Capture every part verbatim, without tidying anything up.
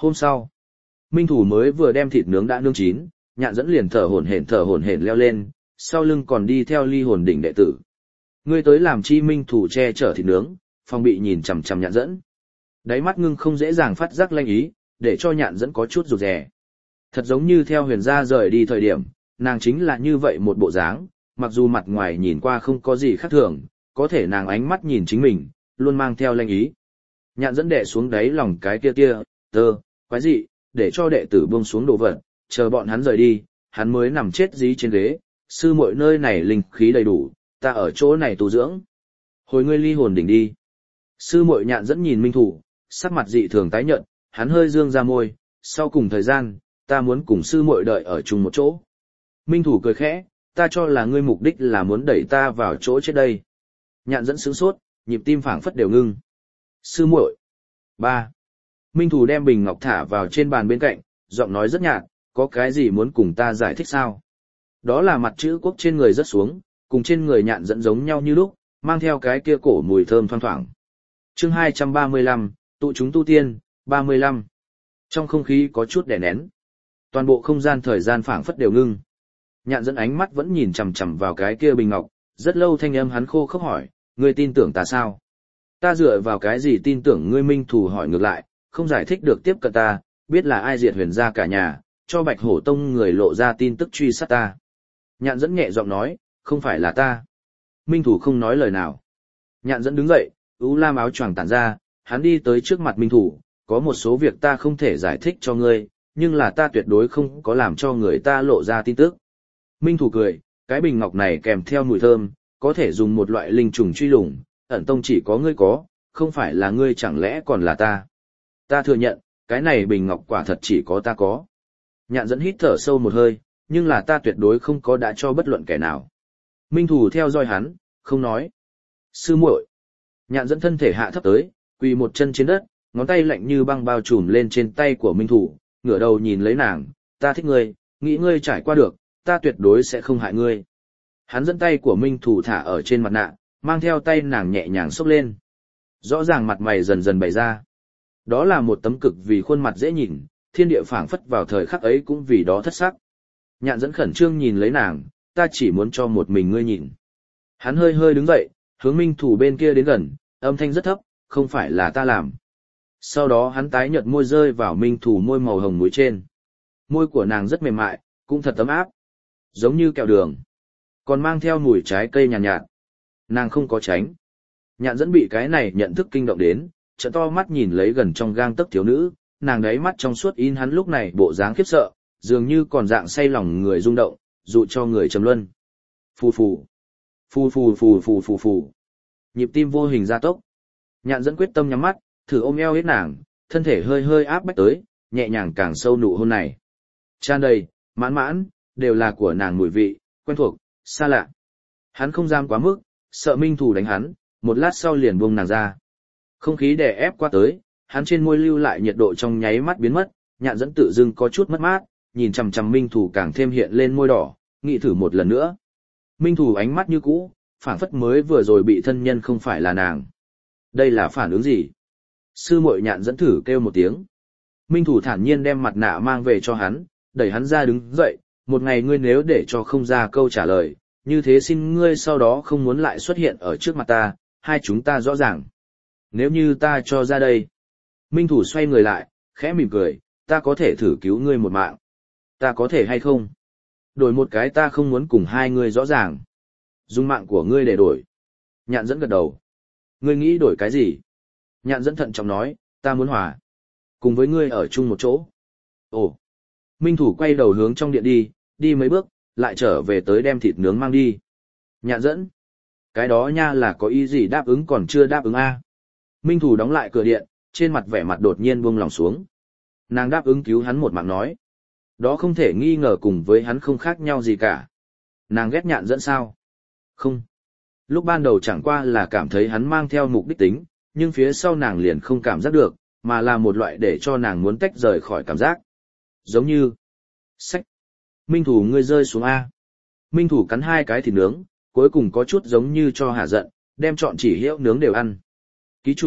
Hôm sau, Minh Thủ mới vừa đem thịt nướng đã nướng chín, Nhạn Dẫn liền thở hổn hển thở hổn hển leo lên, sau lưng còn đi theo Ly Hồn đỉnh đệ tử. Ngươi tới làm chi? Minh Thủ che chở thịt nướng, phòng bị nhìn chằm chằm Nhạn Dẫn. Đáy mắt ngưng không dễ dàng phát giác lanh ý, để cho Nhạn Dẫn có chút rụt rè. Thật giống như theo Huyền gia rời đi thời điểm, nàng chính là như vậy một bộ dáng, mặc dù mặt ngoài nhìn qua không có gì khác thường, có thể nàng ánh mắt nhìn chính mình, luôn mang theo lanh ý. Nhạn Dẫn đè xuống đáy lòng cái kia kia, tơ, quái dị, để cho đệ tử buông xuống đồ vật, chờ bọn hắn rời đi, hắn mới nằm chết dí trên ghế, sư muội nơi này linh khí đầy đủ, ta ở chỗ này tu dưỡng. Hồi ngươi Ly Hồn đỉnh đi. Sư muội Nhạn Dẫn nhìn Minh Thủ, sắc mặt dị thường tái nhợt, hắn hơi dương ra môi, sau cùng thời gian, ta muốn cùng sư muội đợi ở chung một chỗ. Minh Thủ cười khẽ, ta cho là ngươi mục đích là muốn đẩy ta vào chỗ chết đây. Nhạn Dẫn sửng sốt, nhịp tim phảng phất đều ngưng. Sư muội. Ba. Minh Thủ đem bình ngọc thả vào trên bàn bên cạnh, giọng nói rất nhạt, có cái gì muốn cùng ta giải thích sao? Đó là mặt chữ quốc trên người rớt xuống, cùng trên người Nhạn Dẫn giống nhau như lúc, mang theo cái kia cổ mùi thơm thoang thoảng. Chương hai trăm ba mươi lăm, tụ chúng tu tiên, ba mươi lăm. Trong không khí có chút đè nén. Toàn bộ không gian thời gian phảng phất đều ngưng. Nhạn Dẫn ánh mắt vẫn nhìn chằm chằm vào cái kia bình ngọc, rất lâu thanh âm hắn khô khốc hỏi, ngươi tin tưởng ta sao? Ta dựa vào cái gì tin tưởng ngươi? Minh Thủ hỏi ngược lại, không giải thích được tiếp cận ta, biết là ai diệt Huyền gia cả nhà, cho Bạch Hổ Tông người lộ ra tin tức truy sát ta. Nhạn Dẫn nhẹ giọng nói, không phải là ta. Minh Thủ không nói lời nào. Nhạn Dẫn đứng dậy, ú lam áo choàng tản ra, hắn đi tới trước mặt Minh Thủ, có một số việc ta không thể giải thích cho ngươi, nhưng là ta tuyệt đối không có làm cho người ta lộ ra tin tức. Minh Thủ cười, cái bình ngọc này kèm theo mùi thơm, có thể dùng một loại linh trùng truy lùng, ẩn tông chỉ có ngươi có, không phải là ngươi chẳng lẽ còn là ta. Ta thừa nhận, cái này bình ngọc quả thật chỉ có ta có. Nhạn Dẫn hít thở sâu một hơi, nhưng là ta tuyệt đối không có đã cho bất luận kẻ nào. Minh Thủ theo dõi hắn, không nói. Sư muội. Nhạn Dẫn thân thể hạ thấp tới, quỳ một chân trên đất, ngón tay lạnh như băng bao trùm lên trên tay của Minh Thủ, ngửa đầu nhìn lấy nàng, ta thích ngươi, nghĩ ngươi trải qua được, ta tuyệt đối sẽ không hại ngươi. Hắn dẫn tay của Minh Thủ thả ở trên mặt nạ, mang theo tay nàng nhẹ nhàng xốc lên. Rõ ràng mặt mày dần dần bày ra. Đó là một tấm cực vì khuôn mặt dễ nhìn, thiên địa phảng phất vào thời khắc ấy cũng vì đó thất sắc. Nhạn Dẫn khẩn trương nhìn lấy nàng, ta chỉ muốn cho một mình ngươi nhìn. Hắn hơi hơi đứng dậy, hướng Minh Thủ bên kia đến gần, âm thanh rất thấp, không phải là ta làm. Sau đó hắn tái nhợt môi rơi vào Minh Thủ môi màu hồng muối trên. Môi của nàng rất mềm mại, cũng thật ấm áp, giống như kẹo đường, còn mang theo mùi trái cây nhàn nhạt, nhạt. Nàng không có tránh. Nhạn Dẫn bị cái này nhận thức kinh động đến, trợn to mắt nhìn lấy gần trong gang tấc thiếu nữ, nàng đáy mắt trong suốt in hắn lúc này bộ dáng khiếp sợ, dường như còn dạng say lòng người rung động, dụ cho người trầm luân. Phù phù, phù phù phù phù phù phù. Nhịp tim vô hình gia tốc. Nhạn Dẫn quyết tâm nhắm mắt, thử ôm eo hết nàng, thân thể hơi hơi áp bách tới, nhẹ nhàng càng sâu nụ hôn này. Tràn đầy, mãn mãn, đều là của nàng mùi vị, quen thuộc, xa lạ. Hắn không dám quá mức, sợ Minh Thủ đánh hắn, một lát sau liền buông nàng ra. Không khí đè ép qua tới, hắn trên môi lưu lại nhiệt độ trong nháy mắt biến mất, Nhạn Dẫn tự dưng có chút mất mát, nhìn chằm chằm Minh Thủ càng thêm hiện lên môi đỏ, nghĩ thử một lần nữa. Minh Thủ ánh mắt như cũ, phảng phất mới vừa rồi bị thân nhân không phải là nàng. Đây là phản ứng gì? Sư muội Nhạn Dẫn thử kêu một tiếng. Minh Thủ thản nhiên đem mặt nạ mang về cho hắn, đẩy hắn ra đứng dậy, một ngày ngươi nếu để cho không ra câu trả lời, như thế xin ngươi sau đó không muốn lại xuất hiện ở trước mặt ta, hai chúng ta rõ ràng. Nếu như ta cho ra đây. Minh Thủ xoay người lại, khẽ mỉm cười, ta có thể thử cứu ngươi một mạng. Ta có thể hay không? Đổi một cái ta không muốn cùng hai ngươi rõ ràng. Dùng mạng của ngươi để đổi. Nhạn Dẫn gật đầu. Ngươi nghĩ đổi cái gì? Nhạn Dẫn thận trọng nói, ta muốn hòa. Cùng với ngươi ở chung một chỗ. Ồ. Minh Thủ quay đầu hướng trong điện đi, đi mấy bước, lại trở về tới đem thịt nướng mang đi. Nhạn Dẫn. Cái đó nha là có ý gì đáp ứng còn chưa đáp ứng a? Minh Thủ đóng lại cửa điện, trên mặt vẻ mặt đột nhiên buông lòng xuống. Nàng đáp ứng cứu hắn một mạng nói. Đó không thể nghi ngờ cùng với hắn không khác nhau gì cả. Nàng ghét Nhạn Dẫn sao? Không. Lúc ban đầu chẳng qua là cảm thấy hắn mang theo mục đích tính, nhưng phía sau nàng liền không cảm giác được, mà là một loại để cho nàng muốn tách rời khỏi cảm giác. Giống như... Sách. Minh Thủ ngươi rơi xuống A. Minh Thủ cắn hai cái thịt nướng, cuối cùng có chút giống như cho hả giận, đem trọn chỉ hiệu nướng đều ăn. Ký chủ,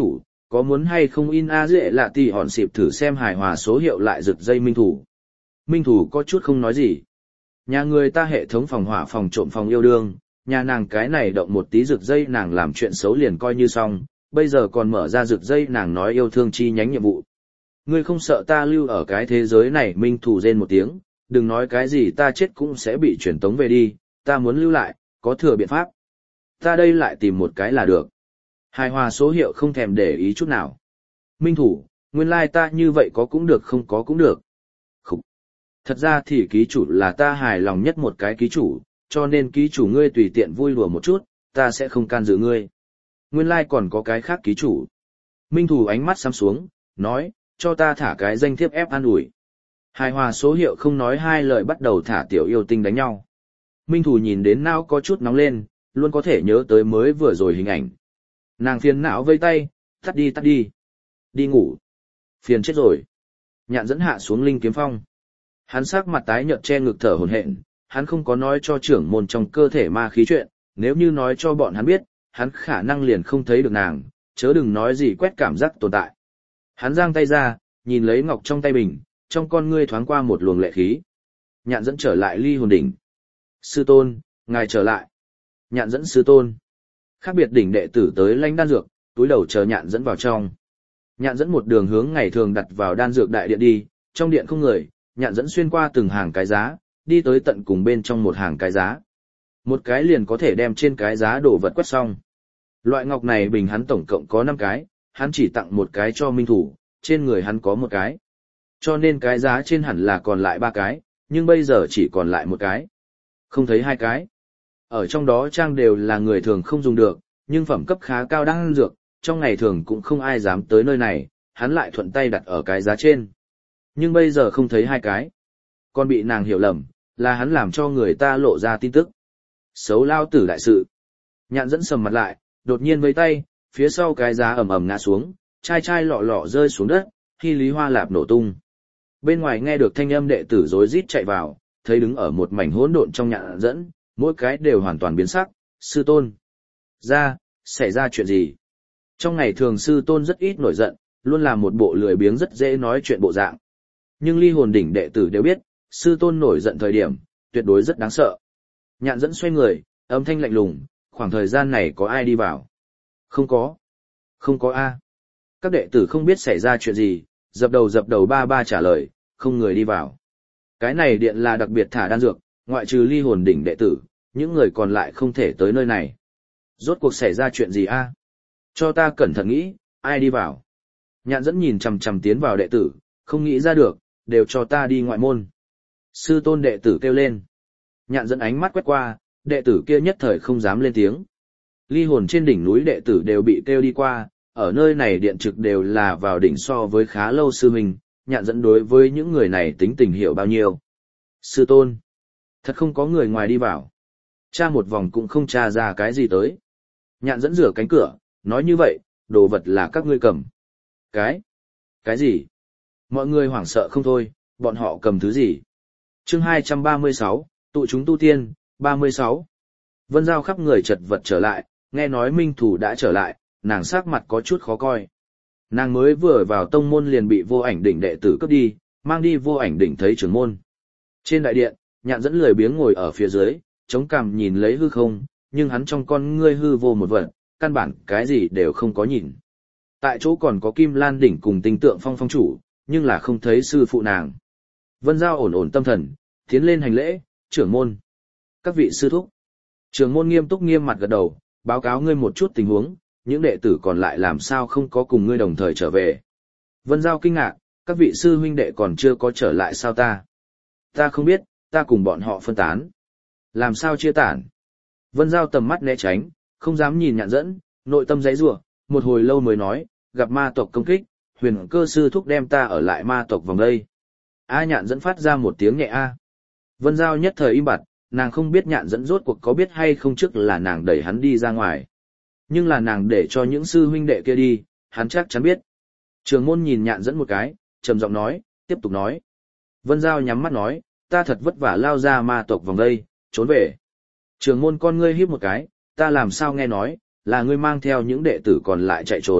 có muốn hay không in a dễ lạ tỷ hòn xịp thử xem hài hòa số hiệu lại rực dây minh thủ. Minh thủ có chút không nói gì. Nhà người ta hệ thống phòng hỏa phòng trộm phòng yêu đương, nhà nàng cái này động một tí rực dây nàng làm chuyện xấu liền coi như xong, bây giờ còn mở ra rực dây nàng nói yêu thương chi nhánh nhiệm vụ. Ngươi không sợ ta lưu ở cái thế giới này minh thủ rên một tiếng, đừng nói cái gì ta chết cũng sẽ bị chuyển tống về đi, ta muốn lưu lại, có thừa biện pháp. Ta đây lại tìm một cái là được. Hài hòa số hiệu không thèm để ý chút nào. Minh thủ, nguyên lai like ta như vậy có cũng được không có cũng được. Khúc. Thật ra thì ký chủ là ta hài lòng nhất một cái ký chủ, cho nên ký chủ ngươi tùy tiện vui đùa một chút, ta sẽ không can dự ngươi. Nguyên lai like còn có cái khác ký chủ. Minh thủ ánh mắt sắm xuống, nói, cho ta thả cái danh thiếp ép an ủi. Hài hòa số hiệu không nói hai lời bắt đầu thả tiểu yêu tinh đánh nhau. Minh thủ nhìn đến não có chút nóng lên, luôn có thể nhớ tới mới vừa rồi hình ảnh. Nàng phiền não vây tay, tắt đi tắt đi. Đi ngủ. Phiền chết rồi. Nhạn dẫn hạ xuống linh kiếm phong. Hắn sắc mặt tái nhợt che ngực thở hổn hển, hắn không có nói cho trưởng môn trong cơ thể ma khí chuyện, nếu như nói cho bọn hắn biết, hắn khả năng liền không thấy được nàng, chớ đừng nói gì quét cảm giác tồn tại. Hắn giang tay ra, nhìn lấy ngọc trong tay mình, trong con ngươi thoáng qua một luồng lệ khí. Nhạn dẫn trở lại ly hồn đỉnh. Sư tôn, ngài trở lại. Nhạn dẫn sư tôn. Khác biệt đỉnh đệ tử tới lãnh đan dược, túi đầu chờ nhạn dẫn vào trong. Nhạn dẫn một đường hướng ngày thường đặt vào đan dược đại điện đi, trong điện không người, nhạn dẫn xuyên qua từng hàng cái giá, đi tới tận cùng bên trong một hàng cái giá. Một cái liền có thể đem trên cái giá đổ vật quét xong. Loại ngọc này bình hắn tổng cộng có năm cái, hắn chỉ tặng một cái cho minh thủ, trên người hắn có một cái. Cho nên cái giá trên hẳn là còn lại ba cái, nhưng bây giờ chỉ còn lại một cái. Không thấy hai cái. Ở trong đó trang đều là người thường không dùng được, nhưng phẩm cấp khá cao đan dược, trong ngày thường cũng không ai dám tới nơi này, hắn lại thuận tay đặt ở cái giá trên. Nhưng bây giờ không thấy hai cái. Còn bị nàng hiểu lầm, là hắn làm cho người ta lộ ra tin tức. Xấu lao tử đại sự. Nhạn dẫn sầm mặt lại, đột nhiên với tay, phía sau cái giá ầm ầm ngã xuống, chai chai lọ lọ rơi xuống đất, khi lý hoa lạp nổ tung. Bên ngoài nghe được thanh âm đệ tử rối rít chạy vào, thấy đứng ở một mảnh hỗn độn trong nhạn dẫn, mỗi cái đều hoàn toàn biến sắc, sư tôn. Ra, xảy ra chuyện gì? Trong ngày thường sư tôn rất ít nổi giận, luôn là một bộ lười biếng rất dễ nói chuyện bộ dạng. Nhưng ly hồn đỉnh đệ tử đều biết, sư tôn nổi giận thời điểm, tuyệt đối rất đáng sợ. Nhạn dẫn xoay người, âm thanh lạnh lùng, khoảng thời gian này có ai đi vào? Không có. Không có A. Các đệ tử không biết xảy ra chuyện gì, dập đầu dập đầu ba ba trả lời, không người đi vào. Cái này điện là đặc biệt thả đan dược, ngoại trừ ly hồn đỉnh đệ tử, những người còn lại không thể tới nơi này. Rốt cuộc xảy ra chuyện gì A? Cho ta cẩn thận nghĩ, ai đi vào? Nhạn dẫn nhìn chằm chằm tiến vào đệ tử, không nghĩ ra được, đều cho ta đi ngoại môn. Sư tôn đệ tử kêu lên. Nhạn dẫn ánh mắt quét qua, đệ tử kia nhất thời không dám lên tiếng. Ly hồn trên đỉnh núi đệ tử đều bị kêu đi qua, ở nơi này điện trực đều là vào đỉnh so với khá lâu sư mình, nhạn dẫn đối với những người này tính tình hiểu bao nhiêu. Sư tôn. Thật không có người ngoài đi vào. Tra một vòng cũng không tra ra cái gì tới. Nhạn dẫn rửa cánh cửa, nói như vậy, đồ vật là các ngươi cầm. Cái? Cái gì? Mọi người hoảng sợ không thôi, bọn họ cầm thứ gì? Chương hai trăm ba mươi sáu, tụ chúng tu tiên, ba mươi sáu. Vân Giao khắp người chật vật trở lại, nghe nói Minh Thủ đã trở lại, nàng sắc mặt có chút khó coi. Nàng mới vừa vào tông môn liền bị vô ảnh đỉnh đệ tử cướp đi, mang đi vô ảnh đỉnh thấy trưởng môn. Trên đại điện, nhạn dẫn lười biếng ngồi ở phía dưới, chống cằm nhìn lấy hư không, nhưng hắn trong con ngươi hư vô một vật, căn bản cái gì đều không có nhìn. Tại chỗ còn có Kim Lan đỉnh cùng Tinh Tượng Phong phong chủ, nhưng là không thấy sư phụ nàng. Vân Giao ổn ổn tâm thần, tiến lên hành lễ, trưởng môn. Các vị sư thúc. Trưởng môn nghiêm túc nghiêm mặt gật đầu, báo cáo ngươi một chút tình huống, những đệ tử còn lại làm sao không có cùng ngươi đồng thời trở về. Vân Giao kinh ngạc, các vị sư huynh đệ còn chưa có trở lại sao ta? Ta không biết, ta cùng bọn họ phân tán. Làm sao chia tản? Vân Giao tầm mắt né tránh, không dám nhìn nhạn dẫn, nội tâm giãy giụa, một hồi lâu mới nói, gặp ma tộc công kích, huyền cơ sư thúc đem ta ở lại ma tộc vòng đây. A nhạn dẫn phát ra một tiếng nhẹ a. Vân Giao nhất thời im bặt, nàng không biết nhạn dẫn rốt cuộc có biết hay không trước là nàng đẩy hắn đi ra ngoài. Nhưng là nàng để cho những sư huynh đệ kia đi, hắn chắc chắn biết. Trường môn nhìn nhạn dẫn một cái, trầm giọng nói, tiếp tục nói. Vân Giao nhắm mắt nói, ta thật vất vả lao ra ma tộc vòng đây, trốn về. Trường môn con ngươi híp một cái, ta làm sao nghe nói, là ngươi mang theo những đệ tử còn lại chạy trốn,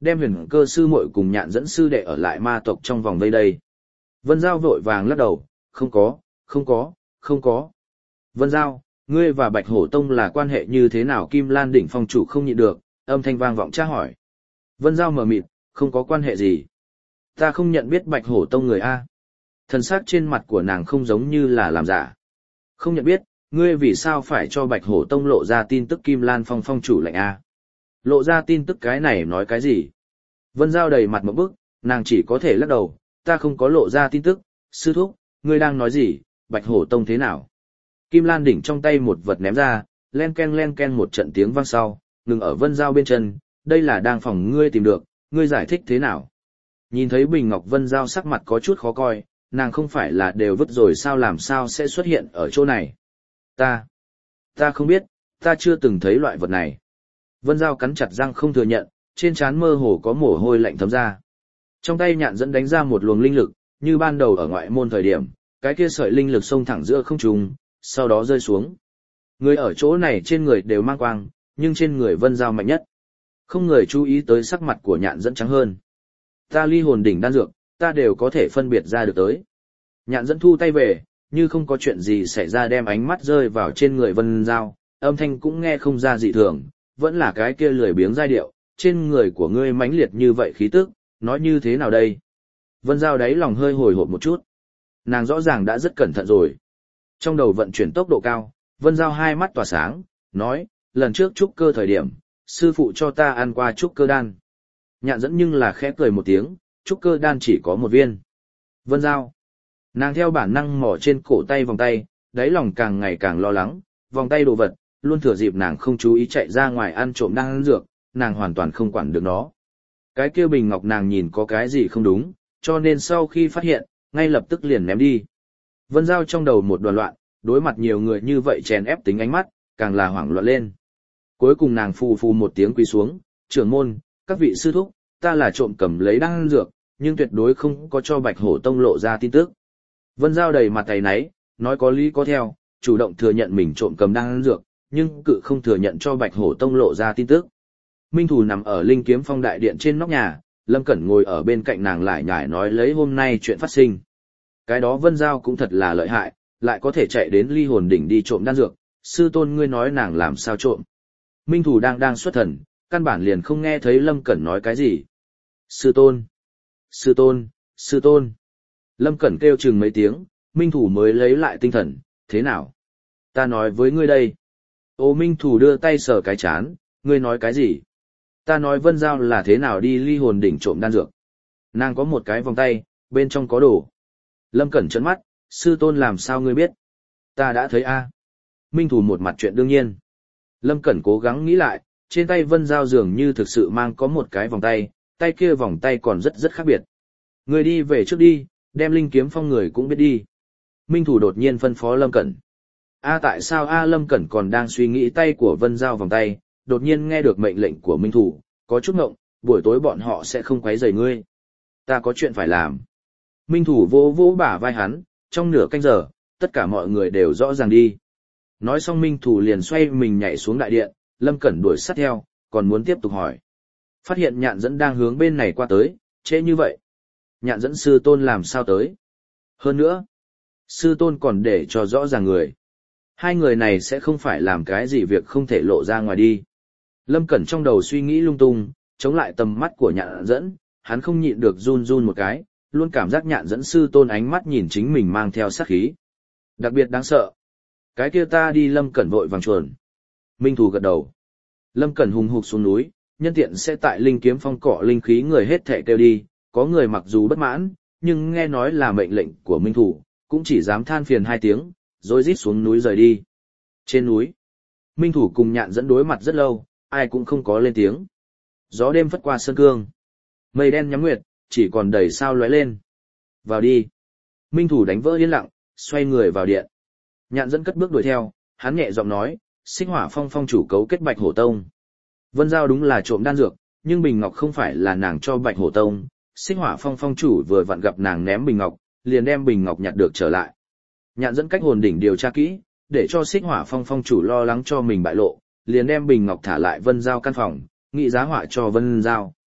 đem huyền cơ sư muội cùng nhạn dẫn sư đệ ở lại ma tộc trong vòng vây đây. Vân Giao vội vàng lắc đầu, không có, không có, không có. Vân Giao, ngươi và Bạch Hổ Tông là quan hệ như thế nào? Kim Lan đỉnh phong chủ không nhịn được, âm thanh vang vọng tra hỏi. Vân Giao mờ mịt, không có quan hệ gì. Ta không nhận biết Bạch Hổ Tông người A. Thần sắc trên mặt của nàng không giống như là làm giả. Không nhận biết, ngươi vì sao phải cho Bạch Hổ Tông lộ ra tin tức Kim Lan phong phong chủ lệnh A. Lộ ra tin tức cái này nói cái gì? Vân Giao đầy mặt một bức, nàng chỉ có thể lắc đầu, ta không có lộ ra tin tức, sư thúc, ngươi đang nói gì, Bạch Hổ Tông thế nào? Kim Lan đỉnh trong tay một vật ném ra, len ken len ken một trận tiếng vang sau, ngừng ở Vân Giao bên chân, đây là đang phòng ngươi tìm được, ngươi giải thích thế nào? Nhìn thấy Bình Ngọc Vân Giao sắc mặt có chút khó coi, nàng không phải là đều vứt rồi sao làm sao sẽ xuất hiện ở chỗ này? Ta, ta không biết, ta chưa từng thấy loại vật này. Vân Giao cắn chặt răng không thừa nhận, trên trán mơ hồ có mồ hôi lạnh thấm ra. Trong tay nhạn dẫn đánh ra một luồng linh lực, như ban đầu ở ngoại môn thời điểm, cái kia sợi linh lực xông thẳng giữa không trung, sau đó rơi xuống. Người ở chỗ này trên người đều mang quang, nhưng trên người Vân Giao mạnh nhất. Không người chú ý tới sắc mặt của nhạn dẫn trắng hơn. Ta ly hồn đỉnh đan dược, ta đều có thể phân biệt ra được tới. Nhạn dẫn thu tay về, như không có chuyện gì xảy ra đem ánh mắt rơi vào trên người Vân Giao, âm thanh cũng nghe không ra dị thường, vẫn là cái kia lười biếng giai điệu, trên người của ngươi mãnh liệt như vậy khí tức, nói như thế nào đây? Vân Giao đáy lòng hơi hồi hộp một chút. Nàng rõ ràng đã rất cẩn thận rồi. Trong đầu vận chuyển tốc độ cao, Vân Giao hai mắt tỏa sáng, nói, lần trước trúc cơ thời điểm, sư phụ cho ta ăn qua trúc cơ đan. Nhạn dẫn nhưng là khẽ cười một tiếng, trúc cơ đan chỉ có một viên. Vân Giao. Nàng theo bản năng mò trên cổ tay vòng tay, đáy lòng càng ngày càng lo lắng, vòng tay đồ vật, luôn thừa dịp nàng không chú ý chạy ra ngoài ăn trộm đang ăn dược, nàng hoàn toàn không quản được nó. Cái kia bình ngọc nàng nhìn có cái gì không đúng, cho nên sau khi phát hiện, ngay lập tức liền ném đi. Vân Giao trong đầu một đoàn loạn, đối mặt nhiều người như vậy chèn ép tính ánh mắt, càng là hoảng loạn lên. Cuối cùng nàng phù phù một tiếng quỳ xuống, trưởng môn, các vị sư thúc, ta là trộm cầm lấy đang ăn dược, nhưng tuyệt đối không có cho Bạch Hổ Tông lộ ra tin tức. Vân Giao đầy mặt tay náy, nói có lý có theo, chủ động thừa nhận mình trộm cầm đang ăn dược, nhưng cự không thừa nhận cho Bạch Hổ Tông lộ ra tin tức. Minh Thủ nằm ở Linh Kiếm Phong đại điện trên nóc nhà, Lâm Cẩn ngồi ở bên cạnh nàng lại nhải nói lấy hôm nay chuyện phát sinh. Cái đó Vân Giao cũng thật là lợi hại, lại có thể chạy đến Ly Hồn đỉnh đi trộm đan dược, sư tôn ngươi nói nàng làm sao trộm. Minh Thủ đang đang xuất thần, căn bản liền không nghe thấy Lâm Cẩn nói cái gì. Sư tôn, sư tôn, sư tôn. Lâm Cẩn kêu chừng mấy tiếng, Minh Thủ mới lấy lại tinh thần, thế nào? Ta nói với ngươi đây. Ô Minh Thủ đưa tay sờ cái chán, ngươi nói cái gì? Ta nói Vân Giao là thế nào đi Ly Hồn đỉnh trộm đan dược. Nàng có một cái vòng tay, bên trong có đồ. Lâm Cẩn trợn mắt, sư tôn làm sao ngươi biết? Ta đã thấy a. Minh Thủ một mặt chuyện đương nhiên. Lâm Cẩn cố gắng nghĩ lại, trên tay Vân Giao dường như thực sự mang có một cái vòng tay, tay kia vòng tay còn rất rất khác biệt. Ngươi đi về trước đi, đem Linh Kiếm Phong người cũng biết đi. Minh Thủ đột nhiên phân phó Lâm Cẩn. A tại sao A Lâm Cẩn còn đang suy nghĩ tay của Vân Giao vòng tay, đột nhiên nghe được mệnh lệnh của Minh Thủ, có chút ngộng, buổi tối bọn họ sẽ không quấy rầy ngươi. Ta có chuyện phải làm. Minh Thủ vỗ vỗ bả vai hắn, trong nửa canh giờ, tất cả mọi người đều rõ ràng đi. Nói xong Minh Thủ liền xoay mình nhảy xuống đại điện, Lâm Cẩn đuổi sát theo, còn muốn tiếp tục hỏi. Phát hiện nhạn dẫn đang hướng bên này qua tới, trễ như vậy. Nhạn dẫn sư tôn làm sao tới? Hơn nữa, sư tôn còn để cho rõ ràng người. Hai người này sẽ không phải làm cái gì việc không thể lộ ra ngoài đi. Lâm Cẩn trong đầu suy nghĩ lung tung, chống lại tầm mắt của nhạn dẫn, hắn không nhịn được run run một cái, luôn cảm giác nhạn dẫn sư tôn ánh mắt nhìn chính mình mang theo sát khí. Đặc biệt đáng sợ. Cái kia ta đi Lâm Cẩn vội vàng chuồn. Minh Thủ gật đầu. Lâm Cẩn hùng hục xuống núi, nhân tiện sẽ tại Linh Kiếm Phong cọ linh khí người hết thảy kêu đi, có người mặc dù bất mãn, nhưng nghe nói là mệnh lệnh của Minh Thủ, cũng chỉ dám than phiền hai tiếng, rồi rít xuống núi rời đi. Trên núi, Minh Thủ cùng nhạn dẫn đối mặt rất lâu, ai cũng không có lên tiếng. Gió đêm phất qua sơn cương. Mây đen nhắm nguyệt, chỉ còn đầy sao lóe lên. Vào đi. Minh Thủ đánh vỡ yên lặng, xoay người vào điện. Nhạn dẫn cất bước đuổi theo, hắn nhẹ giọng nói, Xích Hỏa Phong phong chủ cấu kết Bạch Hổ Tông. Vân Giao đúng là trộm đan dược, nhưng bình ngọc không phải là nàng cho Bạch Hổ Tông. Xích Hỏa Phong phong chủ vừa vặn gặp nàng ném bình ngọc, liền đem bình ngọc nhặt được trở lại. Nhạn dẫn cách hồn đỉnh điều tra kỹ, để cho Xích Hỏa Phong phong chủ lo lắng cho mình bại lộ, liền đem bình ngọc thả lại Vân Giao căn phòng, nghị giá họa cho Vân Giao.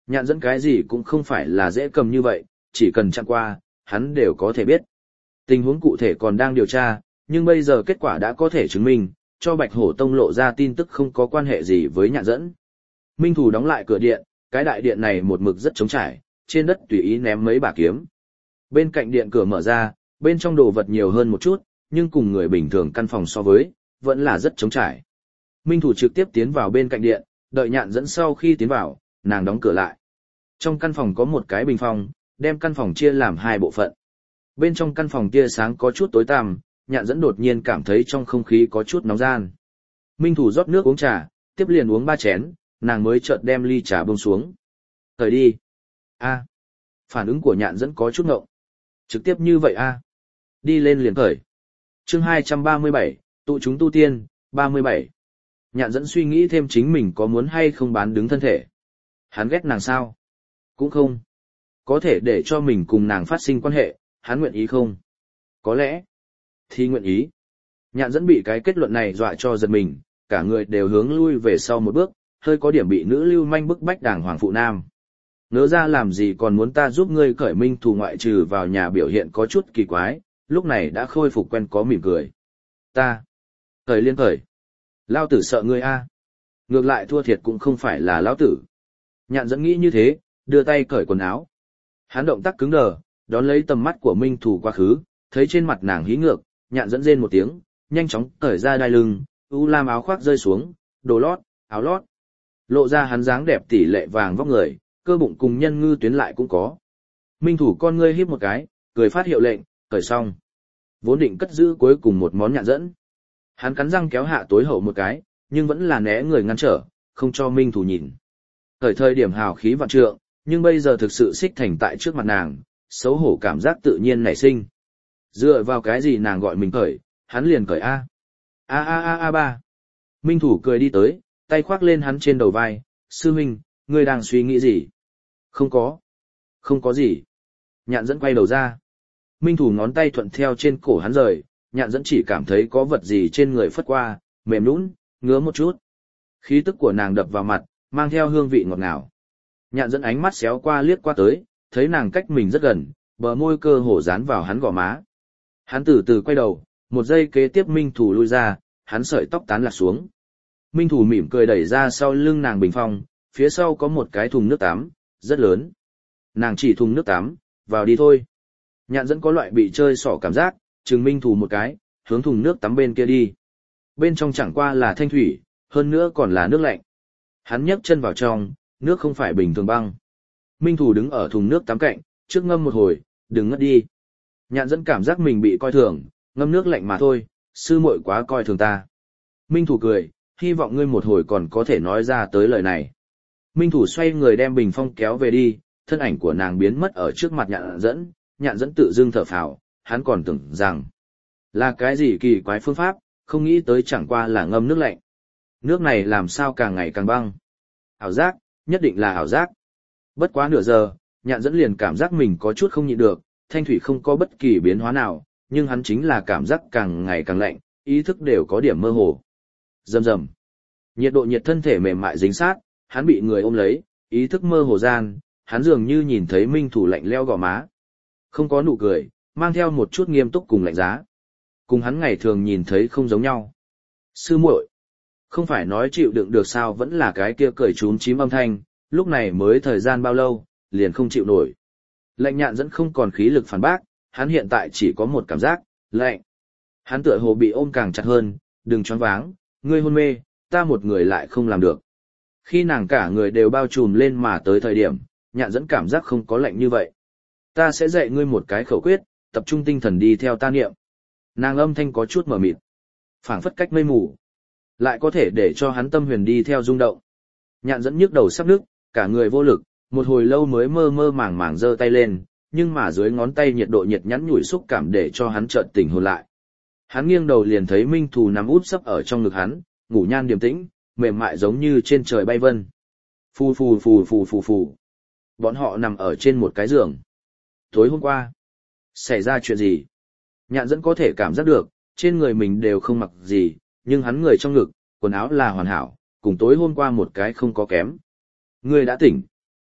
Nhạn dẫn cái gì cũng không phải là dễ cầm như vậy, chỉ cần chạm qua, hắn đều có thể biết. Tình huống cụ thể còn đang điều tra, nhưng bây giờ kết quả đã có thể chứng minh, cho Bạch Hổ Tông lộ ra tin tức không có quan hệ gì với nhạn dẫn. Minh Thủ đóng lại cửa điện, cái đại điện này một mực rất trống trải, trên đất tùy ý ném mấy bả kiếm. Bên cạnh điện cửa mở ra, bên trong đồ vật nhiều hơn một chút, nhưng cùng người bình thường căn phòng so với, vẫn là rất trống trải. Minh Thủ trực tiếp tiến vào bên cạnh điện, đợi nhạn dẫn sau khi tiến vào, nàng đóng cửa lại. Trong căn phòng có một cái bình phong, đem căn phòng chia làm hai bộ phận. Bên trong căn phòng tia sáng có chút tối tăm, nhạn dẫn đột nhiên cảm thấy trong không khí có chút nóng gian. Minh Thủ rót nước uống trà, tiếp liền uống ba chén, nàng mới chợt đem ly trà buông xuống. Thời đi. A. Phản ứng của nhạn dẫn có chút ngộng. Trực tiếp như vậy a. Đi lên liền khởi. Chương hai trăm ba mươi bảy, tụ chúng tu tiên, ba mươi bảy. Nhạn dẫn suy nghĩ thêm chính mình có muốn hay không bán đứng thân thể. Hắn ghét nàng sao? Cũng không. Có thể để cho mình cùng nàng phát sinh quan hệ, hắn nguyện ý không? Có lẽ. Thì nguyện ý. Nhạn dẫn bị cái kết luận này dọa cho giật mình, cả người đều hướng lui về sau một bước, hơi có điểm bị nữ lưu manh bức bách đảng hoàng phụ nam. Nỡ ra làm gì còn muốn ta giúp ngươi cởi Minh Thủ ngoại trừ vào nhà biểu hiện có chút kỳ quái, lúc này đã khôi phục quen có mỉm cười. Ta. Cởi liên cởi. Lao tử sợ ngươi a. Ngược lại thua thiệt cũng không phải là lão tử. Nhạn dẫn nghĩ như thế, đưa tay cởi quần áo. Hắn động tác cứng đờ, đón lấy tầm mắt của Minh Thủ quá khứ, thấy trên mặt nàng hí ngược, nhạn dẫn rên một tiếng, nhanh chóng cởi ra đai lưng, u lam áo khoác rơi xuống, đồ lót, áo lót. Lộ ra hắn dáng đẹp tỷ lệ vàng vóc người, cơ bụng cùng nhân ngư tuyến lại cũng có. Minh Thủ con ngươi híp một cái, cười phát hiệu lệnh, cởi xong. Vốn định cất giữ cuối cùng một món nhạn dẫn. Hắn cắn răng kéo hạ tối hậu một cái, nhưng vẫn là né người ngăn trở, không cho Minh Thủ nhìn. Thời thời điểm hào khí vạn trượng, nhưng bây giờ thực sự xích thành tại trước mặt nàng, xấu hổ cảm giác tự nhiên nảy sinh. Dựa vào cái gì nàng gọi mình cởi, hắn liền cởi a. A a a a ba. Minh Thủ cười đi tới, tay khoác lên hắn trên đầu vai, sư huynh, ngươi đang suy nghĩ gì? Không có. Không có gì. Nhạn dẫn quay đầu ra. Minh Thủ ngón tay thuận theo trên cổ hắn rời, nhạn dẫn chỉ cảm thấy có vật gì trên người phất qua, mềm nhũn, ngứa một chút. Khí tức của nàng đập vào mặt, mang theo hương vị ngọt ngào. Nhạn dẫn ánh mắt xéo qua liếc qua tới, thấy nàng cách mình rất gần, bờ môi cơ hồ dán vào hắn gò má. Hắn từ từ quay đầu, một giây kế tiếp Minh Thủ lui ra, hắn sợi tóc tán lạc xuống. Minh Thủ mỉm cười đẩy ra sau lưng nàng bình phong, phía sau có một cái thùng nước tắm, rất lớn. Nàng chỉ thùng nước tắm, vào đi thôi. Nhạn dẫn có loại bị chơi xỏ cảm giác, chừng Minh Thủ một cái, hướng thùng nước tắm bên kia đi. Bên trong chẳng qua là thanh thủy, hơn nữa còn là nước lạnh. Hắn nhấc chân vào trong, nước không phải bình thường băng. Minh Thủ đứng ở thùng nước tắm cạnh, trước ngâm một hồi, đừng ngất đi. Nhạn dẫn cảm giác mình bị coi thường, ngâm nước lạnh mà thôi, sư muội quá coi thường ta. Minh Thủ cười, hy vọng ngươi một hồi còn có thể nói ra tới lời này. Minh Thủ xoay người đem bình phong kéo về đi, thân ảnh của nàng biến mất ở trước mặt nhạn dẫn, nhạn dẫn tự dưng thở phào, hắn còn tưởng rằng là cái gì kỳ quái phương pháp, không nghĩ tới chẳng qua là ngâm nước lạnh. Nước này làm sao càng ngày càng băng. Ảo giác, nhất định là ảo giác. Bất quá nửa giờ, nhạn dẫn liền cảm giác mình có chút không nhịn được, thanh thủy không có bất kỳ biến hóa nào, nhưng hắn chính là cảm giác càng ngày càng lạnh, ý thức đều có điểm mơ hồ. Rầm rầm. Nhiệt độ nhiệt thân thể mềm mại dính sát, hắn bị người ôm lấy, ý thức mơ hồ gian, hắn dường như nhìn thấy Minh Thủ lạnh leo gò má. Không có nụ cười, mang theo một chút nghiêm túc cùng lạnh giá. Cùng hắn ngày thường nhìn thấy không giống nhau. Sư muội, không phải nói chịu đựng được sao, vẫn là cái kia cười chúm chím âm thanh, lúc này mới thời gian bao lâu, liền không chịu nổi. Lạnh nhạn dẫn không còn khí lực phản bác, hắn hiện tại chỉ có một cảm giác, lạnh. Hắn tựa hồ bị ôm càng chặt hơn, đừng choáng váng, ngươi hôn mê, ta một người lại không làm được. Khi nàng cả người đều bao trùm lên mà tới thời điểm, nhạn dẫn cảm giác không có lạnh như vậy. Ta sẽ dạy ngươi một cái khẩu quyết, tập trung tinh thần đi theo ta niệm. Nàng âm thanh có chút mờ mịt, phảng phất cách mây mù, lại có thể để cho hắn tâm huyền đi theo rung động. Nhạn dẫn nhức đầu sắp nức, cả người vô lực, một hồi lâu mới mơ mơ màng màng giơ tay lên, nhưng mà dưới ngón tay nhiệt độ nhiệt nhắn nhủi xúc cảm để cho hắn chợt tỉnh hồn lại. Hắn nghiêng đầu liền thấy Minh Thủ nằm úp sấp ở trong ngực hắn, ngủ nhan điềm tĩnh, mềm mại giống như trên trời bay vân. Phù phù phù phù phù phù. Bọn họ nằm ở trên một cái giường. Tối hôm qua, xảy ra chuyện gì? Nhạn dẫn có thể cảm giác được, trên người mình đều không mặc gì, nhưng hắn người trong ngực, quần áo là hoàn hảo, cùng tối hôm qua một cái không có kém. Ngươi đã tỉnh.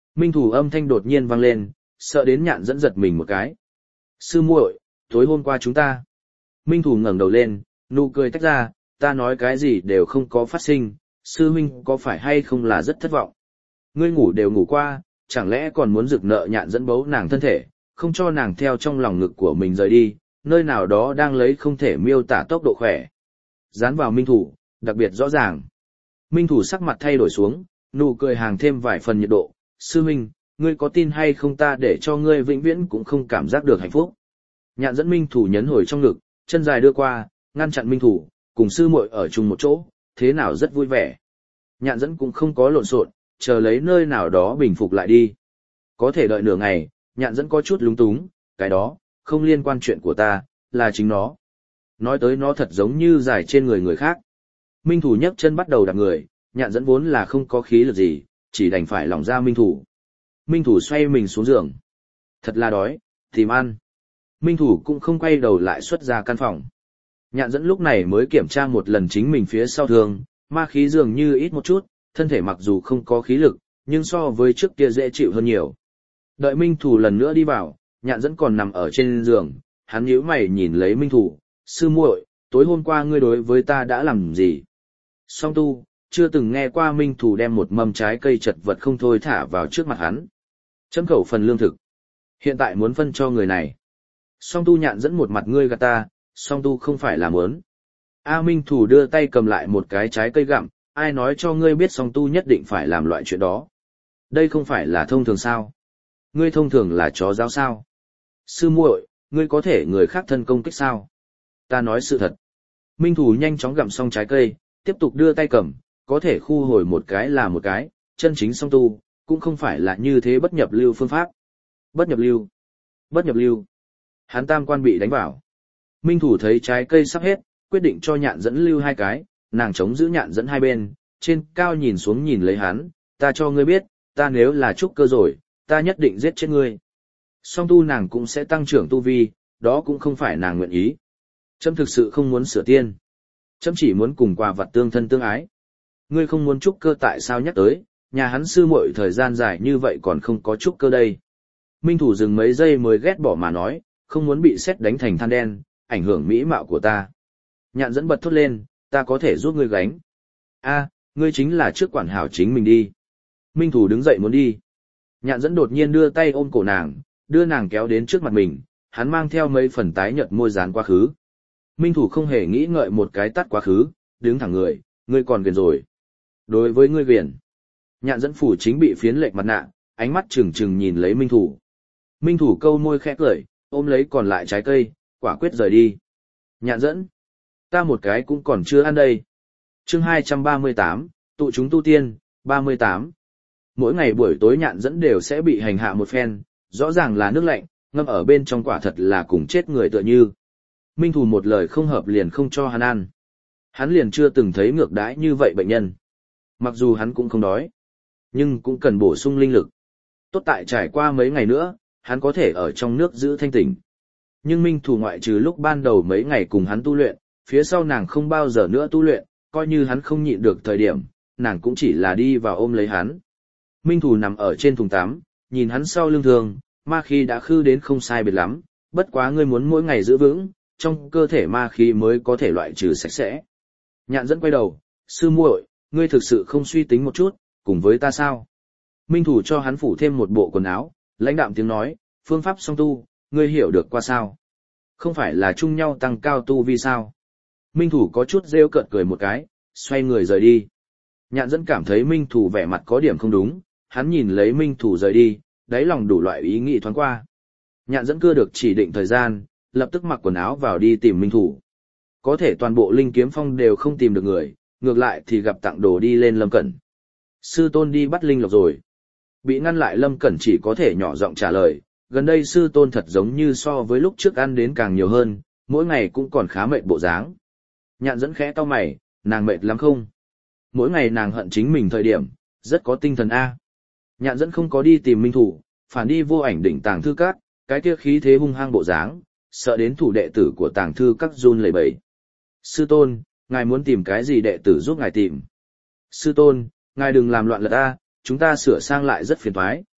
Minh thủ âm thanh đột nhiên vang lên, sợ đến nhạn dẫn giật mình một cái. Sư muội, tối hôm qua chúng ta. Minh thủ ngẩng đầu lên, nụ cười tách ra, ta nói cái gì đều không có phát sinh, sư huynh có phải hay không là rất thất vọng. Ngươi ngủ đều ngủ qua, chẳng lẽ còn muốn rực nợ nhạn dẫn bấu nàng thân thể, không cho nàng theo trong lòng ngực của mình rời đi, nơi nào đó đang lấy không thể miêu tả tốc độ khỏe. Dán vào Minh thủ, đặc biệt rõ ràng. Minh thủ sắc mặt thay đổi xuống, nụ cười hàng thêm vài phần nhiệt độ. Sư huynh, ngươi có tin hay không ta để cho ngươi vĩnh viễn cũng không cảm giác được hạnh phúc. Nhạn dẫn Minh thủ nhấn hồi trong ngực, chân dài đưa qua, ngăn chặn Minh thủ, cùng sư muội ở chung một chỗ, thế nào rất vui vẻ. Nhạn dẫn cũng không có lộn xộn, chờ lấy nơi nào đó bình phục lại đi. Có thể đợi nửa ngày, nhạn dẫn có chút lúng túng, cái đó, không liên quan chuyện của ta, là chính nó. Nói tới nó thật giống như dài trên người người khác. Minh thủ nhấc chân bắt đầu đạp người, nhạn dẫn vốn là không có khí lực gì, chỉ đành phải lỏng ra Minh thủ. Minh thủ xoay mình xuống giường. Thật là đói, tìm ăn. Minh thủ cũng không quay đầu lại xuất ra căn phòng. Nhạn dẫn lúc này mới kiểm tra một lần chính mình phía sau thương, ma khí dường như ít một chút, thân thể mặc dù không có khí lực, nhưng so với trước kia dễ chịu hơn nhiều. Đợi Minh thủ lần nữa đi vào, nhạn dẫn còn nằm ở trên giường, hắn nhíu mày nhìn lấy Minh thủ, sư muội, tối hôm qua ngươi đối với ta đã làm gì? Song tu, chưa từng nghe qua Minh thủ đem một mầm trái cây chật vật không thôi thả vào trước mặt hắn. Chấm khẩu phần lương thực. Hiện tại muốn phân cho người này. Song tu nhạn dẫn một mặt ngươi gạt ta, song tu không phải là muốn. A Minh thủ đưa tay cầm lại một cái trái cây gặm, ai nói cho ngươi biết song tu nhất định phải làm loại chuyện đó. Đây không phải là thông thường sao? Ngươi thông thường là chó giáo sao? Sư muội, ngươi có thể người khác thân công kích sao? Ta nói sự thật. Minh thủ nhanh chóng gặm xong trái cây, tiếp tục đưa tay cầm, có thể khu hồi một cái là một cái, chân chính song tu, cũng không phải là như thế bất nhập lưu phương pháp. Bất nhập lưu. Bất nhập lưu. Hắn tam quan bị đánh vào. Minh thủ thấy trái cây sắp hết, quyết định cho nhạn dẫn lưu hai cái, nàng chống giữ nhạn dẫn hai bên, trên cao nhìn xuống nhìn lấy hắn, ta cho ngươi biết, ta nếu là trúc cơ rồi, ta nhất định giết chết ngươi. Song tu nàng cũng sẽ tăng trưởng tu vi, đó cũng không phải nàng nguyện ý. Chấm thực sự không muốn sửa tiên. Chấm chỉ muốn cùng quà vật tương thân tương ái. Ngươi không muốn trúc cơ tại sao nhắc tới, nhà hắn sư muội thời gian dài như vậy còn không có trúc cơ đây. Minh thủ dừng mấy giây mới ghét bỏ mà nói, không muốn bị sét đánh thành than đen, ảnh hưởng mỹ mạo của ta. Nhạn dẫn bật thốt lên, ta có thể giúp ngươi gánh. A, ngươi chính là trước quản hảo chính mình đi. Minh thủ đứng dậy muốn đi. Nhạn dẫn đột nhiên đưa tay ôm cổ nàng, đưa nàng kéo đến trước mặt mình, hắn mang theo mấy phần tái nhợt môi dán quá khứ. Minh thủ không hề nghĩ ngợi một cái tắt quá khứ, đứng thẳng người, ngươi còn viền rồi. Đối với ngươi viền. Nhạn dẫn phủ chính bị phiến lệch mặt nạ, ánh mắt trừng trừng nhìn lấy Minh thủ. Minh thủ câu môi khẽ cười, ôm lấy còn lại trái cây, quả quyết rời đi. Nhạn dẫn. Ta một cái cũng còn chưa ăn đây. Chương hai trăm ba mươi tám, tụ chúng tu tiên, ba mươi tám. Mỗi ngày buổi tối nhạn dẫn đều sẽ bị hành hạ một phen, rõ ràng là nước lạnh, ngâm ở bên trong quả thật là cùng chết người tựa như. Minh thủ một lời không hợp liền không cho hắn ăn. Hắn liền chưa từng thấy ngược đãi như vậy bệnh nhân. Mặc dù hắn cũng không đói, nhưng cũng cần bổ sung linh lực. Tốt tại trải qua mấy ngày nữa, hắn có thể ở trong nước giữ thanh tỉnh. Nhưng Minh thủ ngoại trừ lúc ban đầu mấy ngày cùng hắn tu luyện, phía sau nàng không bao giờ nữa tu luyện, coi như hắn không nhịn được thời điểm, nàng cũng chỉ là đi vào ôm lấy hắn. Minh thủ nằm ở trên thùng tắm, nhìn hắn sau lưng thường, ma khí đã khư đến không sai biệt lắm, bất quá ngươi muốn mỗi ngày giữ vững, trong cơ thể ma khí mới có thể loại trừ sạch sẽ. Nhạn dẫn quay đầu, sư muội, ngươi thực sự không suy tính một chút, cùng với ta sao? Minh thủ cho hắn phủ thêm một bộ quần áo, lãnh đạm tiếng nói, phương pháp song tu, ngươi hiểu được qua sao? Không phải là chung nhau tăng cao tu vi sao? Minh thủ có chút rêu cợt cười một cái, xoay người rời đi. Nhạn dẫn cảm thấy Minh thủ vẻ mặt có điểm không đúng, hắn nhìn lấy Minh thủ rời đi, đáy lòng đủ loại ý nghĩ thoáng qua. Nhạn dẫn cưa được chỉ định thời gian, lập tức mặc quần áo vào đi tìm Minh thủ. Có thể toàn bộ linh kiếm phong đều không tìm được người, ngược lại thì gặp tặng đồ đi lên Lâm Cẩn. Sư tôn đi bắt linh lộc rồi. Bị ngăn lại Lâm Cẩn chỉ có thể nhỏ giọng trả lời, gần đây sư tôn thật giống như so với lúc trước ăn đến càng nhiều hơn, mỗi ngày cũng còn khá mệt bộ dáng. Nhạn dẫn khẽ cau mày, nàng mệt lắm không? Mỗi ngày nàng hận chính mình thời điểm, rất có tinh thần A. Nhạn dẫn không có đi tìm Minh thủ, phản đi vô ảnh đỉnh tàng thư các, cái kia khí thế hung hăng bộ dáng, sợ đến thủ đệ tử của tàng thư các run lẩy bẩy. Sư tôn, ngài muốn tìm cái gì đệ tử giúp ngài tìm? Sư tôn, ngài đừng làm loạn lật A, chúng ta sửa sang lại rất phiền toái.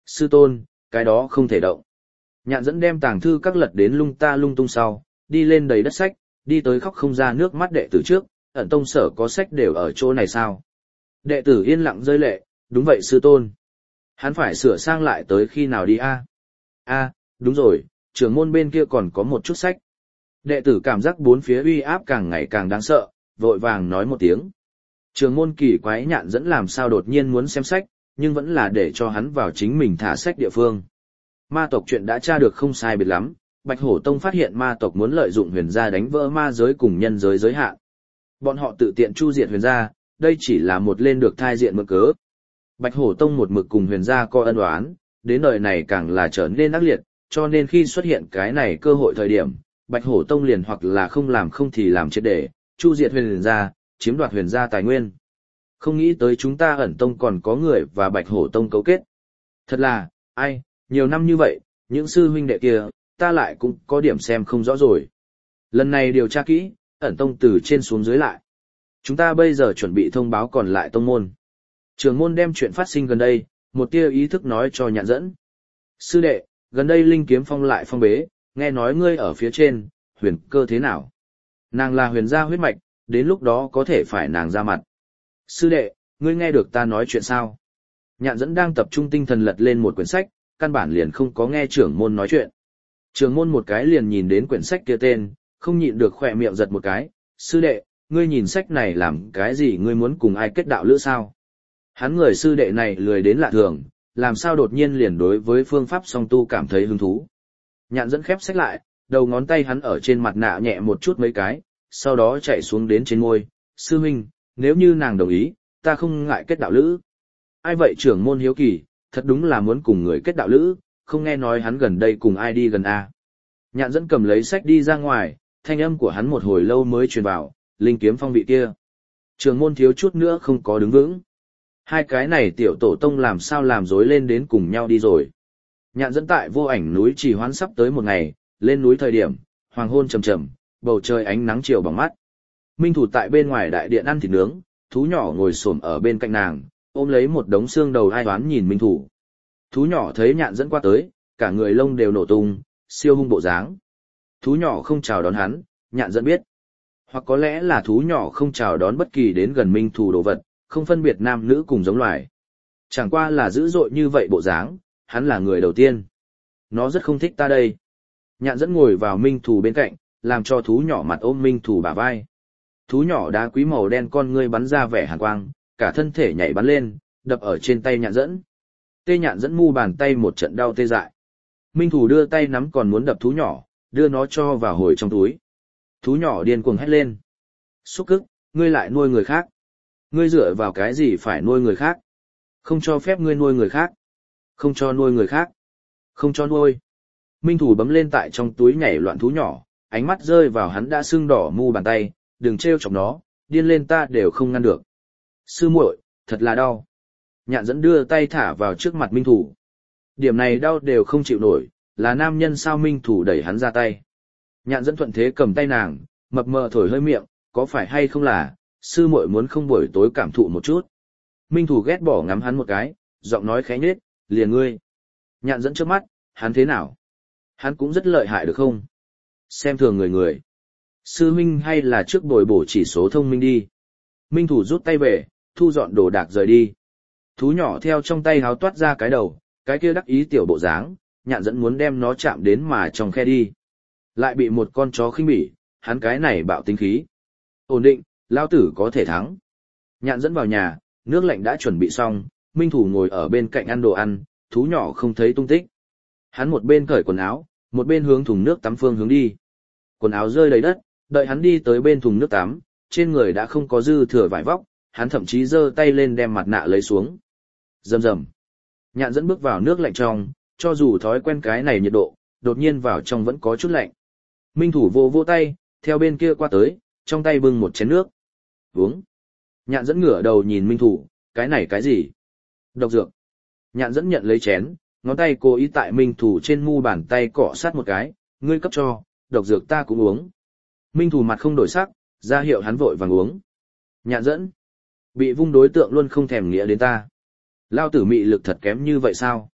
Sư tôn, cái đó không thể động. Nhạn dẫn đem tàng thư các lật đến lung ta lung tung sau, đi lên đầy đất sách, đi tới khóc không ra nước mắt đệ tử trước, ẩn tông sở có sách đều ở chỗ này sao? Đệ tử yên lặng rơi lệ, đúng vậy sư tôn. Hắn phải sửa sang lại tới khi nào đi a? A, đúng rồi, trưởng môn bên kia còn có một chút sách. Đệ tử cảm giác bốn phía uy áp càng ngày càng đáng sợ, vội vàng nói một tiếng. Trưởng môn kỳ quái Nhạn dẫn làm sao đột nhiên muốn xem sách, nhưng vẫn là để cho hắn vào chính mình thả sách địa phương. Ma tộc chuyện đã tra được không sai biệt lắm, Bạch Hổ Tông phát hiện ma tộc muốn lợi dụng huyền gia đánh vỡ ma giới cùng nhân giới giới hạn. Bọn họ tự tiện chu diệt huyền gia, đây chỉ là một lên được thai diện mượn cớ. Bạch Hổ Tông một mực cùng huyền gia có ân oán, đến đời này càng là trở nên ác liệt, cho nên khi xuất hiện cái này cơ hội thời điểm, Bạch Hổ Tông liền hoặc là không làm không thì làm triệt để, chu diệt huyền gia, chiếm đoạt huyền gia tài nguyên. Không nghĩ tới chúng ta ẩn tông còn có người và Bạch Hổ Tông cấu kết. Thật là, ai, nhiều năm như vậy, những sư huynh đệ kia, ta lại cũng có điểm xem không rõ rồi. Lần này điều tra kỹ, ẩn tông từ trên xuống dưới lại. Chúng ta bây giờ chuẩn bị thông báo còn lại tông môn. Trường môn đem chuyện phát sinh gần đây, một tia ý thức nói cho Nhạn dẫn. Sư đệ, gần đây Linh Kiếm Phong lại phong bế, nghe nói ngươi ở phía trên, huyền cơ thế nào? Nàng là huyền gia huyết mạch, đến lúc đó có thể phải nàng ra mặt. Sư đệ, ngươi nghe được ta nói chuyện sao? Nhạn dẫn đang tập trung tinh thần lật lên một quyển sách, căn bản liền không có nghe trưởng môn nói chuyện. Trưởng môn một cái liền nhìn đến quyển sách kia tên, không nhịn được khỏe miệng giật một cái. Sư đệ, ngươi nhìn sách này làm cái gì, ngươi muốn cùng ai kết đạo lữ sao? Hắn người sư đệ này lười đến lạ thường, làm sao đột nhiên liền đối với phương pháp song tu cảm thấy hứng thú. Nhạn dẫn khép sách lại, đầu ngón tay hắn ở trên mặt nạ nhẹ một chút mấy cái, sau đó chạy xuống đến trên môi. Sư huynh, nếu như nàng đồng ý, ta không ngại kết đạo lữ. Ai vậy trưởng môn hiếu kỳ, thật đúng là muốn cùng người kết đạo lữ, không nghe nói hắn gần đây cùng ai đi gần a. Nhạn dẫn cầm lấy sách đi ra ngoài, thanh âm của hắn một hồi lâu mới truyền vào, Linh Kiếm Phong vị kia. Trưởng môn thiếu chút nữa không có đứng vững. Hai cái này tiểu tổ tông làm sao làm rối lên đến cùng nhau đi rồi. Nhạn dẫn tại vô ảnh núi trì hoãn sắp tới một ngày, lên núi thời điểm, hoàng hôn trầm trầm, bầu trời ánh nắng chiều bằng mắt. Minh thủ tại bên ngoài đại điện ăn thịt nướng, thú nhỏ ngồi xổm ở bên cạnh nàng, ôm lấy một đống xương đầu ai toán nhìn Minh thủ. Thú nhỏ thấy Nhạn dẫn qua tới, cả người lông đều nổ tung, siêu hung bộ dáng. Thú nhỏ không chào đón hắn, Nhạn dẫn biết. Hoặc có lẽ là thú nhỏ không chào đón bất kỳ đến gần Minh thủ đồ vật, không phân biệt nam nữ cùng giống loài. Chẳng qua là dữ dội như vậy bộ dáng, hắn là người đầu tiên. Nó rất không thích ta đây. Nhạn dẫn ngồi vào Minh thủ bên cạnh, làm cho thú nhỏ mặt ôm Minh thủ bả vai. Thú nhỏ đá quý màu đen con ngươi bắn ra vẻ hàn quang, cả thân thể nhảy bắn lên, đập ở trên tay Nhạn dẫn. Tê Nhạn dẫn mu bàn tay một trận đau tê dại. Minh thủ đưa tay nắm còn muốn đập thú nhỏ, đưa nó cho vào hồi trong túi. Thú nhỏ điên cuồng hét lên. Xúc cức, ngươi lại nuôi người khác. Ngươi dựa vào cái gì phải nuôi người khác? Không cho phép ngươi nuôi người khác. Không cho nuôi người khác. Không cho nuôi. Minh thủ bấm lên tại trong túi nhảy loạn thú nhỏ, ánh mắt rơi vào hắn đã sưng đỏ mu bàn tay, đừng trêu chọc nó, điên lên ta đều không ngăn được. Sư muội, thật là đau. Nhạn dẫn đưa tay thả vào trước mặt Minh thủ. Điểm này đau đều không chịu nổi, là nam nhân sao? Minh thủ đẩy hắn ra tay. Nhạn dẫn thuận thế cầm tay nàng, mập mờ thổi hơi miệng, có phải hay không là, sư muội muốn không buổi tối cảm thụ một chút. Minh thủ ghét bỏ ngắm hắn một cái, giọng nói khẽ nhếch, liền ngươi. Nhạn dẫn trước mắt, hắn thế nào? Hắn cũng rất lợi hại được không? Xem thường người người. Sư minh hay là trước bồi bổ chỉ số thông minh đi. Minh thủ rút tay về, thu dọn đồ đạc rời đi. Thú nhỏ theo trong tay háo toát ra cái đầu, cái kia đắc ý tiểu bộ dáng, Nhạn dẫn muốn đem nó chạm đến mà trong khe đi. Lại bị một con chó khinh bỉ, hắn cái này bạo tính khí. Ổn định, lao tử có thể thắng. Nhạn dẫn vào nhà, nước lạnh đã chuẩn bị xong, Minh thủ ngồi ở bên cạnh ăn đồ ăn, thú nhỏ không thấy tung tích. Hắn một bên cởi quần áo, một bên hướng thùng nước tắm phương hướng đi. Quần áo rơi đầy đất, đợi hắn đi tới bên thùng nước tắm, trên người đã không có dư thừa vải vóc, hắn thậm chí giơ tay lên đem mặt nạ lấy xuống. Rầm rầm. Nhạn dẫn bước vào nước lạnh trong, cho dù thói quen cái này nhiệt độ, đột nhiên vào trong vẫn có chút lạnh. Minh thủ vô vô tay, theo bên kia qua tới, trong tay bưng một chén nước. Uống. Nhạn dẫn ngửa đầu nhìn Minh thủ, cái này cái gì? Độc dược. Nhạn dẫn nhận lấy chén, ngón tay cố ý tại Minh thủ trên mu bàn tay cọ sát một cái, ngươi cấp cho, độc dược ta cũng uống. Minh thủ mặt không đổi sắc, ra hiệu hắn vội vàng uống. Nhạn dẫn. Bị vung đối tượng luôn không thèm nghĩa đến ta. Lao tử mị lực thật kém như vậy sao?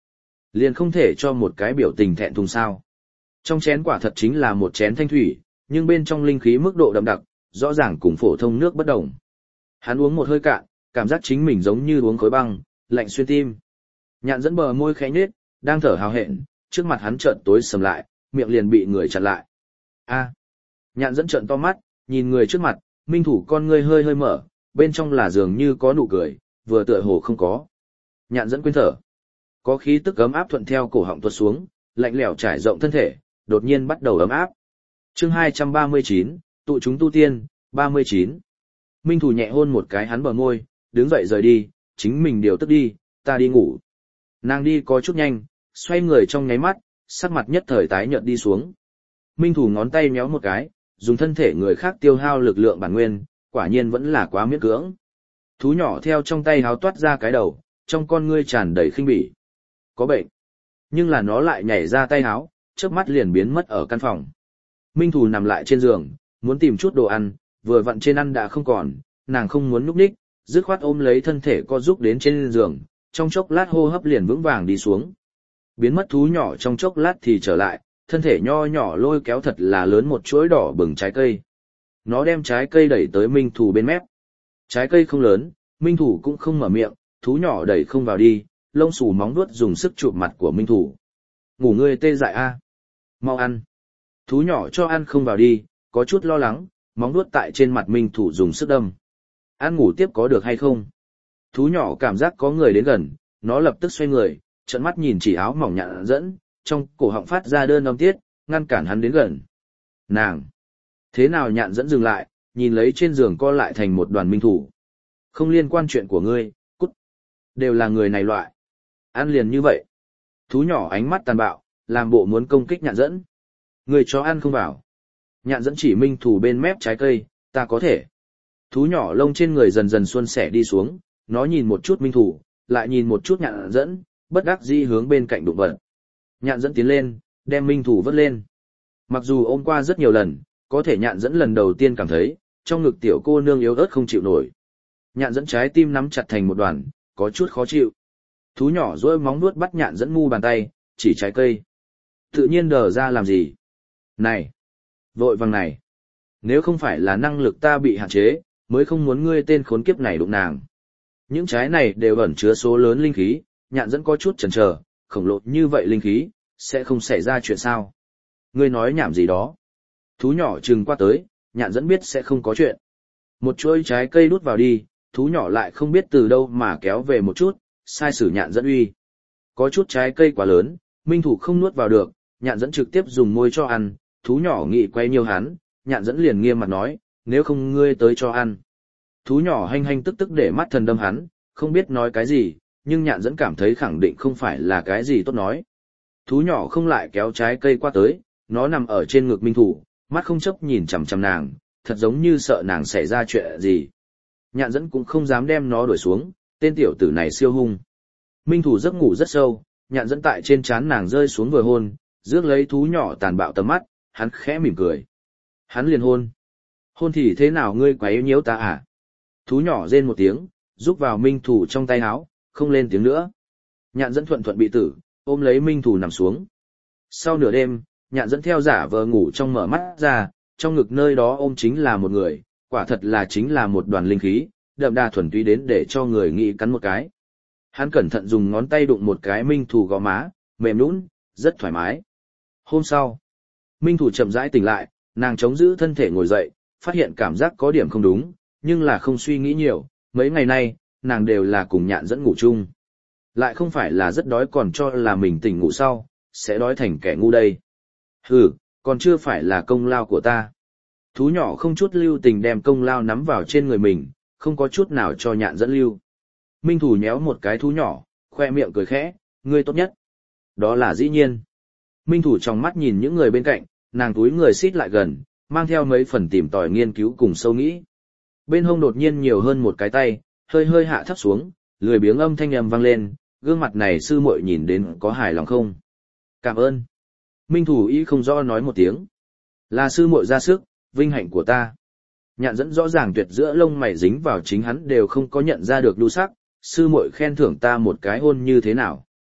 Liền không thể cho một cái biểu tình thẹn thùng sao. Trong chén quả thật chính là một chén thanh thủy, nhưng bên trong linh khí mức độ đậm đặc, rõ ràng cùng phổ thông nước bất đồng. Hắn uống một hơi cạn, cảm giác chính mình giống như uống khối băng, lạnh xuyên tim. Nhạn dẫn bờ môi khẽ nhếch, đang thở hào hẹn, trước mặt hắn chợt tối sầm lại, miệng liền bị người chặn lại. A. Nhạn dẫn trợn to mắt, nhìn người trước mặt, Minh Thủ con ngươi hơi hơi mở, bên trong là dường như có nụ cười, vừa tựa hồ không có. Nhạn dẫn quên thở. Có khí tức ấm áp thuận theo cổ họng tuột xuống, lạnh lẽo trải rộng thân thể, đột nhiên bắt đầu ấm áp. Chương hai trăm ba mươi chín, tụ chúng tu tiên, ba mươi chín. Minh Thủ nhẹ hôn một cái hắn bờ môi, đứng dậy rời đi, chính mình điều tức đi, ta đi ngủ. Nàng đi có chút nhanh, xoay người trong nháy mắt, sắc mặt nhất thời tái nhợt đi xuống. Minh Thủ ngón tay méo một cái, dùng thân thể người khác tiêu hao lực lượng bản nguyên, quả nhiên vẫn là quá miễn cưỡng. Thú nhỏ theo trong tay háo toát ra cái đầu, trong con ngươi tràn đầy khinh bỉ. Có bệnh. Nhưng là nó lại nhảy ra tay háo, chớp mắt liền biến mất ở căn phòng. Minh Thủ nằm lại trên giường, muốn tìm chút đồ ăn, vừa vặn trên ăn đã không còn, nàng không muốn núp ních, dứt khoát ôm lấy thân thể co giúp đến trên giường, trong chốc lát hô hấp liền vững vàng đi xuống. Biến mất thú nhỏ trong chốc lát thì trở lại, thân thể nho nhỏ lôi kéo thật là lớn một chuỗi đỏ bừng trái cây. Nó đem trái cây đẩy tới Minh Thủ bên mép. Trái cây không lớn, Minh Thủ cũng không mở miệng, thú nhỏ đẩy không vào đi, lông xù móng vuốt dùng sức chụp mặt của Minh Thủ. Ngủ ngươi tê dại a, mau ăn. Thú nhỏ cho ăn không vào đi, có chút lo lắng, móng vuốt tại trên mặt Minh Thủ dùng sức đâm. Ăn ngủ tiếp có được hay không? Thú nhỏ cảm giác có người đến gần, nó lập tức xoay người, trợn mắt nhìn chỉ áo mỏng Nhạn dẫn, trong cổ họng phát ra đơn âm tiết, ngăn cản hắn đến gần. Nàng! Thế nào Nhạn dẫn dừng lại, nhìn lấy trên giường co lại thành một đoàn Minh Thủ. Không liên quan chuyện của ngươi, cút. Đều là người này loại. Ăn liền như vậy. Thú nhỏ ánh mắt tàn bạo, làm bộ muốn công kích Nhạn dẫn. Người cho ăn không vào. Nhạn dẫn chỉ Minh Thủ bên mép trái cây, ta có thể. Thú nhỏ lông trên người dần dần xuân sẻ đi xuống, nó nhìn một chút Minh Thủ, lại nhìn một chút Nhạn dẫn, bất đắc dĩ hướng bên cạnh đụng vật. Nhạn dẫn tiến lên, đem Minh Thủ vớt lên. Mặc dù ôm qua rất nhiều lần, có thể Nhạn dẫn lần đầu tiên cảm thấy, trong ngực tiểu cô nương yếu ớt không chịu nổi. Nhạn dẫn trái tim nắm chặt thành một đoàn, có chút khó chịu. Thú nhỏ dỗi móng nuốt bắt Nhạn dẫn mu bàn tay, chỉ trái cây. Tự nhiên đờ ra làm gì? Này! Vội vàng này! Nếu không phải là năng lực ta bị hạn chế, mới không muốn ngươi tên khốn kiếp này đụng nàng. Những trái này đều ẩn chứa số lớn linh khí, Nhạn dẫn có chút chần chờ, khổng lồ như vậy linh khí, sẽ không xảy ra chuyện sao? Ngươi nói nhảm gì đó? Thú nhỏ trừng qua tới, Nhạn dẫn biết sẽ không có chuyện. Một chuỗi trái cây đút vào đi, thú nhỏ lại không biết từ đâu mà kéo về một chút, sai sử Nhạn dẫn uy. Có chút trái cây quá lớn, Minh Thủ không nuốt vào được, Nhạn dẫn trực tiếp dùng môi cho ăn, thú nhỏ nghị quay nhiều hắn, Nhạn dẫn liền nghiêm mặt nói, nếu không ngươi tới cho ăn. Thú nhỏ hanh hanh tức tức để mắt thần đâm hắn, không biết nói cái gì, nhưng Nhạn dẫn cảm thấy khẳng định không phải là cái gì tốt nói. Thú nhỏ không lại kéo trái cây qua tới, nó nằm ở trên ngực Minh Thủ, mắt không chấp nhìn chằm chằm nàng, thật giống như sợ nàng xảy ra chuyện gì. Nhạn dẫn cũng không dám đem nó đuổi xuống, tên tiểu tử này siêu hung. Minh Thủ giấc ngủ rất sâu, Nhạn dẫn tại trên trán nàng rơi xuống vừa hôn, rước lấy thú nhỏ tàn bạo tầm mắt, hắn khẽ mỉm cười. Hắn liền hôn. Hôn thì thế nào ngươi quấy nhiễu ta à? Thú nhỏ rên một tiếng, rúc vào Minh Thủ trong tay áo, không lên tiếng nữa. Nhạn dẫn thuận thuận bị tử, ôm lấy Minh Thủ nằm xuống. Sau nửa đêm, Nhạn dẫn theo giả vờ ngủ trong mở mắt ra, trong ngực nơi đó ôm chính là một người, quả thật là chính là một đoàn linh khí, đậm đà thuần túy đến để cho người nghĩ cắn một cái. Hắn cẩn thận dùng ngón tay đụng một cái Minh Thủ gò má, mềm nhũn, rất thoải mái. Hôm sau, Minh Thủ chậm rãi tỉnh lại, nàng chống giữ thân thể ngồi dậy, phát hiện cảm giác có điểm không đúng, nhưng là không suy nghĩ nhiều, mấy ngày nay, nàng đều là cùng Nhạn dẫn ngủ chung. Lại không phải là rất đói còn cho là mình tỉnh ngủ sau, sẽ đói thành kẻ ngu đây. Hừ, còn chưa phải là công lao của ta. Thú nhỏ không chút lưu tình đem công lao nắm vào trên người mình, không có chút nào cho Nhạn dẫn lưu. Minh Thủ nhéo một cái thú nhỏ, khoe miệng cười khẽ, ngươi tốt nhất. Đó là dĩ nhiên. Minh Thủ trong mắt nhìn những người bên cạnh, nàng túi người xít lại gần, mang theo mấy phần tìm tòi nghiên cứu cùng sâu nghĩ. Bên hông đột nhiên nhiều hơn một cái tay, hơi hơi hạ thấp xuống, lười biếng âm thanh ầm vang lên, gương mặt này sư muội nhìn đến có hài lòng không? Cảm ơn. Minh Thủ ý không rõ nói một tiếng. Là sư muội ra sức, vinh hạnh của ta. Nhạn dẫn rõ ràng tuyệt giữa lông mày dính vào chính hắn đều không có nhận ra được đu sắc, sư muội khen thưởng ta một cái hôn như thế nào.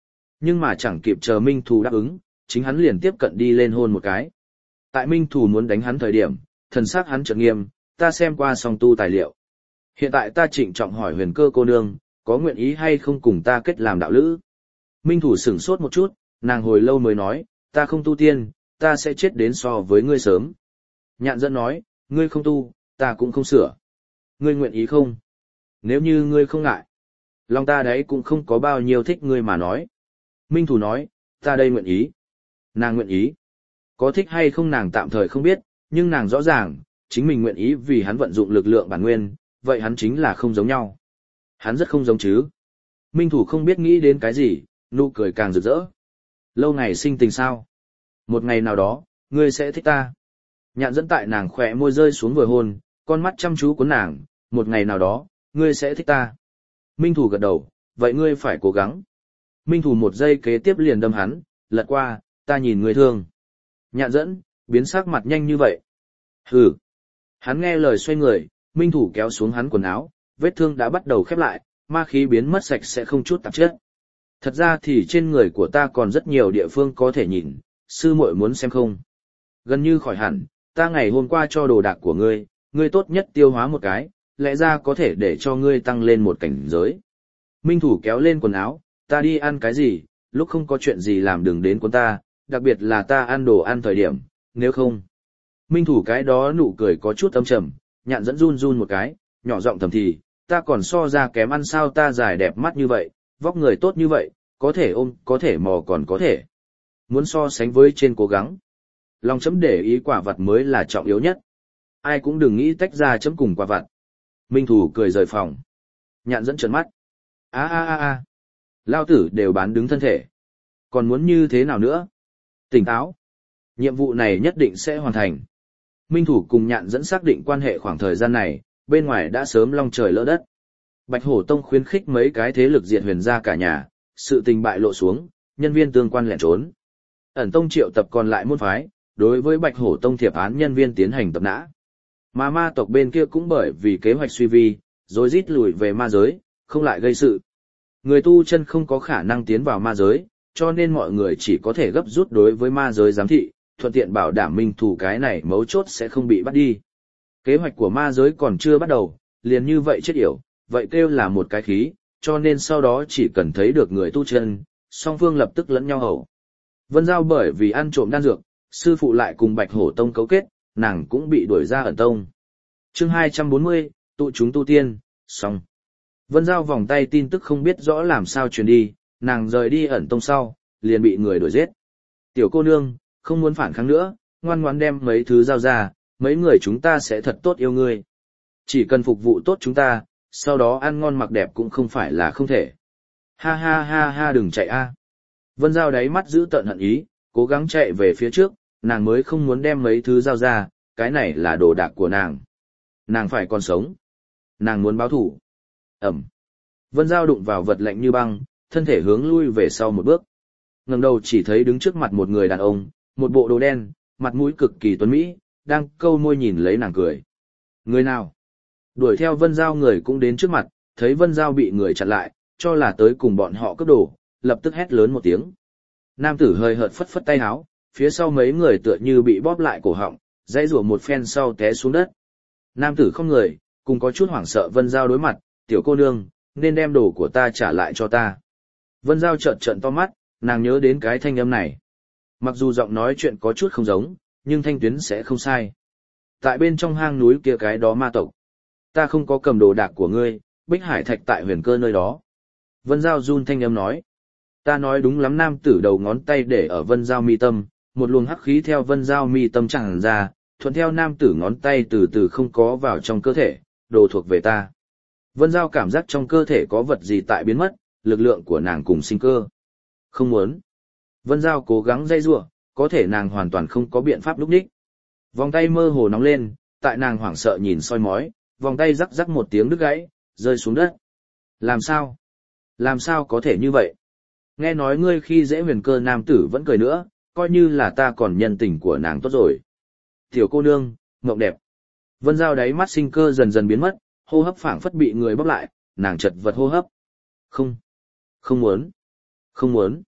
Nhưng mà chẳng kịp chờ Minh Thù đáp ứng, chính hắn liền tiếp cận đi lên hôn một cái. Tại Minh Thù muốn đánh hắn thời điểm, thần sắc hắn chợt nghiêm, ta xem qua song tu tài liệu. Hiện tại ta trịnh trọng hỏi Huyền Cơ cô nương, có nguyện ý hay không cùng ta kết làm đạo lữ? Minh Thủ sửng sốt một chút, nàng hồi lâu mới nói, ta không tu tiên, ta sẽ chết đến so với ngươi sớm. Nhạn Dẫn nói, ngươi không tu, ta cũng không sửa. Ngươi nguyện ý không? Nếu như ngươi không ngại. Lòng ta đấy cũng không có bao nhiêu thích ngươi mà nói. Minh Thủ nói, ta đây nguyện ý. Nàng nguyện ý. Có thích hay không nàng tạm thời không biết, nhưng nàng rõ ràng, chính mình nguyện ý vì hắn vận dụng lực lượng bản nguyên, vậy hắn chính là không giống nhau. Hắn rất không giống chứ. Minh Thủ không biết nghĩ đến cái gì, nụ cười càng rực rỡ. Lâu ngày sinh tình sao? Một ngày nào đó, ngươi sẽ thích ta. Nhạn Dẫn tại nàng khỏe môi rơi xuống vừa hôn, con mắt chăm chú của nàng, một ngày nào đó, ngươi sẽ thích ta. Minh Thủ gật đầu, vậy ngươi phải cố gắng. Minh Thủ một giây kế tiếp liền đâm hắn, lật qua, ta nhìn ngươi thương. Nhạn Dẫn, biến sắc mặt nhanh như vậy. Hừ. Hắn nghe lời xoay người, Minh Thủ kéo xuống hắn quần áo, vết thương đã bắt đầu khép lại, ma khí biến mất sạch sẽ không chút tạp chất. Thật ra thì trên người của ta còn rất nhiều địa phương có thể nhìn, sư muội muốn xem không? Gần như khỏi hẳn, ta ngày hôm qua cho đồ đạc của ngươi, ngươi tốt nhất tiêu hóa một cái, lẽ ra có thể để cho ngươi tăng lên một cảnh giới. Minh Thủ kéo lên quần áo, ta đi ăn cái gì, lúc không có chuyện gì làm đừng đến quán ta, đặc biệt là ta ăn đồ ăn thời điểm, nếu không. Minh Thủ cái đó nụ cười có chút âm trầm, Nhạn Dẫn run run một cái, nhỏ giọng thầm thì, ta còn so ra kém ăn sao ta dài đẹp mắt như vậy, vóc người tốt như vậy, có thể ôm, có thể mò còn có thể. Muốn so sánh với trên cố gắng. Lòng chấm để ý quả vật mới là trọng yếu nhất. Ai cũng đừng nghĩ tách ra chấm cùng quả vật. Minh Thủ cười rời phòng. Nhạn Dẫn trợn mắt. a a a a Lao tử đều bán đứng thân thể. Còn muốn như thế nào nữa? Tỉnh táo. Nhiệm vụ này nhất định sẽ hoàn thành. Minh Thủ cùng Nhạn Dẫn xác định quan hệ khoảng thời gian này, bên ngoài đã sớm long trời lỡ đất. Bạch Hổ Tông khuyến khích mấy cái thế lực diệt huyền ra cả nhà, sự tình bại lộ xuống, nhân viên tương quan lẻn trốn. Ẩn Tông triệu tập còn lại môn phái, đối với Bạch Hổ Tông thiệp án nhân viên tiến hành tập nã. Mà ma tộc bên kia cũng bởi vì kế hoạch suy vi, rồi rít lùi về ma giới, không lại gây sự. Người tu chân không có khả năng tiến vào ma giới, cho nên mọi người chỉ có thể gấp rút đối với ma giới giám thị, thuận tiện bảo đảm Minh Thủ cái này mấu chốt sẽ không bị bắt đi. Kế hoạch của ma giới còn chưa bắt đầu, liền như vậy chết yểu, vậy kêu là một cái khí, cho nên sau đó chỉ cần thấy được người tu chân, song phương lập tức lẫn nhau hậu. Vân Giao bởi vì ăn trộm đan dược, sư phụ lại cùng Bạch Hổ Tông cấu kết, nàng cũng bị đuổi ra Ẩn Tông. Chương hai trăm bốn mươi, tụ chúng tu tiên, xong. Vân Giao vòng tay tin tức không biết rõ làm sao truyền đi, nàng rời đi Ẩn Tông sau, liền bị người đuổi giết. Tiểu cô nương, không muốn phản kháng nữa, ngoan ngoãn đem mấy thứ giao ra, mấy người chúng ta sẽ thật tốt yêu ngươi. Chỉ cần phục vụ tốt chúng ta, sau đó ăn ngon mặc đẹp cũng không phải là không thể. Ha ha ha ha đừng chạy a. Vân Giao đáy mắt giữ tợn hận ý, cố gắng chạy về phía trước, nàng mới không muốn đem mấy thứ giao ra, cái này là đồ đạc của nàng. Nàng phải còn sống. Nàng muốn báo thủ. Ẩm. Vân Giao đụng vào vật lạnh như băng, thân thể hướng lui về sau một bước. Ngẩng đầu chỉ thấy đứng trước mặt một người đàn ông, một bộ đồ đen, mặt mũi cực kỳ tuấn mỹ, đang câu môi nhìn lấy nàng cười. Người nào? Đuổi theo Vân Giao người cũng đến trước mặt, thấy Vân Giao bị người chặn lại, cho là tới cùng bọn họ cướp đồ, lập tức hét lớn một tiếng. Nam tử hơi hợt phất phất tay áo, phía sau mấy người tựa như bị bóp lại cổ họng, dãy rủa một phen sau té xuống đất. Nam tử không người, cùng có chút hoảng sợ Vân Giao đối mặt, tiểu cô nương, nên đem đồ của ta trả lại cho ta. Vân Giao trợn trợn to mắt, nàng nhớ đến cái thanh âm này. Mặc dù giọng nói chuyện có chút không giống, nhưng thanh tuyến sẽ không sai. Tại bên trong hang núi kia cái đó ma tộc. Ta không có cầm đồ đạc của ngươi, Bích Hải Thạch tại Huyền Cơ nơi đó. Vân Giao run thanh âm nói. Ta nói đúng lắm. Nam tử đầu ngón tay để ở Vân Giao mi tâm, một luồng hắc khí theo Vân Giao mi tâm tràn ra, thuận theo nam tử ngón tay từ từ không có vào trong cơ thể, đồ thuộc về ta. Vân Giao cảm giác trong cơ thể có vật gì tại biến mất, lực lượng của nàng cùng sinh cơ. Không muốn. Vân Giao cố gắng dây giụa, có thể nàng hoàn toàn không có biện pháp lúc đích. Vòng tay mơ hồ nóng lên, tại nàng hoảng sợ nhìn soi mói, vòng tay rắc rắc một tiếng đứt gãy, rơi xuống đất. Làm sao? Làm sao có thể như vậy? Nghe nói ngươi khi dễ Huyền Cơ nam tử vẫn cười nữa, coi như là ta còn nhân tình của nàng tốt rồi. Tiểu cô nương, mộng đẹp. Vân Giao đáy mắt sinh cơ dần dần biến mất, hô hấp phảng phất bị người bóp lại, nàng chật vật hô hấp. Không. Không muốn. Không muốn.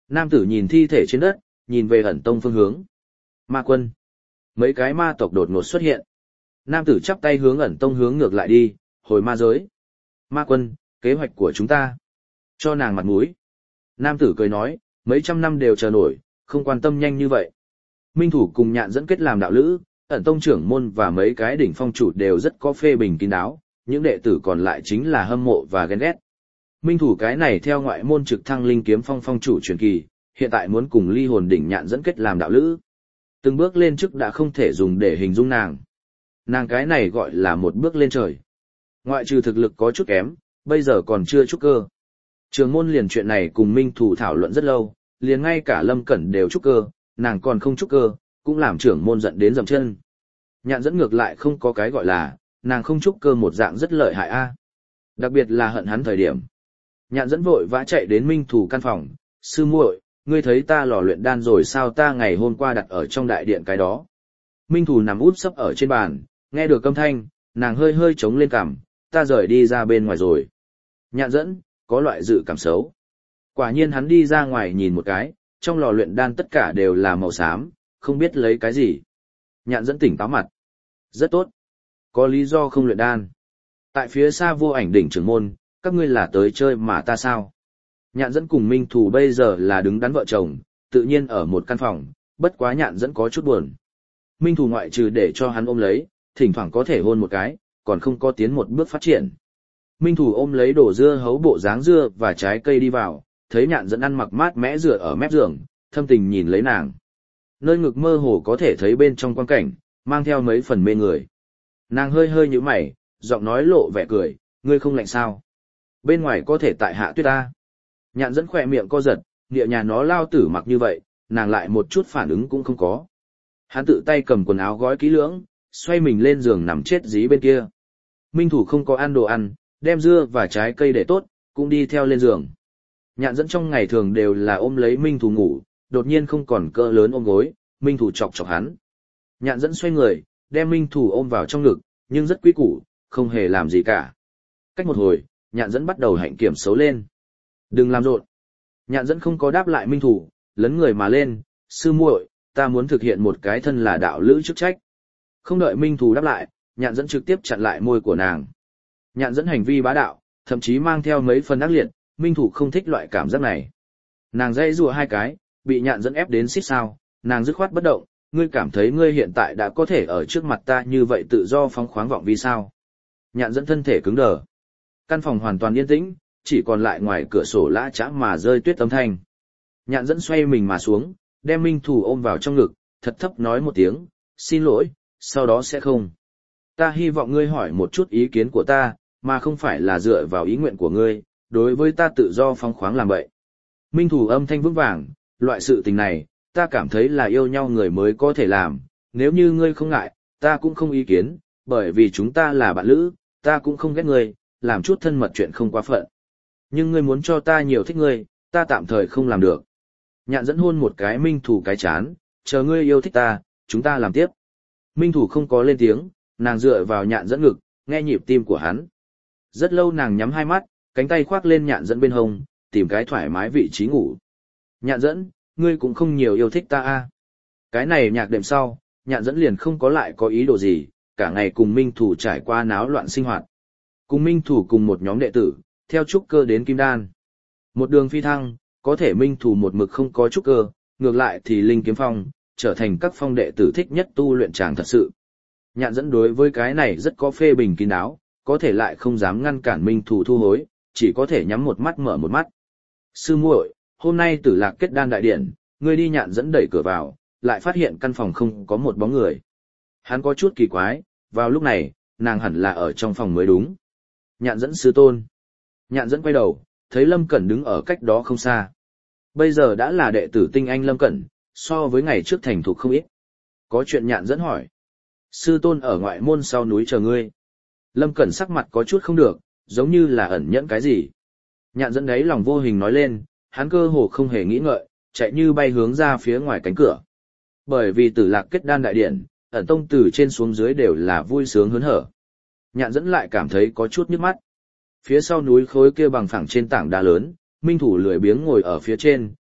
Nam tử nhìn thi thể trên đất, nhìn về ẩn tông phương hướng. Ma quân. Mấy cái ma tộc đột ngột xuất hiện. Nam tử chắp tay hướng ẩn tông hướng ngược lại đi, hồi ma giới. Ma quân, kế hoạch của chúng ta. Cho nàng mặt mũi. Nam tử cười nói, mấy trăm năm đều chờ nổi, không quan tâm nhanh như vậy. Minh thủ cùng nhạn dẫn kết làm đạo lữ, ẩn tông trưởng môn và mấy cái đỉnh phong chủ đều rất có phê bình kín đáo, những đệ tử còn lại chính là hâm mộ và ghen ghét. Minh thủ cái này theo ngoại môn trực thăng linh kiếm phong phong chủ truyền kỳ, hiện tại muốn cùng ly hồn đỉnh nhạn dẫn kết làm đạo lữ. Từng bước lên chức đã không thể dùng để hình dung nàng. Nàng cái này gọi là một bước lên trời. Ngoại trừ thực lực có chút kém, bây giờ còn chưa trúc cơ. Trường môn liền chuyện này cùng Minh thủ thảo luận rất lâu, liền ngay cả Lâm Cẩn đều trúc cơ, nàng còn không trúc cơ, cũng làm trưởng môn giận đến dầm chân. Nhạn dẫn ngược lại không có cái gọi là, nàng không trúc cơ một dạng rất lợi hại a. Đặc biệt là hận hắn thời điểm. Nhạn dẫn vội vã chạy đến Minh thủ căn phòng, sư muội, ngươi thấy ta lò luyện đan rồi sao, ta ngày hôm qua đặt ở trong đại điện cái đó. Minh thủ nằm úp sấp ở trên bàn, nghe được âm thanh, nàng hơi hơi chống lên cằm, ta rời đi ra bên ngoài rồi. Nhạn dẫn, có loại dự cảm xấu. Quả nhiên hắn đi ra ngoài nhìn một cái, trong lò luyện đan tất cả đều là màu xám, không biết lấy cái gì. Nhạn dẫn tỉnh táo mặt. Rất tốt. Có lý do không luyện đan. Tại phía xa vô ảnh đỉnh trưởng môn, các ngươi là tới chơi mà ta sao? Nhạn dẫn cùng Minh thủ bây giờ là đứng đắn vợ chồng, tự nhiên ở một căn phòng, bất quá nhạn dẫn có chút buồn. Minh thủ ngoại trừ để cho hắn ôm lấy, thỉnh thoảng có thể hôn một cái, còn không có tiến một bước phát triển. Minh thủ ôm lấy đổ dưa hấu bộ dáng dưa và trái cây đi vào, thấy nhạn dẫn ăn mặc mát mẽ dựa ở mép giường, thâm tình nhìn lấy nàng. Nơi ngực mơ hồ có thể thấy bên trong quang cảnh, mang theo mấy phần mê người. Nàng hơi hơi nhíu mày, giọng nói lộ vẻ cười, ngươi không lạnh sao? Bên ngoài có thể tại hạ tuyết ta. Nhạn dẫn khỏe miệng co giật, địa nhà nó lao tử mặc như vậy, nàng lại một chút phản ứng cũng không có. Hắn tự tay cầm quần áo gói kỹ lưỡng, xoay mình lên giường nằm chết dí bên kia. Minh thủ không có ăn đồ ăn, đem dưa và trái cây để tốt, cũng đi theo lên giường. Nhạn dẫn trong ngày thường đều là ôm lấy Minh thủ ngủ, đột nhiên không còn cỡ lớn ôm gối, Minh thủ chọc chọc hắn. Nhạn dẫn xoay người, đem Minh thủ ôm vào trong ngực, nhưng rất quý củ, không hề làm gì cả. Cách một hồi, nhạn dẫn bắt đầu hạnh kiểm xấu lên. Đừng làm rộn. Nhạn dẫn không có đáp lại Minh thủ, lấn người mà lên, sư muội, ta muốn thực hiện một cái thân là đạo lữ chức trách. Không đợi Minh thủ đáp lại, nhạn dẫn trực tiếp chặn lại môi của nàng. Nhạn dẫn hành vi bá đạo, thậm chí mang theo mấy phần ác liệt, Minh thủ không thích loại cảm giác này. Nàng dây rùa hai cái, bị nhạn dẫn ép đến xít sao, nàng dứt khoát bất động, ngươi cảm thấy ngươi hiện tại đã có thể ở trước mặt ta như vậy tự do phóng khoáng vọng vì sao. Nhạn dẫn thân thể cứng đờ. Căn phòng hoàn toàn yên tĩnh, chỉ còn lại ngoài cửa sổ lã chã mà rơi tuyết âm thanh. Nhạn dẫn xoay mình mà xuống, đem Minh thủ ôm vào trong ngực, thật thấp nói một tiếng, xin lỗi, sau đó sẽ không. Ta hy vọng ngươi hỏi một chút ý kiến của ta, mà không phải là dựa vào ý nguyện của ngươi, đối với ta tự do phóng khoáng làm vậy. Minh thủ âm thanh vững vàng, loại sự tình này, ta cảm thấy là yêu nhau người mới có thể làm, nếu như ngươi không ngại, ta cũng không ý kiến, bởi vì chúng ta là bạn lữ, ta cũng không ghét ngươi, làm chút thân mật chuyện không quá phận. Nhưng ngươi muốn cho ta nhiều thích ngươi, ta tạm thời không làm được. Nhạn dẫn hôn một cái Minh thủ cái chán, chờ ngươi yêu thích ta, chúng ta làm tiếp. Minh thủ không có lên tiếng, nàng dựa vào nhạn dẫn ngực, nghe nhịp tim của hắn. Rất lâu nàng nhắm hai mắt, cánh tay khoác lên nhạn dẫn bên hông, tìm cái thoải mái vị trí ngủ. Nhạn dẫn, ngươi cũng không nhiều yêu thích ta a. Cái này nhạc đệm sau, nhạn dẫn liền không có lại có ý đồ gì, cả ngày cùng Minh thủ trải qua náo loạn sinh hoạt. Cùng Minh thủ cùng một nhóm đệ tử, theo trúc cơ đến kim đan. Một đường phi thăng, có thể Minh thủ một mực không có trúc cơ, ngược lại thì linh kiếm phong, trở thành các phong đệ tử thích nhất tu luyện tràng thật sự. Nhạn dẫn đối với cái này rất có phê bình kín đáo, có thể lại không dám ngăn cản Minh thủ thu hối, chỉ có thể nhắm một mắt mở một mắt. Sư muội, hôm nay Tử Lạc kết đan đại điện, ngươi đi. Nhạn dẫn đẩy cửa vào, lại phát hiện căn phòng không có một bóng người. Hắn có chút kỳ quái, vào lúc này, nàng hẳn là ở trong phòng mới đúng. Nhạn dẫn sư tôn. Nhạn dẫn quay đầu, thấy Lâm Cẩn đứng ở cách đó không xa. Bây giờ đã là đệ tử tinh anh Lâm Cẩn, so với ngày trước thành thục không ít. Có chuyện nhạn dẫn hỏi. Sư tôn ở ngoại môn sau núi chờ ngươi. Lâm Cẩn sắc mặt có chút không được, giống như là ẩn nhẫn cái gì. Nhạn dẫn đấy lòng vô hình nói lên, hắn cơ hồ không hề nghĩ ngợi, chạy như bay hướng ra phía ngoài cánh cửa. Bởi vì Tử Lạc kết đan đại điện, ẩn tông từ trên xuống dưới đều là vui sướng hớn hở. Nhạn dẫn lại cảm thấy có chút nhức mắt. Phía sau núi khối kia bằng phẳng trên tảng đá lớn, Minh thủ lười biếng ngồi ở phía trên,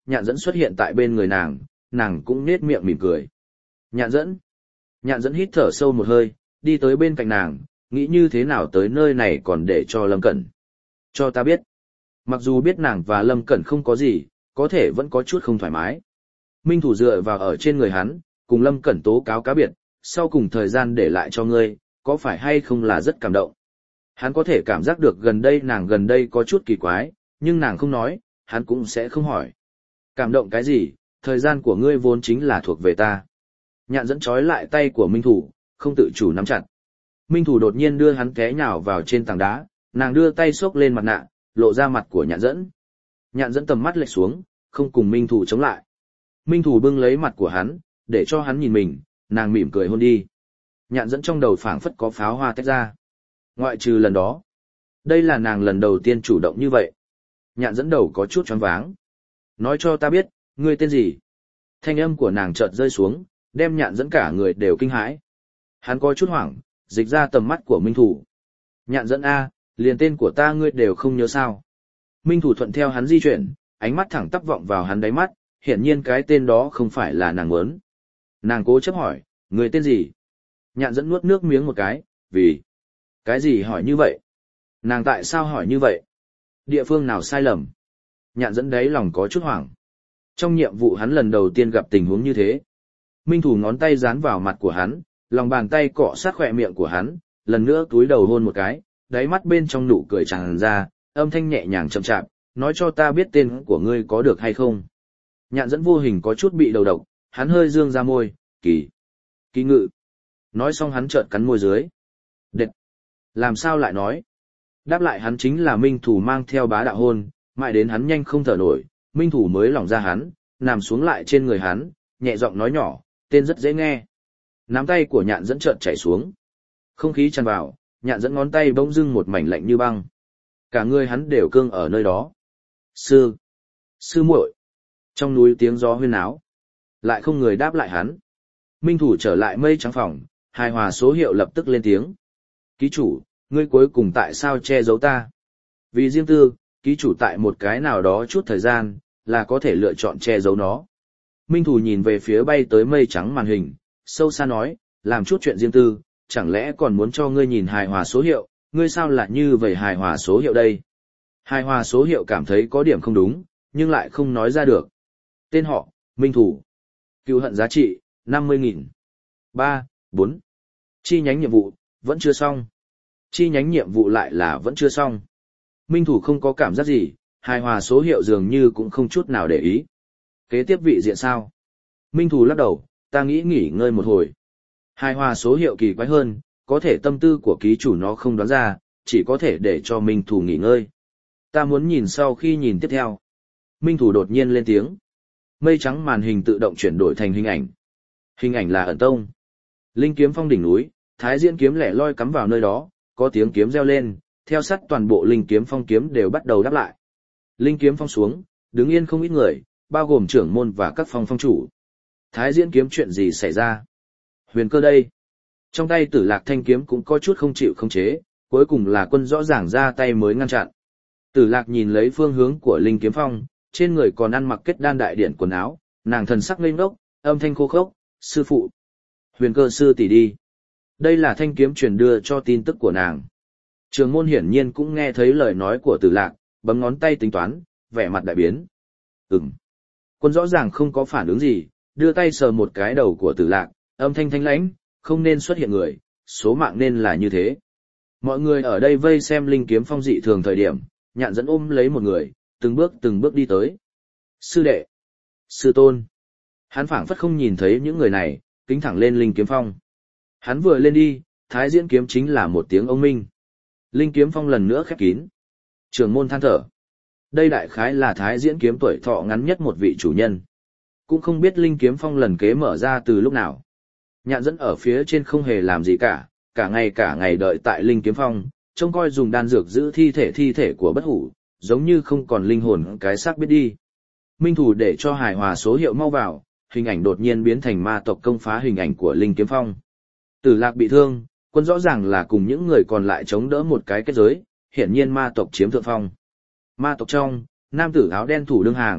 nhạn dẫn xuất hiện tại bên người nàng, nàng cũng nết miệng mỉm cười. Nhạn dẫn. Nhạn dẫn hít thở sâu một hơi, đi tới bên cạnh nàng, nghĩ như thế nào tới nơi này còn để cho Lâm Cẩn. Cho ta biết. Mặc dù biết nàng và Lâm Cẩn không có gì, có thể vẫn có chút không thoải mái. Minh Thủ dựa vào ở trên người hắn, cùng Lâm Cẩn tố cáo cá biệt, sau cùng thời gian để lại cho ngươi, có phải hay không là rất cảm động. Hắn có thể cảm giác được gần đây nàng gần đây có chút kỳ quái, nhưng nàng không nói, hắn cũng sẽ không hỏi. Cảm động cái gì, thời gian của ngươi vốn chính là thuộc về ta. Nhạn dẫn trói lại tay của Minh Thủ, không tự chủ nắm chặt. Minh Thủ đột nhiên đưa hắn té nhào vào trên tảng đá, nàng đưa tay xốc lên mặt nạ, lộ ra mặt của nhạn dẫn. Nhạn dẫn tầm mắt lệch xuống, không cùng Minh Thủ chống lại. Minh Thủ bưng lấy mặt của hắn, để cho hắn nhìn mình, nàng mỉm cười hôn đi. Nhạn dẫn trong đầu phảng phất có pháo hoa tách ra. Ngoại trừ lần đó. Đây là nàng lần đầu tiên chủ động như vậy. Nhạn dẫn đầu có chút choáng váng. Nói cho ta biết, ngươi tên gì? Thanh âm của nàng chợt rơi xuống, đem nhạn dẫn cả người đều kinh hãi. Hắn có chút hoảng, dịch ra tầm mắt của Minh Thủ. Nhạn dẫn A, liền tên của ta ngươi đều không nhớ sao. Minh Thủ thuận theo hắn di chuyển, ánh mắt thẳng tắp vọng vào hắn đáy mắt, hiển nhiên cái tên đó không phải là nàng muốn. Nàng cố chấp hỏi, ngươi tên gì? Nhạn dẫn nuốt nước miếng một cái, vì... Cái gì hỏi như vậy? Nàng tại sao hỏi như vậy? Địa phương nào sai lầm? Nhạn dẫn đáy lòng có chút hoảng. Trong nhiệm vụ hắn lần đầu tiên gặp tình huống như thế. Minh Thủ ngón tay dán vào mặt của hắn, lòng bàn tay cọ sát khỏe miệng của hắn, lần nữa túi đầu hôn một cái, đáy mắt bên trong nụ cười tràn ra, âm thanh nhẹ nhàng chậm chạp, nói cho ta biết tên của ngươi có được hay không. Nhạn dẫn vô hình có chút bị đầu độc, hắn hơi dương ra môi, kỳ, kỳ ngự. Nói xong hắn chợt cắn môi dưới. Đệt, làm sao lại nói? Đáp lại hắn chính là Minh Thủ mang theo bá đạo hôn, mãi đến hắn nhanh không thở nổi, Minh Thủ mới lỏng ra hắn, nằm xuống lại trên người hắn, nhẹ giọng nói nhỏ, tên rất dễ nghe. Nắm tay của nhạn dẫn chợt chảy xuống. Không khí tràn vào, nhạn dẫn ngón tay bỗng dưng một mảnh lạnh như băng. Cả người hắn đều cương ở nơi đó. Sư, sư muội. Trong núi tiếng gió huyên áo. Lại không người đáp lại hắn. Minh Thủ trở lại mây trắng phòng, hài hòa số hiệu lập tức lên tiếng. Ký chủ, ngươi cuối cùng tại sao che giấu ta? Vì riêng tư, ký chủ tại một cái nào đó chút thời gian, là có thể lựa chọn che giấu nó. Minh Thủ nhìn về phía bay tới mây trắng màn hình, sâu xa nói, làm chút chuyện riêng tư, chẳng lẽ còn muốn cho ngươi nhìn hài hòa số hiệu, ngươi sao lại như vậy hài hòa số hiệu đây? Hài hòa số hiệu cảm thấy có điểm không đúng, nhưng lại không nói ra được. Tên họ, Minh Thủ. Cựu hận giá trị, năm mươi nghìn. ba, bốn. Chi nhánh nhiệm vụ, vẫn chưa xong. Chi nhánh nhiệm vụ lại là vẫn chưa xong. Minh Thủ không có cảm giác gì, hài hòa số hiệu dường như cũng không chút nào để ý. Kế tiếp vị diện sao? Minh Thủ lắc đầu, ta nghĩ nghỉ ngơi một hồi. Hài hòa số hiệu kỳ quái hơn, có thể tâm tư của ký chủ nó không đoán ra, chỉ có thể để cho Minh Thủ nghỉ ngơi. Ta muốn nhìn sau khi nhìn tiếp theo. Minh Thủ đột nhiên lên tiếng. Mây trắng màn hình tự động chuyển đổi thành hình ảnh. Hình ảnh là ẩn tông. Linh kiếm phong đỉnh núi, thái diễn kiếm lẻ loi cắm vào nơi đó, có tiếng kiếm reo lên, theo sát toàn bộ linh kiếm phong kiếm đều bắt đầu đáp lại. Linh kiếm phong xuống, đứng yên không ít người, bao gồm trưởng môn và các phong phong chủ. Thái diễn kiếm chuyện gì xảy ra? Huyền cơ đây. Trong tay Tử Lạc thanh kiếm cũng có chút không chịu không chế, cuối cùng là quân rõ ràng ra tay mới ngăn chặn. Tử Lạc nhìn lấy phương hướng của linh kiếm phong, trên người còn ăn mặc kết đan đại điển quần áo, nàng thần sắc ngây ngốc, âm thanh khô khốc, sư phụ. Huyền cơ sư tỷ đi. Đây là thanh kiếm truyền đưa cho tin tức của nàng. Trường môn hiển nhiên cũng nghe thấy lời nói của Tử Lạc, bấm ngón tay tính toán, vẻ mặt đại biến. Ừm. Quân rõ ràng không có phản ứng gì, đưa tay sờ một cái đầu của Tử Lạc, âm thanh thanh lãnh, không nên xuất hiện người, số mạng nên là như thế. Mọi người ở đây vây xem linh kiếm phong dị thường thời điểm, nhạn dẫn ôm lấy một người, từng bước từng bước đi tới. Sư đệ, sư tôn. Hắn phảng phất không nhìn thấy những người này, kính thẳng lên linh kiếm phong. Hắn vừa lên đi, thái diễn kiếm chính là một tiếng ông minh. Linh kiếm phong lần nữa khép kín. Trường môn than thở. Đây đại khái là thái diễn kiếm tuổi thọ ngắn nhất một vị chủ nhân. Cũng không biết linh kiếm phong lần kế mở ra từ lúc nào. Nhạn dẫn ở phía trên không hề làm gì cả, cả ngày cả ngày đợi tại linh kiếm phong, trông coi dùng đan dược giữ thi thể thi thể của bất hủ, giống như không còn linh hồn cái xác biết đi. Minh Thủ để cho hài hòa số hiệu mau vào, hình ảnh đột nhiên biến thành ma tộc công phá hình ảnh của linh kiếm phong. Tử Lạc bị thương, quân rõ ràng là cùng những người còn lại chống đỡ một cái kết giới, hiển nhiên ma tộc chiếm thượng phong. Ma tộc trong, nam tử áo đen thủ đương hàng,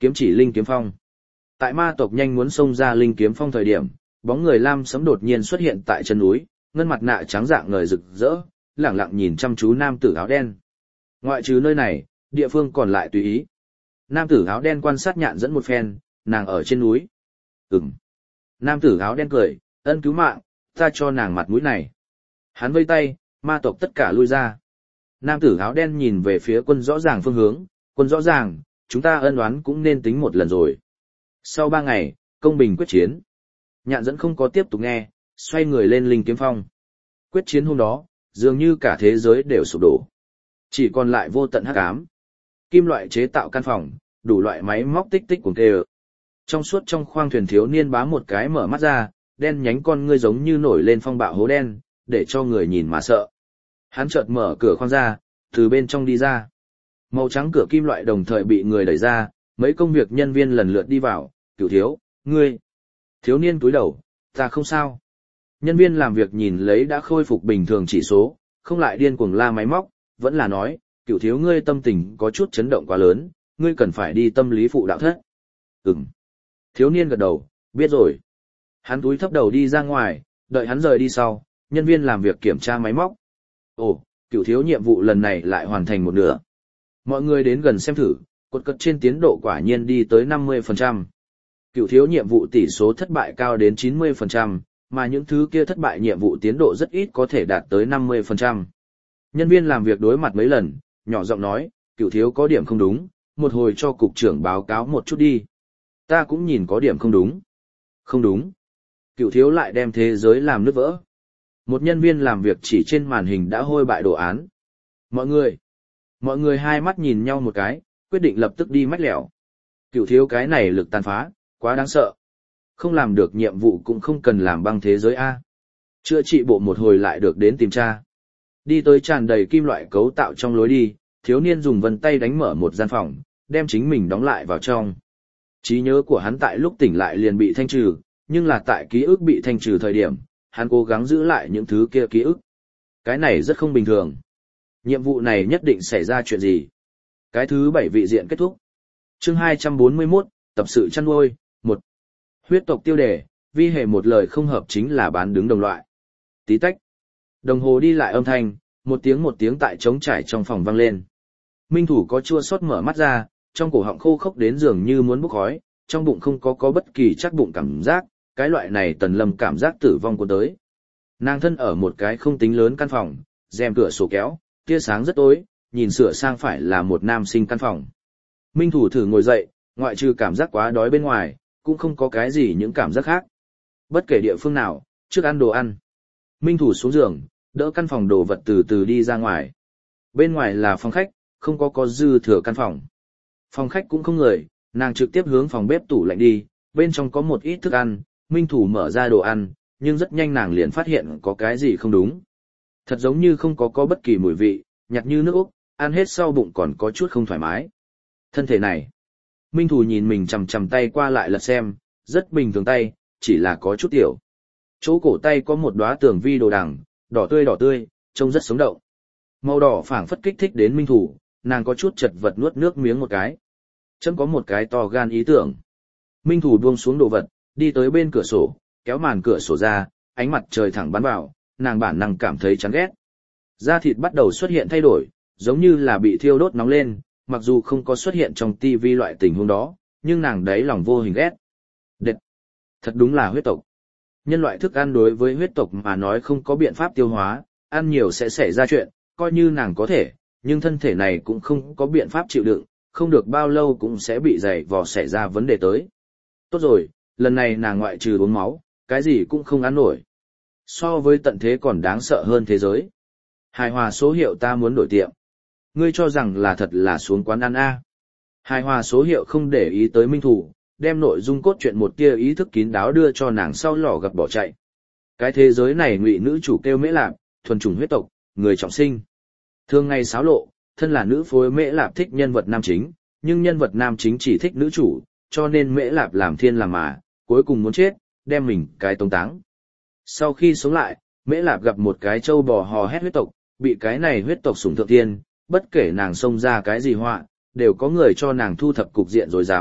Kiếm chỉ Linh Kiếm Phong. Tại ma tộc nhanh muốn xông ra Linh Kiếm Phong thời điểm, bóng người lam sấm đột nhiên xuất hiện tại chân núi, ngân mặt nạ trắng dạng ngời rực rỡ, lẳng lặng nhìn chăm chú nam tử áo đen. Ngoại trừ nơi này, địa phương còn lại tùy ý. Nam tử áo đen quan sát Nhạn Dẫn một phen, nàng ở trên núi. Ừm. Nam tử áo đen cười, ân cứu mạng, ta cho nàng mặt mũi này. Hắn vây tay, ma tộc tất cả lui ra. Nam tử áo đen nhìn về phía quân rõ ràng phương hướng, quân rõ ràng, chúng ta ân oán cũng nên tính một lần rồi. Sau ba ngày, công bình quyết chiến. Nhạn Dẫn không có tiếp tục nghe, xoay người lên Linh Kiếm Phong. Quyết chiến hôm đó, dường như cả thế giới đều sụp đổ. Chỉ còn lại vô tận hắc ám. Kim loại chế tạo căn phòng, đủ loại máy móc tích tích cuồng kêu. Trong suốt trong khoang thuyền thiếu niên bá một cái mở mắt ra, đen nhánh con ngươi giống như nổi lên phong bạo hố đen, để cho người nhìn mà sợ. Hắn chợt mở cửa khoang ra, từ bên trong đi ra. Màu trắng cửa kim loại đồng thời bị người đẩy ra, mấy công việc nhân viên lần lượt đi vào, Cửu thiếu, ngươi. Thiếu niên cúi đầu, ta không sao. Nhân viên làm việc nhìn lấy đã khôi phục bình thường chỉ số, không lại điên cuồng la máy móc, vẫn là nói, Cửu thiếu ngươi tâm tình có chút chấn động quá lớn, ngươi cần phải đi tâm lý phụ đạo thất. Ừm. Thiếu niên gật đầu, biết rồi. Hắn túi thấp đầu đi ra ngoài, đợi hắn rời đi sau, nhân viên làm việc kiểm tra máy móc. Ồ, Cửu thiếu nhiệm vụ lần này lại hoàn thành một nửa. Mọi người đến gần xem thử, cột cất trên tiến độ quả nhiên đi tới năm mươi phần trăm. Cửu thiếu nhiệm vụ tỷ số thất bại cao đến chín mươi phần trăm, mà những thứ kia thất bại nhiệm vụ tiến độ rất ít có thể đạt tới năm mươi phần trăm. Nhân viên làm việc đối mặt mấy lần, nhỏ giọng nói, Cửu thiếu có điểm không đúng, một hồi cho cục trưởng báo cáo một chút đi. Ta cũng nhìn có điểm không đúng. Không đúng. Cửu thiếu lại đem thế giới làm nứt vỡ. Một nhân viên làm việc chỉ trên màn hình đã hôi bại đồ án. Mọi người. Mọi người hai mắt nhìn nhau một cái, quyết định lập tức đi mách lẻo. Cửu thiếu cái này lực tàn phá, quá đáng sợ. Không làm được nhiệm vụ cũng không cần làm băng thế giới A. Chữa trị bộ một hồi lại được đến tìm tra. Đi tới tràn đầy kim loại cấu tạo trong lối đi, thiếu niên dùng vân tay đánh mở một gian phòng, đem chính mình đóng lại vào trong. Trí nhớ của hắn tại lúc tỉnh lại liền bị thanh trừ, nhưng là tại ký ức bị thanh trừ thời điểm, hắn cố gắng giữ lại những thứ kia ký ức. Cái này rất không bình thường. Nhiệm vụ này nhất định xảy ra chuyện gì? Cái thứ bảy vị diện kết thúc. Chương hai trăm bốn mươi mốt, tập sự chăn nuôi, một. Huyết tộc tiêu đề, vi hệ một lời không hợp chính là bán đứng đồng loại. Tí tách. Đồng hồ đi lại âm thanh, một tiếng một tiếng tại trống trải trong phòng vang lên. Minh thủ có chua xót mở mắt ra, trong cổ họng khô khốc đến dường như muốn bốc khói, trong bụng không có có bất kỳ chắc bụng cảm giác, cái loại này Tần Lâm cảm giác tử vong của tới. Nàng thân ở một cái không tính lớn căn phòng, rèm cửa sổ kéo, tia sáng rất tối, nhìn sửa sang phải là một nam sinh căn phòng. Minh thủ thử ngồi dậy, ngoại trừ cảm giác quá đói bên ngoài, cũng không có cái gì những cảm giác khác. Bất kể địa phương nào, trước ăn đồ ăn. Minh thủ xuống giường, đỡ căn phòng đồ vật từ từ đi ra ngoài. Bên ngoài là phòng khách, không có có dư thừa căn phòng. Phòng khách cũng không người, nàng trực tiếp hướng phòng bếp tủ lạnh đi, bên trong có một ít thức ăn, Minh thủ mở ra đồ ăn, nhưng rất nhanh nàng liền phát hiện có cái gì không đúng. Thật giống như không có có bất kỳ mùi vị, nhạt như nước Úc, ăn hết sau bụng còn có chút không thoải mái. Thân thể này. Minh thủ nhìn mình chầm chầm tay qua lại lật xem, rất bình thường tay, chỉ là có chút tiểu. Chỗ cổ tay có một đóa tường vi đồ đằng, đỏ tươi đỏ tươi, trông rất sống động. Màu đỏ phảng phất kích thích đến Minh thủ, nàng có chút chật vật nuốt nước miếng một cái. Chấm có một cái to gan ý tưởng. Minh thủ buông xuống đồ vật, đi tới bên cửa sổ, kéo màn cửa sổ ra, ánh mặt trời thẳng bắn vào, nàng bản năng cảm thấy chán ghét. Da thịt bắt đầu xuất hiện thay đổi, giống như là bị thiêu đốt nóng lên, mặc dù không có xuất hiện trong tivi loại tình huống đó, nhưng nàng đấy lòng vô hình ghét. Đệt! Thật đúng là huyết tộc. Nhân loại thức ăn đối với huyết tộc mà nói không có biện pháp tiêu hóa, ăn nhiều sẽ xảy ra chuyện, coi như nàng có thể, nhưng thân thể này cũng không có biện pháp chịu đựng, không được bao lâu cũng sẽ bị dày vò xảy ra vấn đề tới. Tốt rồi, lần này nàng ngoại trừ uống máu, cái gì cũng không ăn nổi. So với tận thế còn đáng sợ hơn thế giới. Hài hòa số hiệu ta muốn đổi tiệm. Ngươi cho rằng là thật là xuống quán ăn A. Hài hòa số hiệu không để ý tới Minh thủ, đem nội dung cốt truyện một tia ý thức kín đáo đưa cho nàng sau lò gặp bỏ chạy. Cái thế giới này ngụy nữ chủ kêu Mễ Lạp, thuần chủng huyết tộc, người trọng sinh. Thường ngày xáo lộ, thân là nữ phối Mễ Lạp thích nhân vật nam chính, nhưng nhân vật nam chính chỉ thích nữ chủ, cho nên Mễ Lạp làm thiên làm mà, cuối cùng muốn chết, đem mình cái tống táng. Sau khi sống lại, Mễ Lạp gặp một cái trâu bò hò hét huyết tộc, bị cái này huyết tộc sủng thượng thiên, bất kể nàng xông ra cái gì họa, đều có người cho nàng thu thập cục diện rối rắm,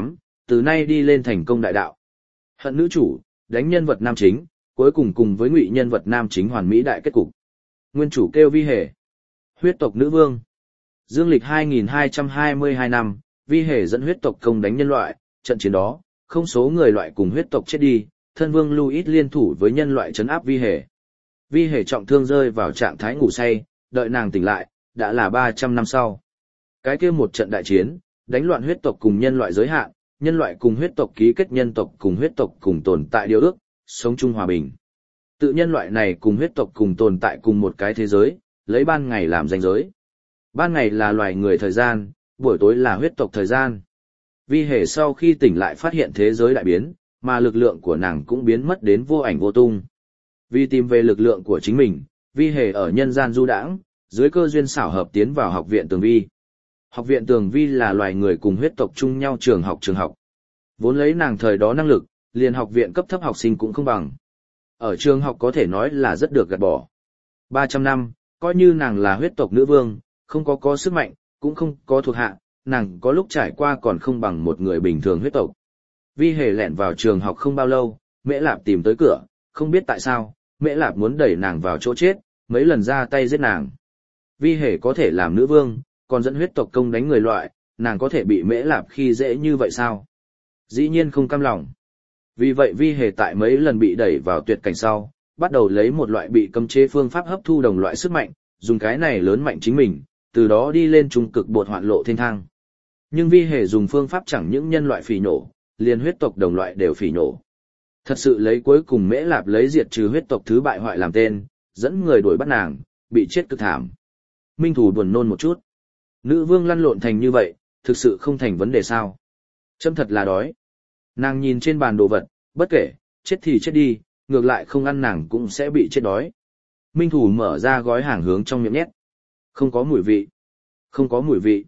từ nay đi lên thành công đại đạo. Hận nữ chủ, đánh nhân vật nam chính, cuối cùng cùng với ngụy nhân vật nam chính hoàn mỹ đại kết cục. Nguyên chủ kêu Vi Hề. Huyết tộc nữ vương. Dương lịch hai nghìn hai trăm hai mươi hai năm, Vi Hề dẫn huyết tộc công đánh nhân loại, trận chiến đó, không số người loại cùng huyết tộc chết đi, thân vương Louis liên thủ với nhân loại trấn áp Vi Hề. Vi Hề trọng thương rơi vào trạng thái ngủ say, đợi nàng tỉnh lại, đã là ba trăm năm sau. Cái kia một trận đại chiến, đánh loạn huyết tộc cùng nhân loại giới hạn, nhân loại cùng huyết tộc ký kết nhân tộc cùng huyết tộc cùng tồn tại điều ước, sống chung hòa bình. Tự nhân loại này cùng huyết tộc cùng tồn tại cùng một cái thế giới, lấy ban ngày làm ranh giới. Ban ngày là loài người thời gian, buổi tối là huyết tộc thời gian. Vi Hề sau khi tỉnh lại phát hiện thế giới đại biến, mà lực lượng của nàng cũng biến mất đến vô ảnh vô tung. Vì tìm về lực lượng của chính mình, Vi Hề ở nhân gian du đãng, dưới cơ duyên xảo hợp tiến vào học viện Tường Vi. Học viện Tường Vi là loài người cùng huyết tộc chung nhau trường học trường học. Vốn lấy nàng thời đó năng lực, liền học viện cấp thấp học sinh cũng không bằng. Ở trường học có thể nói là rất được gạt bỏ. ba trăm năm, coi như nàng là huyết tộc nữ vương, không có có sức mạnh, cũng không có thuộc hạ, nàng có lúc trải qua còn không bằng một người bình thường huyết tộc. Vi Hề lẻn vào trường học không bao lâu, Mễ Lạp tìm tới cửa, không biết tại sao, Mễ Lạp muốn đẩy nàng vào chỗ chết, mấy lần ra tay giết nàng. Vi Hề có thể làm nữ vương, còn dẫn huyết tộc công đánh người loại, nàng có thể bị Mễ Lạp khi dễ như vậy sao? Dĩ nhiên không cam lòng. Vì vậy Vi Hề tại mấy lần bị đẩy vào tuyệt cảnh sau, bắt đầu lấy một loại bị cấm chế phương pháp hấp thu đồng loại sức mạnh, dùng cái này lớn mạnh chính mình, từ đó đi lên trung cực bột hoạn lộ thiên thang. Nhưng Vi Hề dùng phương pháp chẳng những nhân loại phỉ nổ, liền huyết tộc đồng loại đều phỉ nổ. Thật sự lấy cuối cùng Mễ Lạp lấy diệt trừ huyết tộc thứ bại hoại làm tên, dẫn người đuổi bắt nàng, bị chết cực thảm. Minh Thủ buồn nôn một chút. Nữ vương lăn lộn thành như vậy, thực sự không thành vấn đề sao? Châm thật là đói. Nàng nhìn trên bàn đồ vật, bất kể, chết thì chết đi, ngược lại không ăn nàng cũng sẽ bị chết đói. Minh Thủ mở ra gói hàng hướng trong miệng nhét. Không có mùi vị. Không có mùi vị.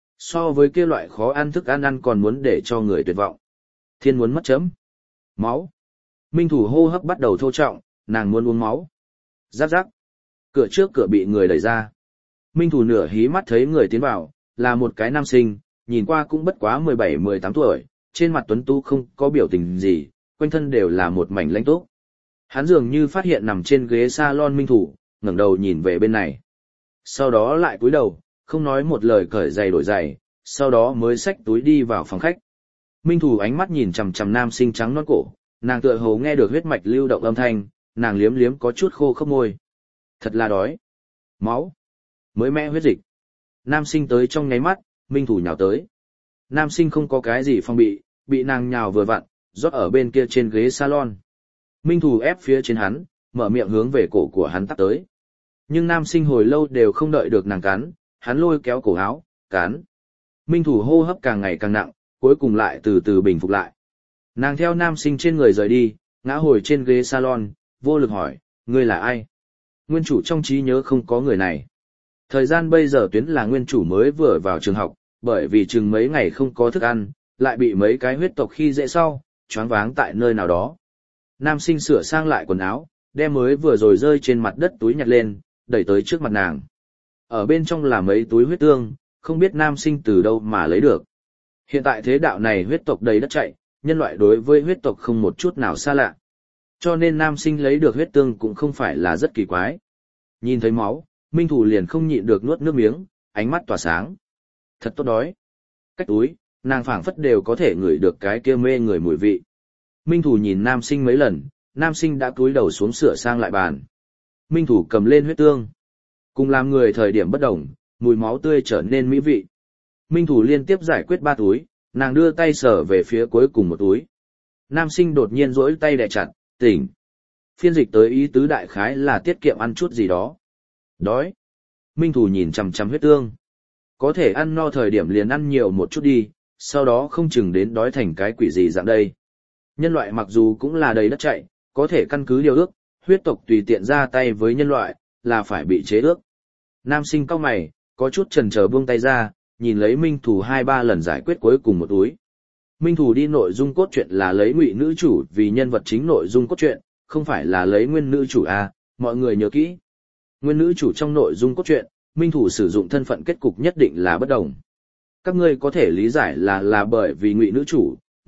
So với kia loại khó ăn thức ăn ăn còn muốn để cho người tuyệt vọng. Thiên muốn mất chấm. Máu. Minh Thủ hô hấp bắt đầu thô trọng, nàng muốn uống máu. Giáp giáp. Cửa trước cửa bị người đẩy ra. Minh Thủ nửa hí mắt thấy người tiến vào, là một cái nam sinh, nhìn qua cũng bất quá mười bảy mười tám tuổi, trên mặt tuấn tú không có biểu tình gì, quanh thân đều là một mảnh lãnh túc. Hắn dường như phát hiện nằm trên ghế salon Minh Thủ, ngẩng đầu nhìn về bên này. Sau đó lại cúi đầu, không nói một lời cởi giày đổi giày, sau đó mới xách túi đi vào phòng khách. Minh Thủ ánh mắt nhìn chằm chằm nam sinh trắng nõn cổ, nàng tựa hồ nghe được huyết mạch lưu động âm thanh, nàng liếm liếm có chút khô khốc môi. Thật là đói. Máu. Mới mẹ huyết dịch. Nam sinh tới trong nháy mắt, Minh Thủ nhào tới. Nam sinh không có cái gì phong bị, bị nàng nhào vừa vặn, rót ở bên kia trên ghế salon. Minh Thủ ép phía trên hắn, mở miệng hướng về cổ của hắn tắt tới. Nhưng nam sinh hồi lâu đều không đợi được nàng cắn, hắn lôi kéo cổ áo, cắn. Minh Thủ hô hấp càng ngày càng nặng, cuối cùng lại từ từ bình phục lại. Nàng theo nam sinh trên người rời đi, ngã hồi trên ghế salon, vô lực hỏi, ngươi là ai? Nguyên chủ trong trí nhớ không có người này. Thời gian bây giờ tuyến là nguyên chủ mới vừa vào trường học, bởi vì chừng mấy ngày không có thức ăn, lại bị mấy cái huyết tộc khi dễ sau, choáng váng tại nơi nào đó. Nam sinh sửa sang lại quần áo, đem mới vừa rồi rơi trên mặt đất túi nhặt lên, đẩy tới trước mặt nàng. Ở bên trong là mấy túi huyết tương, không biết nam sinh từ đâu mà lấy được. Hiện tại thế đạo này huyết tộc đầy đất chạy, nhân loại đối với huyết tộc không một chút nào xa lạ. Cho nên nam sinh lấy được huyết tương cũng không phải là rất kỳ quái. Nhìn thấy máu, Minh Thủ liền không nhịn được nuốt nước miếng, ánh mắt tỏa sáng. Thật tốt đói. Cách túi, nàng phảng phất đều có thể ngửi được cái kia mê người mùi vị. Minh Thủ nhìn nam sinh mấy lần, nam sinh đã cúi đầu xuống sửa sang lại bàn. Minh Thủ cầm lên huyết tương. Cùng làm người thời điểm bất đồng, mùi máu tươi trở nên mỹ vị. Minh Thủ liên tiếp giải quyết ba túi, nàng đưa tay sờ về phía cuối cùng một túi. Nam sinh đột nhiên rỗi tay đè chặt, tỉnh. Phiên dịch tới ý tứ đại khái là tiết kiệm ăn chút gì đó. Đói. Minh Thủ nhìn chằm chằm huyết tương. Có thể ăn no thời điểm liền ăn nhiều một chút đi, sau đó không chừng đến đói thành cái quỷ gì dạng đây. Nhân loại mặc dù cũng là đầy đất chạy, có thể căn cứ điều ước, huyết tộc tùy tiện ra tay với nhân loại, là phải bị chế ước. Nam sinh cau mày, có chút chần chờ buông tay ra, nhìn lấy Minh Thủ hai ba lần giải quyết cuối cùng một túi. Minh Thủ đi nội dung cốt truyện là lấy ngụy nữ chủ vì nhân vật chính nội dung cốt truyện, không phải là lấy nguyên nữ chủ à, mọi người nhớ kỹ. Nguyên nữ chủ trong nội dung cốt truyện, Minh Thủ sử dụng thân phận kết cục nhất định là bất đồng. Các ngươi có thể lý giải là là bởi vì ngụy nữ chủ,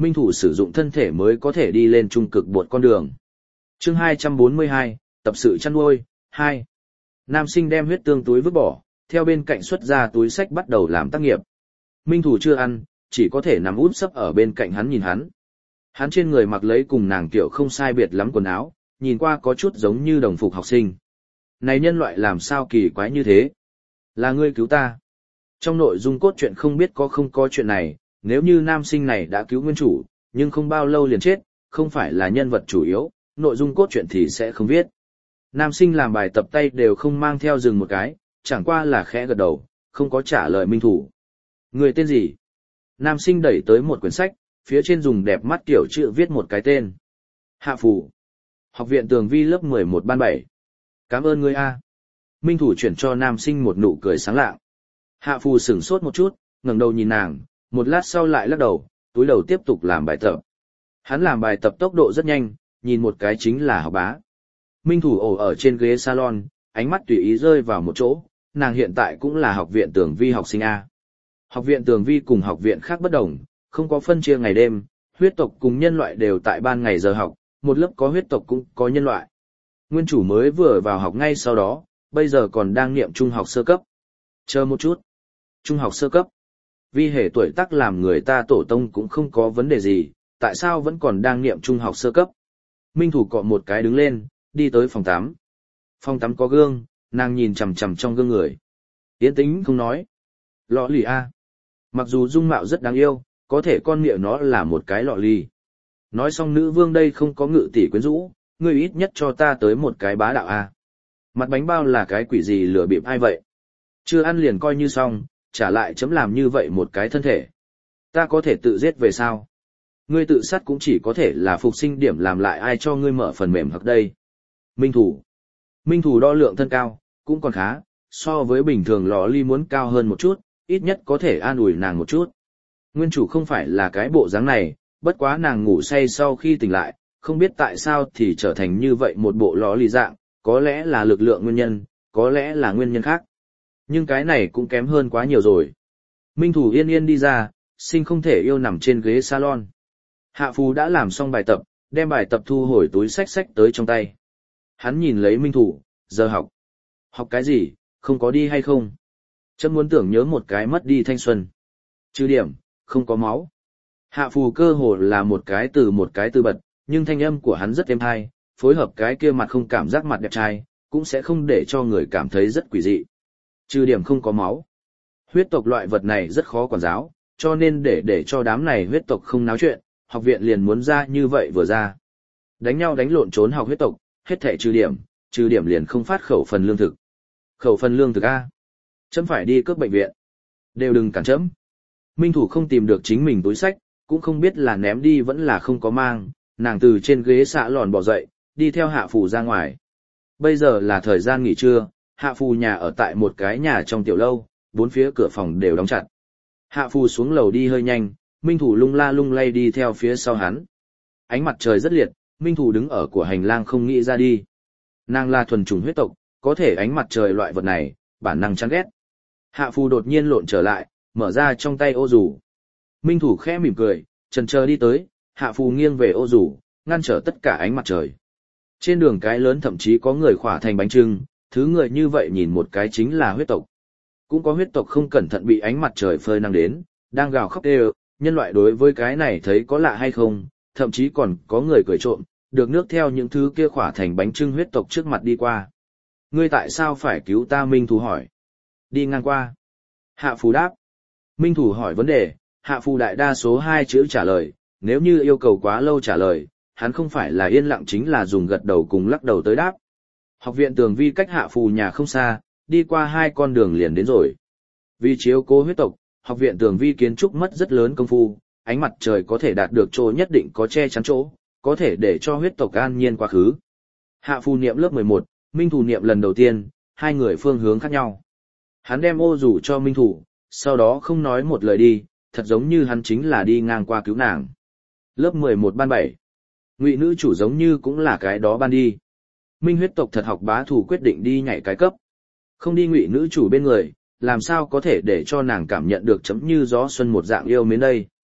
Minh thủ sử dụng thân thể mới có thể đi lên trung cực bột con đường. Chương hai trăm bốn mươi hai, tập sự chăn nuôi, hai. Nam sinh đem huyết tương túi vứt bỏ, theo bên cạnh xuất ra túi sách bắt đầu làm tác nghiệp. Minh thủ chưa ăn, chỉ có thể nằm úp sấp ở bên cạnh hắn nhìn hắn. Hắn trên người mặc lấy cùng nàng kiểu không sai biệt lắm quần áo, nhìn qua có chút giống như đồng phục học sinh. Này nhân loại làm sao kỳ quái như thế? Là ngươi cứu ta. Trong nội dung cốt truyện không biết có không có chuyện này, nếu như nam sinh này đã cứu nguyên chủ, nhưng không bao lâu liền chết, không phải là nhân vật chủ yếu, nội dung cốt truyện thì sẽ không viết. Nam sinh làm bài tập tay đều không mang theo dừng một cái, chẳng qua là khẽ gật đầu, không có trả lời Minh thủ. Người tên gì? Nam sinh đẩy tới một quyển sách, phía trên dùng đẹp mắt kiểu chữ viết một cái tên. Hạ Phù. Học viện Tường Vi lớp mười một ban bảy. Cảm ơn ngươi a. Minh thủ chuyển cho nam sinh một nụ cười sáng lạng. Hạ Phù sửng sốt một chút, ngẩng đầu nhìn nàng, một lát sau lại lắc đầu, túi đầu tiếp tục làm bài tập. Hắn làm bài tập tốc độ rất nhanh, nhìn một cái chính là học bá. Minh thủ ổ ở trên ghế salon, ánh mắt tùy ý rơi vào một chỗ, nàng hiện tại cũng là học viện Tường Vi học sinh A. Học viện Tường Vi cùng học viện khác bất đồng, không có phân chia ngày đêm, huyết tộc cùng nhân loại đều tại ban ngày giờ học, một lớp có huyết tộc cũng có nhân loại. Nguyên chủ mới vừa vào học ngay sau đó, bây giờ còn đang niệm trung học sơ cấp. Chờ một chút. Trung học sơ cấp. Vi hệ tuổi tác làm người ta tổ tông cũng không có vấn đề gì, tại sao vẫn còn đang niệm trung học sơ cấp? Minh thủ cọ một cái đứng lên, đi tới phòng tắm. Phòng tắm có gương, nàng nhìn chằm chằm trong gương người. Yên tĩnh không nói. Lọ lì a. Mặc dù dung mạo rất đáng yêu, có thể con miệng nó là một cái lọ lì. Nói xong nữ vương đây không có ngự tỷ quyến rũ, ngươi ít nhất cho ta tới một cái bá đạo a. Mặt bánh bao là cái quỷ gì lừa bịp ai vậy? Chưa ăn liền coi như xong, trả lại chấm làm như vậy một cái thân thể. Ta có thể tự giết về sao? Ngươi tự sát cũng chỉ có thể là phục sinh điểm làm lại ai cho ngươi mở phần mềm hoặc đây. Minh thủ. Minh thủ đo lượng thân cao, cũng còn khá, so với bình thường lò ly muốn cao hơn một chút, ít nhất có thể an ủi nàng một chút. Nguyên chủ không phải là cái bộ dáng này, bất quá nàng ngủ say sau khi tỉnh lại, không biết tại sao thì trở thành như vậy một bộ lò ly dạng, có lẽ là lực lượng nguyên nhân, có lẽ là nguyên nhân khác. Nhưng cái này cũng kém hơn quá nhiều rồi. Minh thủ yên yên đi ra, sinh không thể yêu nằm trên ghế salon. Hạ Phù đã làm xong bài tập, đem bài tập thu hồi túi sách sách tới trong tay. Hắn nhìn lấy Minh thủ, giờ học. Học cái gì, không có đi hay không? Chấm muốn tưởng nhớ một cái mất đi thanh xuân. Trừ điểm, không có máu. Hạ Phù cơ hồ là một cái từ một cái từ bật, nhưng thanh âm của hắn rất êm tai, phối hợp cái kia mặt không cảm giác mặt đẹp trai, cũng sẽ không để cho người cảm thấy rất quỷ dị. Trừ điểm không có máu. Huyết tộc loại vật này rất khó quản giáo, cho nên để để cho đám này huyết tộc không náo chuyện, học viện liền muốn ra như vậy vừa ra. Đánh nhau đánh lộn trốn học huyết tộc, hết thảy trừ điểm, trừ điểm liền không phát khẩu phần lương thực. Khẩu phần lương thực A. Chấm phải đi cướp bệnh viện. Đều đừng cản chấm. Minh thủ không tìm được chính mình túi sách, cũng không biết là ném đi vẫn là không có mang, nàng từ trên ghế xạ lòn bỏ dậy, đi theo Hạ Phù ra ngoài. Bây giờ là thời gian nghỉ trưa, Hạ Phù nhà ở tại một cái nhà trong tiểu lâu, bốn phía cửa phòng đều đóng chặt. Hạ Phù xuống lầu đi hơi nhanh, Minh thủ lung la lung lay đi theo phía sau hắn. Ánh mặt trời rất liệt, Minh thủ đứng ở của hành lang không nghĩ ra đi. Nàng là thuần chủng huyết tộc, có thể ánh mặt trời loại vật này, bản năng chán ghét. Hạ Phù đột nhiên lộn trở lại, mở ra trong tay ô rủ. Minh thủ khẽ mỉm cười, chần chờ đi tới, Hạ Phù nghiêng về ô rủ, ngăn trở tất cả ánh mặt trời. Trên đường cái lớn thậm chí có người khỏa thành bánh trưng, thứ người như vậy nhìn một cái chính là huyết tộc. Cũng có huyết tộc không cẩn thận bị ánh mặt trời phơi nắng đến, đang gào khóc kêu, nhân loại đối với cái này thấy có lạ hay không, thậm chí còn có người cười trộm, được nước theo những thứ kia khỏa thành bánh trưng huyết tộc trước mặt đi qua. Ngươi tại sao phải cứu ta? Minh thủ hỏi. Đi ngang qua. Hạ Phù đáp. Minh thủ hỏi vấn đề, Hạ Phù đại đa số hai chữ trả lời, nếu như yêu cầu quá lâu trả lời, hắn không phải là yên lặng chính là dùng gật đầu cùng lắc đầu tới đáp. Học viện Tường Vi cách Hạ Phù nhà không xa, đi qua hai con đường liền đến rồi. Vì chiếu cố huyết tộc, học viện Tường Vi kiến trúc mất rất lớn công phu, ánh mặt trời có thể đạt được chỗ nhất định có che chắn chỗ, có thể để cho huyết tộc an nhiên quá khứ. Hạ Phù niệm lớp mười một, Minh thủ niệm lần đầu tiên, hai người phương hướng khác nhau. Hắn đem ô rủ cho Minh thủ, sau đó không nói một lời đi, thật giống như hắn chính là đi ngang qua cứu nàng. Lớp mười một ban bảy. Ngụy nữ chủ giống như cũng là cái đó ban đi. Minh huyết tộc thật học bá thủ quyết định đi nhảy cái cấp. Không đi Ngụy nữ chủ bên người, làm sao có thể để cho nàng cảm nhận được chấm như gió xuân một dạng yêu mến đây.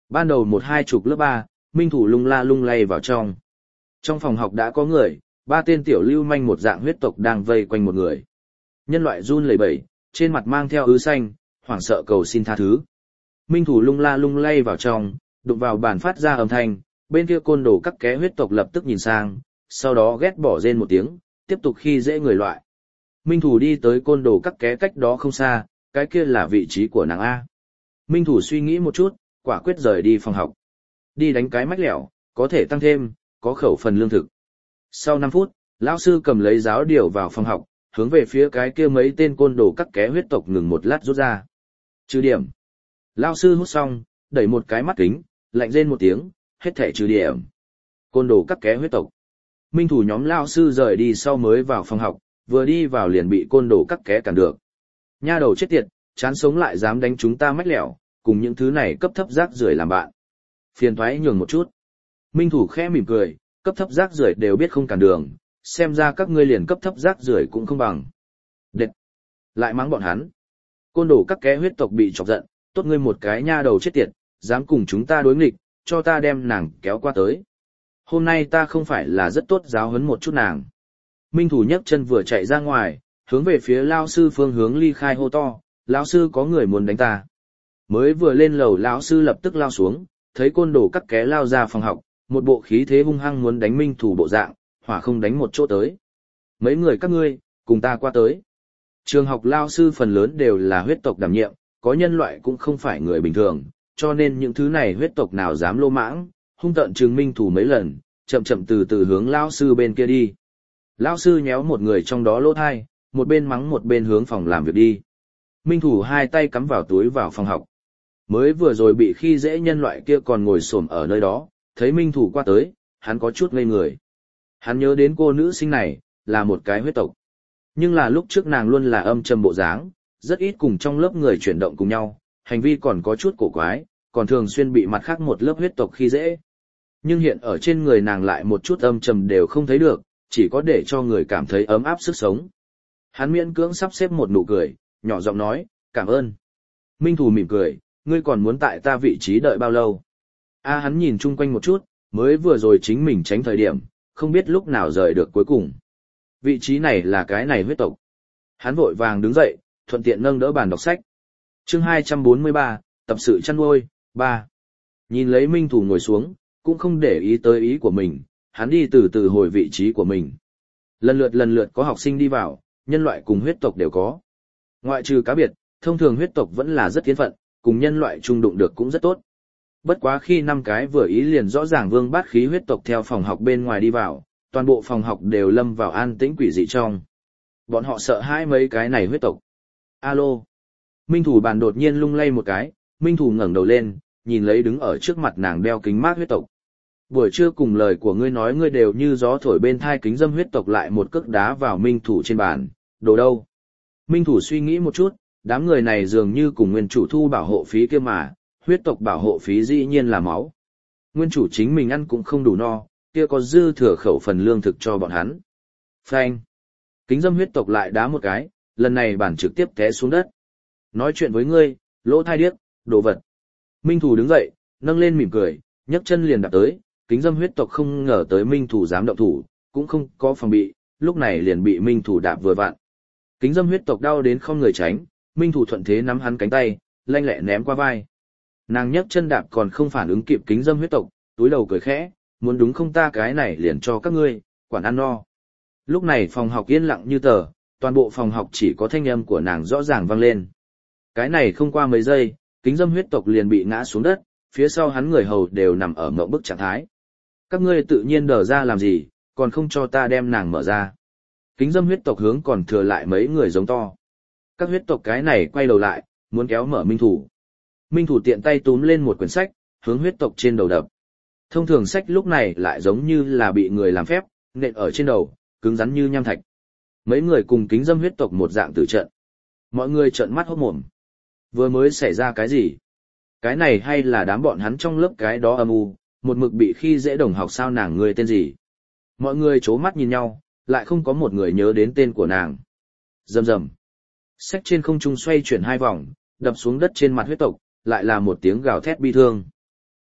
Ban đầu một hai chục lớp ba, Minh Thủ lung la lung lay vào trong. Trong phòng học đã có người, ba tên tiểu lưu manh một dạng huyết tộc đang vây quanh một người. Nhân loại run lẩy bẩy, trên mặt mang theo ứ xanh, hoảng sợ cầu xin tha thứ. Minh Thủ lung la lung lay vào trong, đụng vào bàn phát ra âm thanh, bên kia côn đồ các ké huyết tộc lập tức nhìn sang, sau đó ghét bỏ rên một tiếng, tiếp tục khi dễ người loại. Minh Thủ đi tới côn đồ các ké cách đó không xa, cái kia là vị trí của nàng A. Minh Thủ suy nghĩ một chút, quả quyết rời đi phòng học. Đi đánh cái mách lẻo, có thể tăng thêm, có khẩu phần lương thực. Sau năm phút, lão sư cầm lấy giáo điều vào phòng học, hướng về phía cái kia mấy tên côn đồ các ké huyết tộc ngừng một lát rút ra. Trừ điểm. Lão sư hút xong, đẩy một cái mắt kính, lạnh rên một tiếng, hết thẻ trừ điểm. Côn đồ các ké huyết tộc. Minh Thủ nhóm lão sư rời đi sau mới vào phòng học, vừa đi vào liền bị côn đồ các ké cản được. Nha đầu chết tiệt, chán sống lại dám đánh chúng ta mách lẻo, cùng những thứ này cấp thấp rác rưởi làm bạn. Phiền thoái nhường một chút. Minh Thủ khẽ mỉm cười, cấp thấp rác rưởi đều biết không cản đường, xem ra các ngươi liền cấp thấp rác rưởi cũng không bằng. Đệt! Lại mắng bọn hắn. Côn đồ các ké huyết tộc bị chọc giận, tốt ngươi một cái nha đầu chết tiệt, dám cùng chúng ta đối nghịch, cho ta đem nàng kéo qua tới. Hôm nay ta không phải là rất tốt giáo huấn một chút nàng. Minh Thủ nhấc chân vừa chạy ra ngoài, hướng về phía lao sư phương hướng ly khai hô to, lão sư có người muốn đánh ta. Mới vừa lên lầu lão sư lập tức lao xuống, thấy côn đồ các ké lao ra phòng học, một bộ khí thế hung hăng muốn đánh Minh Thủ bộ dạng, hỏa không đánh một chỗ tới. Mấy người các ngươi, cùng ta qua tới. Trường học lao sư phần lớn đều là huyết tộc đảm nhiệm, có nhân loại cũng không phải người bình thường, cho nên những thứ này huyết tộc nào dám lô mãng, hung tợn trừng Minh Thủ mấy lần, chậm chậm từ từ hướng lao sư bên kia đi. Lao sư nhéo một người trong đó lỗ thai, một bên mắng một bên hướng phòng làm việc đi. Minh Thủ hai tay cắm vào túi vào phòng học. Mới vừa rồi bị khi dễ nhân loại kia còn ngồi xổm ở nơi đó, thấy Minh Thủ qua tới, hắn có chút ngây người. Hắn nhớ đến cô nữ sinh này, là một cái huyết tộc. Nhưng là lúc trước nàng luôn là âm trầm bộ dáng, rất ít cùng trong lớp người chuyển động cùng nhau, hành vi còn có chút cổ quái, còn thường xuyên bị mặt khác một lớp huyết tộc khi dễ. Nhưng hiện ở trên người nàng lại một chút âm trầm đều không thấy được, chỉ có để cho người cảm thấy ấm áp sức sống. Hắn miễn cưỡng sắp xếp một nụ cười, nhỏ giọng nói, cảm ơn. Minh Thủ mỉm cười, ngươi còn muốn tại ta vị trí đợi bao lâu? A hắn nhìn chung quanh một chút, mới vừa rồi chính mình tránh thời điểm, không biết lúc nào rời được cuối cùng. Vị trí này là cái này huyết tộc. Hắn vội vàng đứng dậy, thuận tiện nâng đỡ bàn đọc sách. Chương hai trăm bốn mươi ba, tập sự chăn nuôi, ba. Nhìn lấy Minh Thủ ngồi xuống, cũng không để ý tới ý của mình, hắn đi từ từ hồi vị trí của mình. Lần lượt lần lượt có học sinh đi vào, nhân loại cùng huyết tộc đều có. Ngoại trừ cá biệt, thông thường huyết tộc vẫn là rất tiến phận, cùng nhân loại chung đụng được cũng rất tốt. Bất quá khi năm cái vừa ý liền rõ ràng vương bát khí huyết tộc theo phòng học bên ngoài đi vào, toàn bộ phòng học đều lâm vào an tĩnh quỷ dị trong. Bọn họ sợ hãi mấy cái này huyết tộc. Alo. Minh Thủ bàn đột nhiên lung lay một cái, Minh Thủ ngẩng đầu lên, nhìn lấy đứng ở trước mặt nàng đeo kính mát huyết tộc. Buổi trưa cùng lời của ngươi nói ngươi đều như gió thổi bên thai kính dâm huyết tộc lại một cước đá vào Minh Thủ trên bàn, đồ đâu? Minh Thủ suy nghĩ một chút, đám người này dường như cùng nguyên chủ thu bảo hộ phí kia mà, huyết tộc bảo hộ phí dĩ nhiên là máu. Nguyên chủ chính mình ăn cũng không đủ no, kia có dư thừa khẩu phần lương thực cho bọn hắn. Phanh. Kính dâm huyết tộc lại đá một cái, lần này bản trực tiếp té xuống đất. Nói chuyện với ngươi, lỗ thai điếc, đồ vật. Minh Thủ đứng dậy, nâng lên mỉm cười, nhấc chân liền đạp tới, kính dâm huyết tộc không ngờ tới Minh Thủ dám động thủ, cũng không có phòng bị, lúc này liền bị Minh Thủ đạp vừa vặn. Kính dâm huyết tộc đau đến không người tránh, Minh Thủ thuận thế nắm hắn cánh tay, lanh lẹ ném qua vai. Nàng nhấc chân đạp còn không phản ứng kịp kính dâm huyết tộc, túi đầu cười khẽ, muốn đúng không ta cái này liền cho các ngươi, quản ăn no. Lúc này phòng học yên lặng như tờ, toàn bộ phòng học chỉ có thanh âm của nàng rõ ràng vang lên. Cái này không qua mấy giây, kính dâm huyết tộc liền bị ngã xuống đất, phía sau hắn người hầu đều nằm ở mộng bức trạng thái. Các ngươi tự nhiên đờ ra làm gì, còn không cho ta đem nàng mở ra. Kính dâm huyết tộc hướng còn thừa lại mấy người giống to. Các huyết tộc cái này quay đầu lại, muốn kéo mở Minh Thủ. Minh Thủ tiện tay túm lên một quyển sách, hướng huyết tộc trên đầu đập. Thông thường sách lúc này lại giống như là bị người làm phép, nện ở trên đầu, cứng rắn như nham thạch. Mấy người cùng kính dâm huyết tộc một dạng tử trận. Mọi người trợn mắt hốt mồm. Vừa mới xảy ra cái gì? Cái này hay là đám bọn hắn trong lớp cái đó âm u, một mực bị khi dễ đồng học sao nàng người tên gì? Mọi người chố mắt nhìn nhau, lại không có một người nhớ đến tên của nàng. Rầm rầm. Sách trên không trung xoay chuyển hai vòng, đập xuống đất trên mặt huyết tộc, lại là một tiếng gào thét bi thương.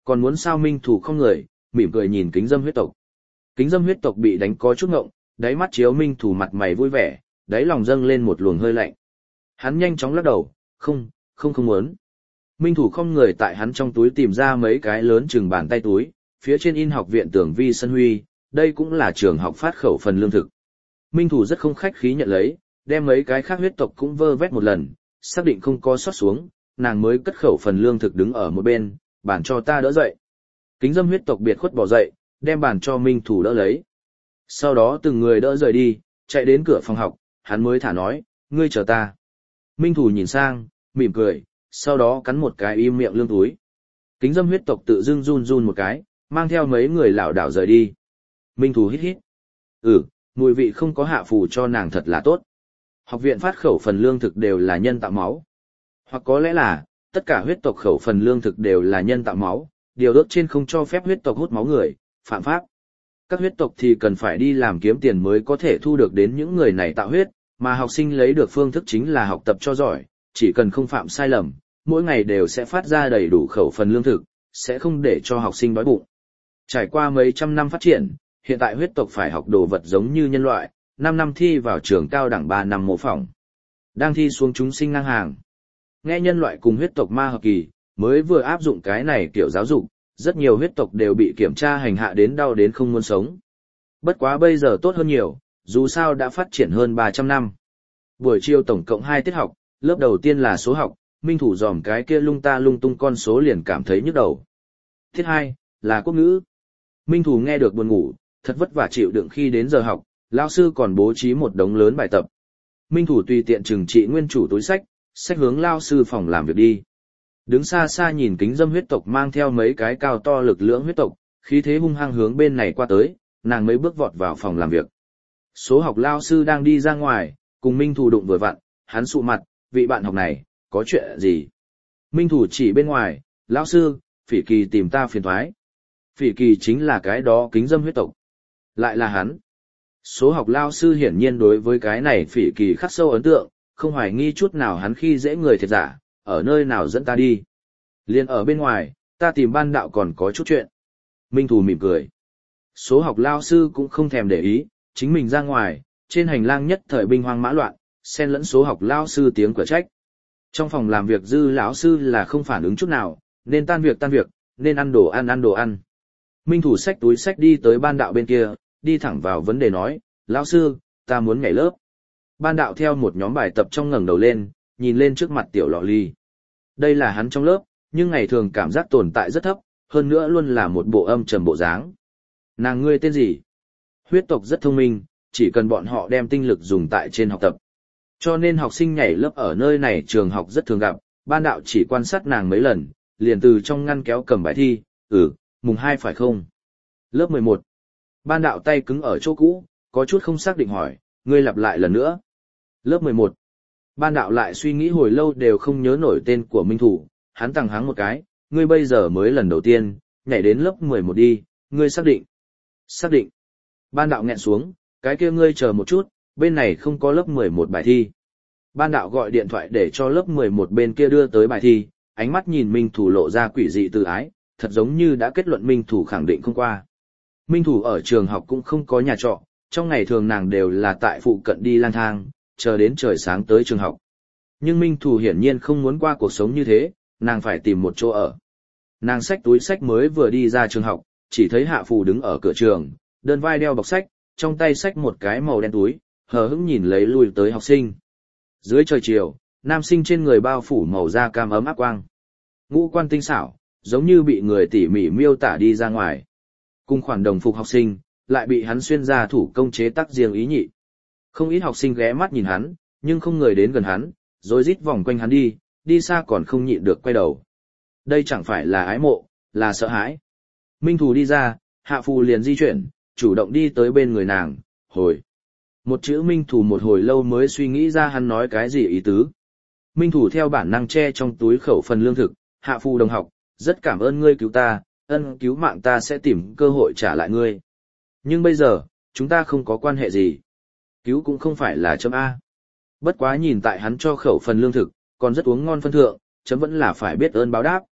Còn muốn sao? Minh Thủ không người, mỉm cười nhìn Kính Dâm huyết tộc. Kính Dâm huyết tộc bị đánh có chút ngộng, đáy mắt chiếu Minh Thủ mặt mày vui vẻ, đáy lòng dâng lên một luồng hơi lạnh. Hắn nhanh chóng lắc đầu, không, không không muốn. Minh Thủ không người tại hắn trong túi tìm ra mấy cái lớn chừng bàn tay túi, phía trên in học viện Tưởng Vi Sân Huy, đây cũng là trường học phát khẩu phần lương thực. Minh Thủ rất không khách khí nhận lấy, đem mấy cái khác huyết tộc cũng vơ vét một lần, xác định không có sót xuống, nàng mới cất khẩu phần lương thực đứng ở một bên, bàn cho ta đỡ dậy. Kính Dâm huyết tộc biệt khuất bỏ dậy, đem bàn cho Minh Thủ đỡ lấy. Sau đó từng người đỡ rời đi, chạy đến cửa phòng học, hắn mới thả nói, ngươi chờ ta. Minh Thủ nhìn sang, mỉm cười, sau đó cắn một cái im miệng lương túi. Kính Dâm huyết tộc tự dưng run run một cái, mang theo mấy người lảo đảo rời đi. Minh Thủ hít hít. Ừ, mùi vị không có hạ phù cho nàng thật là tốt. Học viện phát khẩu phần lương thực đều là nhân tạo máu. Hoặc có lẽ là, tất cả huyết tộc khẩu phần lương thực đều là nhân tạo máu, điều ước trên không cho phép huyết tộc hút máu người, phạm pháp. Các huyết tộc thì cần phải đi làm kiếm tiền mới có thể thu được đến những người này tạo huyết, mà học sinh lấy được phương thức chính là học tập cho giỏi, chỉ cần không phạm sai lầm, mỗi ngày đều sẽ phát ra đầy đủ khẩu phần lương thực, sẽ không để cho học sinh đói bụng. Trải qua mấy trăm năm phát triển, hiện tại huyết tộc phải học đồ vật giống như nhân loại, năm năm thi vào trường cao đẳng ba năm mô phỏng. Đang thi xuống chúng sinh ngang hàng. Nghe nhân loại cùng huyết tộc ma hợp kỳ, mới vừa áp dụng cái này kiểu giáo dục, rất nhiều huyết tộc đều bị kiểm tra hành hạ đến đau đến không muốn sống. Bất quá bây giờ tốt hơn nhiều, dù sao đã phát triển hơn ba trăm năm. Buổi chiều tổng cộng hai tiết học, lớp đầu tiên là số học, Minh Thủ dòm cái kia lung ta lung tung con số liền cảm thấy nhức đầu. Tiết hai là quốc ngữ. Minh Thủ nghe được buồn ngủ, thật vất vả chịu đựng khi đến giờ học, lão sư còn bố trí một đống lớn bài tập. Minh Thủ tùy tiện trừng trị nguyên chủ túi sách, sách hướng lão sư phòng làm việc đi. Đứng xa xa nhìn Kính Dâm huyết tộc mang theo mấy cái cao to lực lưỡng huyết tộc, khí thế hung hăng hướng bên này qua tới, nàng mấy bước vọt vào phòng làm việc. Số học lão sư đang đi ra ngoài, cùng Minh Thủ đụng vừa vặn, hắn sụ mặt, vị bạn học này, có chuyện gì? Minh Thủ chỉ bên ngoài, lão sư, Phỉ Kỳ tìm ta phiền toái. Phỉ Kỳ chính là cái đó Kính Dâm huyết tộc. Lại là hắn. Số học lao sư hiển nhiên đối với cái này Phỉ Kỳ khắc sâu ấn tượng, không hoài nghi chút nào hắn khi dễ người thiệt giả, ở nơi nào dẫn ta đi. Liên ở bên ngoài, ta tìm ban đạo còn có chút chuyện. Minh Thủ mỉm cười. Số học lao sư cũng không thèm để ý, chính mình ra ngoài, trên hành lang nhất thời binh hoang mã loạn, xen lẫn số học lao sư tiếng cửa trách. Trong phòng làm việc dư lão sư là không phản ứng chút nào, nên tan việc tan việc, nên ăn đồ ăn ăn đồ ăn. Minh Thủ xách túi xách đi tới ban đạo bên kia, đi thẳng vào vấn đề nói, lão sư, ta muốn nhảy lớp. Ban đạo theo một nhóm bài tập trong ngẩng đầu lên, nhìn lên trước mặt tiểu lọ ly. Đây là hắn trong lớp, nhưng ngày thường cảm giác tồn tại rất thấp, hơn nữa luôn là một bộ âm trầm bộ dáng. Nàng ngươi tên gì? Huyết tộc rất thông minh, chỉ cần bọn họ đem tinh lực dùng tại trên học tập. Cho nên học sinh nhảy lớp ở nơi này trường học rất thường gặp, ban đạo chỉ quan sát nàng mấy lần, liền từ trong ngăn kéo cầm bài thi, ừ, mùng hai phải không? Lớp mười một. Ban đạo tay cứng ở chỗ cũ, có chút không xác định hỏi, ngươi lặp lại lần nữa. Lớp mười một. Ban đạo lại suy nghĩ hồi lâu đều không nhớ nổi tên của Minh Thủ, hắn tăng háng một cái, ngươi bây giờ mới lần đầu tiên, nhảy đến lớp mười một đi, ngươi xác định. Xác định. Ban đạo nghẹn xuống, cái kia ngươi chờ một chút, bên này không có lớp mười một bài thi. Ban đạo gọi điện thoại để cho lớp mười một bên kia đưa tới bài thi, ánh mắt nhìn Minh Thủ lộ ra quỷ dị tự ái, thật giống như đã kết luận Minh Thủ khẳng định không qua. Minh Thủ ở trường học cũng không có nhà trọ, trong ngày thường nàng đều là tại phụ cận đi lang thang, chờ đến trời sáng tới trường học. Nhưng Minh Thủ hiển nhiên không muốn qua cuộc sống như thế, nàng phải tìm một chỗ ở. Nàng xách túi sách mới vừa đi ra trường học, chỉ thấy Hạ Phù đứng ở cửa trường, đơn vai đeo bọc sách, trong tay xách một cái màu đen túi, hờ hững nhìn lấy lui tới học sinh. Dưới trời chiều, nam sinh trên người bao phủ màu da cam ấm áp quang. Ngũ quan tinh xảo, giống như bị người tỉ mỉ miêu tả đi ra ngoài. Cùng khoản đồng phục học sinh, lại bị hắn xuyên ra thủ công chế tác riêng ý nhị. Không ít học sinh ghé mắt nhìn hắn, nhưng không người đến gần hắn, rồi rít vòng quanh hắn đi, đi xa còn không nhịn được quay đầu. Đây chẳng phải là ái mộ, là sợ hãi. Minh Thủ đi ra, Hạ Phù liền di chuyển, chủ động đi tới bên người nàng, hồi. Một chữ Minh Thủ một hồi lâu mới suy nghĩ ra hắn nói cái gì ý tứ. Minh Thủ theo bản năng che trong túi khẩu phần lương thực, Hạ Phù đồng học, rất cảm ơn ngươi cứu ta, ân cứu mạng ta sẽ tìm cơ hội trả lại ngươi. Nhưng bây giờ, chúng ta không có quan hệ gì. Cứu cũng không phải là chấm A. Bất quá nhìn tại hắn cho khẩu phần lương thực, còn rất uống ngon phân thượng, chấm vẫn là phải biết ơn báo đáp.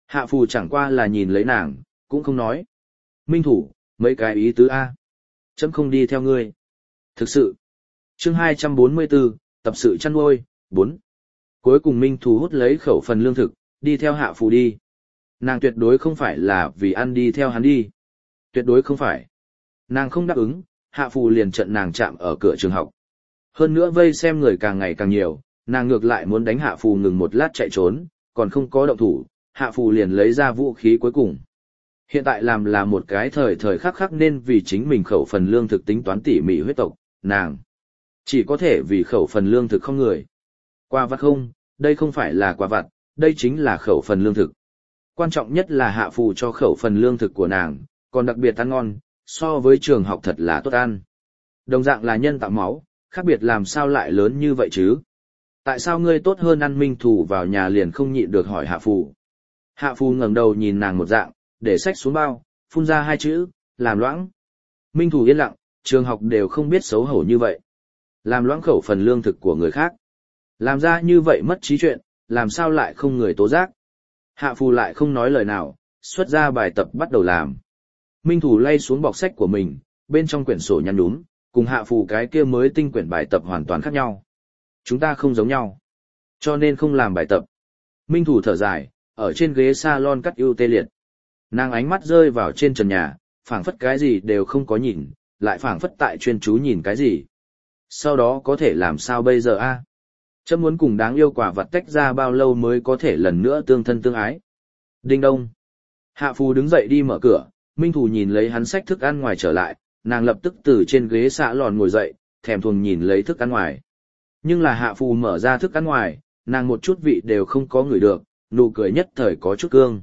Hạ phù chẳng qua là nhìn lấy nàng, cũng không nói. Minh thủ, mấy cái ý tứ A. Chấm không đi theo ngươi. Thực sự. Chương hai trăm bốn mươi bốn, tập sự chăn nuôi, bốn. Cuối cùng Minh thủ hút lấy khẩu phần lương thực, đi theo hạ phù đi. Nàng tuyệt đối không phải là vì ăn đi theo hắn đi. Tuyệt đối không phải. Nàng không đáp ứng, hạ phù liền trận nàng chạm ở cửa trường học. Hơn nữa vây xem người càng ngày càng nhiều, nàng ngược lại muốn đánh hạ phù ngừng một lát chạy trốn, còn không có động thủ, hạ phù liền lấy ra vũ khí cuối cùng. Hiện tại làm là một cái thời thời khắc khắc nên vì chính mình khẩu phần lương thực tính toán tỉ mỉ huyết tộc, nàng chỉ có thể vì khẩu phần lương thực không người. Quà vặt không, đây không phải là quà vặt, đây chính là khẩu phần lương thực. Quan trọng nhất là hạ phù cho khẩu phần lương thực của nàng, còn đặc biệt ăn ngon, so với trường học thật là tốt ăn. Đồng dạng là nhân tạo máu, khác biệt làm sao lại lớn như vậy chứ? Tại sao ngươi tốt hơn ăn Minh thủ vào nhà liền không nhịn được hỏi hạ phù? Hạ phù ngẩng đầu nhìn nàng một dạng, để xách xuống bao, phun ra hai chữ, làm loãng. Minh thủ yên lặng, trường học đều không biết xấu hổ như vậy. Làm loãng khẩu phần lương thực của người khác. Làm ra như vậy mất trí chuyện, làm sao lại không người tố giác. Hạ phù lại không nói lời nào, xuất ra bài tập bắt đầu làm. Minh thủ lay xuống bọc sách của mình, bên trong quyển sổ nhăn nhúm, cùng hạ phù cái kia mới tinh quyển bài tập hoàn toàn khác nhau. Chúng ta không giống nhau, cho nên không làm bài tập. Minh thủ thở dài, ở trên ghế salon cắt ưu tê liệt. Nàng ánh mắt rơi vào trên trần nhà, phảng phất cái gì đều không có nhìn, lại phảng phất tại chuyên chú nhìn cái gì. Sau đó có thể làm sao bây giờ a? À? Chấm muốn cùng đáng yêu quả vật tách ra bao lâu mới có thể lần nữa tương thân tương ái. Đinh đông. Hạ phù đứng dậy đi mở cửa, Minh thủ nhìn lấy hắn xách thức ăn ngoài trở lại, nàng lập tức từ trên ghế xạ lòn ngồi dậy, thèm thuồng nhìn lấy thức ăn ngoài. Nhưng là hạ phù mở ra thức ăn ngoài, nàng một chút vị đều không có ngửi được, nụ cười nhất thời có chút cương.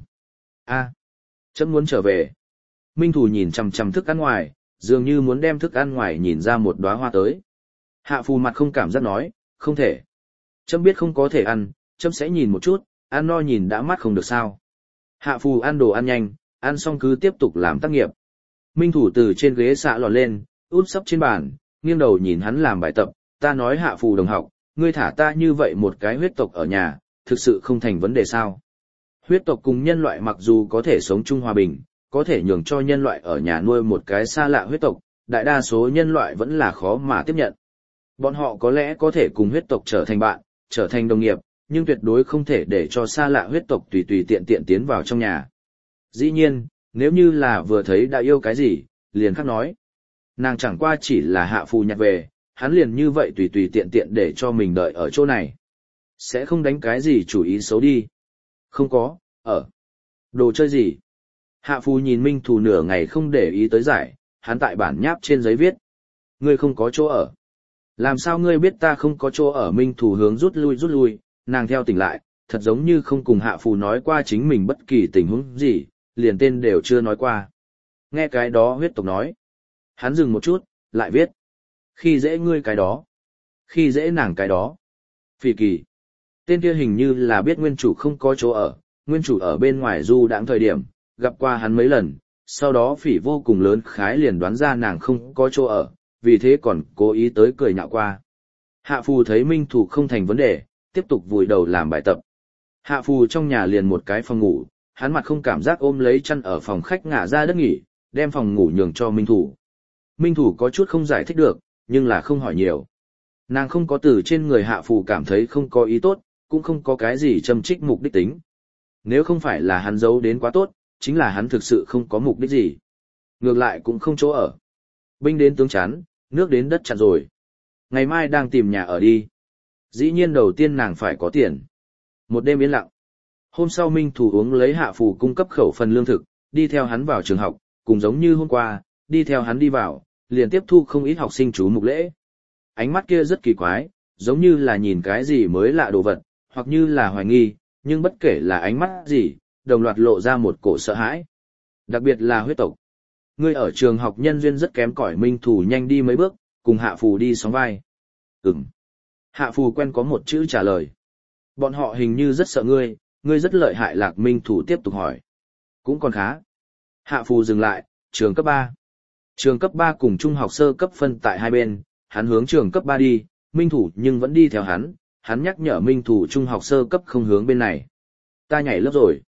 A, chấm muốn trở về. Minh thủ nhìn chằm chằm thức ăn ngoài, dường như muốn đem thức ăn ngoài nhìn ra một đóa hoa tới. Hạ phù mặt không cảm giác nói, không thể. Chấm biết không có thể ăn, chấm sẽ nhìn một chút, ăn no nhìn đã mắt không được sao. Hạ phù ăn đồ ăn nhanh, ăn xong cứ tiếp tục làm tác nghiệp. Minh thủ từ trên ghế xạ lòn lên, út sấp trên bàn, nghiêng đầu nhìn hắn làm bài tập, ta nói hạ phù đồng học, ngươi thả ta như vậy một cái huyết tộc ở nhà, thực sự không thành vấn đề sao. Huyết tộc cùng nhân loại mặc dù có thể sống chung hòa bình, có thể nhường cho nhân loại ở nhà nuôi một cái xa lạ huyết tộc, đại đa số nhân loại vẫn là khó mà tiếp nhận. Bọn họ có lẽ có thể cùng huyết tộc trở thành bạn, trở thành đồng nghiệp, nhưng tuyệt đối không thể để cho xa lạ huyết tộc tùy tùy tiện tiện tiến vào trong nhà. Dĩ nhiên, nếu như là vừa thấy đã yêu cái gì, liền khác nói. Nàng chẳng qua chỉ là hạ phù nhặt về, hắn liền như vậy tùy tùy tiện tiện để cho mình đợi ở chỗ này. Sẽ không đánh cái gì chủ ý xấu đi. Không có, ở. Đồ chơi gì? Hạ phù nhìn Minh thủ nửa ngày không để ý tới giải, hắn tại bản nháp trên giấy viết. Ngươi không có chỗ ở. Làm sao ngươi biết ta không có chỗ ở? Minh thủ hướng rút lui rút lui, nàng theo tỉnh lại, thật giống như không cùng hạ phù nói qua chính mình bất kỳ tình huống gì, liền tên đều chưa nói qua. Nghe cái đó huyết tộc nói. Hắn dừng một chút, lại viết. Khi dễ ngươi cái đó. Khi dễ nàng cái đó. Phỉ kỳ. Tên kia hình như là biết nguyên chủ không có chỗ ở, nguyên chủ ở bên ngoài du đãng thời điểm, gặp qua hắn mấy lần, sau đó phỉ vô cùng lớn khái liền đoán ra nàng không có chỗ ở, vì thế còn cố ý tới cười nhạo qua. Hạ phù thấy Minh thủ không thành vấn đề, tiếp tục vùi đầu làm bài tập. Hạ phù trong nhà liền một cái phòng ngủ, hắn mặt không cảm giác ôm lấy chăn ở phòng khách ngả ra đất nghỉ, đem phòng ngủ nhường cho Minh thủ. Minh thủ có chút không giải thích được, nhưng là không hỏi nhiều. Nàng không có từ trên người hạ phù cảm thấy không có ý tốt, cũng không có cái gì châm trích mục đích tính. Nếu không phải là hắn giấu đến quá tốt, chính là hắn thực sự không có mục đích gì. Ngược lại cũng không chỗ ở. Binh đến tướng chắn, nước đến đất chặn rồi. Ngày mai đang tìm nhà ở đi. Dĩ nhiên đầu tiên nàng phải có tiền. Một đêm yên lặng. Hôm sau Minh thủ uống lấy hạ phù cung cấp khẩu phần lương thực, đi theo hắn vào trường học, cùng giống như hôm qua, đi theo hắn đi vào, liền tiếp thu không ít học sinh chú mục lễ. Ánh mắt kia rất kỳ quái, giống như là nhìn cái gì mới lạ đồ vật, hoặc như là hoài nghi, nhưng bất kể là ánh mắt gì, đồng loạt lộ ra một cổ sợ hãi. Đặc biệt là huyết tộc. Ngươi ở trường học nhân duyên rất kém cỏi. Minh thủ nhanh đi mấy bước, cùng hạ phù đi sóng vai. Ừm. Hạ phù quen có một chữ trả lời. Bọn họ hình như rất sợ ngươi, ngươi rất lợi hại. Lạc Minh thủ tiếp tục hỏi. Cũng còn khá. Hạ phù dừng lại, trường cấp ba. Trường cấp ba cùng trung học sơ cấp phân tại hai bên, hắn hướng trường cấp ba đi, Minh thủ nhưng vẫn đi theo hắn, hắn nhắc nhở Minh thủ trung học sơ cấp không hướng bên này. Ta nhảy lớp rồi.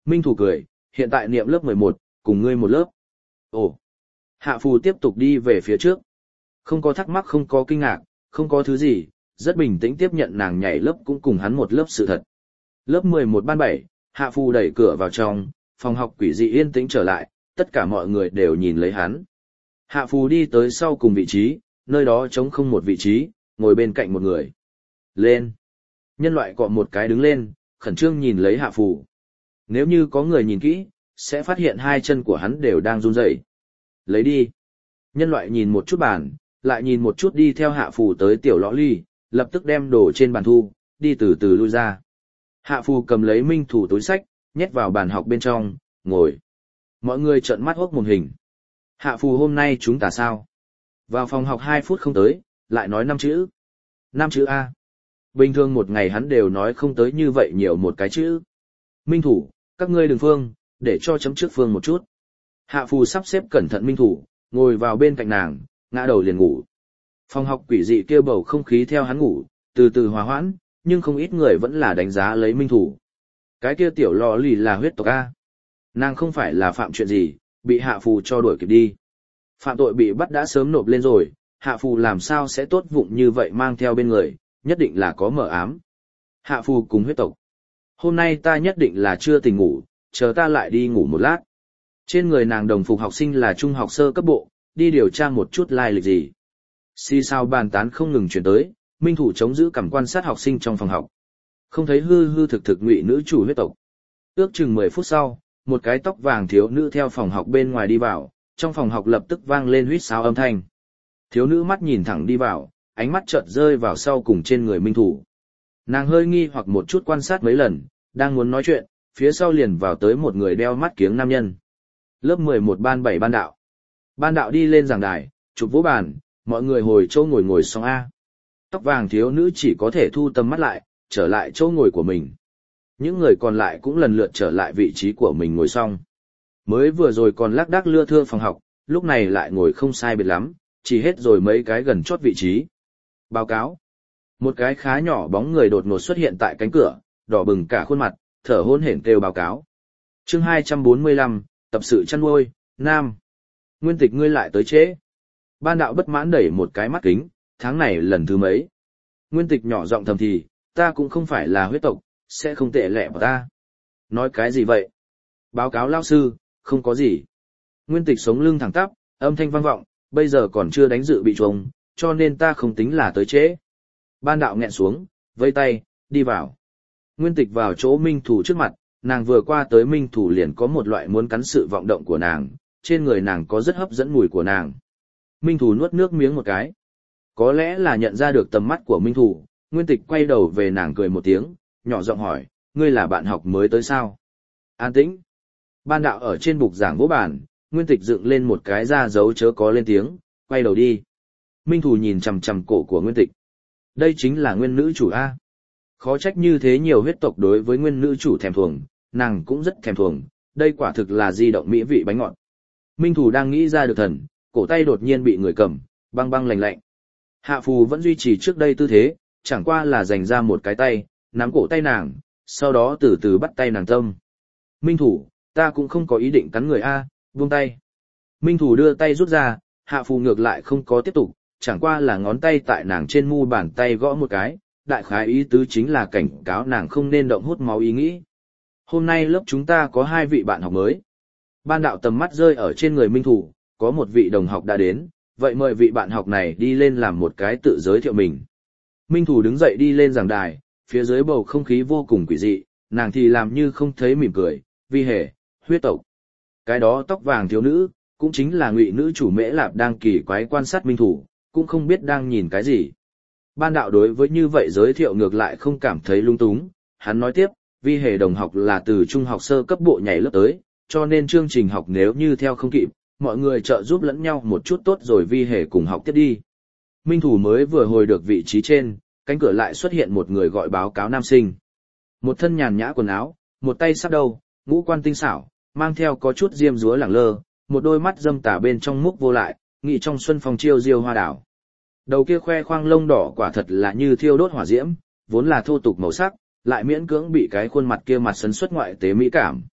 Minh Thủ cười, hiện tại niệm lớp mười một, cùng ngươi một lớp. Ồ. Hạ Phù tiếp tục đi về phía trước. Không có thắc mắc, không có kinh ngạc, không có thứ gì, rất bình tĩnh tiếp nhận nàng nhảy lớp cũng cùng hắn một lớp sự thật. Lớp mười một ban bảy, Hạ Phù đẩy cửa vào trong, phòng học quỷ dị yên tĩnh trở lại, tất cả mọi người đều nhìn lấy hắn. Hạ Phù đi tới sau cùng vị trí, nơi đó trống không một vị trí, ngồi bên cạnh một người. Lên. Nhân loại cọ một cái đứng lên, khẩn trương nhìn lấy Hạ Phù. Nếu như có người nhìn kỹ, sẽ phát hiện hai chân của hắn đều đang run rẩy. Lấy đi. Nhân loại nhìn một chút bàn, lại nhìn một chút đi theo Hạ Phù tới tiểu lõ ly, lập tức đem đồ trên bàn thu, đi từ từ lui ra. Hạ Phù cầm lấy Minh Thủ túi sách, nhét vào bàn học bên trong, ngồi. Mọi người trợn mắt hốc mồm hình. Hạ Phù hôm nay chúng ta sao? Vào phòng học hai phút không tới, lại nói năm chữ. Năm chữ A. Bình thường một ngày hắn đều nói không tới như vậy nhiều một cái chữ. Minh Thủ, các ngươi đừng phương, để cho chấm trước phương một chút. Hạ Phù sắp xếp cẩn thận Minh Thủ, ngồi vào bên cạnh nàng, ngã đầu liền ngủ. Phòng học quỷ dị kêu bầu không khí theo hắn ngủ, từ từ hòa hoãn, nhưng không ít người vẫn là đánh giá lấy Minh Thủ. Cái kia tiểu lò lì là huyết tộc A. Nàng không phải là phạm chuyện gì, bị Hạ Phù cho đuổi kịp đi. Phạm tội bị bắt đã sớm nộp lên rồi, Hạ Phù làm sao sẽ tốt vụng như vậy mang theo bên người, nhất định là có mở ám. Hạ Phù cùng huyết tộc. Hôm nay ta nhất định là chưa tỉnh ngủ, chờ ta lại đi ngủ một lát. Trên người nàng đồng phục học sinh là trung học sơ cấp bộ, đi điều tra một chút lai lịch gì. Xì sao bàn tán không ngừng chuyển tới, Minh Thủ chống giữ cảm quan sát học sinh trong phòng học. Không thấy hư hư thực thực ngụy nữ chủ huyết tộc. Ước chừng mười phút sau, một cái tóc vàng thiếu nữ theo phòng học bên ngoài đi vào, trong phòng học lập tức vang lên huýt sáo âm thanh. Thiếu nữ mắt nhìn thẳng đi vào, ánh mắt chợt rơi vào sau cùng trên người Minh Thủ. Nàng hơi nghi hoặc một chút quan sát mấy lần, đang muốn nói chuyện, phía sau liền vào tới một người đeo mắt kiếng nam nhân. Lớp mười một ban bảy ban đạo. Ban đạo đi lên giảng đài, chụp vỗ bàn, mọi người hồi chỗ ngồi ngồi xong A. Tóc vàng thiếu nữ chỉ có thể thu tầm mắt lại, trở lại chỗ ngồi của mình. Những người còn lại cũng lần lượt trở lại vị trí của mình ngồi xong. Mới vừa rồi còn lác đác lưa thưa phòng học, lúc này lại ngồi không sai biệt lắm, chỉ hết rồi mấy cái gần chót vị trí. Báo cáo. Một cái khá nhỏ bóng người đột ngột xuất hiện tại cánh cửa, đỏ bừng cả khuôn mặt, thở hổn hển kêu báo cáo. Chương hai trăm bốn mươi lăm, tập sự chăn nuôi, Nam. Nguyên Tịch ngươi lại tới trễ. Ban đạo bất mãn đẩy một cái mắt kính, tháng này lần thứ mấy. Nguyên Tịch nhỏ giọng thầm thì, ta cũng không phải là huyết tộc, sẽ không tệ lẹ vào ta. Nói cái gì vậy? Báo cáo lao sư, không có gì. Nguyên Tịch sống lưng thẳng tắp, âm thanh vang vọng, bây giờ còn chưa đánh dự bị chuông, cho nên ta không tính là tới trễ. Ban đạo nghẹn xuống, vây tay, đi vào. Nguyên Tịch vào chỗ Minh Thủ trước mặt, nàng vừa qua tới Minh Thủ liền có một loại muốn cắn sự vọng động của nàng, trên người nàng có rất hấp dẫn mùi của nàng. Minh Thủ nuốt nước miếng một cái. Có lẽ là nhận ra được tầm mắt của Minh Thủ, Nguyên Tịch quay đầu về nàng cười một tiếng, nhỏ giọng hỏi, ngươi là bạn học mới tới sao? An tĩnh. Ban đạo ở trên bục giảng vỗ bàn, Nguyên Tịch dựng lên một cái ra dấu chớ có lên tiếng, quay đầu đi. Minh Thủ nhìn chằm chằm cổ của Nguyên Tịch. Đây chính là nguyên nữ chủ A. Khó trách như thế nhiều huyết tộc đối với nguyên nữ chủ thèm thuồng, nàng cũng rất thèm thuồng, đây quả thực là di động mỹ vị bánh ngọt. Minh Thủ đang nghĩ ra được thần, cổ tay đột nhiên bị người cầm, băng băng lạnh lạnh. Hạ Phù vẫn duy trì trước đây tư thế, chẳng qua là dành ra một cái tay, nắm cổ tay nàng, sau đó từ từ bắt tay nàng tâm. Minh Thủ, ta cũng không có ý định cắn người A, buông tay. Minh Thủ đưa tay rút ra, Hạ Phù ngược lại không có tiếp tục, chẳng qua là ngón tay tại nàng trên mu bàn tay gõ một cái, đại khái ý tứ chính là cảnh cáo nàng không nên động hút máu ý nghĩ. Hôm nay lớp chúng ta có hai vị bạn học mới. Ban đạo tầm mắt rơi ở trên người Minh Thủ, có một vị đồng học đã đến, vậy mời vị bạn học này đi lên làm một cái tự giới thiệu mình. Minh Thủ đứng dậy đi lên giảng đài, phía dưới bầu không khí vô cùng quỷ dị, nàng thì làm như không thấy mỉm cười, vi hề, huyết tộc. Cái đó tóc vàng thiếu nữ, cũng chính là ngụy nữ chủ Mễ Lạp đang kỳ quái quan sát Minh Thủ, cũng không biết đang nhìn cái gì. Ban đạo đối với như vậy giới thiệu ngược lại không cảm thấy lung túng, hắn nói tiếp, vi hề đồng học là từ trung học sơ cấp bộ nhảy lớp tới, cho nên chương trình học nếu như theo không kịp, mọi người trợ giúp lẫn nhau một chút tốt rồi vi hề cùng học tiếp đi. Minh Thủ mới vừa hồi được vị trí trên, cánh cửa lại xuất hiện một người gọi báo cáo nam sinh. Một thân nhàn nhã quần áo, một tay sắp đầu, ngũ quan tinh xảo, mang theo có chút diêm dúa lẳng lơ, một đôi mắt dâm tà bên trong múc vô lại, nghị trong xuân phong chiêu diêu hoa đảo. Đầu kia khoe khoang lông đỏ quả thật là như thiêu đốt hỏa diễm, vốn là thô tục màu sắc, lại miễn cưỡng bị cái khuôn mặt kia mặt sấn xuất ngoại tế mỹ cảm.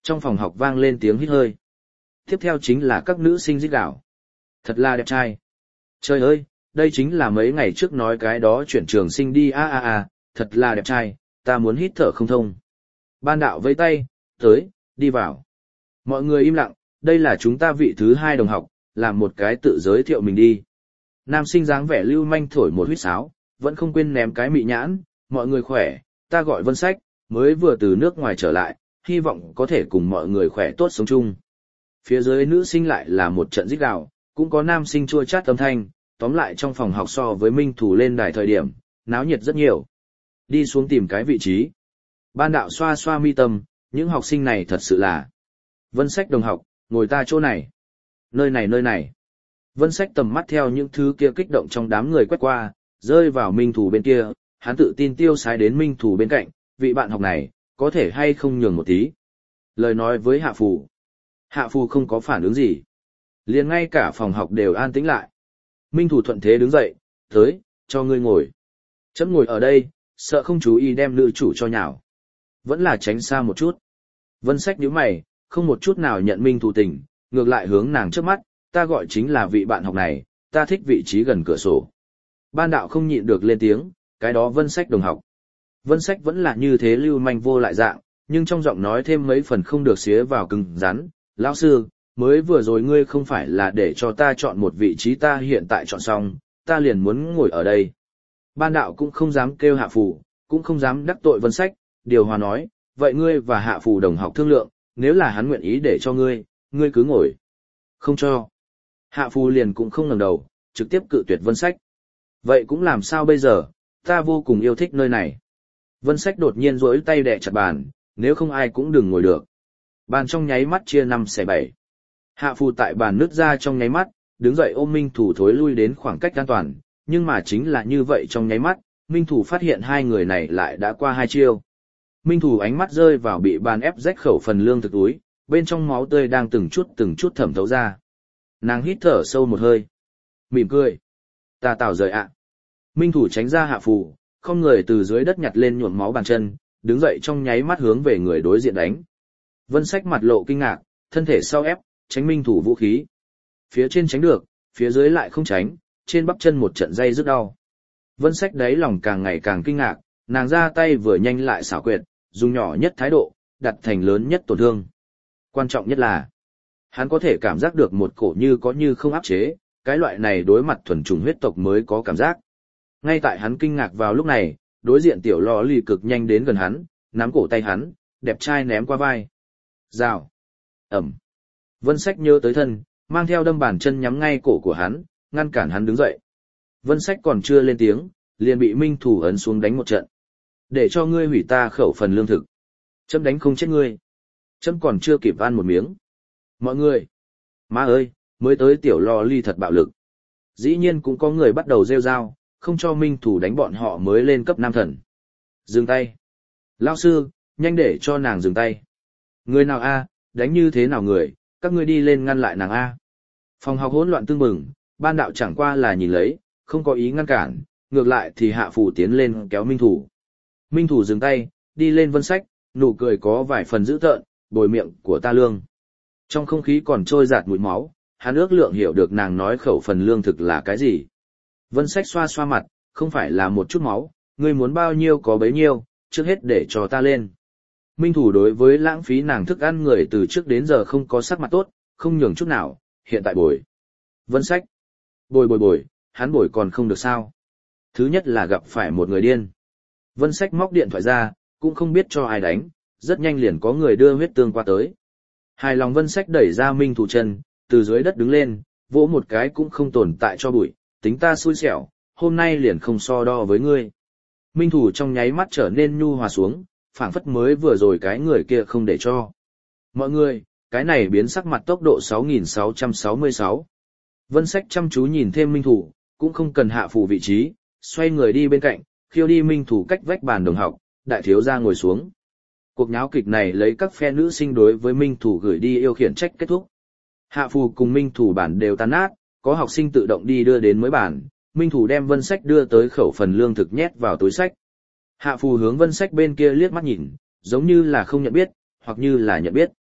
Trong phòng học vang lên tiếng hít hơi. Tiếp theo chính là các nữ sinh rít gào. Thật là đẹp trai. Trời ơi, đây chính là mấy ngày trước nói cái đó chuyển trường sinh đi a a a, thật là đẹp trai, ta muốn hít thở không thông. Ban đạo vẫy tay, tới, đi vào. Mọi người im lặng, đây là chúng ta vị thứ hai đồng học, làm một cái tự giới thiệu mình đi. Nam sinh dáng vẻ lưu manh thổi một huýt sáo, vẫn không quên ném cái mị nhãn, mọi người khỏe, ta gọi Vân Sách, mới vừa từ nước ngoài trở lại, hy vọng có thể cùng mọi người khỏe tốt sống chung. Phía dưới nữ sinh lại là một trận rít gào, cũng có nam sinh chua chát âm thanh, tóm lại trong phòng học so với Minh Thủ lên đài thời điểm, náo nhiệt rất nhiều. Đi xuống tìm cái vị trí. Ban đạo xoa xoa mi tâm, những học sinh này thật sự là. Vân Sách đồng học, ngồi ta chỗ này. Nơi này nơi này. Vân Sách tầm mắt theo những thứ kia kích động trong đám người quét qua, rơi vào Minh Thủ bên kia, hắn tự tin tiêu sái đến Minh Thủ bên cạnh, vị bạn học này, có thể hay không nhường một tí. Lời nói với Hạ Phù. Hạ Phù không có phản ứng gì. Liền ngay cả phòng học đều an tĩnh lại. Minh Thủ thuận thế đứng dậy, tới, cho ngươi ngồi. Chấm ngồi ở đây, sợ không chú ý đem nữ chủ cho nhào. Vẫn là tránh xa một chút. Vân Sách nhíu mày, không một chút nào nhận Minh Thủ tình, ngược lại hướng nàng trước mắt, ta gọi chính là vị bạn học này, ta thích vị trí gần cửa sổ. Ban đạo không nhịn được lên tiếng, cái đó Vân Sách đồng học. Vân Sách vẫn là như thế lưu manh vô lại dạng, nhưng trong giọng nói thêm mấy phần không được xía vào cứng rắn. Lão sư, mới vừa rồi ngươi không phải là để cho ta chọn một vị trí ta hiện tại chọn xong, ta liền muốn ngồi ở đây. Ban đạo cũng không dám kêu Hạ Phù, cũng không dám đắc tội Vân Sách, điều hòa nói, vậy ngươi và Hạ Phù đồng học thương lượng, nếu là hắn nguyện ý để cho ngươi, ngươi cứ ngồi. Không cho. Hạ Phù liền cũng không ngẩng đầu, trực tiếp cự tuyệt Vân Sách. Vậy cũng làm sao bây giờ, ta vô cùng yêu thích nơi này. Vân Sách đột nhiên duỗi tay đè chặt bàn, nếu không ai cũng đừng ngồi được. Bàn trong nháy mắt chia năm xẻ bảy. Hạ Phù tại bàn nứt ra trong nháy mắt, đứng dậy ôm Minh Thủ thối lui đến khoảng cách an toàn, nhưng mà chính là như vậy trong nháy mắt, Minh Thủ phát hiện hai người này lại đã qua hai chiêu. Minh Thủ ánh mắt rơi vào bị bàn ép rách khẩu phần lương thực túi, bên trong máu tươi đang từng chút từng chút thẩm thấu ra. Nàng hít thở sâu một hơi, mỉm cười. Ta tào rời ạ. Minh Thủ tránh ra Hạ Phù, không người từ dưới đất nhặt lên nhuộm máu bàn chân, đứng dậy trong nháy mắt hướng về người đối diện đánh. Vân Sách mặt lộ kinh ngạc, thân thể sau ép, tránh Minh Thủ vũ khí. Phía trên tránh được, phía dưới lại không tránh, trên bắp chân một trận dây rất đau. Vân Sách đáy lòng càng ngày càng kinh ngạc, nàng ra tay vừa nhanh lại xảo quyệt, dùng nhỏ nhất thái độ, đặt thành lớn nhất tổn thương. Quan trọng nhất là, hắn có thể cảm giác được một cổ như có như không áp chế, cái loại này đối mặt thuần chủng huyết tộc mới có cảm giác. Ngay tại hắn kinh ngạc vào lúc này, đối diện tiểu lò lì cực nhanh đến gần hắn, nắm cổ tay hắn, đẹp trai ném qua vai. Rào. Ẩm. Vân Sách nhớ tới thân, mang theo đâm bàn chân nhắm ngay cổ của hắn, ngăn cản hắn đứng dậy. Vân Sách còn chưa lên tiếng, liền bị Minh Thủ ấn xuống đánh một trận. Để cho ngươi hủy ta khẩu phần lương thực. Chấm đánh không chết ngươi. Chấm còn chưa kịp ăn một miếng. Mọi người. Má ơi, mới tới tiểu lò ly thật bạo lực. Dĩ nhiên cũng có người bắt đầu rêu rao, không cho Minh Thủ đánh bọn họ mới lên cấp nam thần. Dừng tay. Lao sư, nhanh để cho nàng dừng tay. Người nào a, đánh như thế nào người, các ngươi đi lên ngăn lại nàng a. Phòng học hỗn loạn tương bừng, ban đạo chẳng qua là nhìn lấy, không có ý ngăn cản, ngược lại thì Hạ Phù tiến lên kéo Minh Thủ. Minh Thủ dừng tay, đi lên Vân Sách, nụ cười có vài phần dữ tợn, bồi miệng của ta lương. Trong không khí còn trôi giạt mùi máu, hắn ước lượng hiểu được nàng nói khẩu phần lương thực là cái gì. Vân Sách xoa xoa mặt, không phải là một chút máu, ngươi muốn bao nhiêu có bấy nhiêu, trước hết để cho ta lên. Minh Thủ đối với lãng phí nàng thức ăn người từ trước đến giờ không có sắc mặt tốt, không nhường chút nào, hiện tại bồi. Vân Sách. Bồi bồi bồi, hắn bồi còn không được sao. Thứ nhất là gặp phải một người điên. Vân Sách móc điện thoại ra, cũng không biết cho ai đánh, rất nhanh liền có người đưa huyết tương qua tới. Hài lòng Vân Sách đẩy ra Minh Thủ chân, từ dưới đất đứng lên, vỗ một cái cũng không tồn tại cho bụi, tính ta xui xẻo, hôm nay liền không so đo với ngươi. Minh Thủ trong nháy mắt trở nên nhu hòa xuống, phảng phất mới vừa rồi cái người kia không để cho. Mọi người, cái này biến sắc mặt tốc độ sáu nghìn sáu trăm sáu mươi sáu. Vân Sách chăm chú nhìn thêm Minh Thủ, cũng không cần Hạ Phù vị trí, xoay người đi bên cạnh, khiêu đi Minh Thủ cách vách bàn đồng học, đại thiếu gia ngồi xuống. Cuộc nháo kịch này lấy các phe nữ sinh đối với Minh Thủ gửi đi yêu khiển trách kết thúc. Hạ Phù cùng Minh Thủ bản đều tan nát, có học sinh tự động đi đưa đến mới bản, Minh Thủ đem Vân Sách đưa tới khẩu phần lương thực nhét vào túi sách. Hạ Phù hướng Vân Sách bên kia liếc mắt nhìn, giống như là không nhận biết, hoặc như là nhận biết.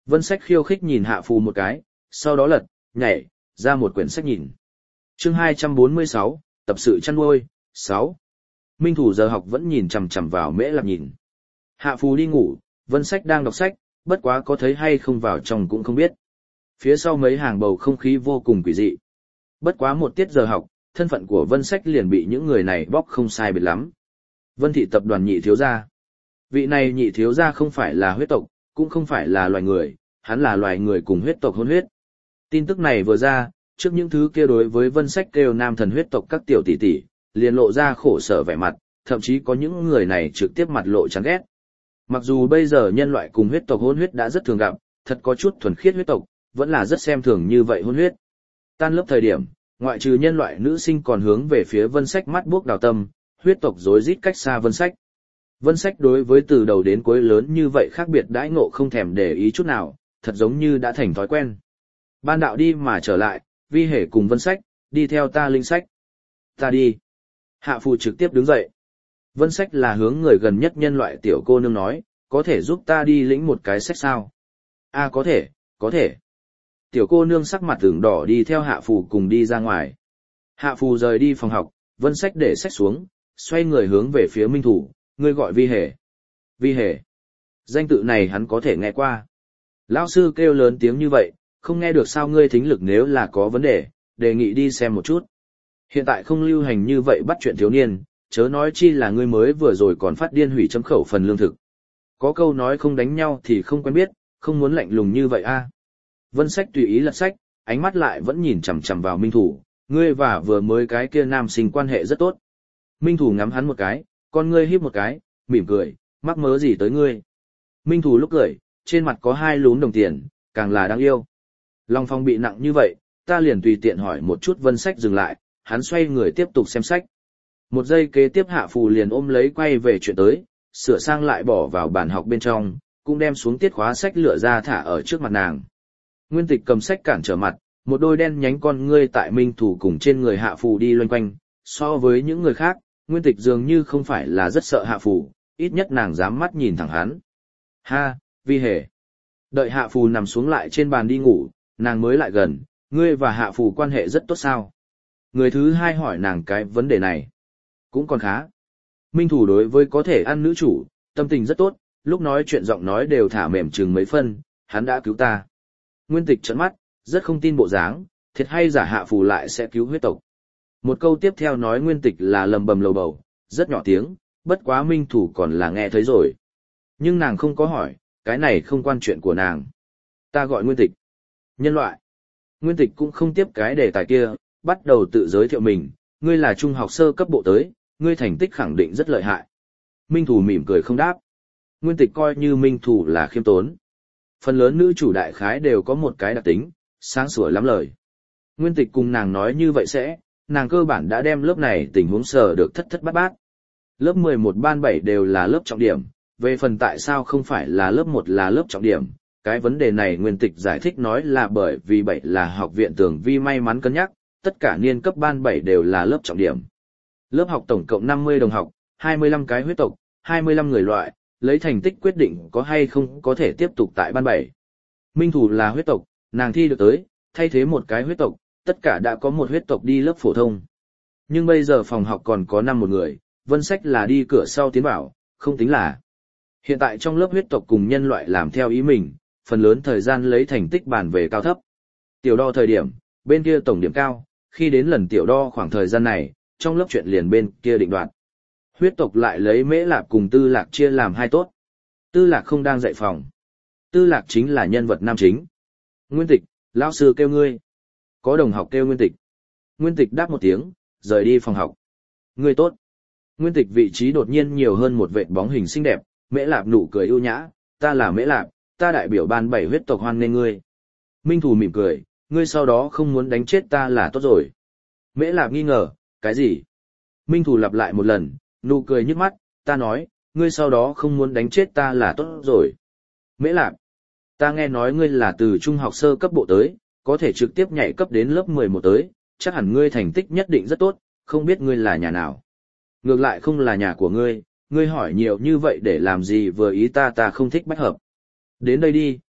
Vân Sách khiêu khích nhìn Hạ Phù một cái, sau đó lật, nhảy, ra một quyển sách nhìn. Chương hai trăm bốn mươi sáu, tập sự chăn nuôi, sáu. Minh Thủ giờ học vẫn nhìn chằm chằm vào Mễ Lạp nhìn. Hạ Phù đi ngủ, Vân Sách đang đọc sách, bất quá có thấy hay không vào trong cũng không biết. Phía sau mấy hàng bầu không khí vô cùng quỷ dị. Bất quá một tiết giờ học, thân phận của Vân Sách liền bị những người này bóc không sai biệt lắm. Vân thị tập đoàn nhị thiếu gia. Vị này nhị thiếu gia không phải là huyết tộc, cũng không phải là loài người, hắn là loài người cùng huyết tộc hôn huyết. Tin tức này vừa ra, trước những thứ kia đối với Vân Sách kêu nam thần huyết tộc các tiểu tỷ tỷ, liền lộ ra khổ sở vẻ mặt, thậm chí có những người này trực tiếp mặt lộ chán ghét. Mặc dù bây giờ nhân loại cùng huyết tộc hôn huyết đã rất thường gặp, thật có chút thuần khiết huyết tộc, vẫn là rất xem thường như vậy hôn huyết. Tan lớp thời điểm, ngoại trừ nhân loại nữ sinh còn hướng về phía Vân Sách mắt buốc đào tâm, huyết tộc rối rít cách xa Vân Sách. Vân Sách đối với từ đầu đến cuối lớn như vậy khác biệt đãi ngộ không thèm để ý chút nào, thật giống như đã thành thói quen. Ban đạo đi mà trở lại, Vi Hề cùng Vân Sách, đi theo ta linh sách. Ta đi. Hạ Phù trực tiếp đứng dậy. Vân Sách là hướng người gần nhất nhân loại tiểu cô nương nói, có thể giúp ta đi lĩnh một cái sách sao? A à, có thể, có thể. Tiểu cô nương sắc mặt ửng đỏ đi theo Hạ Phù cùng đi ra ngoài. Hạ Phù rời đi phòng học, Vân Sách để sách xuống, xoay người hướng về phía Minh Thủ, ngươi gọi Vi Hề. Vi Hề. Danh tự này hắn có thể nghe qua. Lão sư kêu lớn tiếng như vậy, không nghe được sao? Ngươi thính lực nếu là có vấn đề, đề nghị đi xem một chút. Hiện tại không lưu hành như vậy bắt chuyện thiếu niên, chớ nói chi là ngươi mới vừa rồi còn phát điên hủy chấm khẩu phần lương thực. Có câu nói không đánh nhau thì không quen biết, không muốn lạnh lùng như vậy a. Vân Sách tùy ý lật sách, ánh mắt lại vẫn nhìn chằm chằm vào Minh Thủ, ngươi và vừa mới cái kia nam sinh quan hệ rất tốt. Minh Thủ ngắm hắn một cái, con ngươi híp một cái, mỉm cười, mắc mớ gì tới ngươi. Minh Thủ lúc cười, trên mặt có hai lúm đồng tiền, càng là đáng yêu. Long Phong bị nặng như vậy, ta liền tùy tiện hỏi một chút. Vân Sách dừng lại, hắn xoay người tiếp tục xem sách. Một giây kế tiếp Hạ Phù liền ôm lấy quay về chuyện tới, sửa sang lại bỏ vào bàn học bên trong, cũng đem xuống tiết khóa sách lựa ra thả ở trước mặt nàng. Nguyên Tịch cầm sách cản trở mặt, một đôi đen nhánh con ngươi tại Minh Thủ cùng trên người Hạ Phù đi loanh quanh, so với những người khác, Nguyên Tịch dường như không phải là rất sợ Hạ Phù, ít nhất nàng dám mắt nhìn thẳng hắn. Ha, Vi Hề. Đợi Hạ Phù nằm xuống lại trên bàn đi ngủ, nàng mới lại gần, ngươi và Hạ Phù quan hệ rất tốt sao? Người thứ hai hỏi nàng cái vấn đề này. Cũng còn khá. Minh Thủ đối với có thể ăn nữ chủ, tâm tình rất tốt, lúc nói chuyện giọng nói đều thả mềm chừng mấy phân, hắn đã cứu ta. Nguyên Tịch trợn mắt, rất không tin bộ dáng, thiệt hay giả Hạ Phù lại sẽ cứu huyết tộc. Một câu tiếp theo nói Nguyên Tịch là lầm bầm lầu bầu, rất nhỏ tiếng, bất quá Minh Thủ còn là nghe thấy rồi. Nhưng nàng không có hỏi, cái này không quan chuyện của nàng. Ta gọi Nguyên Tịch. Nhân loại. Nguyên Tịch cũng không tiếp cái đề tài kia, bắt đầu tự giới thiệu mình, ngươi là trung học sơ cấp bộ tới, ngươi thành tích khẳng định rất lợi hại. Minh Thủ mỉm cười không đáp. Nguyên Tịch coi như Minh Thủ là khiêm tốn. Phần lớn nữ chủ đại khái đều có một cái đặc tính, sáng sủa lắm lời. Nguyên Tịch cùng nàng nói như vậy sẽ, nàng cơ bản đã đem lớp này tình huống sở được thất thất bát bát. Lớp mười một ban bảy đều là lớp trọng điểm, về phần tại sao không phải là lớp một là lớp trọng điểm, cái vấn đề này Nguyên Tịch giải thích nói là bởi vì bảy là học viện Tường Vi may mắn cân nhắc, tất cả niên cấp ban bảy đều là lớp trọng điểm. Lớp học tổng cộng năm mươi đồng học, hai mươi lăm cái huyết tộc, hai mươi lăm người loại, lấy thành tích quyết định có hay không có thể tiếp tục tại ban bảy. Minh Thủ là huyết tộc, nàng thi được tới, thay thế một cái huyết tộc, tất cả đã có một huyết tộc đi lớp phổ thông. Nhưng bây giờ phòng học còn có năm một người, Vân Sách là đi cửa sau tiến vào, không tính là. Hiện tại trong lớp huyết tộc cùng nhân loại làm theo ý mình, phần lớn thời gian lấy thành tích bàn về cao thấp. Tiểu đo thời điểm, bên kia tổng điểm cao, khi đến lần tiểu đo khoảng thời gian này, trong lớp chuyện liền bên kia định đoạt. Huyết tộc lại lấy Mễ Lạp cùng Tư Lạc chia làm hai tốt. Tư Lạc không đang dạy phòng. Tư Lạc chính là nhân vật nam chính. Nguyên Tịch, lão sư kêu ngươi. Có đồng học kêu Nguyên Tịch. Nguyên Tịch đáp một tiếng, rời đi phòng học. Ngươi tốt. Nguyên Tịch vị trí đột nhiên nhiều hơn một vệt bóng hình xinh đẹp, Mễ Lạp nụ cười ưu nhã, ta là Mễ Lạp, ta đại biểu ban bảy huyết tộc hoan nghênh ngươi. Minh Thủ mỉm cười, ngươi sau đó không muốn đánh chết ta là tốt rồi. Mễ Lạp nghi ngờ, cái gì? Minh Thủ lặp lại một lần, nụ cười nhức mắt, ta nói, ngươi sau đó không muốn đánh chết ta là tốt rồi. Mễ Lạp, ta nghe nói ngươi là từ trung học sơ cấp bộ tới, có thể trực tiếp nhảy cấp đến lớp mười một tới, chắc hẳn ngươi thành tích nhất định rất tốt, không biết ngươi là nhà nào. Ngược lại không là nhà của ngươi, ngươi hỏi nhiều như vậy để làm gì, vừa ý ta ta không thích bách hợp. Đến đây đi,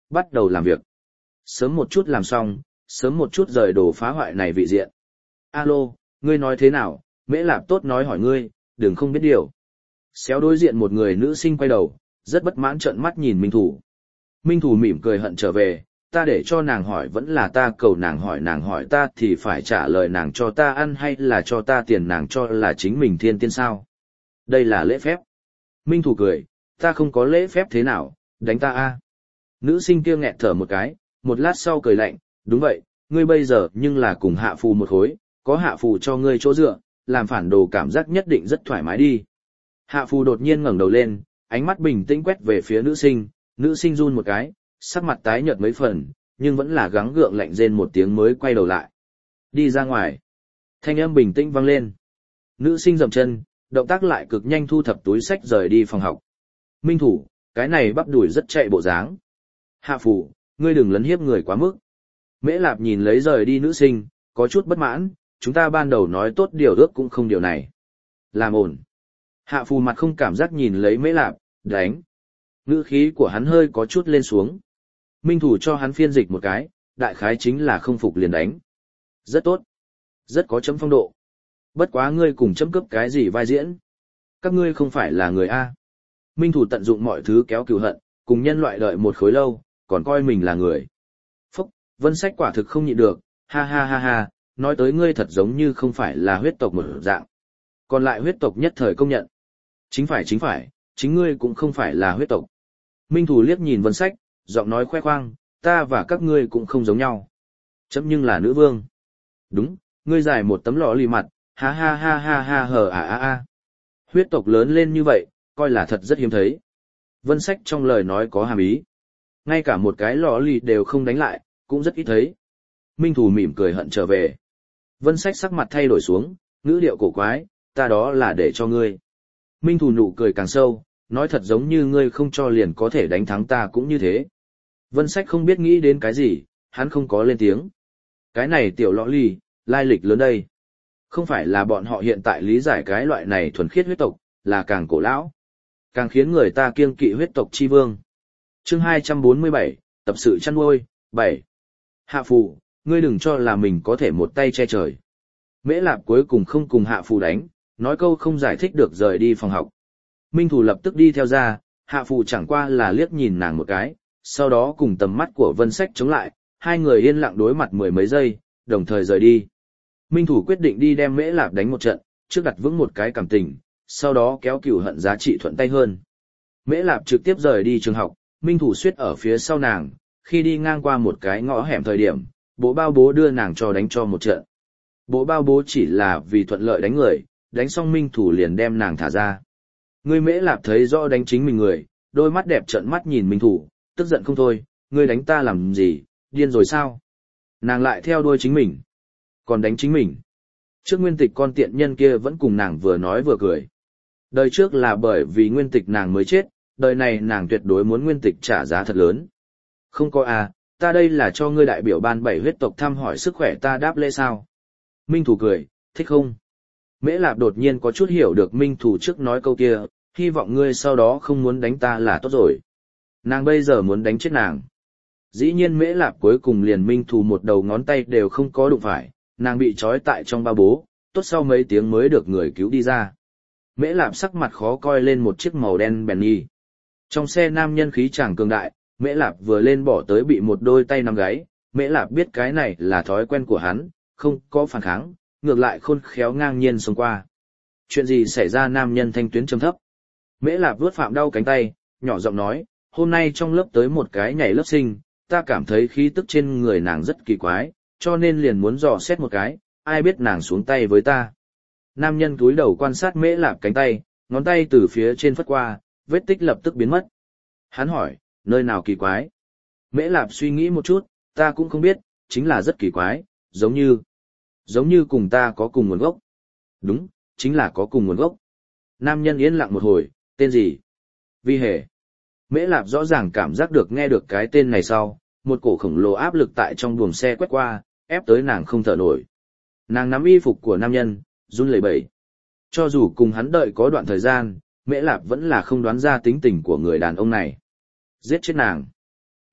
bắt đầu làm việc. Sớm một chút làm xong, sớm một chút rời đồ phá hoại này vị diện. Alo, ngươi nói thế nào, Mễ Lạp tốt nói hỏi ngươi, đừng không biết điều. Xéo đối diện một người nữ sinh quay đầu, rất bất mãn trợn mắt nhìn Minh Thủ. Minh Thủ mỉm cười hận trở về, ta để cho nàng hỏi vẫn là ta cầu nàng hỏi, nàng hỏi ta thì phải trả lời nàng cho ta ăn hay là cho ta tiền, nàng cho là chính mình thiên tiên sao. Đây là lễ phép. Minh Thủ cười, ta không có lễ phép thế nào, đánh ta a. Nữ sinh kia nghẹn thở một cái, một lát sau cười lạnh, đúng vậy, ngươi bây giờ nhưng là cùng hạ phù một khối, có hạ phù cho ngươi chỗ dựa, làm phản đồ cảm giác nhất định rất thoải mái đi. Hạ phù đột nhiên ngẩng đầu lên, ánh mắt bình tĩnh quét về phía nữ sinh, nữ sinh run một cái, sắc mặt tái nhợt mấy phần, nhưng vẫn là gắng gượng lạnh rên một tiếng mới quay đầu lại. Đi ra ngoài. Thanh âm bình tĩnh vang lên. Nữ sinh dậm chân, động tác lại cực nhanh thu thập túi sách rời đi phòng học. Minh Thủ, cái này bắp đùi rất chạy bộ dáng. Hạ phù, ngươi đừng lấn hiếp người quá mức. Mễ Lạp nhìn lấy rời đi nữ sinh, có chút bất mãn, chúng ta ban đầu nói tốt điều ước cũng không điều này. Làm ổn. Hạ phù mặt không cảm giác nhìn lấy Mễ Lạp, đánh. Ngữ khí của hắn hơi có chút lên xuống. Minh Thủ cho hắn phiên dịch một cái, đại khái chính là không phục liền đánh. Rất tốt. Rất có chấm phong độ. Bất quá ngươi cùng chấm cướp cái gì vai diễn. Các ngươi không phải là người A. Minh Thủ tận dụng mọi thứ kéo cừu hận, cùng nhân loại đợi một khối lâu, còn coi mình là người. Phúc, Vân Sách quả thực không nhịn được, ha ha ha ha, nói tới ngươi thật giống như không phải là huyết tộc một dạng. Còn lại huyết tộc nhất thời công nhận. Chính phải chính phải, chính ngươi cũng không phải là huyết tộc. Minh Thủ liếc nhìn Vân Sách, giọng nói khoe khoang, ta và các ngươi cũng không giống nhau. Chấm nhưng là nữ vương. Đúng, ngươi dài một tấm lọ lì mặt, ha ha ha ha ha hờ à à à. Huyết tộc lớn lên như vậy, coi là thật rất hiếm thấy. Vân Sách trong lời nói có hàm ý. Ngay cả một cái lọ lì đều không đánh lại, cũng rất ít thấy. Minh Thủ mỉm cười hận trở về. Vân Sách sắc mặt thay đổi xuống, ngữ điệu cổ quái, ta đó là để cho ngươi. Minh Thủ nụ cười càng sâu, nói thật giống như ngươi không cho liền có thể đánh thắng ta cũng như thế. Vân Sách không biết nghĩ đến cái gì, hắn không có lên tiếng. Cái này tiểu lọ lì, lai lịch lớn đây. Không phải là bọn họ hiện tại lý giải cái loại này thuần khiết huyết tộc, là càng cổ lão, càng khiến người ta kiêng kỵ huyết tộc chi vương. Chương hai trăm bốn mươi bảy, tập sự chăn nuôi, bảy. Hạ phù, ngươi đừng cho là mình có thể một tay che trời. Mễ Lạp cuối cùng không cùng Hạ phù đánh, nói câu không giải thích được rời đi phòng học. Minh Thủ lập tức đi theo ra, Hạ phù chẳng qua là liếc nhìn nàng một cái, sau đó cùng tầm mắt của Vân Sách chống lại, hai người yên lặng đối mặt mười mấy giây, đồng thời rời đi. Minh Thủ quyết định đi đem Mễ Lạp đánh một trận, trước đặt vững một cái cảm tình, sau đó kéo cừu hận giá trị thuận tay hơn. Mễ Lạp trực tiếp rời đi trường học, Minh Thủ suýt ở phía sau nàng, khi đi ngang qua một cái ngõ hẻm thời điểm, bộ bao bố đưa nàng cho đánh cho một trận. Bộ bao bố chỉ là vì thuận lợi đánh người, đánh xong Minh Thủ liền đem nàng thả ra. Ngươi Mễ Lạp thấy rõ đánh chính mình người, đôi mắt đẹp trợn mắt nhìn Minh Thủ, tức giận không thôi, ngươi đánh ta làm gì, điên rồi sao? Nàng lại theo đuôi chính mình, còn đánh chính mình. Trước Nguyên Tịch con tiện nhân kia vẫn cùng nàng vừa nói vừa cười. Đời trước là bởi vì Nguyên Tịch nàng mới chết, đời này nàng tuyệt đối muốn Nguyên Tịch trả giá thật lớn. Không có à, ta đây là cho ngươi đại biểu ban bảy huyết tộc thăm hỏi sức khỏe, ta đáp lễ sao? Minh Thủ cười, thích không? Mễ Lạp đột nhiên có chút hiểu được Minh Thủ trước nói câu kia, hy vọng ngươi sau đó không muốn đánh ta là tốt rồi. Nàng bây giờ muốn đánh chết nàng. Dĩ nhiên Mễ Lạp cuối cùng liền Minh Thủ một đầu ngón tay đều không có đụng phải, nàng bị trói tại trong bao bố, tốt sau mấy tiếng mới được người cứu đi ra. Mễ Lạp sắc mặt khó coi lên một chiếc màu đen Benny. Trong xe nam nhân khí chàng cường đại, Mễ Lạp vừa lên bỏ tới bị một đôi tay nắm gáy, Mễ Lạp biết cái này là thói quen của hắn, không có phản kháng, ngược lại khôn khéo ngang nhiên xông qua. Chuyện gì xảy ra, nam nhân thanh tuyến trầm thấp. Mễ Lạp vuốt Phạm đau cánh tay, nhỏ giọng nói, hôm nay trong lớp tới một cái nhảy lớp sinh, ta cảm thấy khí tức trên người nàng rất kỳ quái, cho nên liền muốn dò xét một cái, ai biết nàng xuống tay với ta. Nam nhân cúi đầu quan sát Mễ Lạp cánh tay, ngón tay từ phía trên phất qua, vết tích lập tức biến mất. Hắn hỏi, nơi nào kỳ quái? Mễ Lạp suy nghĩ một chút, ta cũng không biết, chính là rất kỳ quái, giống như, giống như cùng ta có cùng nguồn gốc. Đúng, chính là có cùng nguồn gốc. Nam nhân yên lặng một hồi, tên gì? Vi Hề. Mễ Lạp rõ ràng cảm giác được nghe được cái tên này sau, một cổ khổng lồ áp lực tại trong buồng xe quét qua, ép tới nàng không thở nổi. Nàng nắm y phục của nam nhân, run lẩy bẩy. Cho dù cùng hắn đợi có đoạn thời gian, Mễ Lạp vẫn là không đoán ra tính tình của người đàn ông này. Giết chết nàng.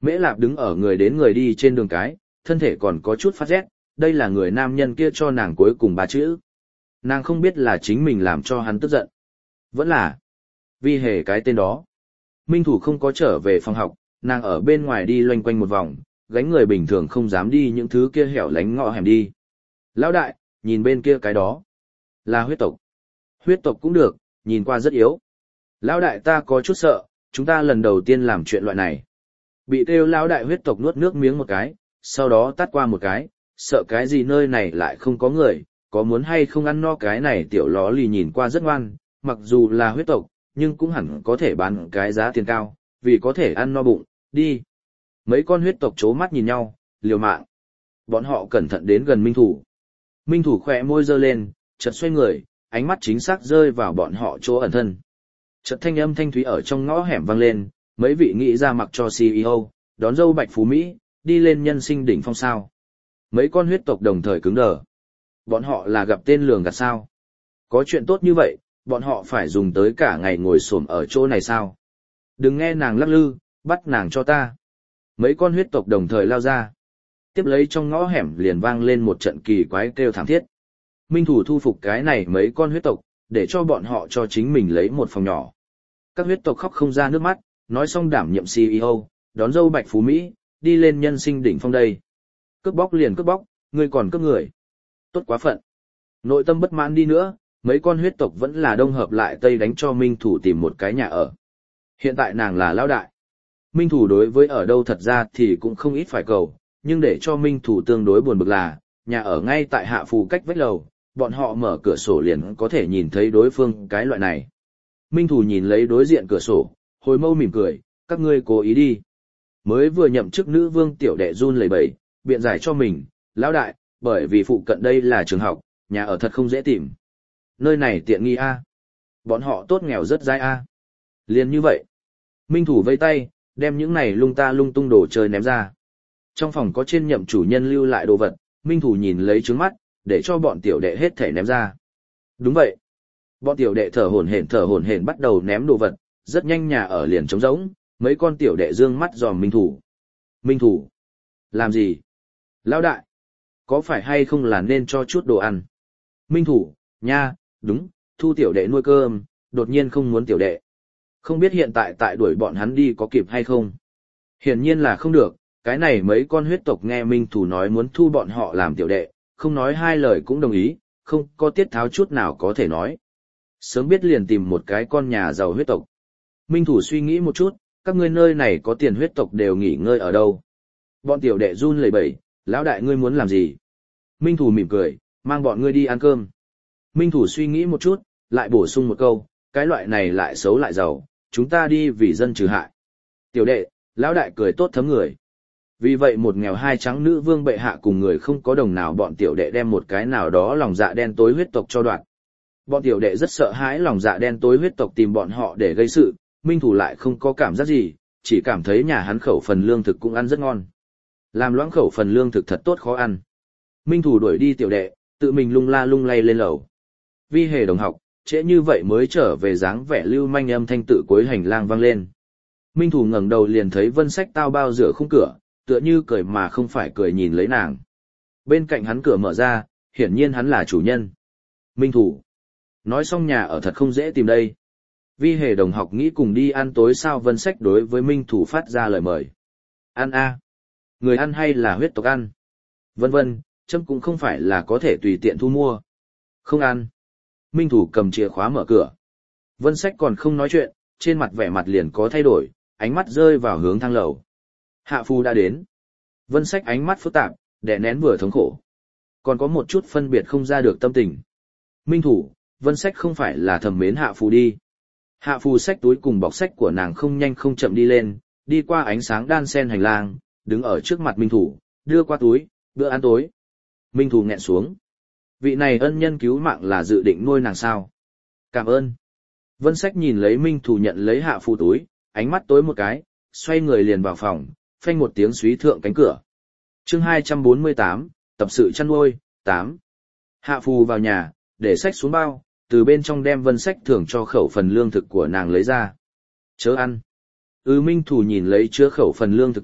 Mễ Lạp đứng ở người đến người đi trên đường cái, thân thể còn có chút phát rét, đây là người nam nhân kia cho nàng cuối cùng ba chữ. Nàng không biết là chính mình làm cho hắn tức giận. Vẫn là Vi Hề cái tên đó. Minh Thủ không có trở về phòng học, nàng ở bên ngoài đi loanh quanh một vòng, gánh người bình thường không dám đi những thứ kia hẻo lánh ngõ hẻm đi. Lão đại, nhìn bên kia cái đó. Là huyết tộc. Huyết tộc cũng được, nhìn qua rất yếu. Lão đại ta có chút sợ, chúng ta lần đầu tiên làm chuyện loại này. Bị kêu lão đại huyết tộc nuốt nước miếng một cái, sau đó tắt qua một cái, sợ cái gì nơi này lại không có người, có muốn hay không ăn no cái này tiểu ló lì nhìn qua rất ngoan, mặc dù là huyết tộc, nhưng cũng hẳn có thể bán cái giá tiền cao, vì có thể ăn no bụng, đi. Mấy con huyết tộc chố mắt nhìn nhau, liều mạng. Bọn họ cẩn thận đến gần Minh Thủ. Minh Thủ khỏe môi giơ lên, chợt xoay người, ánh mắt chính xác rơi vào bọn họ chỗ ẩn thân. Chợt thanh âm thanh thúy ở trong ngõ hẻm vang lên, mấy vị nghĩ ra mặc cho xê e ô, đón dâu Bạch Phú Mỹ, đi lên nhân sinh đỉnh phong sao. Mấy con huyết tộc đồng thời cứng đờ. Bọn họ là gặp tên lường gạt sao. Có chuyện tốt như vậy, bọn họ phải dùng tới cả ngày ngồi xổm ở chỗ này sao. Đừng nghe nàng lắc lư, bắt nàng cho ta. Mấy con huyết tộc đồng thời lao ra. Tiếp lấy trong ngõ hẻm liền vang lên một trận kỳ quái kêu thảm thiết. Minh Thủ thu phục cái này mấy con huyết tộc, để cho bọn họ cho chính mình lấy một phòng nhỏ. Các huyết tộc khóc không ra nước mắt, nói xong đảm nhiệm xê e ô, đón dâu Bạch Phú Mỹ, đi lên nhân sinh đỉnh phong đây. Cướp bóc liền cướp bóc, ngươi còn cướp người. Tốt quá phận. Nội tâm bất mãn đi nữa, mấy con huyết tộc vẫn là đông hợp lại tây đánh cho Minh Thủ tìm một cái nhà ở. Hiện tại nàng là lão đại. Minh Thủ đối với ở đâu thật ra thì cũng không ít phải cầu, nhưng để cho Minh Thủ tương đối buồn bực là, nhà ở ngay tại hạ phù cách vách lầu, bọn họ mở cửa sổ liền có thể nhìn thấy đối phương cái loại này. Minh Thủ nhìn lấy đối diện cửa sổ, hồi mâu mỉm cười, các ngươi cố ý đi. Mới vừa nhậm chức nữ vương tiểu đệ run lẩy bẩy, biện giải cho mình, lão đại, bởi vì phụ cận đây là trường học, nhà ở thật không dễ tìm. Nơi này tiện nghi a. Bọn họ tốt nghèo rất dai a. Liền như vậy. Minh Thủ vây tay, đem những này lung ta lung tung đồ chơi ném ra. Trong phòng có trên nhậm chủ nhân lưu lại đồ vật, Minh Thủ nhìn lấy trứng mắt, để cho bọn tiểu đệ hết thể ném ra. Đúng vậy. Bọn tiểu đệ thở hổn hển thở hổn hển bắt đầu ném đồ vật, rất nhanh nhà ở liền trống rỗng, mấy con tiểu đệ dương mắt dòm Minh Thủ. Minh Thủ. Làm gì? Lão đại. Có phải hay không là nên cho chút đồ ăn? Minh Thủ, nha, đúng, thu tiểu đệ nuôi cơm, đột nhiên không muốn tiểu đệ. Không biết hiện tại tại đuổi bọn hắn đi có kịp hay không? Hiển nhiên là không được, cái này mấy con huyết tộc nghe Minh Thủ nói muốn thu bọn họ làm tiểu đệ, không nói hai lời cũng đồng ý, không có tiết tháo chút nào có thể nói. Sớm biết liền tìm một cái con nhà giàu huyết tộc. Minh Thủ suy nghĩ một chút, các ngươi nơi này có tiền huyết tộc đều nghỉ ngơi ở đâu? Bọn tiểu đệ run lẩy bẩy, lão đại ngươi muốn làm gì? Minh Thủ mỉm cười, mang bọn ngươi đi ăn cơm. Minh Thủ suy nghĩ một chút, lại bổ sung một câu, cái loại này lại xấu lại giàu, chúng ta đi vì dân trừ hại. Tiểu đệ, lão đại cười tốt thấm người. Vì vậy một nghèo hai trắng nữ vương bệ hạ cùng người không có đồng nào bọn tiểu đệ đem một cái nào đó lòng dạ đen tối huyết tộc cho đoạn. Bọn tiểu đệ rất sợ hãi lòng dạ đen tối huyết tộc tìm bọn họ để gây sự, Minh Thủ lại không có cảm giác gì, chỉ cảm thấy nhà hắn khẩu phần lương thực cũng ăn rất ngon. Làm loãng khẩu phần lương thực thật tốt khó ăn. Minh Thủ đuổi đi tiểu đệ, tự mình lung la lung lay lên lầu. Vi Hề đồng học, trễ như vậy mới trở về dáng vẻ lưu manh âm thanh tự cuối hành lang vang lên. Minh Thủ ngẩng đầu liền thấy Vân Sách tao bao rửa khung cửa, tựa như cười mà không phải cười nhìn lấy nàng. Bên cạnh hắn cửa mở ra, hiển nhiên hắn là chủ nhân. Minh Thủ. Nói xong nhà ở thật không dễ tìm đây. Vi Hề đồng học nghĩ cùng đi ăn tối sao? Vân Sách đối với Minh Thủ phát ra lời mời. Ăn a à. Người ăn hay là huyết tộc ăn? Vân vân, chấm cũng không phải là có thể tùy tiện thu mua. Không ăn. Minh Thủ cầm chìa khóa mở cửa. Vân Sách còn không nói chuyện, trên mặt vẻ mặt liền có thay đổi, ánh mắt rơi vào hướng thang lầu. Hạ phu đã đến. Vân Sách ánh mắt phức tạp, đè nén vừa thống khổ. Còn có một chút phân biệt không ra được tâm tình. Minh Thủ, Vân Sách không phải là thầm mến hạ phu đi. Hạ phu xách túi cùng bọc sách của nàng không nhanh không chậm đi lên, đi qua ánh sáng đan sen hành lang, đứng ở trước mặt Minh Thủ, đưa qua túi, bữa ăn tối. Minh Thủ nghẹn xuống. Vị này ân nhân cứu mạng là dự định nuôi nàng sao? Cảm ơn. Vân Sách nhìn lấy Minh Thủ nhận lấy hạ phu túi, ánh mắt tối một cái, xoay người liền vào phòng, phanh một tiếng xúy thượng cánh cửa. Chương hai trăm bốn mươi tám, tập sự chăn nuôi, tám. Hạ phu vào nhà, để sách xuống bao, từ bên trong đem Vân Sách thưởng cho khẩu phần lương thực của nàng lấy ra. Chớ ăn. Ừ Minh Thủ nhìn lấy chứa khẩu phần lương thực túi,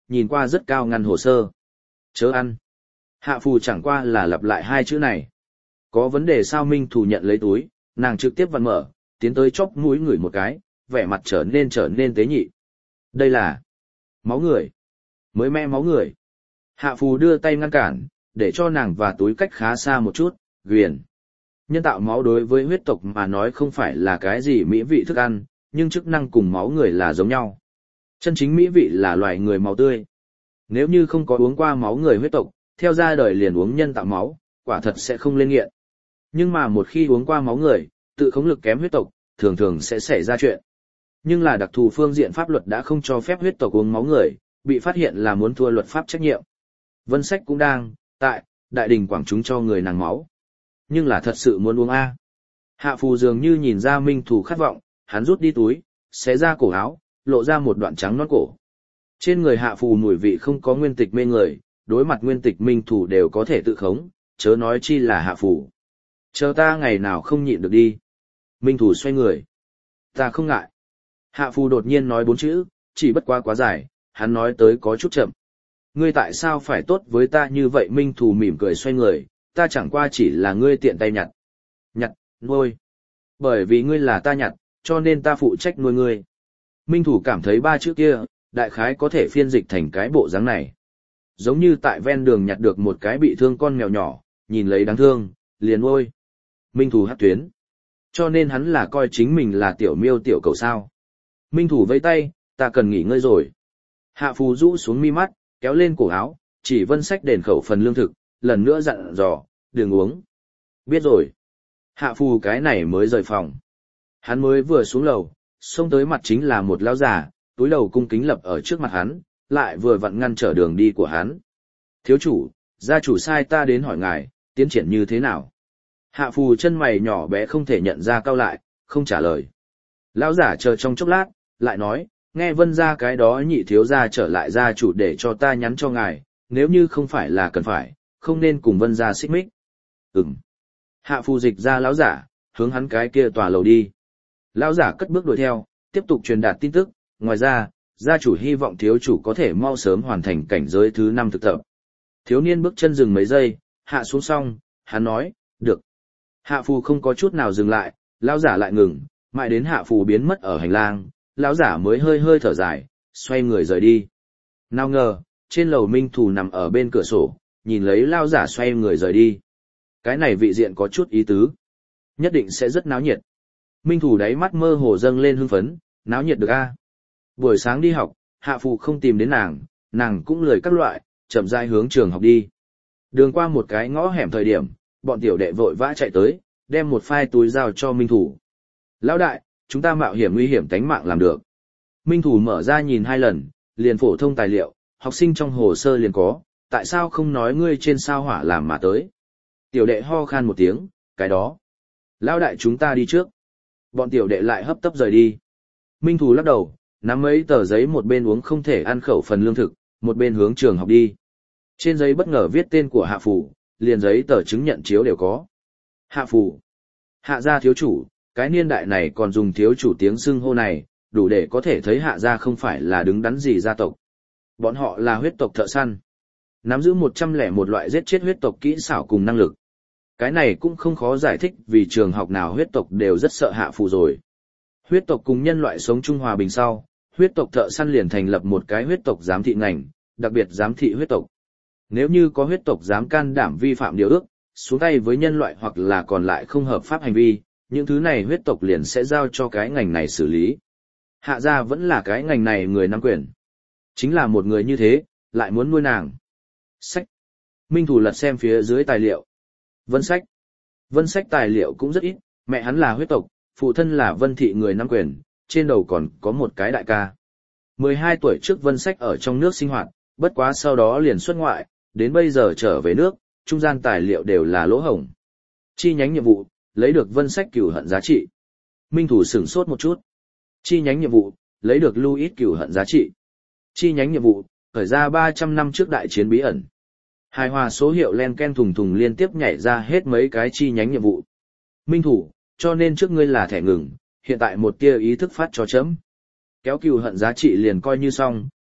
nhìn qua rất cao ngăn hồ sơ. Chớ ăn. Hạ phù chẳng qua là lặp lại hai chữ này. Có vấn đề sao? Minh Thủ nhận lấy túi, nàng trực tiếp vặn mở, tiến tới chóp mũi ngửi một cái, vẻ mặt trở nên trở nên tế nhị. Đây là máu người. Mới mẹ máu người. Hạ phù đưa tay ngăn cản, để cho nàng và túi cách khá xa một chút, ghiền. Nhân tạo máu đối với huyết tộc mà nói không phải là cái gì mỹ vị thức ăn, nhưng chức năng cùng máu người là giống nhau. Chân chính mỹ vị là loài người máu tươi. Nếu như không có uống qua máu người huyết tộc, theo ra đời liền uống nhân tạo máu, quả thật sẽ không lên nghiện. Nhưng mà một khi uống qua máu người, tự khống lực kém huyết tộc, thường thường sẽ xảy ra chuyện. Nhưng là đặc thù phương diện pháp luật đã không cho phép huyết tộc uống máu người, bị phát hiện là muốn thua luật pháp trách nhiệm. Vân Sách cũng đang, tại, đại đình quảng chúng cho người nàng máu. Nhưng là thật sự muốn uống A. Hạ phù dường như nhìn ra Minh Thủ khát vọng, hắn rút đi túi, xé ra cổ áo, lộ ra một đoạn trắng non cổ. Trên người hạ phù mùi vị không có nguyên tịch mê người, đối mặt nguyên tịch Minh Thủ đều có thể tự khống, chớ nói chi là hạ phù. Chờ ta ngày nào không nhịn được đi. Minh Thủ xoay người. Ta không ngại. Hạ phù đột nhiên nói bốn chữ, chỉ bất quá quá dài, hắn nói tới có chút chậm. Ngươi tại sao phải tốt với ta như vậy? Minh Thủ mỉm cười xoay người, ta chẳng qua chỉ là ngươi tiện tay nhặt. Nhặt, nuôi. Bởi vì ngươi là ta nhặt, cho nên ta phụ trách nuôi ngươi. Minh Thủ cảm thấy ba chữ kia, đại khái có thể phiên dịch thành cái bộ dáng này. Giống như tại ven đường nhặt được một cái bị thương con mèo nhỏ, nhìn lấy đáng thương, liền nuôi. Minh Thủ hát tuyến. Cho nên hắn là coi chính mình là tiểu miêu tiểu cầu sao. Minh Thủ vẫy tay, ta cần nghỉ ngơi rồi. Hạ phù rũ xuống mi mắt, kéo lên cổ áo, chỉ Vân Sách đền khẩu phần lương thực, lần nữa dặn dò, đừng uống. Biết rồi. Hạ phù cái này mới rời phòng. Hắn mới vừa xuống lầu, xông tới mặt chính là một lão già, túi đầu cung kính lập ở trước mặt hắn, lại vừa vặn ngăn trở đường đi của hắn. Thiếu chủ, gia chủ sai ta đến hỏi ngài, tiến triển như thế nào? Hạ phù chân mày nhỏ bé không thể nhận ra cau lại, không trả lời. Lão giả chờ trong chốc lát, lại nói, nghe Vân gia cái đó nhị thiếu gia trở lại gia chủ để cho ta nhắn cho ngài, nếu như không phải là cần phải, không nên cùng Vân gia xích mích. Ừm. Hạ phù dịch ra lão giả, hướng hắn cái kia tòa lầu đi. Lão giả cất bước đuổi theo, tiếp tục truyền đạt tin tức, ngoài ra, gia chủ hy vọng thiếu chủ có thể mau sớm hoàn thành cảnh giới thứ năm thực tập. Thiếu niên bước chân dừng mấy giây, hạ xuống xong, hắn nói, được. Hạ phù không có chút nào dừng lại, lão giả lại ngừng, mãi đến hạ phù biến mất ở hành lang, lão giả mới hơi hơi thở dài, xoay người rời đi. Nào ngờ, trên lầu Minh Thủ nằm ở bên cửa sổ, nhìn lấy lão giả xoay người rời đi. Cái này vị diện có chút ý tứ. Nhất định sẽ rất náo nhiệt. Minh Thủ đáy mắt mơ hồ dâng lên hưng phấn, náo nhiệt được a. Buổi sáng đi học, hạ phù không tìm đến nàng, nàng cũng lười các loại, chậm rãi hướng trường học đi. Đường qua một cái ngõ hẻm thời điểm, bọn tiểu đệ vội vã chạy tới, đem một phai túi giao cho Minh Thủ. Lão đại, chúng ta mạo hiểm nguy hiểm tánh mạng làm được. Minh Thủ mở ra nhìn hai lần, liền phổ thông tài liệu, học sinh trong hồ sơ liền có, tại sao không nói ngươi trên sao hỏa làm mà tới. Tiểu đệ ho khan một tiếng, cái đó. Lão đại chúng ta đi trước. Bọn tiểu đệ lại hấp tấp rời đi. Minh Thủ lắc đầu, nắm mấy tờ giấy một bên uống không thể ăn khẩu phần lương thực, một bên hướng trường học đi. Trên giấy bất ngờ viết tên của Hạ Phù, liền giấy tờ chứng nhận chiếu đều có. Hạ Phù. Hạ gia thiếu chủ, cái niên đại này còn dùng thiếu chủ tiếng xưng hô này, đủ để có thể thấy Hạ gia không phải là đứng đắn gì gia tộc. Bọn họ là huyết tộc thợ săn. Nắm giữ một trăm lẻ một loại giết chết huyết tộc kỹ xảo cùng năng lực. Cái này cũng không khó giải thích vì trường học nào huyết tộc đều rất sợ Hạ Phù rồi. Huyết tộc cùng nhân loại sống chung hòa bình sau, huyết tộc thợ săn liền thành lập một cái huyết tộc giám thị ngành, đặc biệt giám thị huyết tộc. Nếu như có huyết tộc dám can đảm vi phạm điều ước, xuống tay với nhân loại hoặc là còn lại không hợp pháp hành vi, những thứ này huyết tộc liền sẽ giao cho cái ngành này xử lý. Hạ gia vẫn là cái ngành này người nắm quyền. Chính là một người như thế, lại muốn nuôi nàng. Sách. Minh Thủ lật xem phía dưới tài liệu. Vân Sách. Vân Sách tài liệu cũng rất ít, mẹ hắn là huyết tộc, phụ thân là Vân thị người nắm quyền, trên đầu còn có một cái đại ca. mười hai tuổi trước Vân Sách ở trong nước sinh hoạt, bất quá sau đó liền xuất ngoại, đến bây giờ trở về nước, trung gian tài liệu đều là lỗ hổng. Chi nhánh nhiệm vụ, lấy được Vân Sách cửu hận giá trị. Minh Thủ sửng sốt một chút. Chi nhánh nhiệm vụ, lấy được Louis cửu hận giá trị. Chi nhánh nhiệm vụ, khởi ra ba trăm năm trước đại chiến bí ẩn. Hài hòa số hiệu len ken thùng thùng liên tiếp nhảy ra hết mấy cái chi nhánh nhiệm vụ. Minh Thủ, cho nên trước ngươi là thẻ ngừng, hiện tại một tia ý thức phát cho chấm. Kéo cừu hận giá trị liền coi như xong,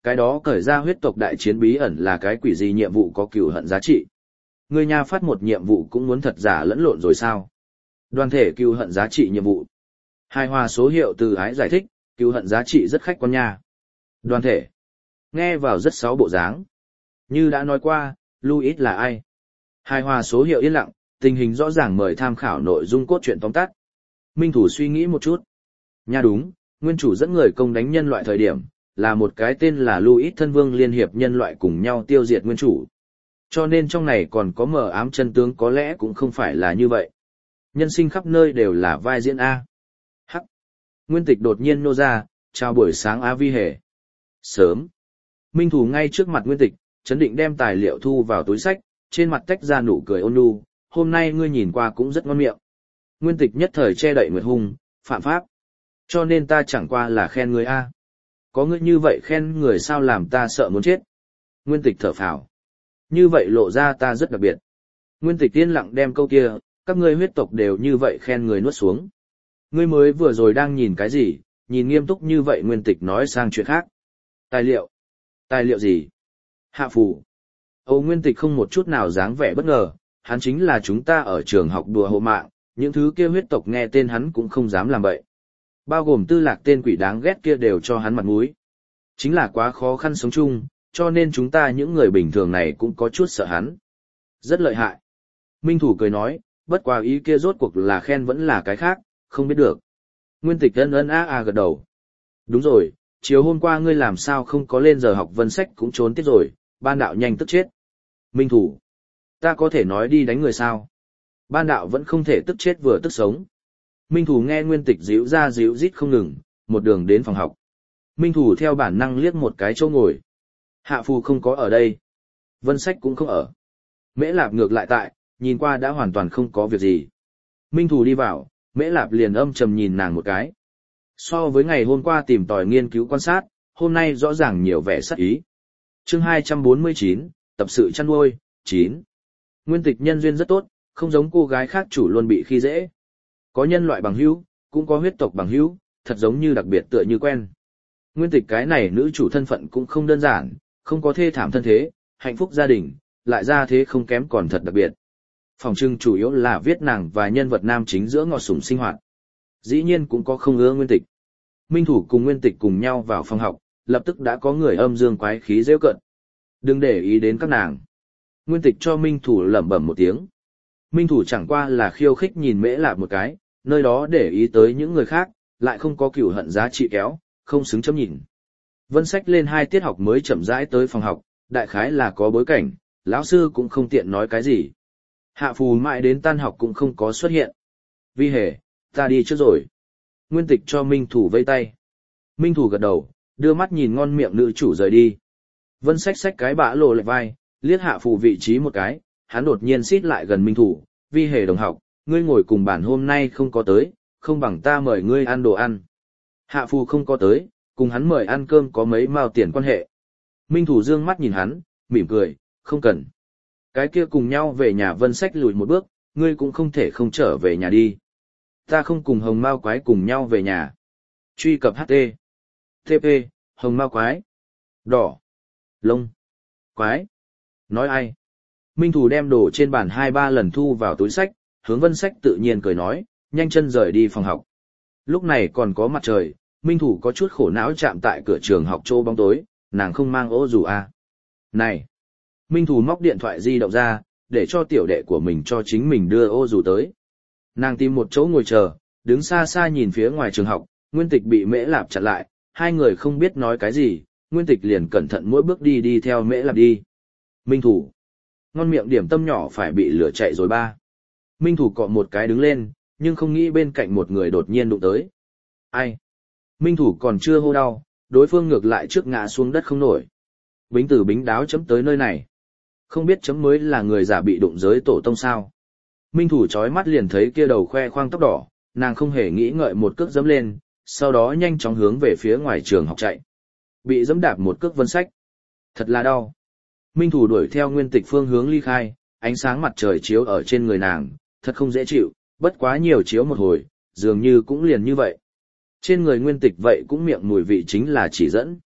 cái đó cởi ra huyết tộc đại chiến bí ẩn là cái quỷ gì nhiệm vụ có cừu hận giá trị. Ngươi nha phát một nhiệm vụ cũng muốn thật giả lẫn lộn rồi sao? Đoàn thể cừu hận giá trị nhiệm vụ. Hài hòa số hiệu từ ái giải thích, cừu hận giá trị rất khách quan nha. Đoàn thể. Nghe vào rất sáu bộ dáng. Như đã nói qua, Louis là ai? Hài hòa số hiệu yên lặng, tình hình rõ ràng mời tham khảo nội dung cốt truyện tóm tắt. Minh thủ suy nghĩ một chút. Nha đúng, nguyên chủ dẫn người công đánh nhân loại thời điểm, là một cái tên là Louis thân vương liên hiệp nhân loại cùng nhau tiêu diệt nguyên chủ. Cho nên trong này còn có mờ ám chân tướng có lẽ cũng không phải là như vậy. Nhân sinh khắp nơi đều là vai diễn A. Hắc. Nguyên tịch đột nhiên nô ra, chào buổi sáng A Vi Hề. Sớm. Minh thủ ngay trước mặt nguyên tịch, chấn định đem tài liệu thu vào túi sách, trên mặt tách ra nụ cười ôn nhu, hôm nay ngươi nhìn qua cũng rất ngon miệng. Nguyên tịch nhất thời che đậy nguyệt hung, phạm pháp. Cho nên ta chẳng qua là khen người A. Có ngươi như vậy khen người sao làm ta sợ muốn chết. Nguyên tịch thở phào. Như vậy lộ ra ta rất đặc biệt. Nguyên tịch tiên lặng đem câu kia, các ngươi huyết tộc đều như vậy khen người nuốt xuống. Ngươi mới vừa rồi đang nhìn cái gì, nhìn nghiêm túc như vậy nguyên tịch nói sang chuyện khác. Tài liệu. Tài liệu gì? Hạ phù. Âu nguyên tịch không một chút nào dáng vẻ bất ngờ, hắn chính là chúng ta ở trường học đùa hộ mạng, những thứ kia huyết tộc nghe tên hắn cũng không dám làm bậy. Bao gồm tư lạc tên quỷ đáng ghét kia đều cho hắn mặt mũi. Chính là quá khó khăn sống chung, cho nên chúng ta những người bình thường này cũng có chút sợ hắn. Rất lợi hại. Minh thủ cười nói, bất quá ý kia rốt cuộc là khen vẫn là cái khác, không biết được. Nguyên tịch ân ân a a gật đầu. Đúng rồi, chiều hôm qua ngươi làm sao không có lên giờ học vân sách cũng trốn tiết rồi, ban đạo nhanh tức chết. Minh thủ. Ta có thể nói đi đánh người sao? Ban đạo vẫn không thể tức chết vừa tức sống. Minh thủ nghe nguyên tịch díu ra díu rít không ngừng, một đường đến phòng học. Minh thủ theo bản năng liếc một cái chỗ ngồi. Hạ phù không có ở đây. Vân sách cũng không ở. Mễ lạp ngược lại tại, nhìn qua đã hoàn toàn không có việc gì. Minh thủ đi vào, Mễ lạp liền âm trầm nhìn nàng một cái. So với ngày hôm qua tìm tòi nghiên cứu quan sát, hôm nay rõ ràng nhiều vẻ sắc ý. Chương hai trăm bốn mươi chín, tập sự chăn nuôi, chín. Nguyên tịch nhân duyên rất tốt, không giống cô gái khác chủ luôn bị khi dễ. Có nhân loại bằng hữu, cũng có huyết tộc bằng hữu, thật giống như đặc biệt tựa như quen. Nguyên tịch cái này nữ chủ thân phận cũng không đơn giản, không có thê thảm thân thế, hạnh phúc gia đình, lại ra thế không kém còn thật đặc biệt. Phòng trưng chủ yếu là viết nàng và nhân vật nam chính giữa ngọt sủng sinh hoạt. Dĩ nhiên cũng có không ưa nguyên tịch. Minh thủ cùng nguyên tịch cùng nhau vào phòng học, lập tức đã có người âm dương quái khí rêu cận. Đừng để ý đến các nàng. Nguyên tịch cho Minh thủ lẩm bẩm một tiếng. Minh thủ chẳng qua là khiêu khích nhìn Mễ Lạp một cái, nơi đó để ý tới những người khác, lại không có cửu hận giá trị kéo, không xứng chấm nhìn. Vân sách lên hai tiết học mới chậm rãi tới phòng học, đại khái là có bối cảnh, lão sư cũng không tiện nói cái gì. Hạ phù mãi đến tan học cũng không có xuất hiện. Vi hề, ta đi trước rồi. Nguyên tịch cho Minh thủ vây tay. Minh thủ gật đầu, đưa mắt nhìn ngon miệng nữ chủ rời đi. Vân sách sách cái bã lộ lệch vai, liếc hạ phù vị trí một cái, hắn đột nhiên xít lại gần Minh thủ. Vi hề đồng học, ngươi ngồi cùng bản hôm nay không có tới, không bằng ta mời ngươi ăn đồ ăn. Hạ phù không có tới, cùng hắn mời ăn cơm có mấy mao tiền quan hệ. Minh thủ dương mắt nhìn hắn, mỉm cười, không cần. Cái kia cùng nhau về nhà Vân sách lùi một bước, ngươi cũng không thể không trở về nhà đi. Ta không cùng hồng mao quái cùng nhau về nhà. Truy cập hát tê. tê pê, hồng mao quái. Đỏ. Lông. Quái. Nói ai? Minh thủ đem đồ trên bàn hai ba lần thu vào túi sách, hướng Vân sách tự nhiên cười nói, nhanh chân rời đi phòng học. Lúc này còn có mặt trời, Minh thủ có chút khổ não chạm tại cửa trường học chỗ bóng tối, nàng không mang ô dù à. Này! Minh thủ móc điện thoại di động ra, để cho tiểu đệ của mình cho chính mình đưa ô dù tới. Nàng tìm một chỗ ngồi chờ, đứng xa xa nhìn phía ngoài trường học, Nguyên tịch bị Mễ Lạp chặn lại, hai người không biết nói cái gì, Nguyên tịch liền cẩn thận mỗi bước đi đi theo Mễ Lạp đi. Minh thủ! Ngon miệng điểm tâm nhỏ phải bị lửa chạy rồi ba. Minh thủ cọ một cái đứng lên, nhưng không nghĩ bên cạnh một người đột nhiên đụng tới. Ai? Minh thủ còn chưa hô đau, đối phương ngược lại trước ngã xuống đất không nổi. Bính tử bính đáo chấm tới nơi này. Không biết chấm mới là người giả bị đụng giới tổ tông sao. Minh thủ chói mắt liền thấy kia đầu khoe khoang tóc đỏ, nàng không hề nghĩ ngợi một cước dẫm lên, sau đó nhanh chóng hướng về phía ngoài trường học chạy. Bị dẫm đạp một cước Vân sách. Thật là đau. Minh thủ đuổi theo Nguyên tịch phương hướng ly khai, ánh sáng mặt trời chiếu ở trên người nàng, thật không dễ chịu, bất quá nhiều chiếu một hồi, dường như cũng liền như vậy. Trên người Nguyên tịch vậy cũng miệng mùi vị chính là chỉ dẫn.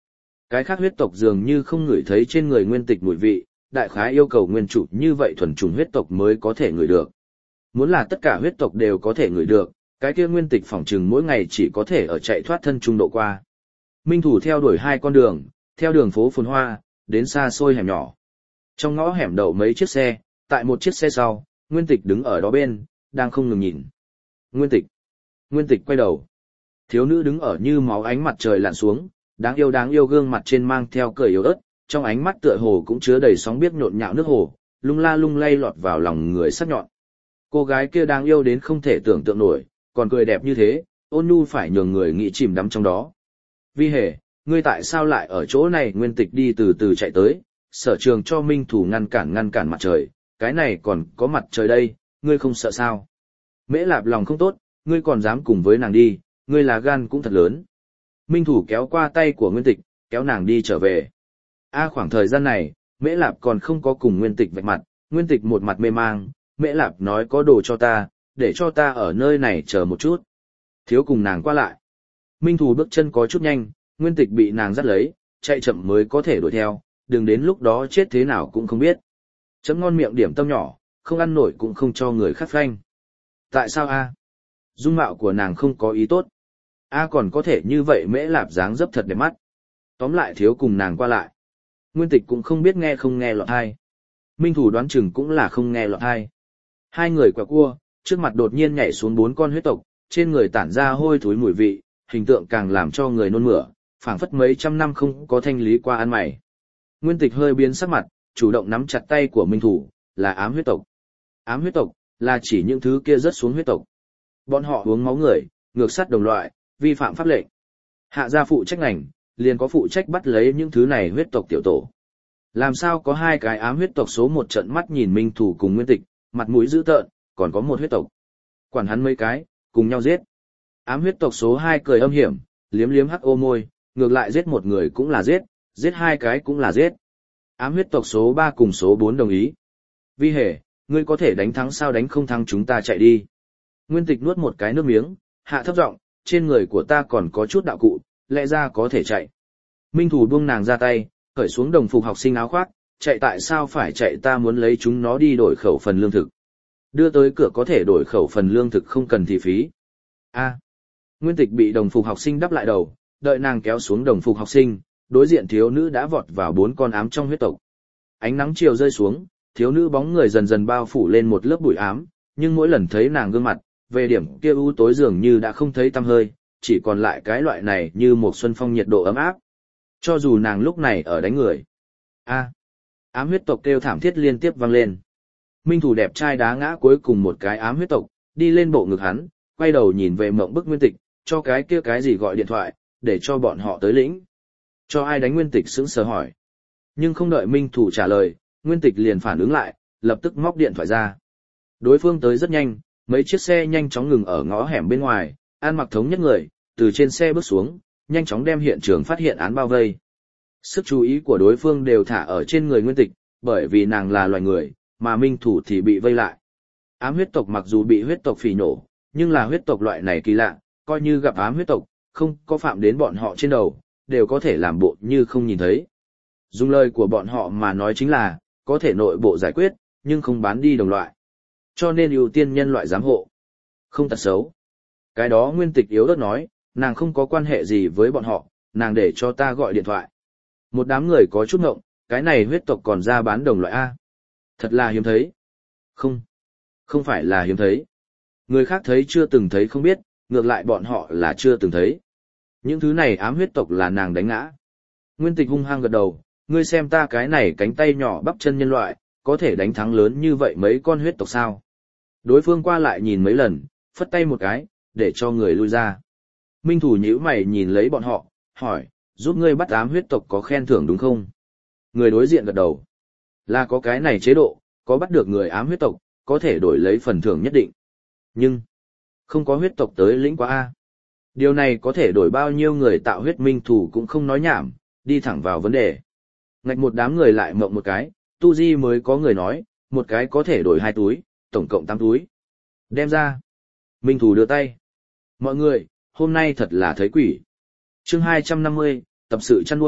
Cái khác huyết tộc dường như không ngửi thấy trên người nguyên tịch mùi vị, đại khái yêu cầu nguyên chủ như vậy thuần chủng huyết tộc mới có thể ngửi được. Muốn là tất cả huyết tộc đều có thể ngửi được, cái kia nguyên tịch phỏng chừng mỗi ngày chỉ có thể ở chạy thoát thân trung độ qua. Minh thủ theo đuổi hai con đường, theo đường phố phồn hoa, đến xa xôi hẻm nhỏ. Trong ngõ hẻm đậu mấy chiếc xe, tại một chiếc xe sau, nguyên tịch đứng ở đó bên, đang không ngừng nhìn. Nguyên tịch. Nguyên tịch quay đầu. Thiếu nữ đứng ở như máu ánh mặt trời lặn xuống, đáng yêu đáng yêu gương mặt trên mang theo cười yếu ớt, trong ánh mắt tựa hồ cũng chứa đầy sóng biết nhộn nhạo nước hồ, lung la lung lay lọt vào lòng người sắc nhọn. Cô gái kia đáng yêu đến không thể tưởng tượng nổi, còn cười đẹp như thế, ôn nhu phải nhường người nghĩ chìm đắm trong đó. Vi hề, ngươi tại sao lại ở chỗ này? Nguyên tịch đi từ từ chạy tới, sở trường cho Minh thủ ngăn cản ngăn cản mặt trời, cái này còn có mặt trời đây, ngươi không sợ sao? Mễ Lạp lòng không tốt, ngươi còn dám cùng với nàng đi, ngươi là gan cũng thật lớn. Minh thủ kéo qua tay của Nguyên tịch, kéo nàng đi trở về. A khoảng thời gian này, Mễ Lạp còn không có cùng Nguyên tịch vạch mặt, Nguyên tịch một mặt mê mang, Mễ Lạp nói có đồ cho ta, để cho ta ở nơi này chờ một chút. Thiếu cùng nàng qua lại. Minh thủ bước chân có chút nhanh, Nguyên tịch bị nàng dắt lấy, chạy chậm mới có thể đuổi theo, đừng đến lúc đó chết thế nào cũng không biết. Chấm ngon miệng điểm tâm nhỏ, không ăn nổi cũng không cho người khác phanh. Tại sao a? Dung mạo của nàng không có ý tốt. A còn có thể như vậy? Mễ Lạp dáng dấp thật đẹp mắt. Tóm lại thiếu cùng nàng qua lại. Nguyên tịch cũng không biết nghe không nghe lọt tai. Minh thủ đoán chừng cũng là không nghe lọt tai. Hai người quẹo cua, trước mặt đột nhiên nhảy xuống bốn con huyết tộc, trên người tản ra hôi thối mùi vị, hình tượng càng làm cho người nôn mửa, phảng phất mấy trăm năm không có thanh lý qua ăn mày. Nguyên tịch hơi biến sắc mặt, chủ động nắm chặt tay của Minh thủ, là ám huyết tộc. Ám huyết tộc, là chỉ những thứ kia rớt xuống huyết tộc. Bọn họ uống máu người, ngược sát đồng loại, vi phạm pháp lệnh. Hạ gia phụ trách ngành, liền có phụ trách bắt lấy những thứ này huyết tộc tiểu tổ. Làm sao có hai cái ám huyết tộc số một trận mắt nhìn Minh thủ cùng Nguyên tịch, mặt mũi dữ tợn, còn có một huyết tộc. Quản hắn mấy cái, cùng nhau giết. Ám huyết tộc số hai cười âm hiểm, liếm liếm hắc ô môi, ngược lại giết một người cũng là giết, giết hai cái cũng là giết. Ám huyết tộc số ba cùng số bốn đồng ý. Vi hề, ngươi có thể đánh thắng sao? Đánh không thắng chúng ta chạy đi. Nguyên tịch nuốt một cái nước miếng, hạ thấp giọng, trên người của ta còn có chút đạo cụ, lẽ ra có thể chạy. Minh thủ buông nàng ra tay, cởi xuống đồng phục học sinh áo khoác, chạy tại sao phải chạy? Ta muốn lấy chúng nó đi đổi khẩu phần lương thực. Đưa tới cửa có thể đổi khẩu phần lương thực không cần thì phí. A. Nguyên tịch bị đồng phục học sinh đắp lại đầu, đợi nàng kéo xuống đồng phục học sinh, đối diện thiếu nữ đã vọt vào bốn con ám trong huyết tộc. Ánh nắng chiều rơi xuống, thiếu nữ bóng người dần dần bao phủ lên một lớp bụi ám, nhưng mỗi lần thấy nàng gương mặt, về điểm kia u tối dường như đã không thấy tăm hơi, chỉ còn lại cái loại này như một xuân phong nhiệt độ ấm áp. Cho dù nàng lúc này ở đánh người. A. Ám huyết tộc kêu thảm thiết liên tiếp vang lên. Minh thủ đẹp trai đá ngã cuối cùng một cái ám huyết tộc, đi lên bộ ngực hắn, quay đầu nhìn về mộng bức Nguyên tịch, cho cái kia cái gì gọi điện thoại, để cho bọn họ tới lĩnh. Cho ai đánh? Nguyên tịch sững sờ hỏi. Nhưng không đợi Minh thủ trả lời, Nguyên tịch liền phản ứng lại, lập tức móc điện thoại ra. Đối phương tới rất nhanh, mấy chiếc xe nhanh chóng ngừng ở ngõ hẻm bên ngoài, ăn mặc thống nhất người, từ trên xe bước xuống, nhanh chóng đem hiện trường phát hiện án bao vây. Sức chú ý của đối phương đều thả ở trên người Nguyên tịch, bởi vì nàng là loài người, mà Minh thủ thì bị vây lại. Ám huyết tộc mặc dù bị huyết tộc phỉ nổ, nhưng là huyết tộc loại này kỳ lạ, coi như gặp ám huyết tộc, không có phạm đến bọn họ trên đầu, đều có thể làm bộ như không nhìn thấy. Dùng lời của bọn họ mà nói chính là, có thể nội bộ giải quyết, nhưng không bán đi đồng loại. Cho nên ưu tiên nhân loại giám hộ. Không tật xấu. Cái đó Nguyên tịch yếu ớt nói, nàng không có quan hệ gì với bọn họ, nàng để cho ta gọi điện thoại. Một đám người có chút ngộng, cái này huyết tộc còn ra bán đồng loại A. Thật là hiếm thấy. Không. Không phải là hiếm thấy. Người khác thấy chưa từng thấy không biết, ngược lại bọn họ là chưa từng thấy. Những thứ này ám huyết tộc là nàng đánh ngã. Nguyên tịch hung hăng gật đầu, ngươi xem ta cái này cánh tay nhỏ bắp chân nhân loại, có thể đánh thắng lớn như vậy mấy con huyết tộc sao? Đối phương qua lại nhìn mấy lần, phất tay một cái, để cho người lui ra. Minh thủ nhíu mày nhìn lấy bọn họ, hỏi, giúp ngươi bắt ám huyết tộc có khen thưởng đúng không? Người đối diện gật đầu. Là có cái này chế độ, có bắt được người ám huyết tộc, có thể đổi lấy phần thưởng nhất định. Nhưng, không có huyết tộc tới lĩnh quá A. Điều này có thể đổi bao nhiêu người tạo huyết? Minh thủ cũng không nói nhảm, đi thẳng vào vấn đề. Ngạch một đám người lại mộng một cái, tu di mới có người nói, một cái có thể đổi hai túi, tổng cộng tám túi. Đem ra. Minh thủ đưa tay. Mọi người, hôm nay thật là thấy quỷ. Chương hai trăm năm mươi, tập sự chăn nuôi,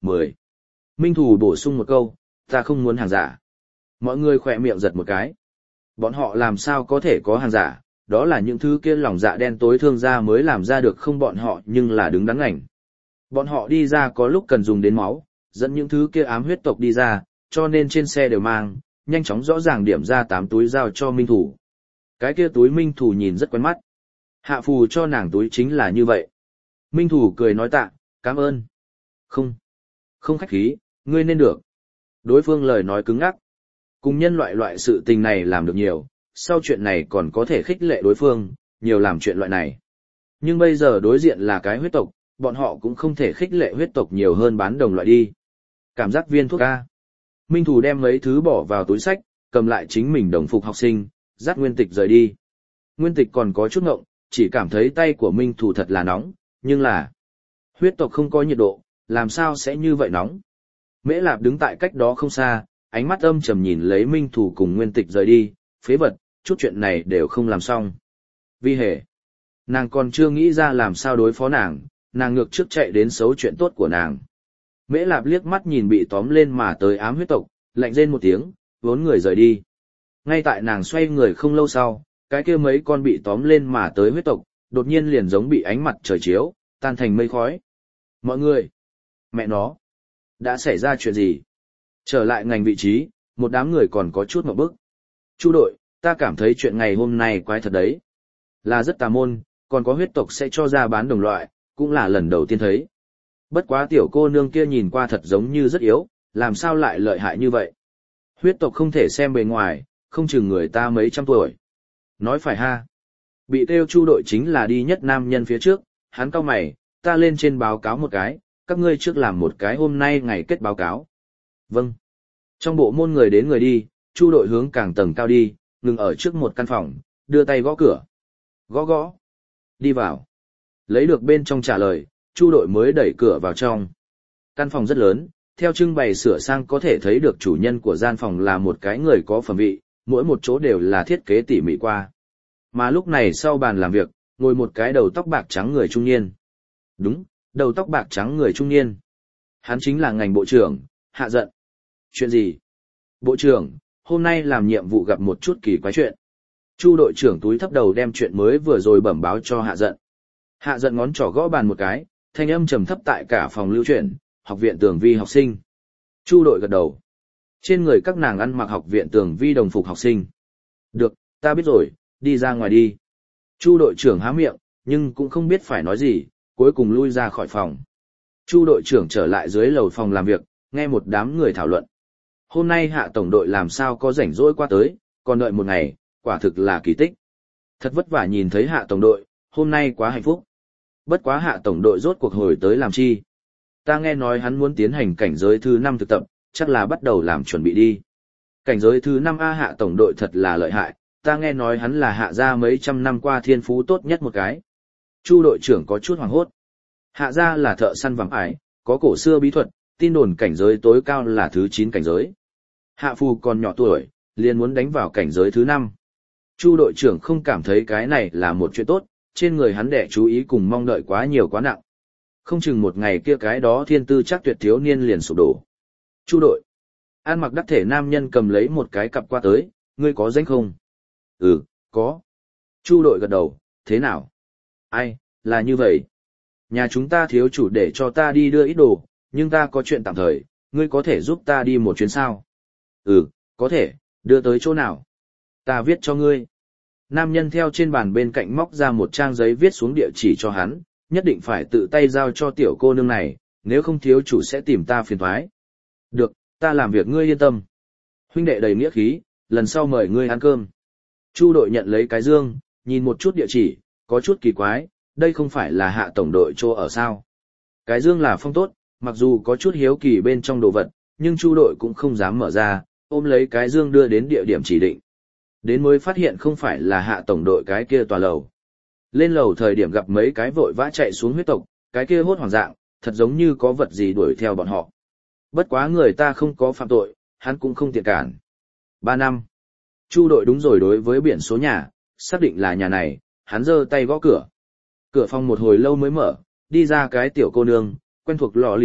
mười. Minh Thủ bổ sung một câu, ta không muốn hàng giả. Mọi người khỏe miệng giật một cái. Bọn họ làm sao có thể có hàng giả, đó là những thứ kia lòng dạ đen tối thương gia mới làm ra được không bọn họ nhưng là đứng đắn ngành. Bọn họ đi ra có lúc cần dùng đến máu, dẫn những thứ kia ám huyết tộc đi ra, cho nên trên xe đều mang, nhanh chóng rõ ràng điểm ra tám túi giao cho Minh Thủ. Cái kia túi Minh Thủ nhìn rất quen mắt. Hạ phù cho nàng túi chính là như vậy. Minh Thủ cười nói tạ, cảm ơn. Không, không khách khí, ngươi nên được. Đối phương lời nói cứng ngắc. Cùng nhân loại loại sự tình này làm được nhiều, sau chuyện này còn có thể khích lệ đối phương, nhiều làm chuyện loại này. Nhưng bây giờ đối diện là cái huyết tộc, bọn họ cũng không thể khích lệ huyết tộc nhiều hơn bán đồng loại đi. Cảm giác viên thuốc A. Minh Thủ đem mấy thứ bỏ vào túi sách, cầm lại chính mình đồng phục học sinh, dắt Nguyên Tịch rời đi. Nguyên Tịch còn có chút ngộng, chỉ cảm thấy tay của Minh Thủ thật là nóng, nhưng là huyết tộc không có nhiệt độ, làm sao sẽ như vậy nóng. Mễ Lạp đứng tại cách đó không xa, ánh mắt âm trầm nhìn lấy Minh Thủ cùng Nguyên Tịch rời đi, phế vật, chút chuyện này đều không làm xong. Vi hề, nàng còn chưa nghĩ ra làm sao đối phó nàng, nàng ngược trước chạy đến xấu chuyện tốt của nàng. Mễ Lạp liếc mắt nhìn bị tóm lên mà tới ám huyết tộc, lạnh rên một tiếng, vốn người rời đi. Ngay tại nàng xoay người không lâu sau, cái kia mấy con bị tóm lên mà tới huyết tộc, đột nhiên liền giống bị ánh mặt trời chiếu, tan thành mây khói. Mọi người, mẹ nó, đã xảy ra chuyện gì? Trở lại ngành vị trí, một đám người còn có chút ngộp bức. Chu đội, ta cảm thấy chuyện ngày hôm nay quái thật đấy. Là rất tà môn, còn có huyết tộc sẽ cho ra bán đồng loại, cũng là lần đầu tiên thấy. Bất quá tiểu cô nương kia nhìn qua thật giống như rất yếu, làm sao lại lợi hại như vậy? Huyết tộc không thể xem bề ngoài, không chừng người ta mấy trăm tuổi. Nói phải ha. Bị kêu Chu đội chính là đi nhất nam nhân phía trước, hắn cau mày, ta lên trên báo cáo một cái, các ngươi trước làm một cái hôm nay ngày kết báo cáo. Vâng. Trong bộ môn người đến người đi, Chu đội hướng càng tầng cao đi, ngừng ở trước một căn phòng, đưa tay gõ cửa. Gõ gõ. Đi vào. Lấy được bên trong trả lời, Chu đội mới đẩy cửa vào trong. Căn phòng rất lớn, theo trưng bày sửa sang có thể thấy được chủ nhân của gian phòng là một cái người có phẩm vị, mỗi một chỗ đều là thiết kế tỉ mỉ qua. Mà lúc này sau bàn làm việc, ngồi một cái đầu tóc bạc trắng người trung niên. Đúng, đầu tóc bạc trắng người trung niên. Hắn chính là ngành bộ trưởng, Hạ Dận. Chuyện gì? Bộ trưởng, hôm nay làm nhiệm vụ gặp một chút kỳ quái chuyện. Chu đội trưởng túi thấp đầu đem chuyện mới vừa rồi bẩm báo cho Hạ Dận. Hạ Dận ngón trỏ gõ bàn một cái, thanh âm trầm thấp tại cả phòng lưu chuyển, học viện Tường Vi học sinh. Chu đội gật đầu. Trên người các nàng ăn mặc học viện Tường Vi đồng phục học sinh. Được, ta biết rồi, đi ra ngoài đi. Chu đội trưởng há miệng, nhưng cũng không biết phải nói gì, cuối cùng lui ra khỏi phòng. Chu đội trưởng trở lại dưới lầu phòng làm việc, nghe một đám người thảo luận. Hôm nay Hạ tổng đội làm sao có rảnh rỗi qua tới, còn đợi một ngày, quả thực là kỳ tích. Thật vất vả nhìn thấy Hạ tổng đội, hôm nay quá hạnh phúc. Bất quá Hạ tổng đội rốt cuộc hồi tới làm chi? Ta nghe nói hắn muốn tiến hành cảnh giới thứ năm thực tập, chắc là bắt đầu làm chuẩn bị đi. Cảnh giới thứ năm A Hạ tổng đội thật là lợi hại, ta nghe nói hắn là Hạ gia mấy trăm năm qua thiên phú tốt nhất một cái. Chu đội trưởng có chút hoảng hốt. Hạ gia là thợ săn vàng ải, có cổ xưa bí thuật, tin đồn cảnh giới tối cao là thứ chín cảnh giới. Hạ phù còn nhỏ tuổi, liền muốn đánh vào cảnh giới thứ năm. Chu đội trưởng không cảm thấy cái này là một chuyện tốt, trên người hắn đẻ chú ý cùng mong đợi quá nhiều quá nặng. Không chừng một ngày kia cái đó thiên tư chắc tuyệt thiếu niên liền sụp đổ. Chu đội. An mặc đắc thể nam nhân cầm lấy một cái cặp qua tới, ngươi có danh không? Ừ, có. Chu đội gật đầu, thế nào? Ai, là như vậy. Nhà chúng ta thiếu chủ để cho ta đi đưa ít đồ, nhưng ta có chuyện tạm thời, ngươi có thể giúp ta đi một chuyến sao? Ừ, có thể, đưa tới chỗ nào? Ta viết cho ngươi. Nam nhân theo trên bàn bên cạnh móc ra một trang giấy viết xuống địa chỉ cho hắn, nhất định phải tự tay giao cho tiểu cô nương này, nếu không thiếu chủ sẽ tìm ta phiền toái. Được, ta làm việc ngươi yên tâm. Huynh đệ đầy nghĩa khí, lần sau mời ngươi ăn cơm. Chu đội nhận lấy cái dương, nhìn một chút địa chỉ, có chút kỳ quái, đây không phải là Hạ tổng đội chỗ ở sao? Cái dương là phong tốt, mặc dù có chút hiếu kỳ bên trong đồ vật, nhưng Chu đội cũng không dám mở ra, ôm lấy cái dương đưa đến địa điểm chỉ định. Đến mới phát hiện không phải là Hạ tổng đội cái kia tòa lầu. Lên lầu thời điểm gặp mấy cái vội vã chạy xuống huyết tộc, cái kia hốt hoảng dạng, thật giống như có vật gì đuổi theo bọn họ. Bất quá người ta không có phạm tội, hắn cũng không tiện cản. Ba năm. Chu đội đúng rồi đối với biển số nhà, xác định là nhà này, hắn giơ tay gõ cửa. Cửa phòng một hồi lâu mới mở, đi ra cái tiểu cô nương, quen thuộc lọ lì mặt,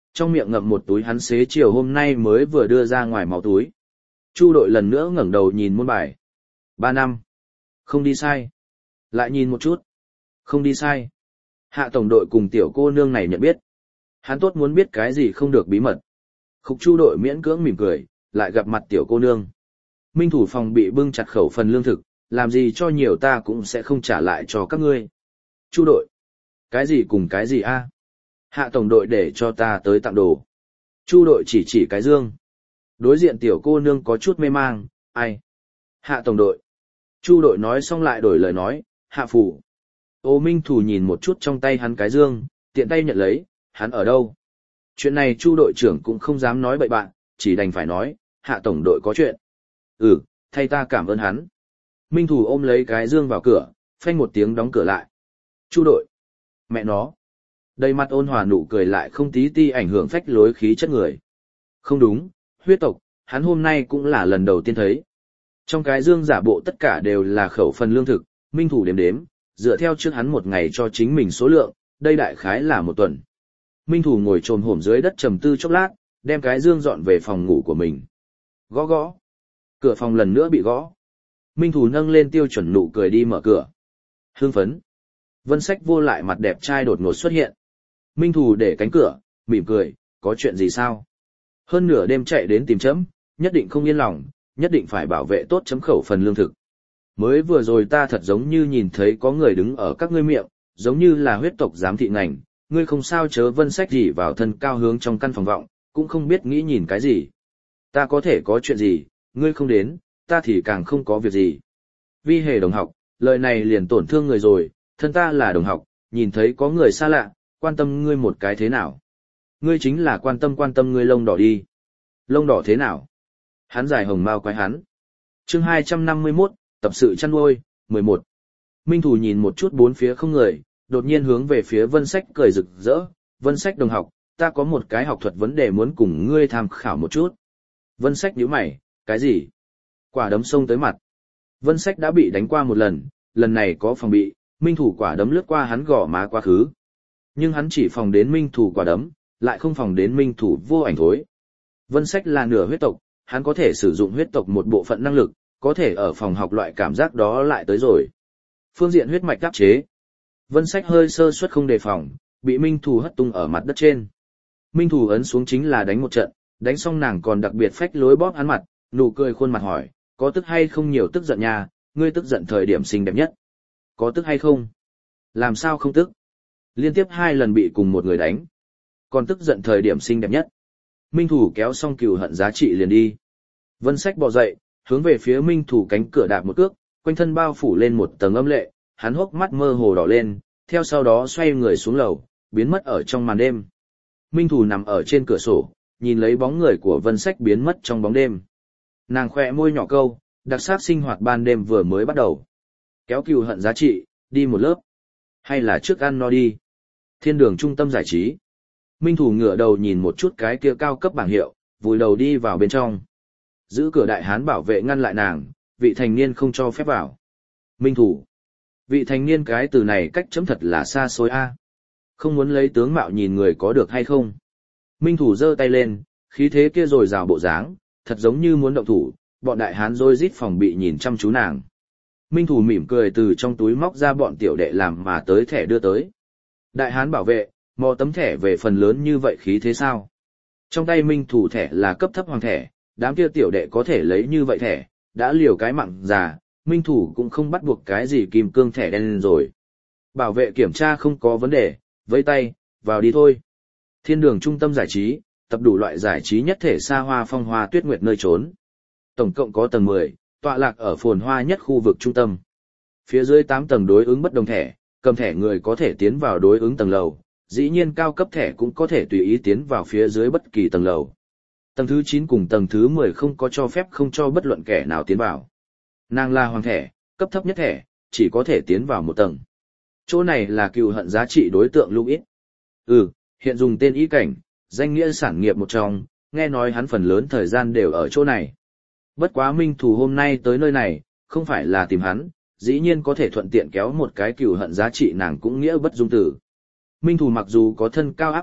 trong miệng ngậm một túi hắn xế chiều hôm nay mới vừa đưa ra ngoài máu túi. Chu đội lần nữa ngẩng đầu nhìn môn bài. Ba năm. Không đi sai. Lại nhìn một chút. Không đi sai. Hạ tổng đội cùng tiểu cô nương này nhận biết. Hắn tốt muốn biết cái gì không được bí mật. Khúc Chu đội miễn cưỡng mỉm cười, lại gặp mặt tiểu cô nương. Minh thủ phòng bị bưng chặt khẩu phần lương thực, làm gì cho nhiều ta cũng sẽ không trả lại cho các ngươi. Chu đội. Cái gì cùng cái gì a? Hạ tổng đội để cho ta tới tặng đồ. Chu đội chỉ chỉ cái dương. Đối diện tiểu cô nương có chút mê mang, ai? Hạ tổng đội. Chu đội nói xong lại đổi lời nói, hạ phủ. Ô Minh thủ nhìn một chút trong tay hắn cái dương, tiện tay nhận lấy, hắn ở đâu? Chuyện này Chu đội trưởng cũng không dám nói bậy bạn, chỉ đành phải nói, hạ tổng đội có chuyện. Ừ, thay ta cảm ơn hắn. Minh thủ ôm lấy cái dương vào cửa, phanh một tiếng đóng cửa lại. Chu đội. Mẹ nó. Đầy mặt ôn hòa nụ cười lại không tí ti ảnh hưởng phách lối khí chất người. Không đúng, huyết tộc, hắn hôm nay cũng là lần đầu tiên thấy. Trong cái dương giả bộ tất cả đều là khẩu phần lương thực, Minh thủ đếm đếm, dựa theo trước hắn một ngày cho chính mình số lượng, đây đại khái là một tuần. Minh thủ ngồi trồm hổm dưới đất trầm tư chốc lát, đem cái dương dọn về phòng ngủ của mình. Gõ gõ. Cửa phòng lần nữa bị gõ. Minh thủ nâng lên tiêu chuẩn nụ cười đi mở cửa. Hương phấn. Vân Sách vô lại mặt đẹp trai đột ngột xuất hiện. Minh thủ để cánh cửa, mỉm cười, có chuyện gì sao? Hơn nửa đêm chạy đến tìm chấm, nhất định không yên lòng, nhất định phải bảo vệ tốt chấm khẩu phần lương thực. Mới vừa rồi ta thật giống như nhìn thấy có người đứng ở các ngươi miệng, giống như là huyết tộc giám thị ngành, ngươi không sao chớ. Vân Sách gì vào thân cao hướng trong căn phòng vọng, cũng không biết nghĩ nhìn cái gì. Ta có thể có chuyện gì, ngươi không đến, ta thì càng không có việc gì. Vi hề đồng học, lời này liền tổn thương người rồi, thân ta là đồng học, nhìn thấy có người xa lạ, quan tâm ngươi một cái thế nào? Ngươi chính là quan tâm quan tâm ngươi lông đỏ đi. Lông đỏ thế nào? Hắn dài hồng mao quái hắn. Chương hai trăm năm mươi mốt, tập sự chăn nuôi, mười một. Minh thủ nhìn một chút bốn phía không người, đột nhiên hướng về phía Vân Sách cười rực rỡ. Vân Sách đồng học, ta có một cái học thuật vấn đề muốn cùng ngươi tham khảo một chút. Vân Sách nhíu mày, cái gì? Quả đấm xông tới mặt. Vân Sách đã bị đánh qua một lần, lần này có phòng bị, Minh thủ quả đấm lướt qua hắn gò má quá khứ. Nhưng hắn chỉ phòng đến Minh thủ quả đấm, lại không phòng đến Minh thủ vô ảnh thối. Vân Sách là nửa huyết tộc, hắn có thể sử dụng huyết tộc một bộ phận năng lực, có thể ở phòng học loại cảm giác đó lại tới rồi. Phương diện huyết mạch áp chế. Vân Sách hơi sơ suất không đề phòng, bị Minh thủ hất tung ở mặt đất trên. Minh thủ ấn xuống chính là đánh một trận, đánh xong nàng còn đặc biệt phách lối bóp hắn mặt, nụ cười khuôn mặt hỏi, có tức hay không? Nhiều tức giận nha, ngươi tức giận thời điểm xinh đẹp nhất. Có tức hay không? Làm sao không tức? Liên tiếp hai lần bị cùng một người đánh. Còn tức giận thời điểm xinh đẹp nhất. Minh thủ kéo xong cừu hận giá trị liền đi. Vân Sách bò dậy, hướng về phía Minh thủ cánh cửa đạp một cước, quanh thân bao phủ lên một tầng âm lệ, hắn hốc mắt mơ hồ đỏ lên, theo sau đó xoay người xuống lầu, biến mất ở trong màn đêm. Minh thủ nằm ở trên cửa sổ, nhìn lấy bóng người của Vân Sách biến mất trong bóng đêm. Nàng khẽ môi nhỏ câu, đặc sắc sinh hoạt ban đêm vừa mới bắt đầu. Kéo cừu hận giá trị, đi một lớp. Hay là trước ăn no đi. Thiên đường trung tâm giải trí. Minh thủ ngửa đầu nhìn một chút cái kia cao cấp bảng hiệu, vùi đầu đi vào bên trong. Giữ cửa đại hán bảo vệ ngăn lại nàng, vị thành niên không cho phép vào. Minh thủ. Vị thành niên cái từ này cách chấm thật là xa xôi a. Không muốn lấy tướng mạo nhìn người có được hay không. Minh thủ giơ tay lên, khí thế kia rồi rào bộ dáng, thật giống như muốn động thủ, bọn đại hán rối rít phòng bị nhìn chăm chú nàng. Minh thủ mỉm cười từ trong túi móc ra bọn tiểu đệ làm mà tới thẻ đưa tới. Đại hán bảo vệ, mò tấm thẻ về phần lớn như vậy khí thế sao? Trong tay Minh thủ thẻ là cấp thấp hoàng thẻ, đám kia tiểu đệ có thể lấy như vậy thẻ, đã liều cái mặn già, Minh thủ cũng không bắt buộc cái gì kim cương thẻ đen lên rồi. Bảo vệ kiểm tra không có vấn đề, vẫy tay, vào đi thôi. Thiên đường trung tâm giải trí, tập đủ loại giải trí nhất thể xa hoa phong hoa tuyết nguyệt nơi trốn. Tổng cộng có tầng mười, tọa lạc ở phồn hoa nhất khu vực trung tâm. Phía dưới tám tầng đối ứng bất đồng thẻ, cầm thẻ người có thể tiến vào đối ứng tầng lầu, dĩ nhiên cao cấp thẻ cũng có thể tùy ý tiến vào phía dưới bất kỳ tầng lầu. Tầng thứ chín cùng tầng thứ mười không có cho phép không cho bất luận kẻ nào tiến vào. Nàng là hoàng thẻ, cấp thấp nhất thẻ, chỉ có thể tiến vào một tầng. Chỗ này là cừu hận giá trị đối tượng lúc ít. Ừ, hiện dùng tên ý cảnh, danh nghĩa sản nghiệp một trong, nghe nói hắn phần lớn thời gian đều ở chỗ này. Bất quá Minh thủ hôm nay tới nơi này, không phải là tìm hắn, dĩ nhiên có thể thuận tiện kéo một cái cừu hận giá trị nàng cũng nghĩa bất dung tử. Minh thủ mặc dù có thân cao áp trục,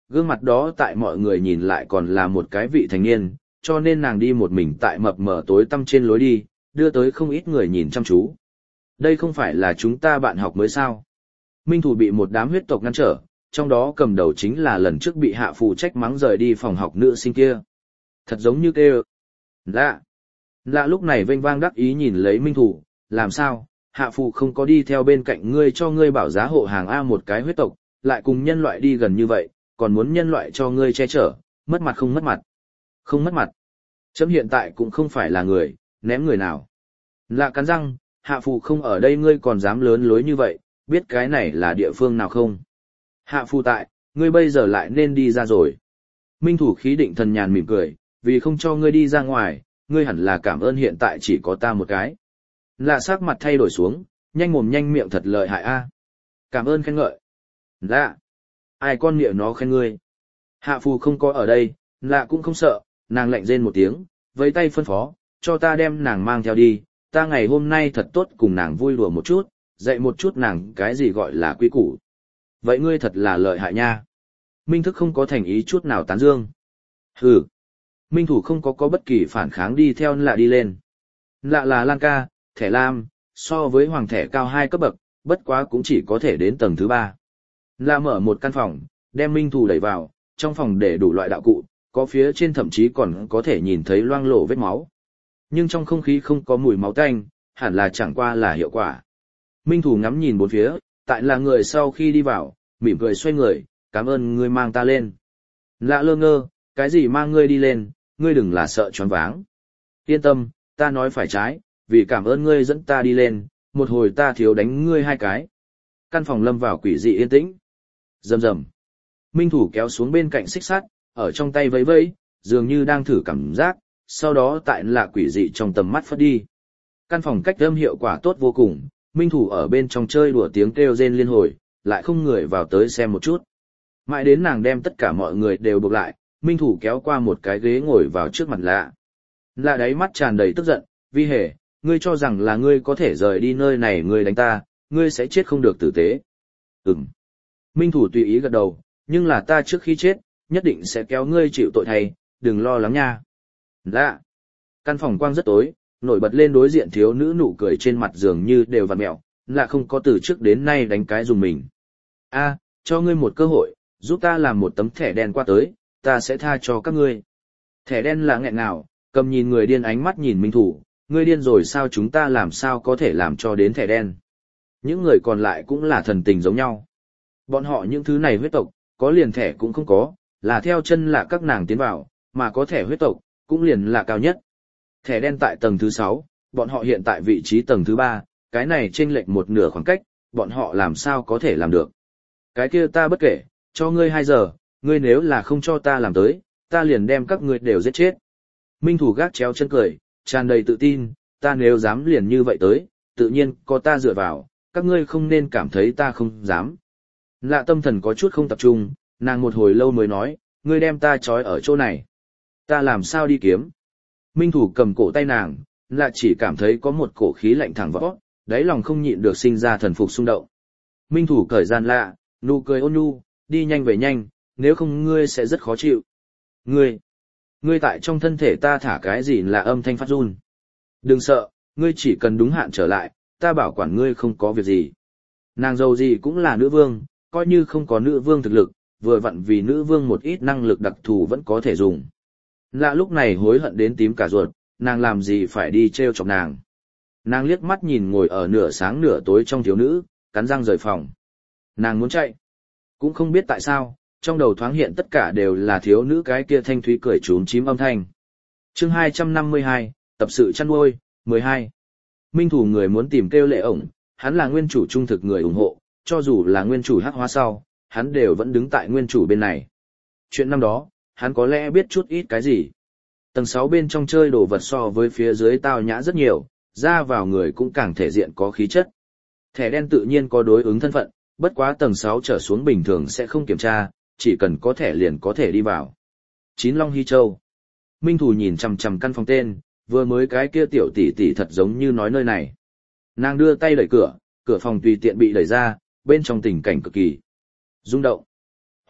gương mặt đó tại mọi người nhìn lại còn là một cái vị thành niên, cho nên nàng đi một mình tại mập mờ tối tăm trên lối đi, đưa tới không ít người nhìn chăm chú. Đây không phải là chúng ta bạn học mới sao? Minh Thủ bị một đám huyết tộc ngăn trở, trong đó cầm đầu chính là lần trước bị hạ phù trách mắng rời đi phòng học nữ sinh kia. Thật giống như kêu. Lạ. Lạ lúc này vênh vang đắc ý nhìn lấy Minh Thủ, làm sao, hạ phù không có đi theo bên cạnh ngươi cho ngươi bảo giá hộ hàng A một cái huyết tộc, lại cùng nhân loại đi gần như vậy, còn muốn nhân loại cho ngươi che chở, mất mặt không mất mặt. Không mất mặt. Chấm hiện tại cũng không phải là người, ném người nào. Lạ cắn răng, hạ phù không ở đây ngươi còn dám lớn lối như vậy, biết cái này là địa phương nào không? Hạ phù tại, ngươi bây giờ lại nên đi ra rồi. Minh Thủ khí định thần nhàn mỉm cười, vì không cho ngươi đi ra ngoài, ngươi hẳn là cảm ơn hiện tại chỉ có ta một cái. Lạ sắc mặt thay đổi xuống, nhanh mồm nhanh miệng thật lợi hại a. Cảm ơn khen ngợi. Lạ. Ai con miệng nó khen ngươi. Hạ phù không có ở đây, lạ cũng không sợ, nàng lạnh rên một tiếng, với tay phân phó, cho ta đem nàng mang theo đi, ta ngày hôm nay thật tốt cùng nàng vui đùa một chút, dạy một chút nàng cái gì gọi là quý củ. Vậy ngươi thật là lợi hại nha. Minh Thức không có thành ý chút nào tán dương. Hừ. Minh Thủ không có có bất kỳ phản kháng đi theo lạ đi lên. Lạ là Lan ca, thẻ lam, so với hoàng thẻ cao hai cấp bậc, bất quá cũng chỉ có thể đến tầng thứ ba. Lạ mở một căn phòng, đem Minh Thủ đẩy vào, trong phòng để đủ loại đạo cụ, có phía trên thậm chí còn có thể nhìn thấy loang lổ vết máu. Nhưng trong không khí không có mùi máu tanh, hẳn là chẳng qua là hiệu quả. Minh Thủ ngắm nhìn bốn phía, tại là người sau khi đi vào, mỉm cười xoay người, cảm ơn ngươi mang ta lên. Lạ lơ ngơ, cái gì mang ngươi đi lên, ngươi đừng là sợ choáng váng. Yên tâm, ta nói phải trái, vì cảm ơn ngươi dẫn ta đi lên, một hồi ta thiếu đánh ngươi hai cái. Căn phòng lâm vào quỷ dị yên tĩnh. Rầm rầm. Minh Thủ kéo xuống bên cạnh xích sắt, ở trong tay vẫy vẫy, dường như đang thử cảm giác, sau đó tại lạ quỷ dị trong tầm mắt phất đi. Căn phòng cách âm hiệu quả tốt vô cùng, Minh Thủ ở bên trong chơi đùa tiếng kêu rên liên hồi, lại không người vào tới xem một chút. Mãi đến nàng đem tất cả mọi người đều buộc lại, Minh Thủ kéo qua một cái ghế ngồi vào trước mặt lạ. Lạ đáy mắt tràn đầy tức giận, vi hề, ngươi cho rằng là ngươi có thể rời đi nơi này ngươi đánh ta, ngươi sẽ chết không được tử tế. Ừm. Minh Thủ tùy ý gật đầu, nhưng là ta trước khi chết, nhất định sẽ kéo ngươi chịu tội thay, đừng lo lắng nha. Lạ. Căn phòng quang rất tối, nổi bật lên đối diện thiếu nữ nụ cười trên mặt dường như đều vặn mẹo, lạ không có từ trước đến nay đánh cái dùng mình. A, cho ngươi một cơ hội, giúp ta làm một tấm thẻ đen qua tới, ta sẽ tha cho các ngươi. Thẻ đen là nghẹn ngào, cầm nhìn người điên ánh mắt nhìn Minh Thủ, ngươi điên rồi sao chúng ta làm sao có thể làm cho đến thẻ đen. Những người còn lại cũng là thần tình giống nhau. Bọn họ những thứ này huyết tộc, có liền thẻ cũng không có, là theo chân là các nàng tiến vào, mà có thẻ huyết tộc, cũng liền là cao nhất. Thẻ đen tại tầng thứ sáu, bọn họ hiện tại vị trí tầng thứ ba, cái này chênh lệch một nửa khoảng cách, bọn họ làm sao có thể làm được. Cái kia ta bất kể, cho ngươi hai giờ, ngươi nếu là không cho ta làm tới, ta liền đem các ngươi đều giết chết. Minh Thủ gác chéo chân cười, tràn đầy tự tin, ta nếu dám liền như vậy tới, tự nhiên có ta dựa vào, các ngươi không nên cảm thấy ta không dám. Lạ tâm thần có chút không tập trung, nàng một hồi lâu mới nói, ngươi đem ta trói ở chỗ này. Ta làm sao đi kiếm? Minh Thủ cầm cổ tay nàng, lạ chỉ cảm thấy có một cổ khí lạnh thẳng võ, đáy lòng không nhịn được sinh ra thần phục xung động. Minh Thủ cởi gian lạ, nụ cười ôn nhu, đi nhanh về nhanh, nếu không ngươi sẽ rất khó chịu. Ngươi, ngươi tại trong thân thể ta thả cái gì là âm thanh phát run. Đừng sợ, ngươi chỉ cần đúng hạn trở lại, ta bảo quản ngươi không có việc gì. Nàng dâu gì cũng là nữ vương, coi như không có nữ vương thực lực, vừa vặn vì nữ vương một ít năng lực đặc thù vẫn có thể dùng. Lạ lúc này hối hận đến tím cả ruột, nàng làm gì phải đi treo chọc nàng. Nàng liếc mắt nhìn ngồi ở nửa sáng nửa tối trong thiếu nữ, cắn răng rời phòng. Nàng muốn chạy. Cũng không biết tại sao, trong đầu thoáng hiện tất cả đều là thiếu nữ cái kia thanh thúy cười trốn chím âm thanh. Chương hai trăm năm mươi hai, tập sự chăn nuôi, mười hai. Minh Thủ người muốn tìm kêu lệ ổng, hắn là nguyên chủ trung thực người ủng hộ, cho dù là nguyên chủ hắc hóa sau, hắn đều vẫn đứng tại nguyên chủ bên này. Chuyện năm đó, hắn có lẽ biết chút ít cái gì. Tầng sáu bên trong chơi đồ vật so với phía dưới tao nhã rất nhiều, ra vào người cũng càng thể diện có khí chất. Thẻ đen tự nhiên có đối ứng thân phận, bất quá tầng sáu trở xuống bình thường sẽ không kiểm tra, chỉ cần có thẻ liền có thể đi vào. Chín Long Hy Châu. Minh Thủ nhìn chằm chằm căn phòng tên, vừa mới cái kia tiểu tỷ tỷ thật giống như nói nơi này. Nàng đưa tay đẩy cửa, cửa phòng tùy tiện bị đẩy ra, bên trong tình cảnh cực kỳ rung động.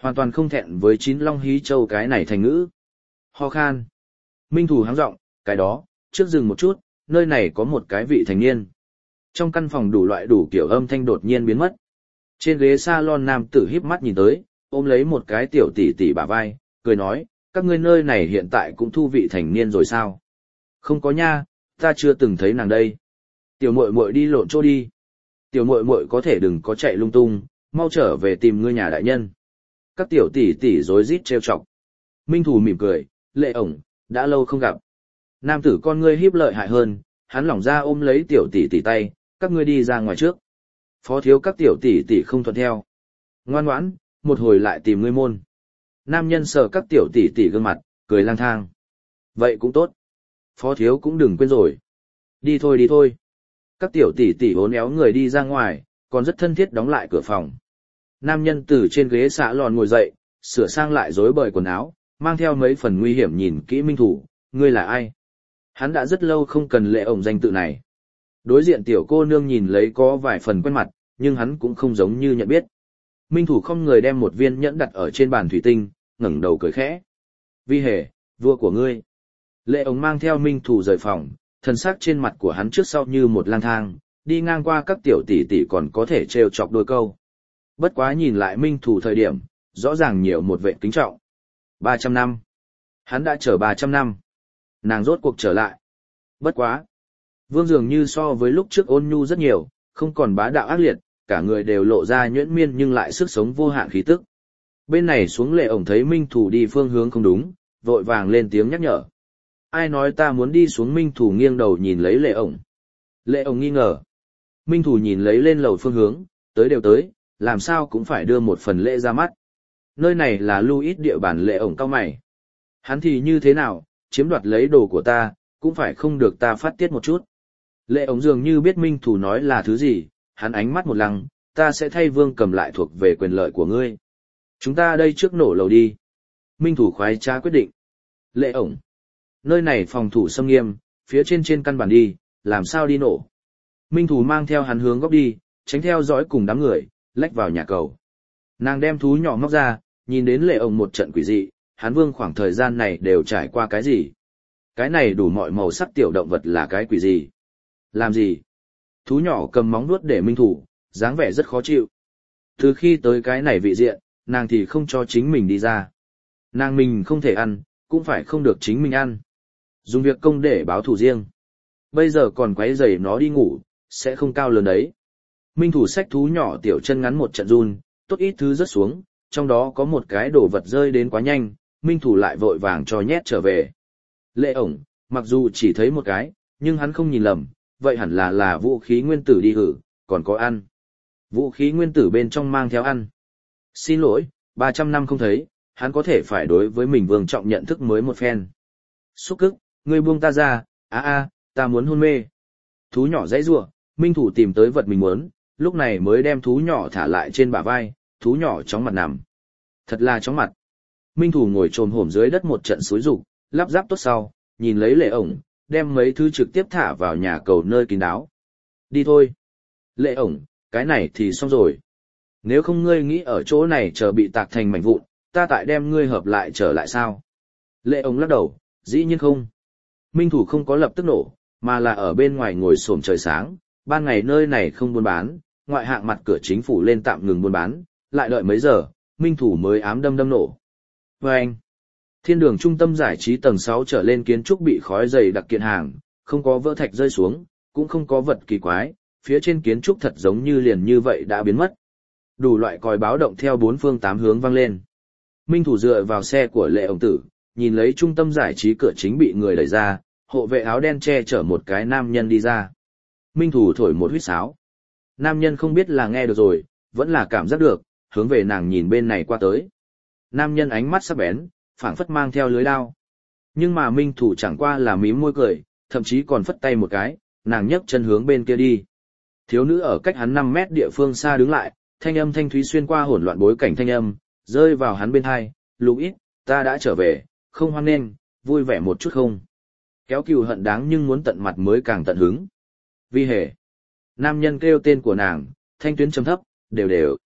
Hoàn toàn không thẹn với chín long hí châu cái này thành ngữ. Ho khan. Minh Thủ háng giọng, cái đó, trước dừng một chút, nơi này có một cái vị thành niên. Trong căn phòng đủ loại đủ kiểu âm thanh đột nhiên biến mất. Trên ghế salon nam tử híp mắt nhìn tới, ôm lấy một cái tiểu tỷ tỷ bả vai, cười nói, các ngươi nơi này hiện tại cũng thu vị thành niên rồi sao? Không có nha, ta chưa từng thấy nàng đây. Tiểu muội muội đi lộn chỗ đi. Tiểu muội muội có thể đừng có chạy lung tung, mau trở về tìm ngươi nhà đại nhân. Các tiểu tỷ tỷ rối rít trêu chọc. Minh Thủ mỉm cười, Lệ ổng, đã lâu không gặp. Nam tử con ngươi híp lợi hại hơn, hắn lỏng ra ôm lấy tiểu tỷ tỷ tay, các ngươi đi ra ngoài trước. Phó thiếu các tiểu tỷ tỷ không thuận theo. Ngoan ngoãn, một hồi lại tìm ngươi môn. Nam nhân sờ các tiểu tỷ tỷ gương mặt, cười lang thang. Vậy cũng tốt. Phó thiếu cũng đừng quên rồi. Đi thôi đi thôi. Các tiểu tỷ tỷ hốn éo người đi ra ngoài, còn rất thân thiết đóng lại cửa phòng. Nam nhân từ trên ghế xạ lòn ngồi dậy, sửa sang lại rối bời quần áo, mang theo mấy phần nguy hiểm nhìn kỹ Minh Thủ, ngươi là ai? Hắn đã rất lâu không cần Lệ ổng danh tự này. Đối diện tiểu cô nương nhìn lấy có vài phần quen mặt, nhưng hắn cũng không giống như nhận biết. Minh Thủ không người đem một viên nhẫn đặt ở trên bàn thủy tinh, ngẩng đầu cười khẽ. Vi hề, vua của ngươi. Lệ ổng mang theo Minh Thủ rời phòng, thần sắc trên mặt của hắn trước sau như một lang thang, đi ngang qua các tiểu tỷ tỷ còn có thể trêu chọc đôi câu. Bất quá nhìn lại Minh Thủ thời điểm, rõ ràng nhiều một vệ kính trọng. ba trăm năm. Hắn đã chờ ba trăm năm. Nàng rốt cuộc trở lại. Bất quá. Vương dường như so với lúc trước ôn nhu rất nhiều, không còn bá đạo ác liệt, cả người đều lộ ra nhuyễn miên nhưng lại sức sống vô hạn khí tức. Bên này xuống Lệ ổng thấy Minh Thủ đi phương hướng không đúng, vội vàng lên tiếng nhắc nhở. Ai nói ta muốn đi xuống? Minh Thủ nghiêng đầu nhìn lấy Lệ ổng. Lệ ổng nghi ngờ. Minh Thủ nhìn lấy lên lầu phương hướng, tới đều tới, làm sao cũng phải đưa một phần lễ ra mắt. Nơi này là Louis địa bàn. Lệ ổng cao mày. Hắn thì như thế nào, chiếm đoạt lấy đồ của ta, cũng phải không được ta phát tiết một chút. Lệ ổng dường như biết Minh Thủ nói là thứ gì, hắn ánh mắt một lăng, ta sẽ thay Vương Cầm lại thuộc về quyền lợi của ngươi. Chúng ta đây trước nổ lầu đi. Minh Thủ khoái trá quyết định. Lệ ổng. Nơi này phòng thủ xâm nghiêm, phía trên trên căn bản đi, làm sao đi nổ. Minh Thủ mang theo hắn hướng góc đi, tránh theo dõi cùng đám người, lách vào nhà cầu. Nàng đem thú nhỏ móc ra, nhìn đến Lệ ổng một trận quỷ dị, hắn Vương khoảng thời gian này đều trải qua cái gì. Cái này đủ mọi màu sắc tiểu động vật là cái quỷ gì. Làm gì? Thú nhỏ cầm móng vuốt để Minh Thủ, dáng vẻ rất khó chịu. Từ khi tới cái này vị diện, nàng thì không cho chính mình đi ra. Nàng mình không thể ăn, cũng phải không được chính mình ăn. Dùng việc công để báo thù riêng. Bây giờ còn quấy rầy nó đi ngủ, sẽ không cao lớn đấy. Minh Thủ xách thú nhỏ tiểu chân ngắn một trận run, tốt ít thứ rớt xuống, trong đó có một cái đồ vật rơi đến quá nhanh, Minh Thủ lại vội vàng cho nhét trở về. Lệ ổng, mặc dù chỉ thấy một cái, nhưng hắn không nhìn lầm, vậy hẳn là là vũ khí nguyên tử đi hử, còn có ăn. Vũ khí nguyên tử bên trong mang theo ăn. Xin lỗi, ba trăm năm không thấy, hắn có thể phải đối với mình Vương trọng nhận thức mới một phen. Xúc cức, ngươi buông ta ra, á a, ta muốn hôn mê. Thú nhỏ dãy rủa, Minh Thủ tìm tới vật mình muốn, lúc này mới đem thú nhỏ thả lại trên bả vai, thú nhỏ chóng mặt nằm. Thật là chóng mặt. Minh Thủ ngồi trồm hổm dưới đất một trận xối rụng, lắp ráp tốt sau, nhìn lấy Lệ ổng, đem mấy thứ trực tiếp thả vào nhà cầu nơi kín đáo. Đi thôi. Lệ ổng, cái này thì xong rồi. Nếu không ngươi nghĩ ở chỗ này chờ bị tạc thành mảnh vụn, ta tại đem ngươi hợp lại trở lại sao? Lệ ổng lắc đầu, dĩ nhiên không. Minh Thủ không có lập tức nổ, mà là ở bên ngoài ngồi xổm trời sáng, ban ngày nơi này không buôn bán, ngoại hạng mặt cửa chính phủ lên tạm ngừng buôn bán, lại đợi mấy giờ, Minh Thủ mới ám đâm đâm nổ. Và anh, thiên đường trung tâm giải trí tầng sáu trở lên kiến trúc bị khói dày đặc kiện hàng, không có vỡ thạch rơi xuống, cũng không có vật kỳ quái, phía trên kiến trúc thật giống như liền như vậy đã biến mất. Đủ loại còi báo động theo bốn phương tám hướng vang lên. Minh Thủ dựa vào xe của Lệ ổng tử, nhìn lấy trung tâm giải trí cửa chính bị người đẩy ra, hộ vệ áo đen che chở một cái nam nhân đi ra. Minh Thủ thổi một huýt sáo. Nam nhân không biết là nghe được rồi, vẫn là cảm giác được, hướng về nàng nhìn bên này qua tới. Nam nhân ánh mắt sắc bén, phảng phất mang theo lưới đao. Nhưng mà Minh Thủ chẳng qua là mím môi cười, thậm chí còn phất tay một cái, nàng nhấc chân hướng bên kia đi. Thiếu nữ ở cách hắn năm mét địa phương xa đứng lại, thanh âm thanh thúy xuyên qua hỗn loạn bối cảnh thanh âm, rơi vào hắn bên hai, Louis, ta đã trở về, không hoan nghênh, vui vẻ một chút không? Kéo cừu hận đáng nhưng muốn tận mặt mới càng tận hứng. Vi hề. Nam nhân kêu tên của nàng, thanh tuyến trầm thấp, đều đều.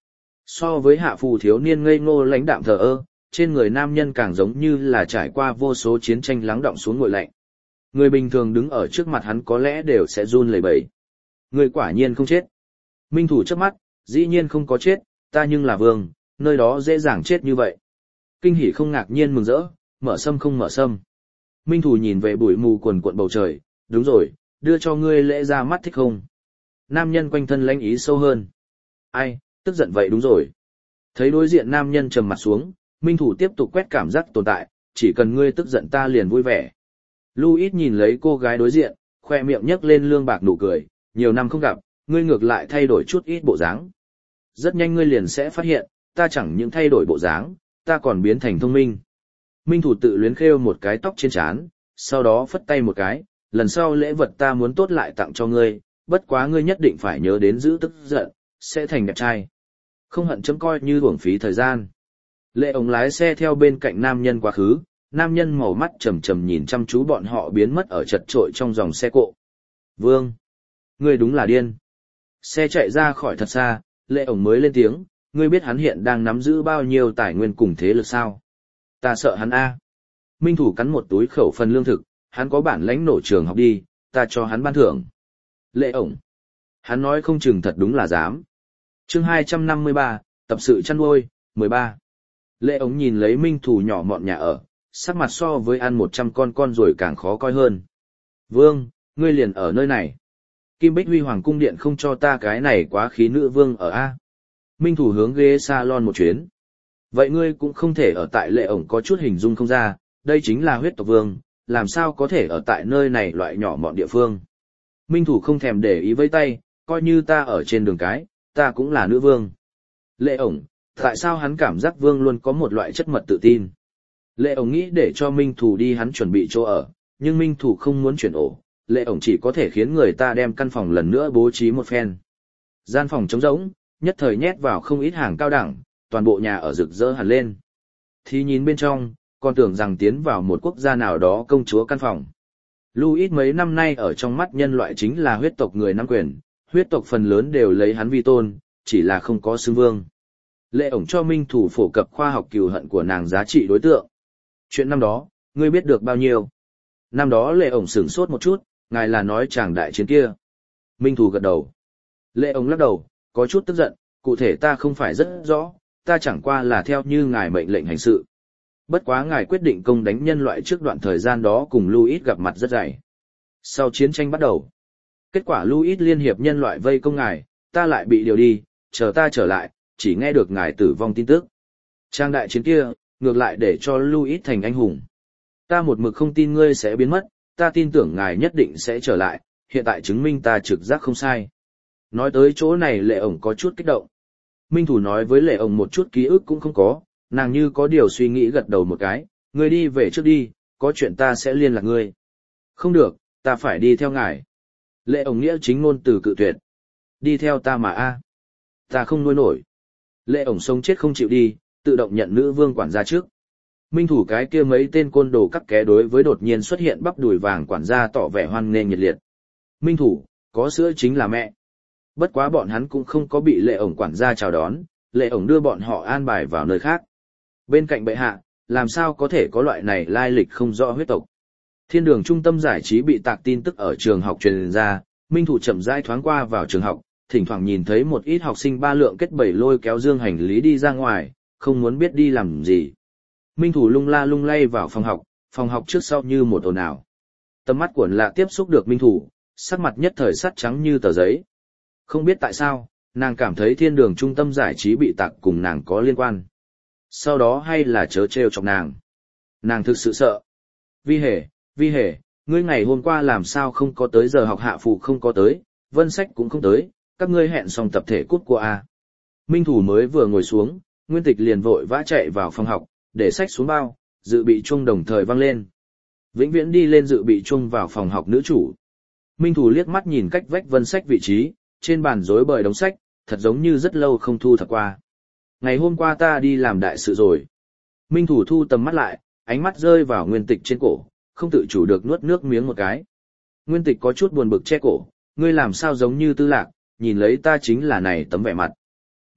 So với hạ phù thiếu niên ngây ngô lãnh đạm thờ ơ, trên người nam nhân càng giống như là trải qua vô số chiến tranh lắng đọng xuống nguội lạnh. Người bình thường đứng ở trước mặt hắn có lẽ đều sẽ run lẩy bẩy. Người quả nhiên không chết. Minh thủ chớp mắt, dĩ nhiên không có chết, ta nhưng là vương, nơi đó dễ dàng chết như vậy. Kinh hỉ không ngạc nhiên mừng rỡ, mở sâm không mở sâm. Minh thủ nhìn về bụi mù quần cuộn bầu trời, đúng rồi, đưa cho ngươi lễ ra mắt thích không? Nam nhân quanh thân lãnh ý sâu hơn. Ai, tức giận vậy đúng rồi. Thấy đối diện nam nhân trầm mặt xuống, Minh thủ tiếp tục quét cảm giác tồn tại, chỉ cần ngươi tức giận ta liền vui vẻ. Louis nhìn lấy cô gái đối diện, khoe miệng nhấc lên lương bạc nụ cười, nhiều năm không gặp, ngươi ngược lại thay đổi chút ít bộ dáng. Rất nhanh ngươi liền sẽ phát hiện, ta chẳng những thay đổi bộ dáng, ta còn biến thành thông minh. Minh thủ tự luyến khêu một cái tóc trên trán, sau đó phất tay một cái, lần sau lễ vật ta muốn tốt lại tặng cho ngươi, bất quá ngươi nhất định phải nhớ đến giữ tức giận, sẽ thành đẹp trai. Không hận chấm coi như uổng phí thời gian. Lệ ổng lái xe theo bên cạnh nam nhân quá khứ, nam nhân màu mắt trầm trầm nhìn chăm chú bọn họ biến mất ở chật trội trong dòng xe cộ. Vương! Ngươi đúng là điên. Xe chạy ra khỏi thật xa, lệ ổng mới lên tiếng, ngươi biết hắn hiện đang nắm giữ bao nhiêu tài nguyên cùng thế lực sao? Ta sợ hắn a. Minh thủ cắn một túi khẩu phần lương thực, hắn có bản lãnh nổ trường học đi, ta cho hắn ban thưởng. Lệ ổng. Hắn nói không chừng thật đúng là dám. Chương hai trăm năm mươi ba, tập sự chăn nuôi, mười ba. Lệ ổng nhìn lấy Minh thủ nhỏ mọn nhà ở, sắc mặt so với ăn một trăm con con rồi càng khó coi hơn. Vương, ngươi liền ở nơi này. Kim Bích Huy Hoàng cung điện không cho ta cái này quá khí nữ vương ở a. Minh thủ hướng ghế salon một chuyến. Vậy ngươi cũng không thể ở tại lệ ổng có chút hình dung không ra, đây chính là huyết tộc vương, làm sao có thể ở tại nơi này loại nhỏ mọn địa phương. Minh thủ không thèm để ý với tay, coi như ta ở trên đường cái, ta cũng là nữ vương. Lệ ổng, tại sao hắn cảm giác vương luôn có một loại chất mật tự tin. Lệ ổng nghĩ để cho Minh thủ đi hắn chuẩn bị chỗ ở, nhưng Minh thủ không muốn chuyển ổ, lệ ổng chỉ có thể khiến người ta đem căn phòng lần nữa bố trí một phen. Gian phòng trống rỗng, nhất thời nhét vào không ít hàng cao đẳng, toàn bộ nhà ở rực rỡ hẳn lên. Thì nhìn bên trong, còn tưởng rằng tiến vào một quốc gia nào đó công chúa căn phòng. Louis mấy năm nay ở trong mắt nhân loại chính là huyết tộc người nắm quyền, huyết tộc phần lớn đều lấy hắn vi tôn, chỉ là không có xưng vương. Lệ ổng cho Minh thủ phổ cập khoa học cừu hận của nàng giá trị đối tượng. Chuyện năm đó, ngươi biết được bao nhiêu? Năm đó lệ ổng sửng sốt một chút, ngài là nói chàng đại chiến kia. Minh thủ gật đầu. Lệ ổng lắc đầu, có chút tức giận, cụ thể ta không phải rất rõ, ta chẳng qua là theo như ngài mệnh lệnh hành sự. Bất quá ngài quyết định công đánh nhân loại trước đoạn thời gian đó cùng Louis gặp mặt rất dày. Sau chiến tranh bắt đầu, kết quả Louis liên hiệp nhân loại vây công ngài, ta lại bị điều đi, chờ ta trở lại, chỉ nghe được ngài tử vong tin tức. Trang đại chiến kia, ngược lại để cho Louis thành anh hùng. Ta một mực không tin ngươi sẽ biến mất, ta tin tưởng ngài nhất định sẽ trở lại, hiện tại chứng minh ta trực giác không sai. Nói tới chỗ này lệ ổng có chút kích động. Minh thủ nói với lệ ổng một chút ký ức cũng không có, nàng như có điều suy nghĩ gật đầu một cái, ngươi đi về trước đi, có chuyện ta sẽ liên lạc ngươi. Không được, ta phải đi theo ngài. Lệ ổng nghĩa chính ngôn từ cự tuyệt. Đi theo ta mà a, ta không nuôi nổi. Lệ ổng sống chết không chịu đi, tự động nhận nữ vương quản gia trước. Minh thủ cái kia mấy tên côn đồ cắt ké đối với đột nhiên xuất hiện bắp đùi vàng quản gia tỏ vẻ hoan nghênh nhiệt liệt. Minh thủ, có sữa chính là mẹ. Bất quá bọn hắn cũng không có bị lệ ổng quản gia chào đón, lệ ổng đưa bọn họ an bài vào nơi khác. Bên cạnh bệ hạ, làm sao có thể có loại này lai lịch không rõ huyết tộc. Thiên đường trung tâm giải trí bị tạc tin tức ở trường học truyền ra, Minh thủ chậm rãi thoáng qua vào trường học, thỉnh thoảng nhìn thấy một ít học sinh ba lượng kết bẩy lôi kéo dương hành lý đi ra ngoài, không muốn biết đi làm gì. Minh thủ lung la lung lay vào phòng học, phòng học trước sau như một ồn ào. Tầm mắt của lạ tiếp xúc được Minh thủ, sắc mặt nhất thời sắt trắng như tờ giấy. Không biết tại sao, nàng cảm thấy thiên đường trung tâm giải trí bị tạc cùng nàng có liên quan. Sau đó hay là chớ trêu chọc nàng. Nàng thực sự sợ. Vi hề, vi hề, ngươi ngày hôm qua làm sao không có tới giờ học hạ phụ không có tới, vân sách cũng không tới, các ngươi hẹn xong tập thể cút của A. Minh thủ mới vừa ngồi xuống, Nguyên Tịch liền vội vã chạy vào phòng học, để sách xuống bao, dự bị chuông đồng thời vang lên. Vĩnh Viễn đi lên dự bị chuông vào phòng học nữ chủ. Minh thủ liếc mắt nhìn cách vách vân sách vị trí, trên bàn rối bời đống sách, thật giống như rất lâu không thu thập qua. Ngày hôm qua ta đi làm đại sự rồi. Minh thủ thu tầm mắt lại, ánh mắt rơi vào Nguyên Tịch trên cổ, không tự chủ được nuốt nước miếng một cái. Nguyên Tịch có chút buồn bực che cổ, ngươi làm sao giống như Tư Lạc, nhìn lấy ta chính là này tấm vẻ mặt.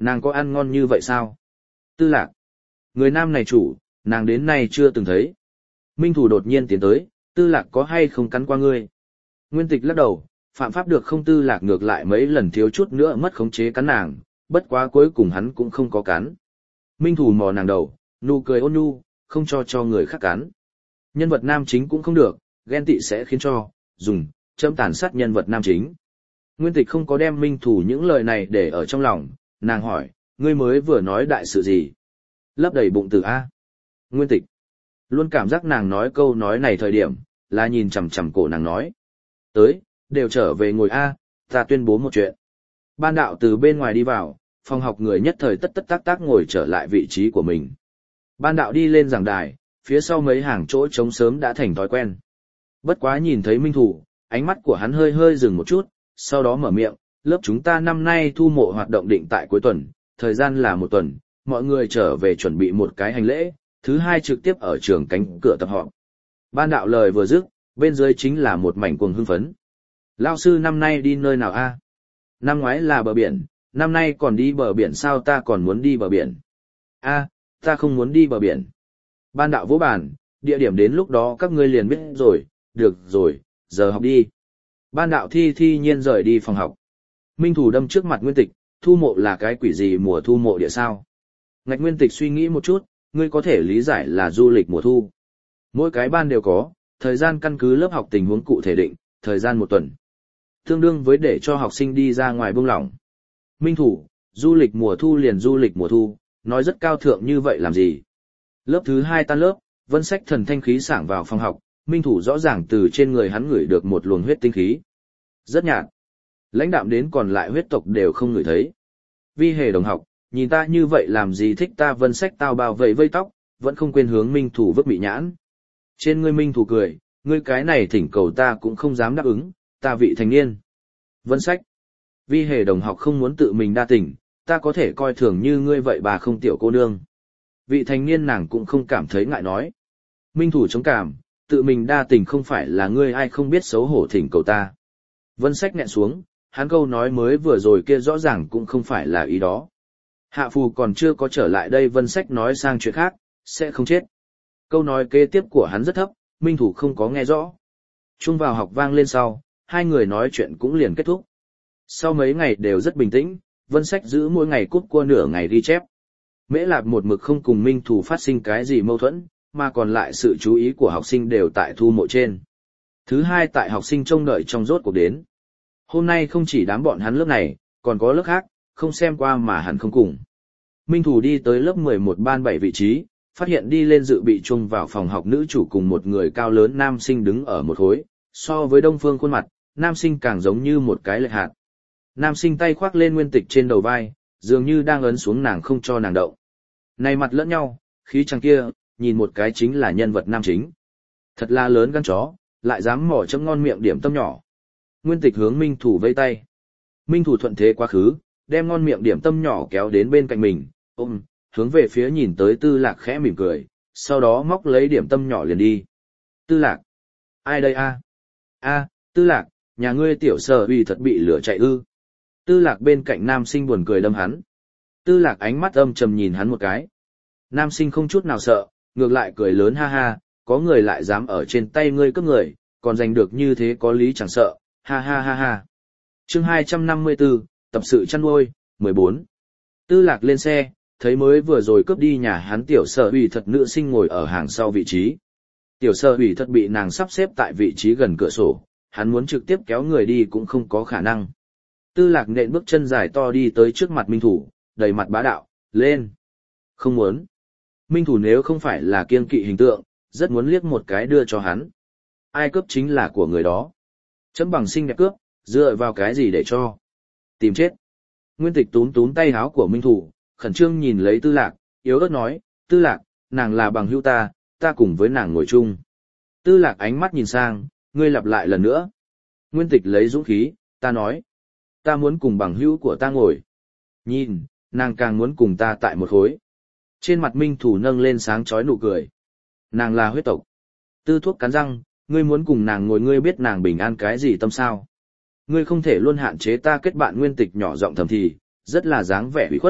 Nàng có ăn ngon như vậy sao? Tư Lạc. Người nam này chủ, nàng đến nay chưa từng thấy. Minh Thủ đột nhiên tiến tới, Tư Lạc có hay không cắn qua ngươi? Nguyên Tịch lắc đầu, phạm pháp được không? Tư Lạc ngược lại mấy lần thiếu chút nữa mất khống chế cắn nàng, bất quá cuối cùng hắn cũng không có cắn. Minh Thủ mò nàng đầu, nụ cười ôn nhu, không cho cho người khác cắn. Nhân vật nam chính cũng không được, ghen tị sẽ khiến cho, dùng, châm tàn sát nhân vật nam chính. Nguyên Tịch không có đem Minh Thủ những lời này để ở trong lòng, nàng hỏi, ngươi mới vừa nói đại sự gì? Lấp đầy bụng từ A. Nguyên Tịch. Luôn cảm giác nàng nói câu nói này thời điểm, là nhìn chằm chằm cổ nàng nói. Tới, đều trở về ngồi A, ta tuyên bố một chuyện. Ban đạo từ bên ngoài đi vào, phòng học người nhất thời tất tất tác tác ngồi trở lại vị trí của mình. Ban đạo đi lên giảng đài, phía sau mấy hàng chỗ trống sớm đã thành thói quen. Bất quá nhìn thấy Minh Thủ, ánh mắt của hắn hơi hơi dừng một chút, sau đó mở miệng, lớp chúng ta năm nay thu mộ hoạt động định tại cuối tuần, thời gian là một tuần, mọi người trở về chuẩn bị một cái hành lễ, thứ hai trực tiếp ở trường cánh cửa tập họp. Ban đạo lời vừa dứt, bên dưới chính là một mảnh cuồng hưng phấn. Lao sư năm nay đi nơi nào a? Năm ngoái là bờ biển, năm nay còn đi bờ biển sao? Ta còn muốn đi bờ biển. A, ta không muốn đi bờ biển. Ban đạo vỗ bàn, địa điểm đến lúc đó các ngươi liền biết rồi, được rồi, giờ học đi. Ban đạo thi thi nhiên rời đi phòng học. Minh Thủ đâm trước mặt Nguyên Tịch, thu mộ là cái quỷ gì mùa thu mộ địa sao? Ngạch Nguyên Tịch suy nghĩ một chút, ngươi có thể lý giải là du lịch mùa thu. Mỗi cái ban đều có, thời gian căn cứ lớp học tình huống cụ thể định, thời gian một tuần. Tương đương với để cho học sinh đi ra ngoài buông lỏng. Minh Thủ, du lịch mùa thu liền du lịch mùa thu, nói rất cao thượng như vậy làm gì? Lớp thứ hai tan lớp, Vân Sách thần thanh khí sảng vào phòng học, Minh Thủ rõ ràng từ trên người hắn ngửi được một luồng huyết tinh khí. Rất nhạt. Lãnh đạm đến còn lại huyết tộc đều không ngửi thấy. Vi Hề đồng học, nhìn ta như vậy làm gì thích ta? Vân Sách tao bao vây vây tóc, vẫn không quên hướng Minh Thủ vứt bị nhãn. Trên ngươi Minh Thủ cười, ngươi cái này thỉnh cầu ta cũng không dám đáp ứng, ta vị thành niên. Vân Sách. Vi Hề đồng học không muốn tự mình đa tình, ta có thể coi thường như ngươi vậy bà không tiểu cô nương. Vị thành niên nàng cũng không cảm thấy ngại nói. Minh Thủ chống cảm, tự mình đa tình không phải là ngươi ai không biết xấu hổ thỉnh cầu ta. Vân Sách nghẹn xuống, hắn câu nói mới vừa rồi kia rõ ràng cũng không phải là ý đó. Hạ Phù còn chưa có trở lại đây. Vân Sách nói sang chuyện khác, sẽ không chết. Câu nói kế tiếp của hắn rất thấp, Minh Thủ không có nghe rõ. Chung vào học vang lên sau, hai người nói chuyện cũng liền kết thúc. Sau mấy ngày đều rất bình tĩnh, Vân Sách giữ mỗi ngày cút cua nửa ngày ghi chép. Mễ Lạp một mực không cùng Minh Thủ phát sinh cái gì mâu thuẫn, mà còn lại sự chú ý của học sinh đều tại thu mộ trên. Thứ hai tại học sinh trông đợi trong rốt cuộc đến. Hôm nay không chỉ đám bọn hắn lớp này, còn có lớp khác, không xem qua mà hẳn không cùng. Minh Thủ đi tới lớp mười một ban bảy vị trí, phát hiện đi lên dự bị chung vào phòng học nữ chủ cùng một người cao lớn nam sinh đứng ở một khối, so với Đông Phương khuôn mặt, nam sinh càng giống như một cái lệch hạt. Nam sinh tay khoác lên Nguyên Tịch trên đầu vai, dường như đang ấn xuống nàng không cho nàng động. Này mặt lẫn nhau, khí chàng kia, nhìn một cái chính là nhân vật nam chính. Thật là lớn gan chó, lại dám mỏ chấm ngon miệng điểm tâm nhỏ. Nguyên Tịch hướng Minh Thủ vây tay. Minh Thủ thuận thế quá khứ, đem ngon miệng điểm tâm nhỏ kéo đến bên cạnh mình, ôm, hướng về phía nhìn tới Tư Lạc khẽ mỉm cười, sau đó móc lấy điểm tâm nhỏ liền đi. Tư Lạc? Ai đây a? A, Tư Lạc, nhà ngươi tiểu Sở Uy thật bị lửa chạy ư? Tư Lạc bên cạnh nam sinh buồn cười đâm hắn. Tư Lạc ánh mắt âm trầm nhìn hắn một cái. Nam sinh không chút nào sợ, ngược lại cười lớn ha ha, có người lại dám ở trên tay ngươi cướp người, còn giành được như thế có lý chẳng sợ, ha ha ha ha. Chương hai trăm năm mươi tư, tập sự chăn nuôi, mười bốn. Tư Lạc lên xe, thấy mới vừa rồi cướp đi nhà hắn tiểu Sở Uy thật nữ sinh ngồi ở hàng sau vị trí. Tiểu Sở Uy thật bị nàng sắp xếp tại vị trí gần cửa sổ, hắn muốn trực tiếp kéo người đi cũng không có khả năng. Tư Lạc nện bước chân dài to đi tới trước mặt Minh Thủ, đầy mặt bá đạo, lên. Không muốn. Minh Thủ nếu không phải là kiêng kỵ hình tượng, rất muốn liếc một cái đưa cho hắn. Ai cướp chính là của người đó. Chấm bằng xinh đẹp cướp, dựa vào cái gì để cho. Tìm chết. Nguyên Tịch túm túm tay háo của Minh Thủ, khẩn trương nhìn lấy Tư Lạc, yếu ớt nói, Tư Lạc, nàng là bằng hữu ta, ta cùng với nàng ngồi chung. Tư Lạc ánh mắt nhìn sang, ngươi lặp lại lần nữa. Nguyên Tịch lấy dũng khí, ta nói. Ta muốn cùng bằng hữu của ta ngồi. Nhìn, nàng càng muốn cùng ta tại một khối. Trên mặt Minh Thủ nâng lên sáng chói nụ cười. Nàng là huyết tộc. Tư Thuốc cắn răng, ngươi muốn cùng nàng ngồi, ngươi biết nàng bình an cái gì tâm sao. Ngươi không thể luôn hạn chế ta kết bạn. Nguyên Tịch nhỏ giọng thầm thì, rất là dáng vẻ ủy khuất,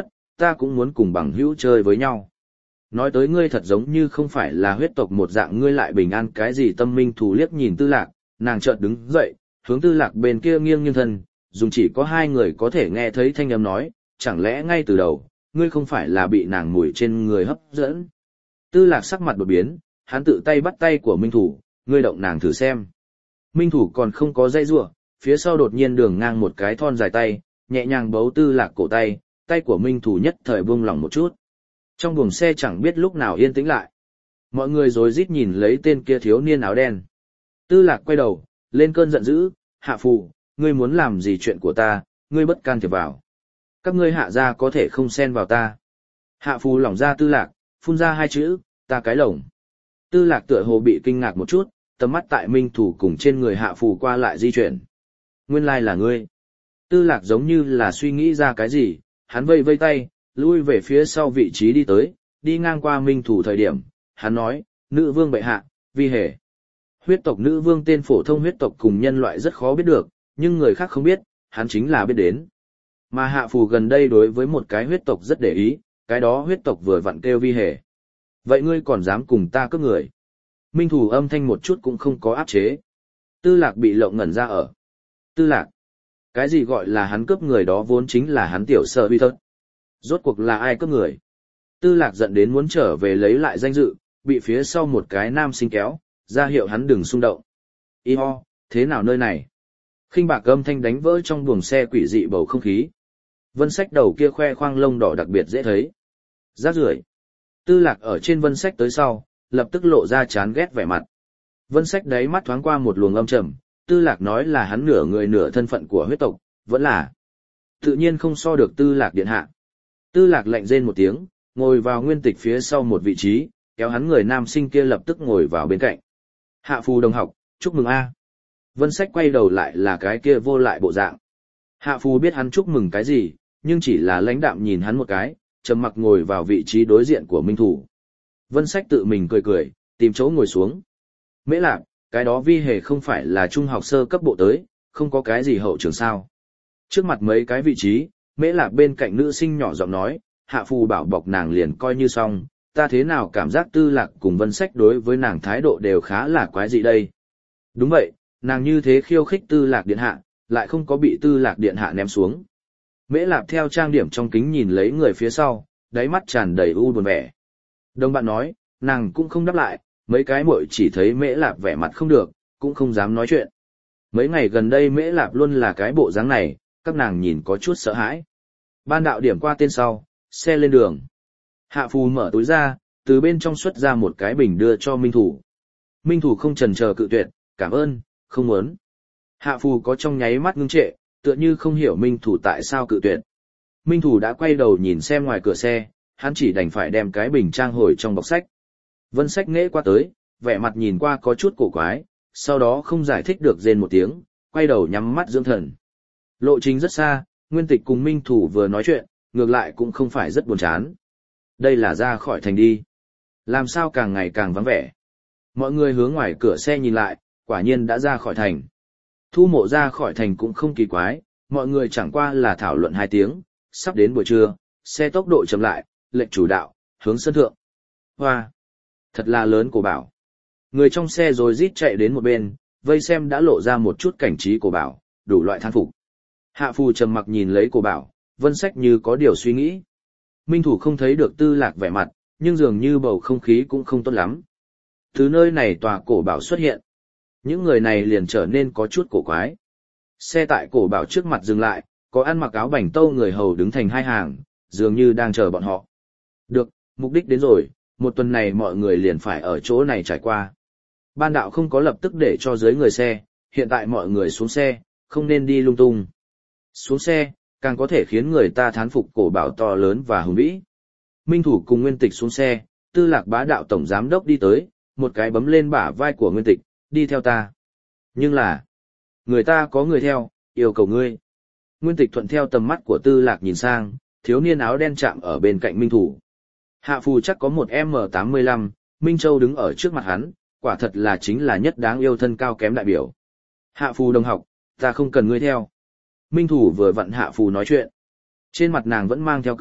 ta cũng muốn cùng bằng hữu chơi với nhau. Nói tới ngươi thật giống như không phải là huyết tộc một dạng, ngươi lại bình an cái gì? Tâm Minh Thủ liếc nhìn Tư Lạc, nàng chợt đứng dậy, hướng Tư Lạc bên kia nghiêng nghiêng thân, dùng chỉ có hai người có thể nghe thấy thanh âm nói, chẳng lẽ ngay từ đầu, ngươi không phải là bị nàng mùi trên người hấp dẫn? Tư Lạc sắc mặt đột biến, hắn tự tay bắt tay của Minh Thủ, ngươi động nàng thử xem. Minh Thủ còn không có dây rủa, phía sau đột nhiên đường ngang một cái thon dài tay, nhẹ nhàng bấu Tư Lạc cổ tay, tay của Minh Thủ nhất thời buông lỏng một chút. Trong buồng xe chẳng biết lúc nào yên tĩnh lại. Mọi người rối rít nhìn lấy tên kia thiếu niên áo đen. Tư Lạc quay đầu, lên cơn giận dữ, Hạ Phù, ngươi muốn làm gì chuyện của ta, ngươi bất can thiệp vào. Các ngươi hạ gia có thể không xen vào ta. Hạ Phù lỏng ra Tư Lạc, phun ra hai chữ, ta cái lồng. Tư Lạc tựa hồ bị kinh ngạc một chút, tầm mắt tại Minh Thủ cùng trên người Hạ Phù qua lại di chuyển. Nguyên lai là ngươi. Tư Lạc giống như là suy nghĩ ra cái gì, hắn vây vây tay, lui về phía sau vị trí đi tới, đi ngang qua Minh Thủ thời điểm, hắn nói, nữ vương bệ hạ, vi hề. Huyết tộc nữ vương tên phổ thông huyết tộc cùng nhân loại rất khó biết được, nhưng người khác không biết, hắn chính là biết đến. Mà Hạ Phù gần đây đối với một cái huyết tộc rất để ý, cái đó huyết tộc vừa vặn kêu vi hề. Vậy ngươi còn dám cùng ta cướp người? Minh Thủ âm thanh một chút cũng không có áp chế. Tư Lạc bị lộng ngẩn ra ở. Tư Lạc. Cái gì gọi là hắn cướp người đó vốn chính là hắn tiểu sợ uy thất. Rốt cuộc là ai cướp người? Tư Lạc giận đến muốn trở về lấy lại danh dự, bị phía sau một cái nam sinh kéo, ra hiệu hắn đừng xung động. Y ho, thế nào nơi này? Khinh bạc âm thanh đánh vỡ trong buồng xe quỷ dị bầu không khí. Vân Sách đầu kia khoe khoang lông đỏ đặc biệt dễ thấy. Rác rưởi. Tư Lạc ở trên Vân Sách tới sau, lập tức lộ ra chán ghét vẻ mặt. Vân Sách đáy mắt thoáng qua một luồng âm trầm, Tư Lạc nói là hắn nửa người nửa thân phận của huyết tộc, vẫn là tự nhiên không so được Tư Lạc điện hạ. Tư Lạc lạnh rên một tiếng, ngồi vào Nguyên Tịch phía sau một vị trí, kéo hắn người nam sinh kia lập tức ngồi vào bên cạnh. Hạ Phù đồng học, chúc mừng a. Vân Sách quay đầu lại là cái kia vô lại bộ dạng. Hạ Phù biết hắn chúc mừng cái gì, nhưng chỉ là lãnh đạm nhìn hắn một cái, trầm mặc ngồi vào vị trí đối diện của Minh Thủ. Vân Sách tự mình cười cười, tìm chỗ ngồi xuống. Mễ Lạp, cái đó vi hề không phải là trung học sơ cấp bộ tới, không có cái gì hậu trường sao. Trước mặt mấy cái vị trí, Mễ Lạp bên cạnh nữ sinh nhỏ giọng nói, Hạ Phù bảo bọc nàng liền coi như xong, ta thế nào cảm giác Tư Lạc cùng Vân Sách đối với nàng thái độ đều khá là quái dị đây. Đúng vậy, nàng như thế khiêu khích Tư Lạc điện hạ, lại không có bị Tư Lạc điện hạ ném xuống. Mễ Lạp theo trang điểm trong kính nhìn lấy người phía sau, đáy mắt tràn đầy u buồn vẻ. Đồng bạn nói, nàng cũng không đáp lại, mấy cái muội chỉ thấy Mễ Lạp vẻ mặt không được, cũng không dám nói chuyện. Mấy ngày gần đây Mễ Lạp luôn là cái bộ dáng này, các nàng nhìn có chút sợ hãi. Ban đạo điểm qua tên sau, xe lên đường. Hạ Phù mở túi ra, từ bên trong xuất ra một cái bình đưa cho Minh Thủ. Minh Thủ không chần chờ cự tuyệt, cảm ơn, không muốn. Hạ Phù có trong nháy mắt ngưng trệ, tựa như không hiểu Minh Thủ tại sao cự tuyệt. Minh Thủ đã quay đầu nhìn xem ngoài cửa xe, hắn chỉ đành phải đem cái bình trang hồi trong bọc sách. Vân Sách nghễ qua tới, vẻ mặt nhìn qua có chút cổ quái, sau đó không giải thích được rên một tiếng, quay đầu nhắm mắt dưỡng thần. Lộ trình rất xa, Nguyên Tịch cùng Minh Thủ vừa nói chuyện, ngược lại cũng không phải rất buồn chán. Đây là ra khỏi thành đi. Làm sao càng ngày càng vắng vẻ. Mọi người hướng ngoài cửa xe nhìn lại, quả nhiên đã ra khỏi thành. Thu Mộ ra khỏi thành cũng không kỳ quái, mọi người chẳng qua là thảo luận hai tiếng, sắp đến buổi trưa, xe tốc độ chậm lại, lệnh chủ đạo, hướng sân thượng. Hoa! Thật là lớn Cổ Bảo. Người trong xe rồi rít chạy đến một bên, vây xem đã lộ ra một chút cảnh trí Cổ Bảo, đủ loại thán phục. Hạ Phù trầm mặc nhìn lấy Cổ Bảo, Vân Sách như có điều suy nghĩ. Minh Thủ không thấy được Tư Lạc vẻ mặt, nhưng dường như bầu không khí cũng không tốt lắm. Từ nơi này tòa Cổ Bảo xuất hiện. Những người này liền trở nên có chút cổ quái. Xe tại Cổ Bảo trước mặt dừng lại, có ăn mặc áo bảnh tâu người hầu đứng thành hai hàng, dường như đang chờ bọn họ. Được, mục đích đến rồi, một tuần này mọi người liền phải ở chỗ này trải qua. Ban đạo không có lập tức để cho dưới người xe, hiện tại mọi người xuống xe, không nên đi lung tung. Xuống xe, càng có thể khiến người ta thán phục Cổ Bảo to lớn và hùng vĩ. Minh Thủ cùng Nguyên Tịch xuống xe, Tư Lạc bá đạo tổng giám đốc đi tới, một cái bấm lên bả vai của Nguyên Tịch, đi theo ta. Nhưng là, người ta có người theo, yêu cầu ngươi. Nguyên Tịch thuận theo tầm mắt của Tư Lạc nhìn sang, thiếu niên áo đen chạm ở bên cạnh Minh Thủ. Hạ Phù chắc có một M tám mươi lăm, Minh Châu đứng ở trước mặt hắn, quả thật là chính là nhất đáng yêu thân cao kém đại biểu. Hạ Phù đồng học, ta không cần ngươi theo. Minh Thủ vừa vặn Hạ Phù nói chuyện. Trên mặt nàng vẫn mang theo cười,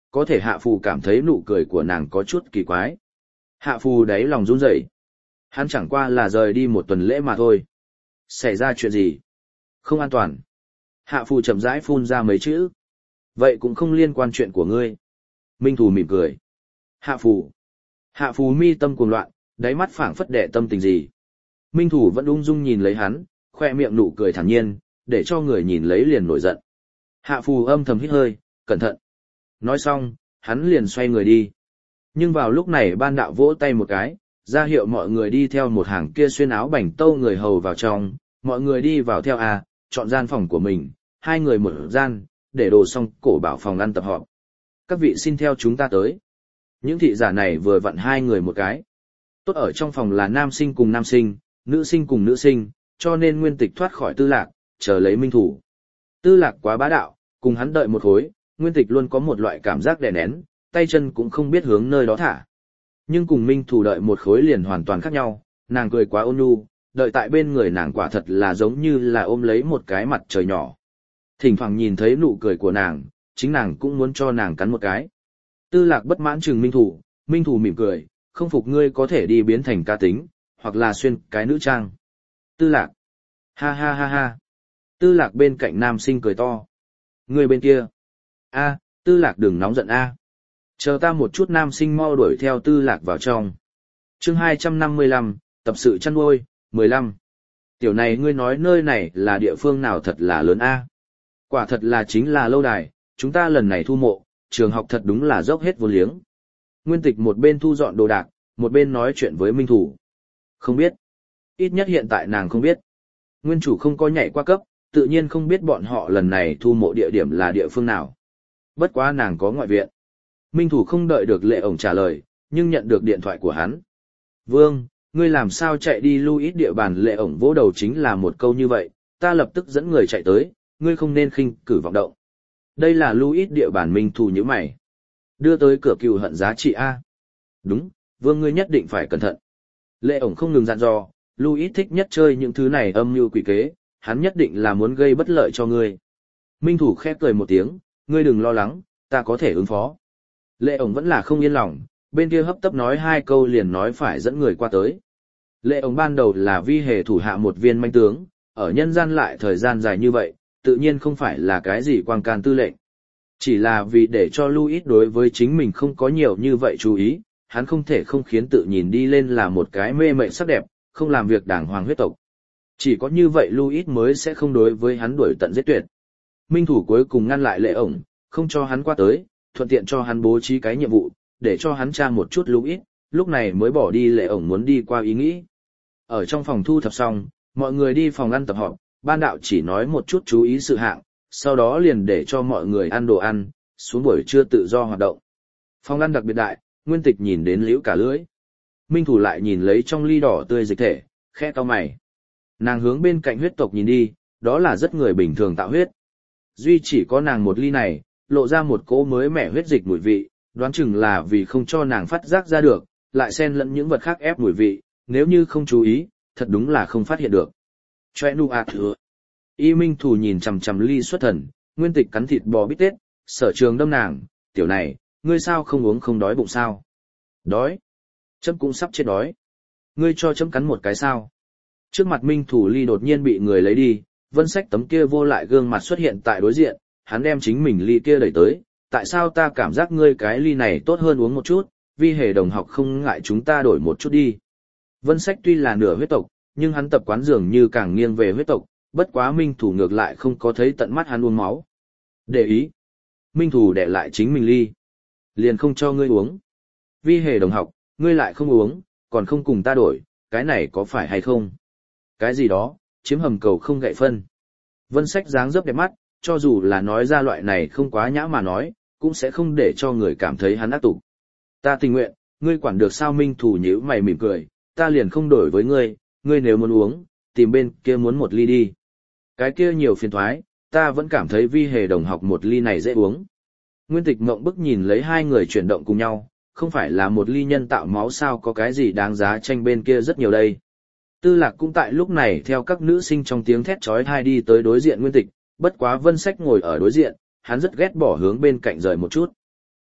có thể Hạ Phù cảm thấy nụ cười của nàng có chút kỳ quái. Hạ Phù đáy lòng run rẩy. Hắn chẳng qua là rời đi một tuần lễ mà thôi. Xảy ra chuyện gì? Không an toàn. Hạ Phù chậm rãi phun ra mấy chữ. Vậy cũng không liên quan chuyện của ngươi. Minh Thù mỉm cười. Hạ Phù. Hạ Phù mi tâm cuồng loạn, đáy mắt phảng phất đẻ tâm tình gì. Minh Thủ vẫn ung dung nhìn lấy hắn, khoe miệng nụ cười thản nhiên, để cho người nhìn lấy liền nổi giận. Hạ Phù âm thầm hít hơi, cẩn thận. Nói xong, hắn liền xoay người đi. Nhưng vào lúc này ban đạo vỗ tay một cái, ra hiệu mọi người đi theo một hàng kia xuyên áo bảnh tâu người hầu vào trong, mọi người đi vào theo A, chọn gian phòng của mình, hai người một gian, để đồ xong cổ bảo phòng ăn tập họp. Các vị xin theo chúng ta tới. Những thị giả này vừa vặn hai người một cái. Tốt ở trong phòng là nam sinh cùng nam sinh, nữ sinh cùng nữ sinh, cho nên Nguyên Tịch thoát khỏi Tư Lạc, chờ lấy Minh Thủ. Tư Lạc quá bá đạo, cùng hắn đợi một hồi, Nguyên Tịch luôn có một loại cảm giác đè nén, tay chân cũng không biết hướng nơi đó thả. Nhưng cùng Minh Thủ đợi một khối liền hoàn toàn khác nhau, nàng cười quá ôn nhu, đợi tại bên người nàng quả thật là giống như là ôm lấy một cái mặt trời nhỏ. Thỉnh thoảng nhìn thấy nụ cười của nàng, chính nàng cũng muốn cho nàng cắn một cái. Tư Lạc bất mãn chừng Minh Thủ, Minh Thủ mỉm cười, không phục ngươi có thể đi biến thành ca tính, hoặc là xuyên cái nữ trang. Tư Lạc. Ha ha ha ha. Tư Lạc bên cạnh nam sinh cười to. Người bên kia. A, Tư Lạc đừng nóng giận a. Chờ ta một chút, nam sinh mau đuổi theo Tư Lạc vào trong. Chương hai trăm năm mươi lăm, tập sự chăn nuôi, mười lăm. Tiểu này ngươi nói nơi này là địa phương nào thật là lớn a. Quả thật là chính là lâu đài, chúng ta lần này thu mộ, trường học thật đúng là dốc hết vốn liếng. Nguyên Tịch một bên thu dọn đồ đạc, một bên nói chuyện với Minh Thủ. Không biết. Ít nhất hiện tại nàng không biết. Nguyên chủ không có nhảy qua cấp, tự nhiên không biết bọn họ lần này thu mộ địa điểm là địa phương nào. Bất quá nàng có ngoại viện. Minh Thủ không đợi được Lệ ổng trả lời, nhưng nhận được điện thoại của hắn. Vương, ngươi làm sao chạy đi lưu ít địa bàn? Lệ ổng vỗ đầu chính là một câu như vậy, ta lập tức dẫn người chạy tới, ngươi không nên khinh cử vọng động. Đây là lưu ít địa bàn. Minh Thủ như mày. Đưa tới cửa cừu hận giá trị A. Đúng, Vương ngươi nhất định phải cẩn thận. Lệ ổng không ngừng dặn dò, Louis thích nhất chơi những thứ này âm mưu quỷ kế, hắn nhất định là muốn gây bất lợi cho ngươi. Minh Thủ khép cười một tiếng, ngươi đừng lo lắng, ta có thể ứng phó. Lệ ổng vẫn là không yên lòng, bên kia hấp tấp nói hai câu liền nói phải dẫn người qua tới. Lệ ổng ban đầu là vi hề thủ hạ một viên manh tướng, ở nhân gian lại thời gian dài như vậy, tự nhiên không phải là cái gì quang can tư lệnh. Chỉ là vì để cho Louis đối với chính mình không có nhiều như vậy chú ý, hắn không thể không khiến tự nhìn đi lên là một cái mê mệ sắc đẹp, không làm việc đàng hoàng huyết tộc. Chỉ có như vậy Louis mới sẽ không đối với hắn đuổi tận giết tuyệt. Minh Thủ cuối cùng ngăn lại Lệ ổng, không cho hắn qua tới, thuận tiện cho hắn bố trí cái nhiệm vụ, để cho hắn tra một chút Louis, lúc này mới bỏ đi Lệ ổng muốn đi qua ý nghĩ. Ở trong phòng thu thập xong, mọi người đi phòng ăn tập họp, ban đạo chỉ nói một chút chú ý sự hạng, sau đó liền để cho mọi người ăn đồ ăn, xuống buổi trưa tự do hoạt động. Phòng ăn đặc biệt đại, Nguyên Tịch nhìn đến liễu cả lưỡi. Minh Thủ lại nhìn lấy trong ly đỏ tươi dịch thể, khẽ cau mày. Nàng hướng bên cạnh huyết tộc nhìn đi, đó là rất người bình thường tạo huyết. Duy chỉ có nàng một ly này, lộ ra một cỗ mới mẻ huyết dịch mùi vị, đoán chừng là vì không cho nàng phát giác ra được, lại xen lẫn những vật khác ép mùi vị, nếu như không chú ý, thật đúng là không phát hiện được. Choe nu à thừa. Y Minh Thủ nhìn chằm chằm ly xuất thần, Nguyên Tịch cắn thịt bò bít tết, sở trường đâm nàng, tiểu này, ngươi sao không uống không đói bụng sao? Đói. Chấm cũng sắp chết đói. Ngươi cho chấm cắn một cái sao? Trước mặt Minh Thủ ly đột nhiên bị người lấy đi, Vân Sách tấm kia vô lại gương mặt xuất hiện tại đối diện, hắn đem chính mình ly kia đẩy tới. Tại sao ta cảm giác ngươi cái ly này tốt hơn uống một chút, vi hề đồng học không ngại chúng ta đổi một chút đi. Vân Sách tuy là nửa huyết tộc, nhưng hắn tập quán dường như càng nghiêng về huyết tộc, bất quá Minh Thủ ngược lại không có thấy tận mắt hắn uống máu. Để ý. Minh Thủ để lại chính mình ly. Liền không cho ngươi uống. Vi hề đồng học, ngươi lại không uống, còn không cùng ta đổi, cái này có phải hay không? Cái gì đó, chiếm hầm cầu không gậy phân. Vân Sách dáng dấp đẹp mắt, cho dù là nói ra loại này không quá nhã mà nói, cũng sẽ không để cho người cảm thấy hắn ác tục. Ta tình nguyện, ngươi quản được sao? Minh Thủ nhíu mày mỉm cười, ta liền không đổi với ngươi, ngươi nếu muốn uống, tìm bên kia muốn một ly đi. Cái kia nhiều phiền thoái, ta vẫn cảm thấy vi hề đồng học một ly này dễ uống. Nguyên Tịch mộng bức nhìn lấy hai người chuyển động cùng nhau, không phải là một ly nhân tạo máu sao, có cái gì đáng giá tranh bên kia rất nhiều đây. Tư Lạc cũng tại lúc này theo các nữ sinh trong tiếng thét chói tai đi tới đối diện Nguyên Tịch, bất quá Vân Sách ngồi ở đối diện, hắn rất ghét bỏ hướng bên cạnh rời một chút.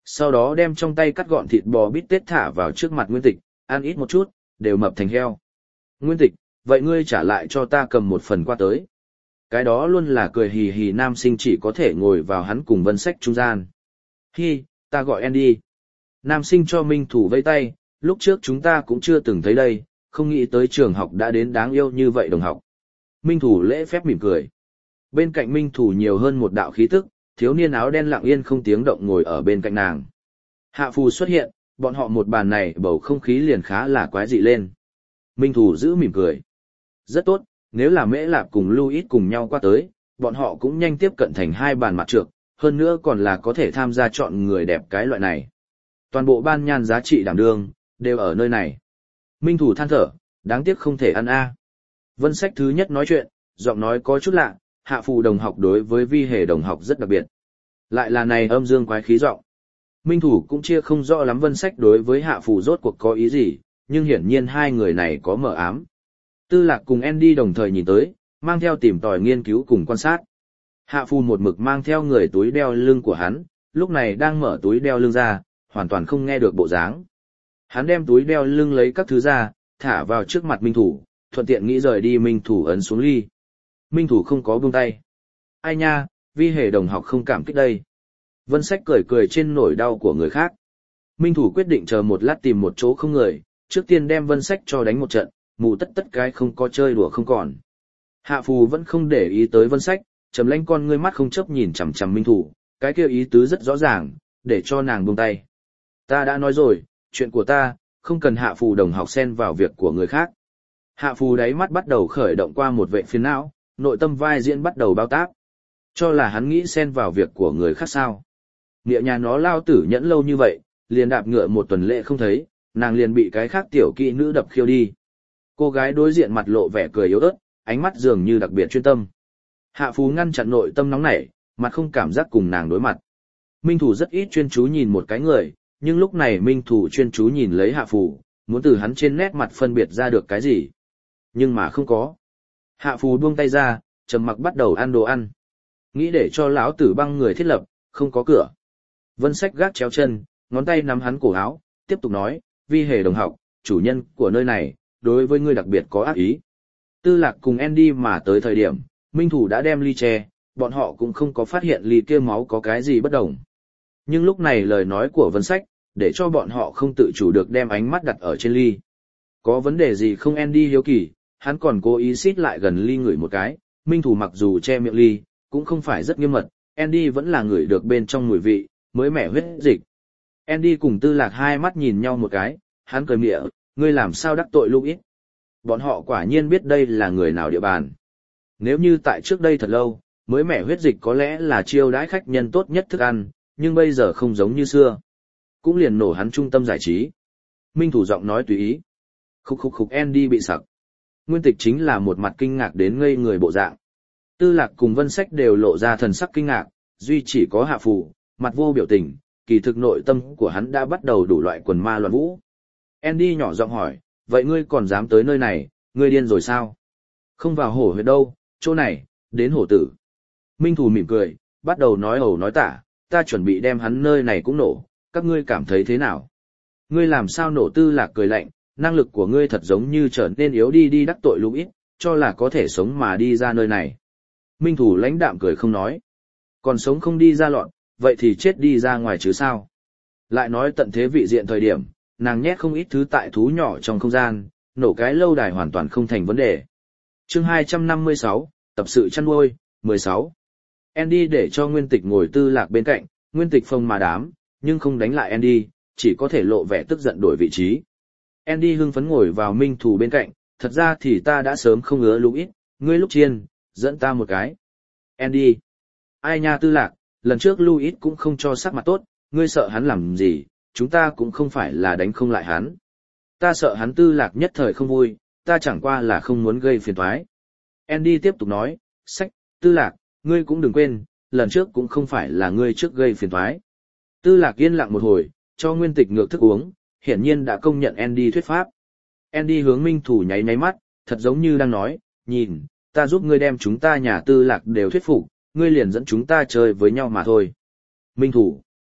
Sau đó đem trong tay cắt gọn thịt bò bít tết thả vào trước mặt Nguyên Tịch, ăn ít một chút, đều mập thành heo. Nguyên Tịch, vậy ngươi trả lại cho ta cầm một phần qua tới. Cái đó luôn là cười hì hì nam sinh chỉ có thể ngồi vào hắn cùng Vân Sách trung gian. Hi, ta gọi Andy. Nam sinh cho Minh Thủ vẫy tay, lúc trước chúng ta cũng chưa từng thấy đây, không nghĩ tới trường học đã đến đáng yêu như vậy đồng học. Minh Thủ lễ phép mỉm cười. Bên cạnh Minh Thủ nhiều hơn một đạo khí tức, thiếu niên áo đen lặng yên không tiếng động ngồi ở bên cạnh nàng. Hạ Phù xuất hiện, bọn họ một bàn này bầu không khí liền khá là quái dị lên. Minh Thủ giữ mỉm cười. Rất tốt, nếu là Mễ Lạp cùng Louis cùng nhau qua tới, bọn họ cũng nhanh tiếp cận thành hai bàn mặt trược, hơn nữa còn là có thể tham gia chọn người đẹp cái loại này. Toàn bộ ban nhan giá trị đảm đương, đều ở nơi này. Minh Thủ than thở, đáng tiếc không thể ăn a. Vân Sách thứ nhất nói chuyện, giọng nói có chút lạ, Hạ Phù đồng học đối với Vi Hề đồng học rất đặc biệt. Lại là này âm dương quái khí giọng. Minh Thủ cũng chia không rõ lắm Vân Sách đối với Hạ Phù rốt cuộc có ý gì, nhưng hiển nhiên hai người này có mờ ám. Tư Lạc cùng Andy đồng thời nhìn tới, mang theo tìm tòi nghiên cứu cùng quan sát. Hạ Phù một mực mang theo người túi đeo lưng của hắn, lúc này đang mở túi đeo lưng ra, hoàn toàn không nghe được bộ dáng. Hắn đem túi đeo lưng lấy các thứ ra, thả vào trước mặt Minh Thủ, thuận tiện nghĩ rời đi. Minh Thủ ấn xuống ly. Minh Thủ không có buông tay. Ai nha, Vi Hề đồng học không cảm kích đây. Vân Sách cười cười trên nỗi đau của người khác. Minh Thủ quyết định chờ một lát tìm một chỗ không người, trước tiên đem Vân Sách cho đánh một trận, mù tất tất cái không có chơi đùa không còn. Hạ Phù vẫn không để ý tới Vân Sách, trầm lãnh con ngươi mắt không chớp nhìn chằm chằm Minh Thủ, cái kia ý tứ rất rõ ràng, để cho nàng buông tay. Ta đã nói rồi, chuyện của ta, không cần Hạ Phù đồng học xen vào việc của người khác. Hạ Phù đáy mắt bắt đầu khởi động qua một vệ phiền não, nội tâm vai diễn bắt đầu bao tác. Cho là hắn nghĩ xen vào việc của người khác sao. Nghĩa nhà nó lao tử nhẫn lâu như vậy, liền đạp ngựa một tuần lễ không thấy, nàng liền bị cái khác tiểu kỵ nữ đập khiêu đi. Cô gái đối diện mặt lộ vẻ cười yếu ớt, ánh mắt dường như đặc biệt chuyên tâm. Hạ Phù ngăn chặn nội tâm nóng nảy, mặt không cảm giác cùng nàng đối mặt. Minh Thủ rất ít chuyên chú nhìn một cái người, nhưng lúc này Minh Thủ chuyên chú nhìn lấy Hạ Phù, muốn từ hắn trên nét mặt phân biệt ra được cái gì. Nhưng mà không có. Hạ Phù buông tay ra, trầm mặc bắt đầu ăn đồ ăn. Nghĩ để cho lão tử băng người thiết lập, không có cửa. Vân Sách gác chéo chân, ngón tay nắm hắn cổ áo, tiếp tục nói, Vi Hề đồng học, chủ nhân của nơi này, đối với ngươi đặc biệt có ác ý. Tư Lạc cùng Andy mà tới thời điểm, Minh Thủ đã đem ly che, bọn họ cũng không có phát hiện ly kia máu có cái gì bất đồng. Nhưng lúc này lời nói của Vân Sách, để cho bọn họ không tự chủ được đem ánh mắt đặt ở trên ly. Có vấn đề gì không? Andy hiếu kỳ, hắn còn cố ý xít lại gần ly ngửi một cái, Minh Thủ mặc dù che miệng ly, cũng không phải rất nghiêm mật, Andy vẫn là ngửi được bên trong mùi vị, mới mẻ huyết dịch. Andy cùng Tư Lạc hai mắt nhìn nhau một cái, hắn cười mỉa, ngươi làm sao đắc tội Louis? Bọn họ quả nhiên biết đây là người nào địa bàn. Nếu như tại trước đây thật lâu, mới mẻ huyết dịch có lẽ là chiêu đãi khách nhân tốt nhất thức ăn, nhưng bây giờ không giống như xưa. Cũng liền nổ hắn trung tâm giải trí. Minh Thủ giọng nói tùy ý. Khúc khúc khúc Andy bị sặc. Nguyên Tịch chính là một mặt kinh ngạc đến ngây người bộ dạng. Tư Lạc cùng Vân Sách đều lộ ra thần sắc kinh ngạc, duy chỉ có Hạ Phù, mặt vô biểu tình, kỳ thực nội tâm của hắn đã bắt đầu đủ loại quần ma loạn vũ. Andy nhỏ giọng hỏi, vậy ngươi còn dám tới nơi này, ngươi điên rồi sao? Không vào hổ huyệt đâu, chỗ này, đến hổ tử. Minh Thủ mỉm cười, bắt đầu nói ẩu nói tả, ta chuẩn bị đem hắn nơi này cũng nổ, các ngươi cảm thấy thế nào? Ngươi làm sao nổ? Tư Lạc cười lạnh, năng lực của ngươi thật giống như trở nên yếu đi đi đắc tội Louis, cho là có thể sống mà đi ra nơi này. Minh Thủ lãnh đạm cười không nói. Còn sống không đi ra lọn, vậy thì chết đi ra ngoài chứ sao? Lại nói tận thế vị diện thời điểm, nàng nhét không ít thứ tại thú nhỏ trong không gian, nổ cái lâu đài hoàn toàn không thành vấn đề. Chương hai trăm năm mươi sáu, tập sự chăn nuôi, mười sáu. Andy để cho Nguyên Tịch ngồi Tư Lạc bên cạnh, Nguyên Tịch phông mà đám, nhưng không đánh lại Andy, chỉ có thể lộ vẻ tức giận đổi vị trí. Andy hưng phấn ngồi vào Minh Thủ bên cạnh, thật ra thì ta đã sớm không ngứa Louis, ngươi lúc chiên, dẫn ta một cái. Andy. Ai nha Tư Lạc, lần trước Louis cũng không cho sắc mặt tốt, ngươi sợ hắn làm gì, chúng ta cũng không phải là đánh không lại hắn. Ta sợ hắn. Tư Lạc nhất thời không vui, ta chẳng qua là không muốn gây phiền toái. Andy tiếp tục nói, sách, Tư Lạc, ngươi cũng đừng quên, lần trước cũng không phải là ngươi trước gây phiền toái. Tư Lạc yên lặng một hồi, cho Nguyên Tịch ngược thức uống, hiển nhiên đã công nhận Andy thuyết pháp. Andy hướng Minh Thủ nháy nháy mắt, thật giống như đang nói, nhìn, ta giúp ngươi đem chúng ta nhà Tư Lạc đều thuyết phục, ngươi liền dẫn chúng ta chơi với nhau mà thôi. Minh Thủ.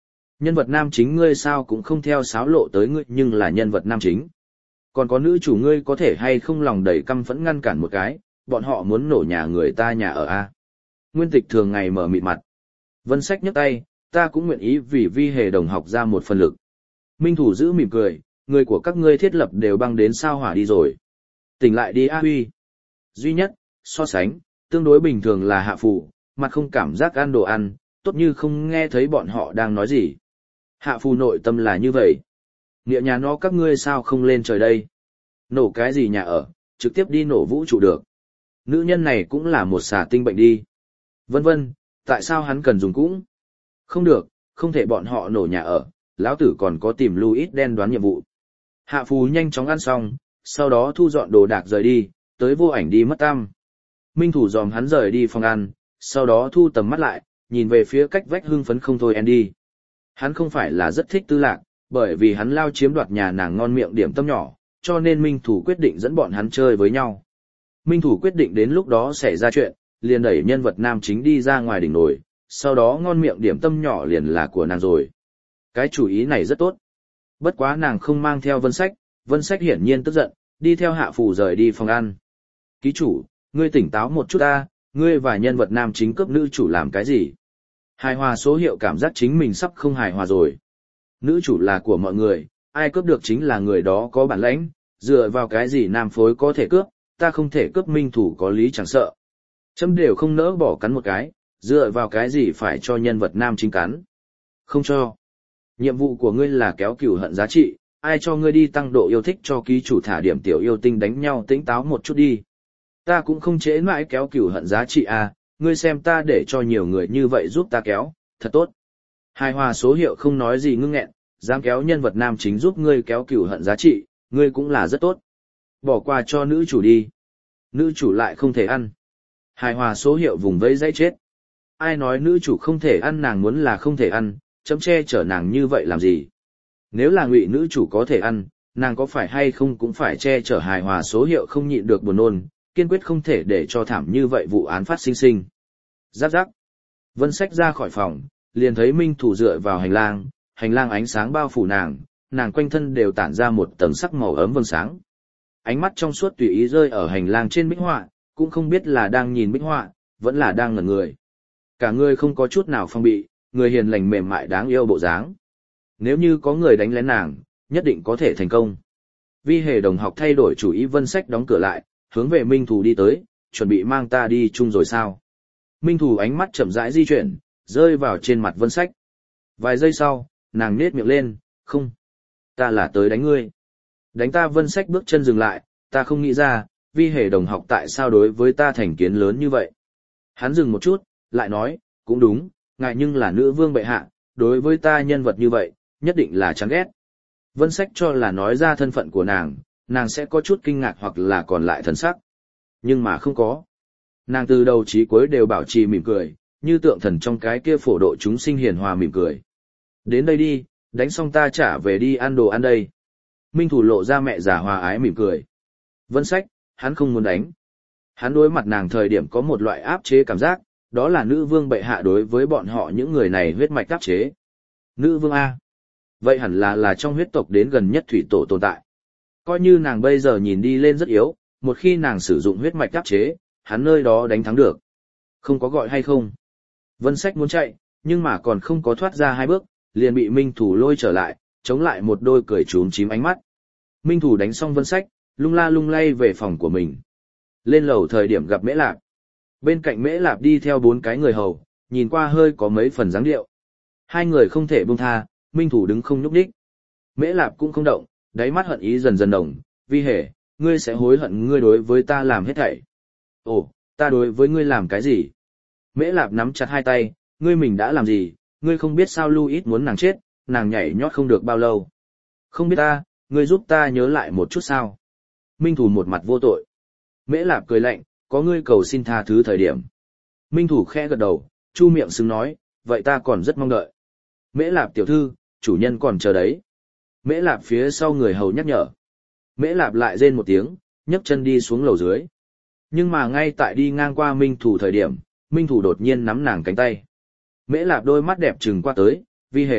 Nhân vật nam chính ngươi sao cũng không theo sáo lộ tới ngươi nhưng là nhân vật nam chính. Còn có nữ chủ ngươi có thể hay không lòng đầy căm phẫn ngăn cản một cái, bọn họ muốn nổ nhà người ta nhà ở A. Nguyên Tịch thường ngày mở mịt mặt. Vân Sách nhấc tay, ta cũng nguyện ý vì Vi Hề đồng học ra một phần lực. Minh Thủ giữ mỉm cười, người của các ngươi thiết lập đều băng đến sao hỏa đi rồi. Tỉnh lại đi A Huy. Duy nhất, so sánh, tương đối bình thường là Hạ Phù, mặt không cảm giác ăn đồ ăn, tốt như không nghe thấy bọn họ đang nói gì. Hạ Phù nội tâm là như vậy. Nghĩa nhà nó các ngươi sao không lên trời đây? Nổ cái gì nhà ở, trực tiếp đi nổ vũ trụ được. Nữ nhân này cũng là một xà tinh bệnh đi. Vân vân, tại sao hắn cần dùng cũng? Không được, không thể bọn họ nổ nhà ở, lão tử còn có tìm Louis đen đoán nhiệm vụ. Hạ Phù nhanh chóng ăn xong, sau đó thu dọn đồ đạc rời đi, tới vô ảnh đi mất tăm. Minh Thủ dòm hắn rời đi phòng ăn, sau đó thu tầm mắt lại, nhìn về phía cách vách hưng phấn không thôi Andy. Hắn không phải là rất thích Tư Lạc, bởi vì hắn lao chiếm đoạt nhà nàng ngon miệng điểm tâm nhỏ, cho nên Minh Thủ quyết định dẫn bọn hắn chơi với nhau. Minh Thủ quyết định đến lúc đó xảy ra chuyện, liền đẩy nhân vật nam chính đi ra ngoài đỉnh nổi, sau đó ngon miệng điểm tâm nhỏ liền là của nàng rồi. Cái chủ ý này rất tốt. Bất quá nàng không mang theo Vân Sách, Vân Sách hiển nhiên tức giận, đi theo Hạ Phù rời đi phòng ăn. Ký chủ, ngươi tỉnh táo một chút ta, ngươi và nhân vật nam chính cướp nữ chủ làm cái gì? Hài hòa số hiệu cảm giác chính mình sắp không hài hòa rồi. Nữ chủ là của mọi người, ai cướp được chính là người đó có bản lãnh, dựa vào cái gì nam phối có thể cướp, ta không thể cướp Minh Thủ có lý chẳng sợ. Chấm đều không nỡ bỏ cắn một cái, dựa vào cái gì phải cho nhân vật nam chính cắn. Không cho. Nhiệm vụ của ngươi là kéo cửu hận giá trị, ai cho ngươi đi tăng độ yêu thích cho ký chủ thả điểm tiểu yêu tinh đánh nhau tĩnh táo một chút đi. Ta cũng không chế mãi kéo cửu hận giá trị à, ngươi xem ta để cho nhiều người như vậy giúp ta kéo, thật tốt. Hài hòa số hiệu không nói gì ngưng nghẹn, dám kéo nhân vật nam chính giúp ngươi kéo cửu hận giá trị, ngươi cũng là rất tốt. Bỏ qua cho nữ chủ đi. Nữ chủ lại không thể ăn. Hài hòa số hiệu vùng vẫy dãy chết. Ai nói nữ chủ không thể ăn, nàng muốn là không thể ăn, chấm che chở nàng như vậy làm gì? Nếu là ngụy nữ chủ có thể ăn, nàng có phải hay không cũng phải che chở hài hòa số hiệu không nhịn được buồn nôn, kiên quyết không thể để cho thảm như vậy vụ án phát sinh sinh. Giáp giáp. Vân Sách ra khỏi phòng, liền thấy Minh Thủ dựa vào hành lang, hành lang ánh sáng bao phủ nàng, nàng quanh thân đều tản ra một tầng sắc màu ấm vầng sáng. Ánh mắt trong suốt tùy ý rơi ở hành lang trên bích họa, cũng không biết là đang nhìn bích họa, vẫn là đang ngẩn người. Cả người không có chút nào phong bị, người hiền lành mềm mại đáng yêu bộ dáng. Nếu như có người đánh lén nàng, nhất định có thể thành công. Vi Hề đồng học thay đổi chủ ý. Vân Sách đóng cửa lại, hướng về Minh Thủ đi tới, chuẩn bị mang ta đi chung rồi sao? Minh Thủ ánh mắt chậm rãi di chuyển, rơi vào trên mặt Vân Sách. Vài giây sau, nàng nhếch miệng lên, không. Ta là tới đánh ngươi. Đánh ta? Vân Sách bước chân dừng lại, ta không nghĩ ra, Vi Hề đồng học tại sao đối với ta thành kiến lớn như vậy. Hắn dừng một chút, lại nói, cũng đúng, ngại nhưng là nữ vương bệ hạ, đối với ta nhân vật như vậy, nhất định là chán ghét. Vân Sách cho là nói ra thân phận của nàng, nàng sẽ có chút kinh ngạc hoặc là còn lại thần sắc. Nhưng mà không có. Nàng từ đầu chí cuối đều bảo trì mỉm cười, như tượng thần trong cái kia phổ độ chúng sinh hiền hòa mỉm cười. Đến đây đi, đánh xong ta trả về đi ăn đồ ăn đây. Minh Thủ lộ ra mẹ già hòa ái mỉm cười. Vân Sách, hắn không muốn đánh. Hắn đối mặt nàng thời điểm có một loại áp chế cảm giác, đó là nữ vương bệ hạ đối với bọn họ những người này huyết mạch áp chế. Nữ vương A. Vậy hẳn là là trong huyết tộc đến gần nhất thủy tổ tồn tại. Coi như nàng bây giờ nhìn đi lên rất yếu, một khi nàng sử dụng huyết mạch áp chế, hắn nơi đó đánh thắng được. Không có gọi hay không. Vân Sách muốn chạy, nhưng mà còn không có thoát ra hai bước, liền bị Minh Thủ lôi trở lại, chống lại một đôi cười trúm chím ánh mắt. Minh Thủ đánh xong Vân Sách, lung la lung lay về phòng của mình. Lên lầu thời điểm gặp Mễ Lạp. Bên cạnh Mễ Lạp đi theo bốn cái người hầu, nhìn qua hơi có mấy phần dáng điệu. Hai người không thể buông tha, Minh Thủ đứng không nhúc nhích. Mễ Lạp cũng không động, đáy mắt hận ý dần dần nồng, Vi Hề, ngươi sẽ hối hận ngươi đối với ta làm hết thảy. Ồ, ta đối với ngươi làm cái gì? Mễ Lạp nắm chặt hai tay, ngươi mình đã làm gì, ngươi không biết sao Louis muốn nàng chết, nàng nhảy nhót không được bao lâu. Không biết ta, ngươi giúp ta nhớ lại một chút sao? Minh Thủ một mặt vô tội. Mễ Lạp cười lạnh, có ngươi cầu xin tha thứ thời điểm. Minh Thủ khẽ gật đầu, chu miệng xứng nói, vậy ta còn rất mong đợi. Mễ Lạp tiểu thư, chủ nhân còn chờ đấy. Mễ Lạp phía sau người hầu nhắc nhở. Mễ Lạp lại rên một tiếng, nhấc chân đi xuống lầu dưới. Nhưng mà ngay tại đi ngang qua Minh Thủ thời điểm, Minh Thủ đột nhiên nắm nàng cánh tay. Mễ Lạp đôi mắt đẹp trừng qua tới, Vi Hề,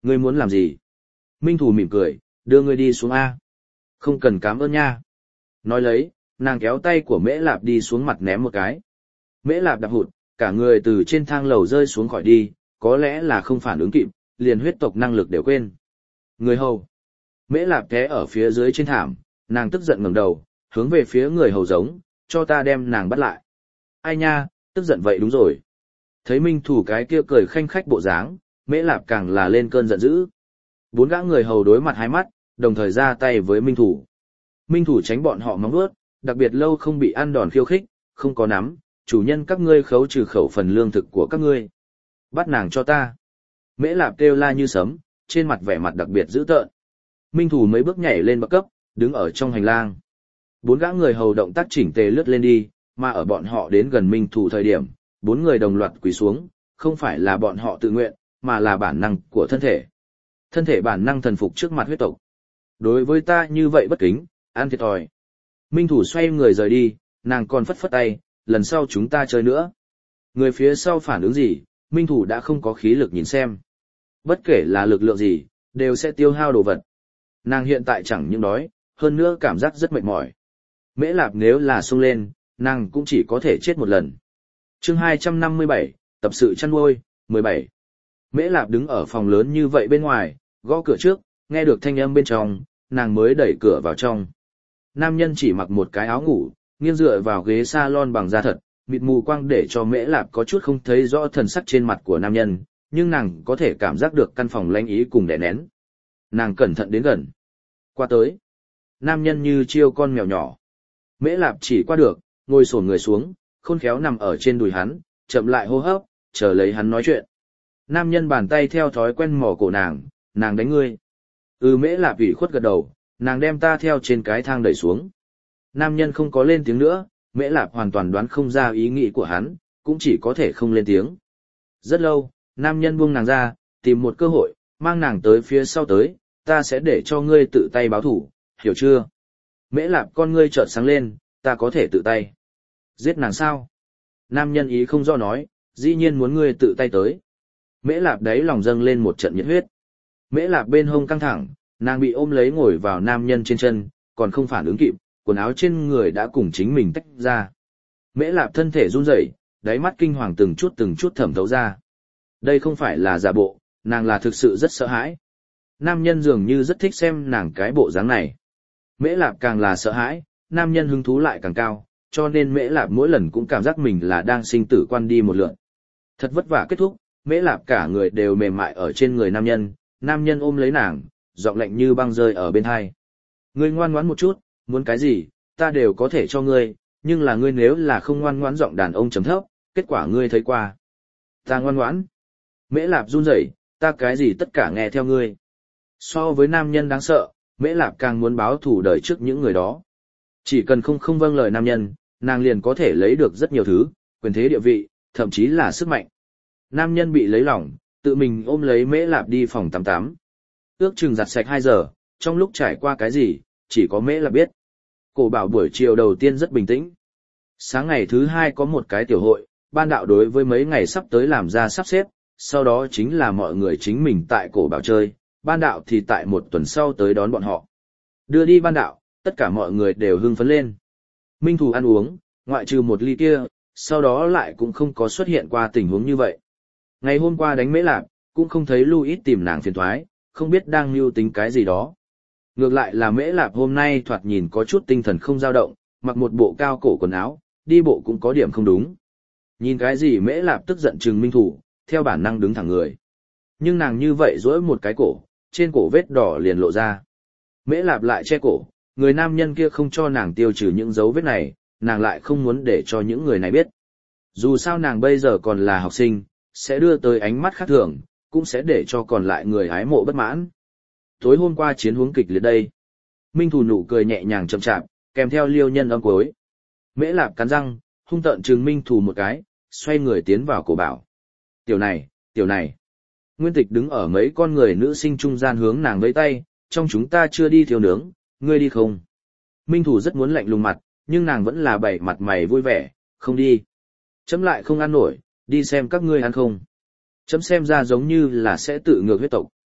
Ngươi muốn làm gì? Minh Thủ mỉm cười, đưa ngươi đi xuống A. Không cần cảm ơn nha. Nói lấy, nàng kéo tay của Mễ Lạp đi xuống mặt ném một cái. Mễ Lạp đạp hụt, cả người từ trên thang lầu rơi xuống khỏi đi, có lẽ là không phản ứng kịp, liền huyết tộc năng lực đều quên. Người hầu. Mễ Lạp té ở phía dưới trên thảm, nàng tức giận ngẩng đầu, hướng về phía người hầu giống, cho ta đem nàng bắt lại. Ai nha, tức giận vậy đúng rồi. Thấy Minh Thủ cái kia cười khanh khách bộ dáng, Mễ Lạp càng là lên cơn giận dữ. Bốn gã người hầu đối mặt hai mắt, đồng thời ra tay với Minh Thủ. Minh Thủ tránh bọn họ móng vuốt, đặc biệt lâu không bị ăn đòn khiêu khích, không có nắm, chủ nhân các ngươi khấu trừ khẩu phần lương thực của các ngươi. Bắt nàng cho ta. Mễ Lạp kêu la như sấm, trên mặt vẻ mặt đặc biệt dữ tợn. Minh Thủ mấy bước nhảy lên bậc cấp, đứng ở trong hành lang. Bốn gã người hầu động tác chỉnh tề lướt lên đi, mà ở bọn họ đến gần Minh Thủ thời điểm, bốn người đồng loạt quỳ xuống, không phải là bọn họ tự nguyện, mà là bản năng của thân thể. Thân thể bản năng thần phục trước mặt huyết tộc. Đối với ta như vậy bất kính, ăn thiệt thòi. Minh Thủ xoay người rời đi, nàng còn phất phất tay, lần sau chúng ta chơi nữa. Người phía sau phản ứng gì, Minh Thủ đã không có khí lực nhìn xem. Bất kể là lực lượng gì, đều sẽ tiêu hao đồ vật. Nàng hiện tại chẳng những đói, hơn nữa cảm giác rất mệt mỏi. Mễ Lạp nếu là xông lên, nàng cũng chỉ có thể chết một lần. Chương hai trăm năm mươi bảy, tập sự chăn nuôi, mười bảy. Mễ Lạp đứng ở phòng lớn như vậy bên ngoài, gõ cửa trước, nghe được thanh âm bên trong, nàng mới đẩy cửa vào trong. Nam nhân chỉ mặc một cái áo ngủ, nghiêng dựa vào ghế salon bằng da thật, mịt mù quang để cho Mễ Lạp có chút không thấy rõ thần sắc trên mặt của nam nhân, nhưng nàng có thể cảm giác được căn phòng lanh ý cùng đè nén. Nàng cẩn thận đến gần. Qua tới. Nam nhân như chiêu con mèo nhỏ. Mễ Lạp chỉ qua được, ngồi xổm người xuống, khôn khéo nằm ở trên đùi hắn, chậm lại hô hấp, chờ lấy hắn nói chuyện. Nam nhân bàn tay theo thói quen mò cổ nàng, nàng đánh ngươi. Ừ, Mễ Lạp ủy khuất gật đầu, nàng đem ta theo trên cái thang đẩy xuống. Nam nhân không có lên tiếng nữa, Mễ Lạp hoàn toàn đoán không ra ý nghĩ của hắn, cũng chỉ có thể không lên tiếng. Rất lâu, nam nhân buông nàng ra, tìm một cơ hội, mang nàng tới phía sau tới, ta sẽ để cho ngươi tự tay báo thủ, hiểu chưa? Mễ Lạp con ngươi chợt sáng lên, ta có thể tự tay. Giết nàng sao? Nam nhân ý không do nói, dĩ nhiên muốn ngươi tự tay tới. Mễ Lạp đáy lòng dâng lên một trận nhiệt huyết. Mễ Lạp bên hông căng thẳng, nàng bị ôm lấy ngồi vào nam nhân trên chân, còn không phản ứng kịp, quần áo trên người đã cùng chính mình tách ra. Mễ Lạp thân thể run rẩy, đáy mắt kinh hoàng từng chút từng chút thẩm thấu ra. Đây không phải là giả bộ, nàng là thực sự rất sợ hãi. Nam nhân dường như rất thích xem nàng cái bộ dáng này. Mễ Lạp càng là sợ hãi, nam nhân hứng thú lại càng cao, cho nên Mễ Lạp mỗi lần cũng cảm giác mình là đang sinh tử quan đi một lượt. Thật vất vả kết thúc, Mễ Lạp cả người đều mềm mại ở trên người nam nhân, nam nhân ôm lấy nàng, giọng lạnh như băng rơi ở bên hai. Ngươi ngoan ngoãn một chút, muốn cái gì, ta đều có thể cho ngươi, nhưng là ngươi nếu là không ngoan ngoãn, giọng đàn ông trầm thấp, kết quả ngươi thấy qua. Ta ngoan ngoãn. Mễ Lạp run rẩy, ta cái gì tất cả nghe theo ngươi. So với nam nhân đáng sợ, Mễ Lạp càng muốn báo thù đời trước những người đó. Chỉ cần không không vâng lời nam nhân, nàng liền có thể lấy được rất nhiều thứ, quyền thế địa vị, thậm chí là sức mạnh. Nam nhân bị lấy lòng, tự mình ôm lấy Mễ Lạp đi phòng tắm tắm. Ước chừng giặt sạch hai giờ, trong lúc trải qua cái gì, chỉ có Mễ Lạp biết. Cổ bảo buổi chiều đầu tiên rất bình tĩnh. Sáng ngày thứ hai có một cái tiểu hội, ban đạo đối với mấy ngày sắp tới làm ra sắp xếp, sau đó chính là mọi người chính mình tại cổ bảo chơi, ban đạo thì tại một tuần sau tới đón bọn họ. Đưa đi ban đạo, tất cả mọi người đều hưng phấn lên. Minh Thủ ăn uống, ngoại trừ một ly kia, sau đó lại cũng không có xuất hiện qua tình huống như vậy. Ngày hôm qua đánh Mễ Lạp, cũng không thấy Louis tìm nàng phiền toái, không biết đang mưu tính cái gì đó. Ngược lại là Mễ Lạp hôm nay thoạt nhìn có chút tinh thần không dao động, mặc một bộ cao cổ quần áo, đi bộ cũng có điểm không đúng. Nhìn cái gì Mễ Lạp tức giận trừng Minh Thủ, theo bản năng đứng thẳng người. Nhưng nàng như vậy duỗi một cái cổ, trên cổ vết đỏ liền lộ ra. Mễ Lạp lại che cổ, người nam nhân kia không cho nàng tiêu trừ những dấu vết này, nàng lại không muốn để cho những người này biết. Dù sao nàng bây giờ còn là học sinh, sẽ đưa tới ánh mắt khác thường, cũng sẽ để cho còn lại người hái mộ bất mãn. Tối hôm qua chiến huống kịch liệt đây. Minh Thủ nụ cười nhẹ nhàng chậm chạp, kèm theo liêu nhân âm cuối. Mễ Lạp cắn răng, hung tợn trừng Minh Thủ một cái, xoay người tiến vào cổ bảo. Tiểu này, tiểu này. Nguyên Tịch đứng ở mấy con người nữ sinh trung gian hướng nàng vẫy tay, trong chúng ta chưa đi thiếu nướng, ngươi đi không? Minh Thủ rất muốn lạnh lùng mặt, nhưng nàng vẫn là bày mặt mày vui vẻ, không đi. Chấm lại không ăn nổi, đi xem các ngươi ăn không. Chấm xem ra giống như là sẽ tự ngược huyết tộc.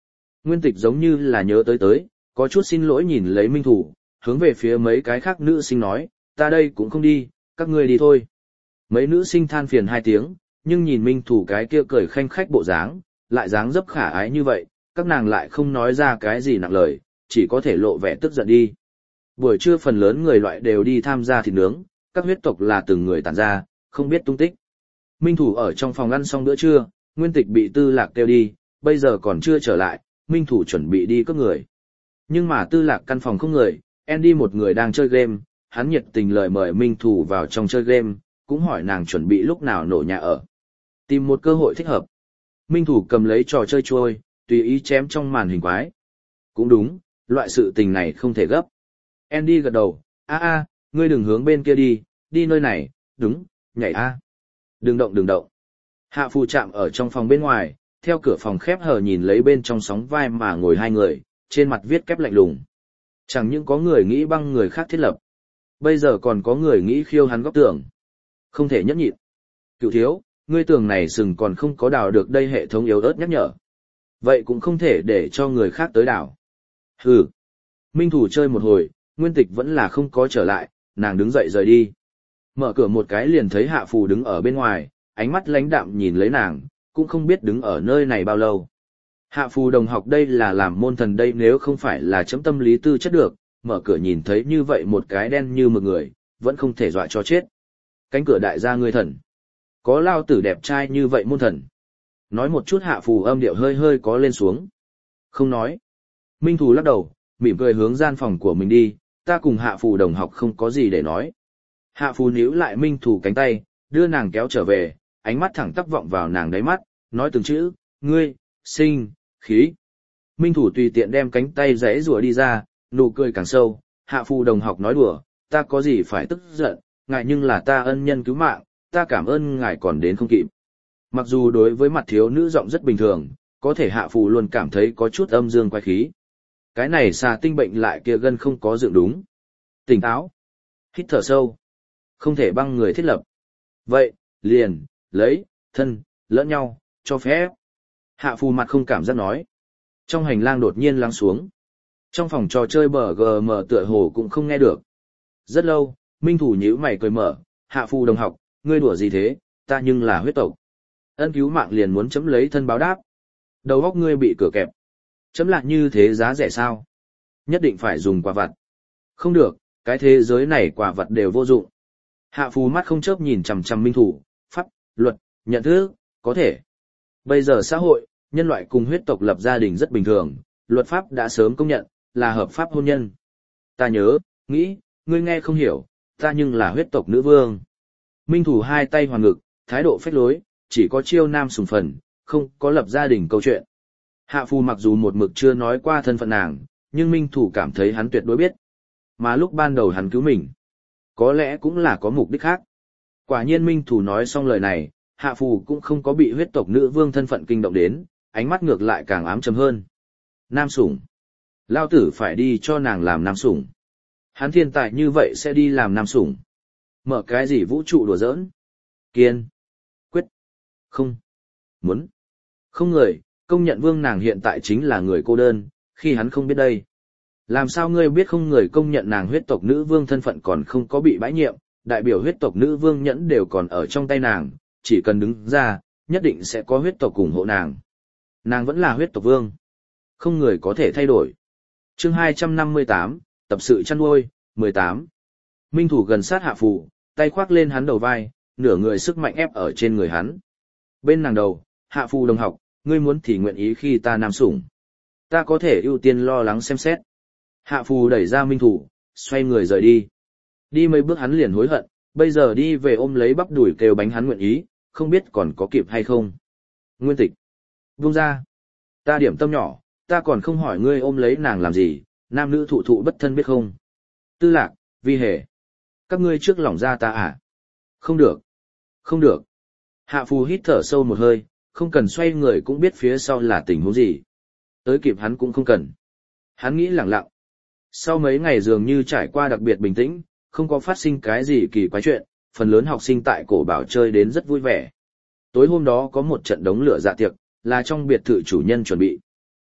Nguyên Tịch giống như là nhớ tới tới, có chút xin lỗi nhìn lấy Minh Thủ, hướng về phía mấy cái khác nữ sinh nói, ta đây cũng không đi, các ngươi đi thôi. Mấy nữ sinh than phiền hai tiếng, nhưng nhìn Minh Thủ cái kia cười khanh khách bộ dáng, lại dáng dấp khả ái như vậy, các nàng lại không nói ra cái gì nặng lời, chỉ có thể lộ vẻ tức giận đi. Buổi trưa phần lớn người loại đều đi tham gia thịt nướng, các huyết tộc là từng người tản ra, không biết tung tích. Minh Thủ ở trong phòng ăn xong bữa trưa, Nguyên Tịch bị Tư Lạc kêu đi, bây giờ còn chưa trở lại, Minh Thủ chuẩn bị đi cướp người. Nhưng mà Tư Lạc căn phòng không người, Andy một người đang chơi game, hắn nhiệt tình lời mời Minh Thủ vào trong chơi game, cũng hỏi nàng chuẩn bị lúc nào nổ nhà ở. Tìm một cơ hội thích hợp. Minh Thủ cầm lấy trò chơi trôi, tùy ý chém trong màn hình quái. Cũng đúng, loại sự tình này không thể gấp. Andy gật đầu, a a, ngươi đừng hướng bên kia đi, đi nơi này, đúng, nhảy a. Đừng động đừng động. Hạ Phù chạm ở trong phòng bên ngoài, theo cửa phòng khép hờ nhìn lấy bên trong sóng vai mà ngồi hai người, trên mặt viết kép lạnh lùng. Chẳng những có người nghĩ băng người khác thiết lập. Bây giờ còn có người nghĩ khiêu hắn góc tường. Không thể nhẫn nhịn. Cựu thiếu, ngươi tường này sừng còn không có đào được đây, hệ thống yếu ớt nhắc nhở. Vậy cũng không thể để cho người khác tới đào. Hừ. Minh Thủ chơi một hồi, Nguyên Tịch vẫn là không có trở lại, nàng đứng dậy rời đi. Mở cửa một cái liền thấy Hạ Phù đứng ở bên ngoài, ánh mắt lãnh đạm nhìn lấy nàng, cũng không biết đứng ở nơi này bao lâu. Hạ Phù đồng học đây là làm môn thần đây, nếu không phải là chấm tâm lý tư chất được, mở cửa nhìn thấy như vậy một cái đen như mực người, vẫn không thể dọa cho chết. Cánh cửa đại gia ngươi thần. Có lao tử đẹp trai như vậy môn thần. Nói một chút Hạ Phù âm điệu hơi hơi có lên xuống. Không nói. Minh Thủ lắc đầu, mỉm cười hướng gian phòng của mình đi, ta cùng Hạ Phù đồng học không có gì để nói. Hạ Phù níu lại Minh Thủ cánh tay, đưa nàng kéo trở về, ánh mắt thẳng tắp vọng vào nàng đáy mắt, nói từng chữ, ngươi, sinh, khí. Minh Thủ tùy tiện đem cánh tay rẽ rùa đi ra, nụ cười càng sâu, Hạ Phù đồng học nói đùa, ta có gì phải tức giận, ngại nhưng là ta ân nhân cứu mạng, ta cảm ơn ngài còn đến không kịp. Mặc dù đối với mặt thiếu nữ giọng rất bình thường, có thể Hạ Phù luôn cảm thấy có chút âm dương quái khí. Cái này xà tinh bệnh lại kia gân không có dựng đúng. Tỉnh táo. Hít thở sâu. Không thể băng người thiết lập. Vậy, liền, lấy, thân, lẫn nhau, cho phép. Hạ Phù mặt không cảm giác nói. Trong hành lang đột nhiên lắng xuống. Trong phòng trò chơi bờ gờ mờ tựa hồ cũng không nghe được. Rất lâu, Minh Thủ nhíu mày cười mở, Hạ Phù đồng học, ngươi đùa gì thế, ta nhưng là huyết tộc. Ân cứu mạng liền muốn chấm lấy thân báo đáp. Đầu óc ngươi bị cửa kẹp. Chấm lại như thế giá rẻ sao? Nhất định phải dùng quả vặt. Không được, cái thế giới này quả vật đều vô dụng. Hạ Phù mắt không chớp nhìn chằm chằm Minh Thủ, pháp, luật, nhận thức, có thể. Bây giờ xã hội, nhân loại cùng huyết tộc lập gia đình rất bình thường, luật pháp đã sớm công nhận, là hợp pháp hôn nhân. Ta nhớ, nghĩ, ngươi nghe không hiểu, ta nhưng là huyết tộc nữ vương. Minh Thủ hai tay hoàn ngực, thái độ phách lối, chỉ có chiêu nam sùng phần, không có lập gia đình câu chuyện. Hạ Phù mặc dù một mực chưa nói qua thân phận nàng, nhưng Minh Thủ cảm thấy hắn tuyệt đối biết. Mà lúc ban đầu hắn cứu mình, có lẽ cũng là có mục đích khác. Quả nhiên Minh Thủ nói xong lời này, Hạ Phù cũng không có bị huyết tộc nữ vương thân phận kinh động đến, ánh mắt ngược lại càng ám chấm hơn. Nam sủng. Lao tử phải đi cho nàng làm nam sủng. Hắn thiên tài như vậy sẽ đi làm nam sủng. Mở cái gì vũ trụ đùa giỡn. Kiên. Quyết. Không. Muốn. Không người, công nhận vương nàng hiện tại chính là người cô đơn, khi hắn không biết đây. Làm sao ngươi biết không, người công nhận nàng huyết tộc nữ vương thân phận còn không có bị bãi nhiệm, đại biểu huyết tộc nữ vương nhẫn đều còn ở trong tay nàng, chỉ cần đứng ra, nhất định sẽ có huyết tộc ủng hộ nàng. Nàng vẫn là huyết tộc vương. Không người có thể thay đổi. Chương hai trăm năm mươi tám, tập sự chăn nuôi, mười tám. Minh Thủ gần sát Hạ Phù, tay khoác lên hắn đầu vai, nửa người sức mạnh ép ở trên người hắn. Bên nàng đầu, Hạ Phù đồng học, ngươi muốn thì nguyện ý khi ta nam sủng. Ta có thể ưu tiên lo lắng xem xét. Hạ Phù đẩy ra Minh Thủ, xoay người rời đi. Đi mấy bước hắn liền hối hận, bây giờ đi về ôm lấy bắp đùi kêu bánh hắn nguyện ý, không biết còn có kịp hay không. Nguyên Tịch. Buông ra. Ta điểm tâm nhỏ, ta còn không hỏi ngươi ôm lấy nàng làm gì, nam nữ thụ thụ bất thân biết không. Tư Lạc, Vi Hề. Các ngươi trước lòng ra ta à? Không được. Không được. Hạ Phù hít thở sâu một hơi, không cần xoay người cũng biết phía sau là tình huống gì. Tới kịp hắn cũng không cần. Hắn nghĩ lẳng lặng. Sau mấy ngày dường như trải qua đặc biệt bình tĩnh, không có phát sinh cái gì kỳ quái chuyện, phần lớn học sinh tại cổ bảo chơi đến rất vui vẻ. Tối hôm đó có một trận đống lửa dạ tiệc, là trong biệt thự chủ nhân chuẩn bị.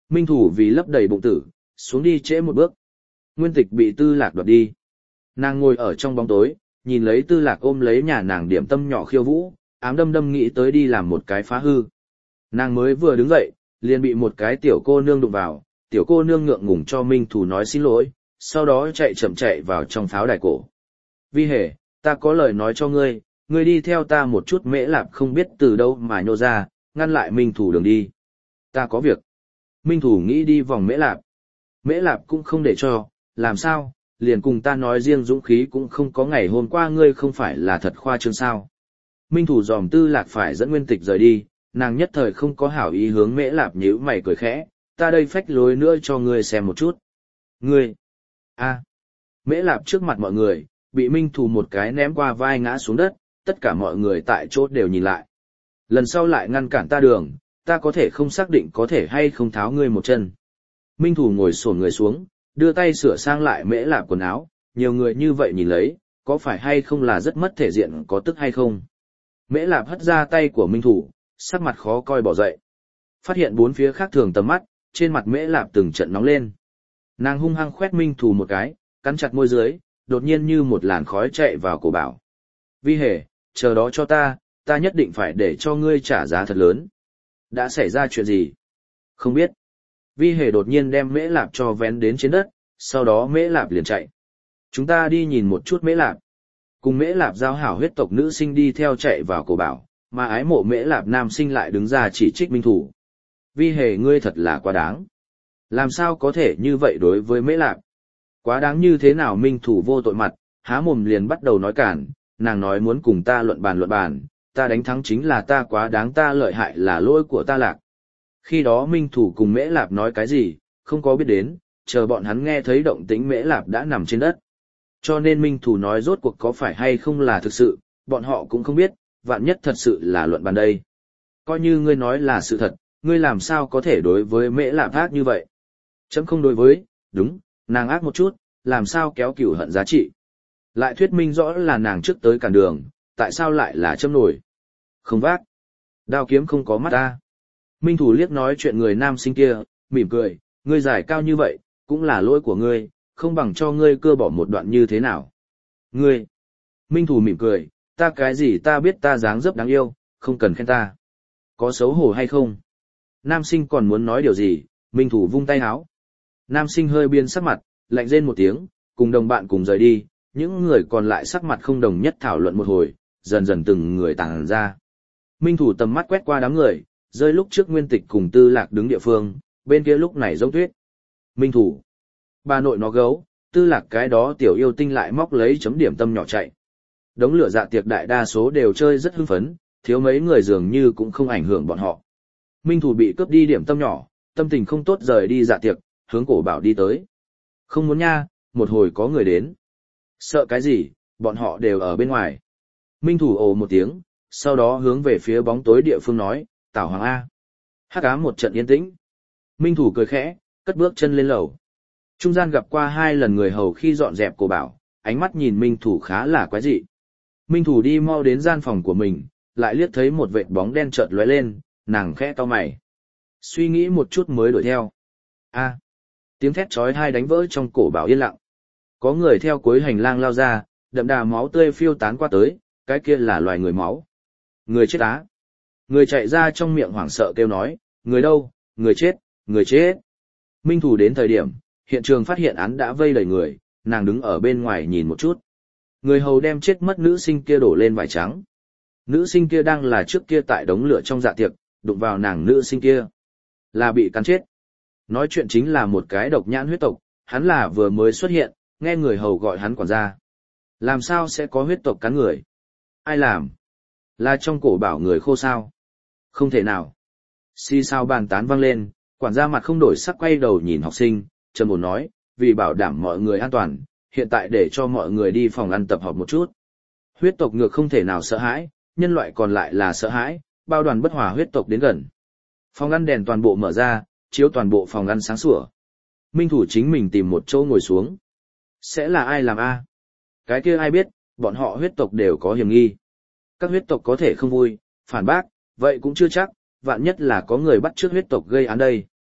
Minh thủ vì lấp đầy bụng tử, xuống đi trễ một bước. Nguyên tịch bị Tư Lạc đoạt đi. Nàng ngồi ở trong bóng tối, nhìn lấy Tư Lạc ôm lấy nhà nàng điểm tâm nhỏ khiêu vũ, ám đâm đâm nghĩ tới đi làm một cái phá hư. Nàng mới vừa đứng dậy, liền bị một cái tiểu cô nương đụng vào, tiểu cô nương ngượng ngùng cho Minh thủ nói xin lỗi, sau đó chạy chậm chạy vào trong pháo đài cổ. Vi hề, ta có lời nói cho ngươi, ngươi đi theo ta một chút. Mễ Lạp không biết từ đâu mà nhô ra, ngăn lại Minh thủ đường đi. Ta có việc. Minh thủ nghĩ đi vòng Mễ Lạp. Mễ Lạp cũng không để cho, làm sao, liền cùng ta nói riêng dũng khí cũng không có, ngày hôm qua ngươi không phải là thật khoa trương sao. Minh thủ dòm Tư Lạc phải dẫn Nguyên Tịch rời đi, nàng nhất thời không có hảo ý hướng Mễ Lạp nhíu mày cười khẽ, ta đây phách lối nữa cho ngươi xem một chút. Ngươi, a, Mễ Lạp trước mặt mọi người, bị Minh thủ một cái ném qua vai ngã xuống đất, tất cả mọi người tại chỗ đều nhìn lại. Lần sau lại ngăn cản ta đường, ta có thể không xác định có thể hay không tháo ngươi một chân. Minh thủ ngồi xổm người xuống, đưa tay sửa sang lại Mễ Lạp quần áo, nhiều người như vậy nhìn lấy, có phải hay không là rất mất thể diện, có tức hay không. Mễ Lạp hất ra tay của Minh thủ, sắc mặt khó coi bỏ dậy. Phát hiện bốn phía khác thường tầm mắt, trên mặt Mễ Lạp từng trận nóng lên. Nàng hung hăng khoét Minh thủ một cái, cắn chặt môi dưới, đột nhiên như một làn khói chạy vào cổ bảo. Vi hề, chờ đó cho ta, ta nhất định phải để cho ngươi trả giá thật lớn. Đã xảy ra chuyện gì? Không biết. Vi hề đột nhiên đem Mễ Lạp cho vén đến trên đất, sau đó Mễ Lạp liền chạy. Chúng ta đi nhìn một chút Mễ Lạp. Cùng Mễ Lạp giao hảo huyết tộc nữ sinh đi theo chạy vào cổ bảo, mà ái mộ Mễ Lạp nam sinh lại đứng ra chỉ trích Minh thủ. Vi hề, ngươi thật là quá đáng. Làm sao có thể như vậy đối với Mễ Lạp? Quá đáng như thế nào? Minh thủ vô tội mặt, há mồm liền bắt đầu nói cản, nàng nói muốn cùng ta luận bàn luận bàn, ta đánh thắng chính là ta quá đáng, ta lợi hại là lỗi của ta Lạc. Khi đó Minh thủ cùng Mễ Lạp nói cái gì, không có biết đến, chờ bọn hắn nghe thấy động tĩnh Mễ Lạp đã nằm trên đất. Cho nên Minh thủ nói rốt cuộc có phải hay không là thực sự, bọn họ cũng không biết, vạn nhất thật sự là luận bàn đây. Coi như ngươi nói là sự thật, ngươi làm sao có thể đối với Mễ Lạp ác như vậy? Chấm không đối với, đúng, nàng ác một chút, làm sao kéo cửu hận giá trị. Lại thuyết minh rõ là nàng trước tới cản đường, tại sao lại là châm nổi? Không vác. Đao kiếm không có mắt ta. Minh thủ liếc nói chuyện người nam sinh kia, mỉm cười, ngươi giải cao như vậy, cũng là lỗi của ngươi, không bằng cho ngươi cưa bỏ một đoạn như thế nào. Ngươi. Minh thủ mỉm cười, ta cái gì ta biết, ta dáng dấp đáng yêu, không cần khen ta. Có xấu hổ hay không? Nam sinh còn muốn nói điều gì, Minh thủ vung tay áo. Nam sinh hơi biên sắc mặt, lạnh rên một tiếng, cùng đồng bạn cùng rời đi, những người còn lại sắc mặt không đồng nhất thảo luận một hồi, dần dần từng người tàng ra. Minh thủ tầm mắt quét qua đám người, rơi lúc trước Nguyên Tịch cùng Tư Lạc đứng địa phương, bên kia lúc này giống tuyết. Minh thủ. Bà nội nó gấu, Tư Lạc cái đó tiểu yêu tinh lại móc lấy chấm điểm tâm nhỏ chạy. Đống lửa dạ tiệc đại đa số đều chơi rất hưng phấn, thiếu mấy người dường như cũng không ảnh hưởng bọn họ. Minh thủ bị cướp đi điểm tâm nhỏ, tâm tình không tốt rời đi dạ tiệc, hướng cổ bảo đi tới. Không muốn nha, một hồi có người đến. Sợ cái gì, bọn họ đều ở bên ngoài. Minh thủ ồ một tiếng, sau đó hướng về phía bóng tối địa phương nói, Tảo Hoàng A. Hắc ám một trận yên tĩnh. Minh thủ cười khẽ, cất bước chân lên lầu. Trung gian gặp qua hai lần người hầu khi dọn dẹp cổ bảo, ánh mắt nhìn Minh thủ khá là quái dị. Minh thủ đi mau đến gian phòng của mình, lại liếc thấy một vệt bóng đen chợt lóe lên, nàng khẽ cau mày. Suy nghĩ một chút mới đuổi theo. A. Tiếng thét chói tai đánh vỡ trong cổ bảo yên lặng. Có người theo cuối hành lang lao ra, đậm đà máu tươi phiêu tán qua tới, cái kia là loài người máu. Người chết á. Người chạy ra trong miệng hoảng sợ kêu nói, người đâu, người chết, người chết. Minh thủ đến thời điểm, hiện trường phát hiện án đã vây đầy người, nàng đứng ở bên ngoài nhìn một chút. Người hầu đem chết mất nữ sinh kia đổ lên vải trắng. Nữ sinh kia đang là trước kia tại đống lửa trong dạ tiệc, đụng vào nàng nữ sinh kia. Là bị cắn chết. Nói chuyện chính là một cái độc nhãn huyết tộc, hắn là vừa mới xuất hiện, nghe người hầu gọi hắn quản gia. Làm sao sẽ có huyết tộc cắn người? Ai làm? Là trong cổ bảo người khô sao? Không thể nào. Xì sao bàn tán vang lên, quản gia mặt không đổi sắc quay đầu nhìn học sinh, trầm ổn nói, vì bảo đảm mọi người an toàn, hiện tại để cho mọi người đi phòng ăn tập họp một chút. Huyết tộc ngược không thể nào sợ hãi, nhân loại còn lại là sợ hãi, bao đoàn bất hòa huyết tộc đến gần. Phòng ăn đèn toàn bộ mở ra, chiếu toàn bộ phòng ăn sáng sủa. Minh thủ chính mình tìm một chỗ ngồi xuống. Sẽ là ai làm a? Cái kia ai biết, bọn họ huyết tộc đều có hiểm nghi. Các huyết tộc có thể không vui, phản bác, vậy cũng chưa chắc, vạn nhất là có người bắt trước huyết tộc gây án đây.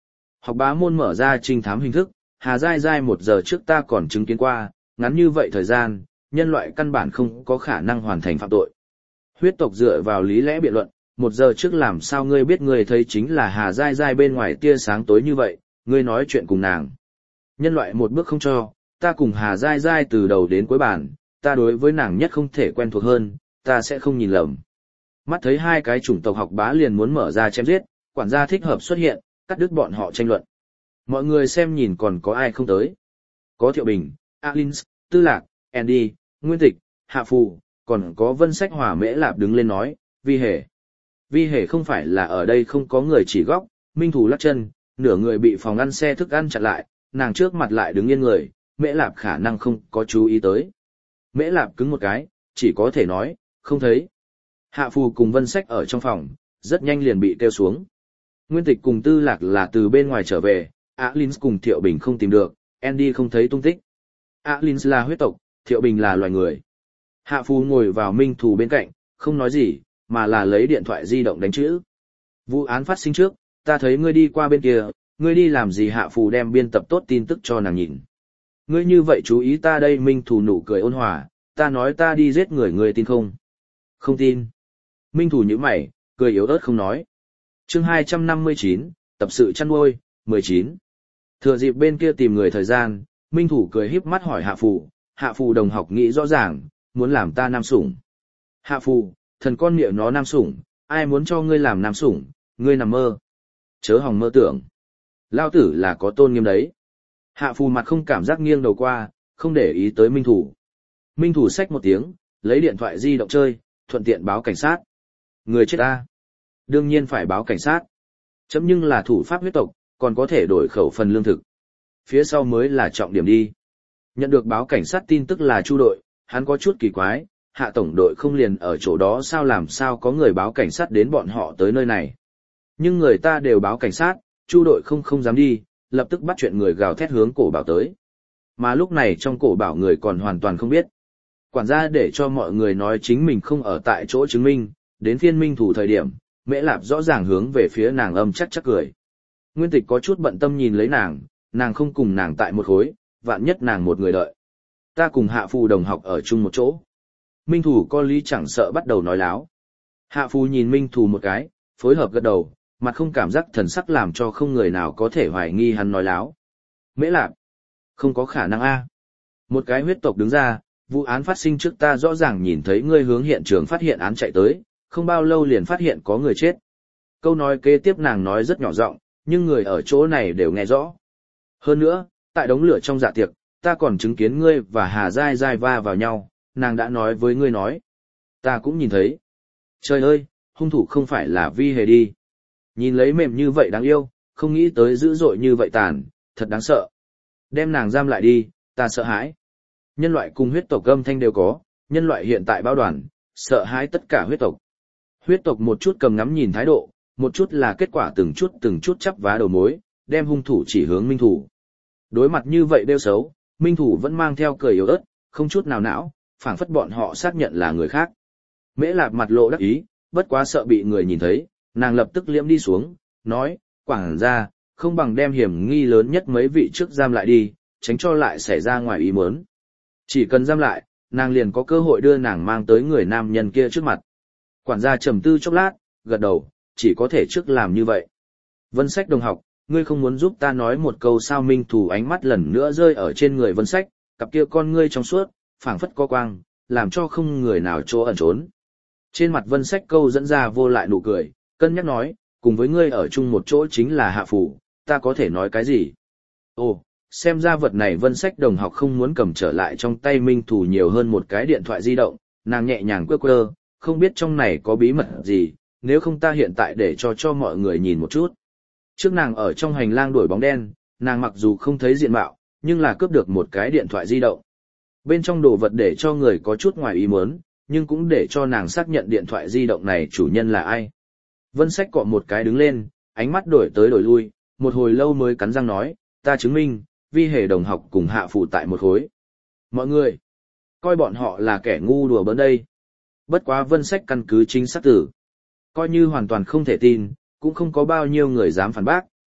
Học bá môn mở ra trinh thám hình thức, Hà Giai Giai một giờ trước ta còn chứng kiến qua, ngắn như vậy thời gian, nhân loại căn bản không có khả năng hoàn thành phạm tội. Huyết tộc dựa vào lý lẽ biện luận, một giờ trước làm sao ngươi biết ngươi thấy chính là Hà Giai Giai bên ngoài tia sáng tối như vậy, ngươi nói chuyện cùng nàng. Nhân loại một bước không cho, ta cùng Hà Giai Giai từ đầu đến cuối bản, ta đối với nàng nhất không thể quen thuộc hơn, ta sẽ không nhìn lầm. Mắt thấy hai cái chủng tộc học bá liền muốn mở ra chém giết, quản gia thích hợp xuất hiện, cắt đứt bọn họ tranh luận. Mọi người xem nhìn còn có ai không tới. Có Thiệu Bình, Alins, Tư Lạc, Andy, Nguyên Tịch, Hạ Phù, còn có Vân Sách Hòa Mễ Lạp đứng lên nói, Vi Hề. Vi Hề không phải là ở đây không có người chỉ góc, Minh Thủ lắc chân, nửa người bị phòng ăn xe thức ăn chặn lại, nàng trước mặt lại đứng yên người, Mễ Lạp khả năng không có chú ý tới. Mễ Lạp cứng một cái, chỉ có thể nói, không thấy. Hạ Phù cùng Vân Sách ở trong phòng, rất nhanh liền bị kêu xuống. Nguyên Tịch cùng Tư Lạc là từ bên ngoài trở về, Alins cùng Thiệu Bình không tìm được, Andy không thấy tung tích. Alins là huyết tộc, Thiệu Bình là loài người. Hạ Phù ngồi vào Minh Thủ bên cạnh, không nói gì, mà là lấy điện thoại di động đánh chữ. Vụ án phát sinh trước, ta thấy ngươi đi qua bên kia, ngươi đi làm gì? Hạ Phù đem biên tập tốt tin tức cho nàng nhìn. Ngươi như vậy chú ý ta đây? Minh Thủ nụ cười ôn hòa, ta nói ta đi giết người, ngươi tin không? Không tin. Minh Thủ nhíu mày, cười yếu ớt không nói. Chương hai trăm năm mươi chín, tập sự chăn nuôi, mười chín. Thừa dịp bên kia tìm người thời gian, Minh Thủ cười híp mắt hỏi Hạ Phù, Hạ Phù đồng học nghĩ rõ ràng, muốn làm ta nam sủng. Hạ Phù, thần con miệng nó nam sủng, ai muốn cho ngươi làm nam sủng, ngươi nằm mơ. Chớ hòng mơ tưởng. Lao tử là có tôn nghiêm đấy. Hạ Phù mặt không cảm giác nghiêng đầu qua, không để ý tới Minh Thủ. Minh Thủ xách một tiếng, lấy điện thoại di động chơi, thuận tiện báo cảnh sát. Người chết ta. Đương nhiên phải báo cảnh sát. Chấm nhưng là thủ pháp huyết tộc, còn có thể đổi khẩu phần lương thực. Phía sau mới là trọng điểm đi. Nhận được báo cảnh sát tin tức là Chu đội, hắn có chút kỳ quái, Hạ tổng đội không liền ở chỗ đó sao, làm sao có người báo cảnh sát đến bọn họ tới nơi này. Nhưng người ta đều báo cảnh sát, Chu đội không không dám đi, lập tức bắt chuyện người gào thét hướng cổ bảo tới. Mà lúc này trong cổ bảo người còn hoàn toàn không biết. Quản gia để cho mọi người nói chính mình không ở tại chỗ chứng minh, đến phiên Minh Thủ thời điểm, Mễ Lạp rõ ràng hướng về phía nàng âm chắc chắc cười. Nguyên Tịch có chút bận tâm nhìn lấy nàng, nàng không cùng nàng tại một khối, vạn nhất nàng một người đợi. Ta cùng Hạ Phù đồng học ở chung một chỗ. Minh Thủ có lý chẳng sợ bắt đầu nói láo. Hạ Phù nhìn Minh Thủ một cái, phối hợp gật đầu, mặt không cảm giác thần sắc làm cho không người nào có thể hoài nghi hắn nói láo. Mễ Lạp, không có khả năng a. Một cái huyết tộc đứng ra, vụ án phát sinh trước ta rõ ràng nhìn thấy ngươi hướng hiện trường phát hiện án chạy tới, không bao lâu liền phát hiện có người chết. Câu nói kế tiếp nàng nói rất nhỏ giọng, nhưng người ở chỗ này đều nghe rõ. Hơn nữa, tại đống lửa trong dạ tiệc, ta còn chứng kiến ngươi và Hà Giai Giai va vào nhau, nàng đã nói với ngươi nói. Ta cũng nhìn thấy. Trời ơi, hung thủ không phải là Vi Hề đi. Nhìn lấy mềm như vậy đáng yêu, không nghĩ tới dữ dội như vậy tàn, thật đáng sợ. Đem nàng giam lại đi, ta sợ hãi. Nhân loại cùng huyết tộc âm thanh đều có, nhân loại hiện tại bao đoàn, sợ hãi tất cả huyết tộc. Huyết tộc một chút cầm ngắm nhìn thái độ, một chút là kết quả từng chút từng chút chắp vá đầu mối, đem hung thủ chỉ hướng Minh Thủ. Đối mặt như vậy đeo xấu, Minh Thủ vẫn mang theo cười yếu ớt, không chút nào não, phảng phất bọn họ xác nhận là người khác. Mễ Lạp mặt lộ đắc ý, bất quá sợ bị người nhìn thấy, nàng lập tức liễm đi xuống, nói, quảng ra, không bằng đem hiểm nghi lớn nhất mấy vị trước giam lại đi, tránh cho lại xảy ra ngoài ý muốn. Chỉ cần giam lại, nàng liền có cơ hội đưa nàng mang tới người nam nhân kia trước mặt. Quản gia trầm tư chốc lát, gật đầu, chỉ có thể trước làm như vậy. Vân Sách đồng học, ngươi không muốn giúp ta nói một câu sao? Minh Thủ ánh mắt lần nữa rơi ở trên người Vân Sách, cặp kia con ngươi trong suốt, phảng phất có quang, làm cho không người nào chỗ ẩn trốn. Trên mặt Vân Sách câu dẫn ra vô lại nụ cười, cân nhắc nói, cùng với ngươi ở chung một chỗ chính là Hạ Phù, ta có thể nói cái gì? Ồ, xem ra vật này Vân Sách đồng học không muốn cầm trở lại trong tay Minh Thủ nhiều hơn một cái điện thoại di động, nàng nhẹ nhàng quơ quơ, không biết trong này có bí mật gì, nếu không ta hiện tại để cho cho mọi người nhìn một chút. Trước nàng ở trong hành lang đuổi bóng đen, nàng mặc dù không thấy diện mạo, nhưng là cướp được một cái điện thoại di động. Bên trong đồ vật để cho người có chút ngoài ý muốn, nhưng cũng để cho nàng xác nhận điện thoại di động này chủ nhân là ai. Vân Sách cọ một cái đứng lên, ánh mắt đổi tới đổi lui, một hồi lâu mới cắn răng nói, ta chứng minh, Vi Hề đồng học cùng Hạ Phù tại một khối. Mọi người, coi bọn họ là kẻ ngu đùa bỡn đây. Bất quá Vân Sách căn cứ chính xác tử. Coi như hoàn toàn không thể tin, cũng không có bao nhiêu người dám phản bác,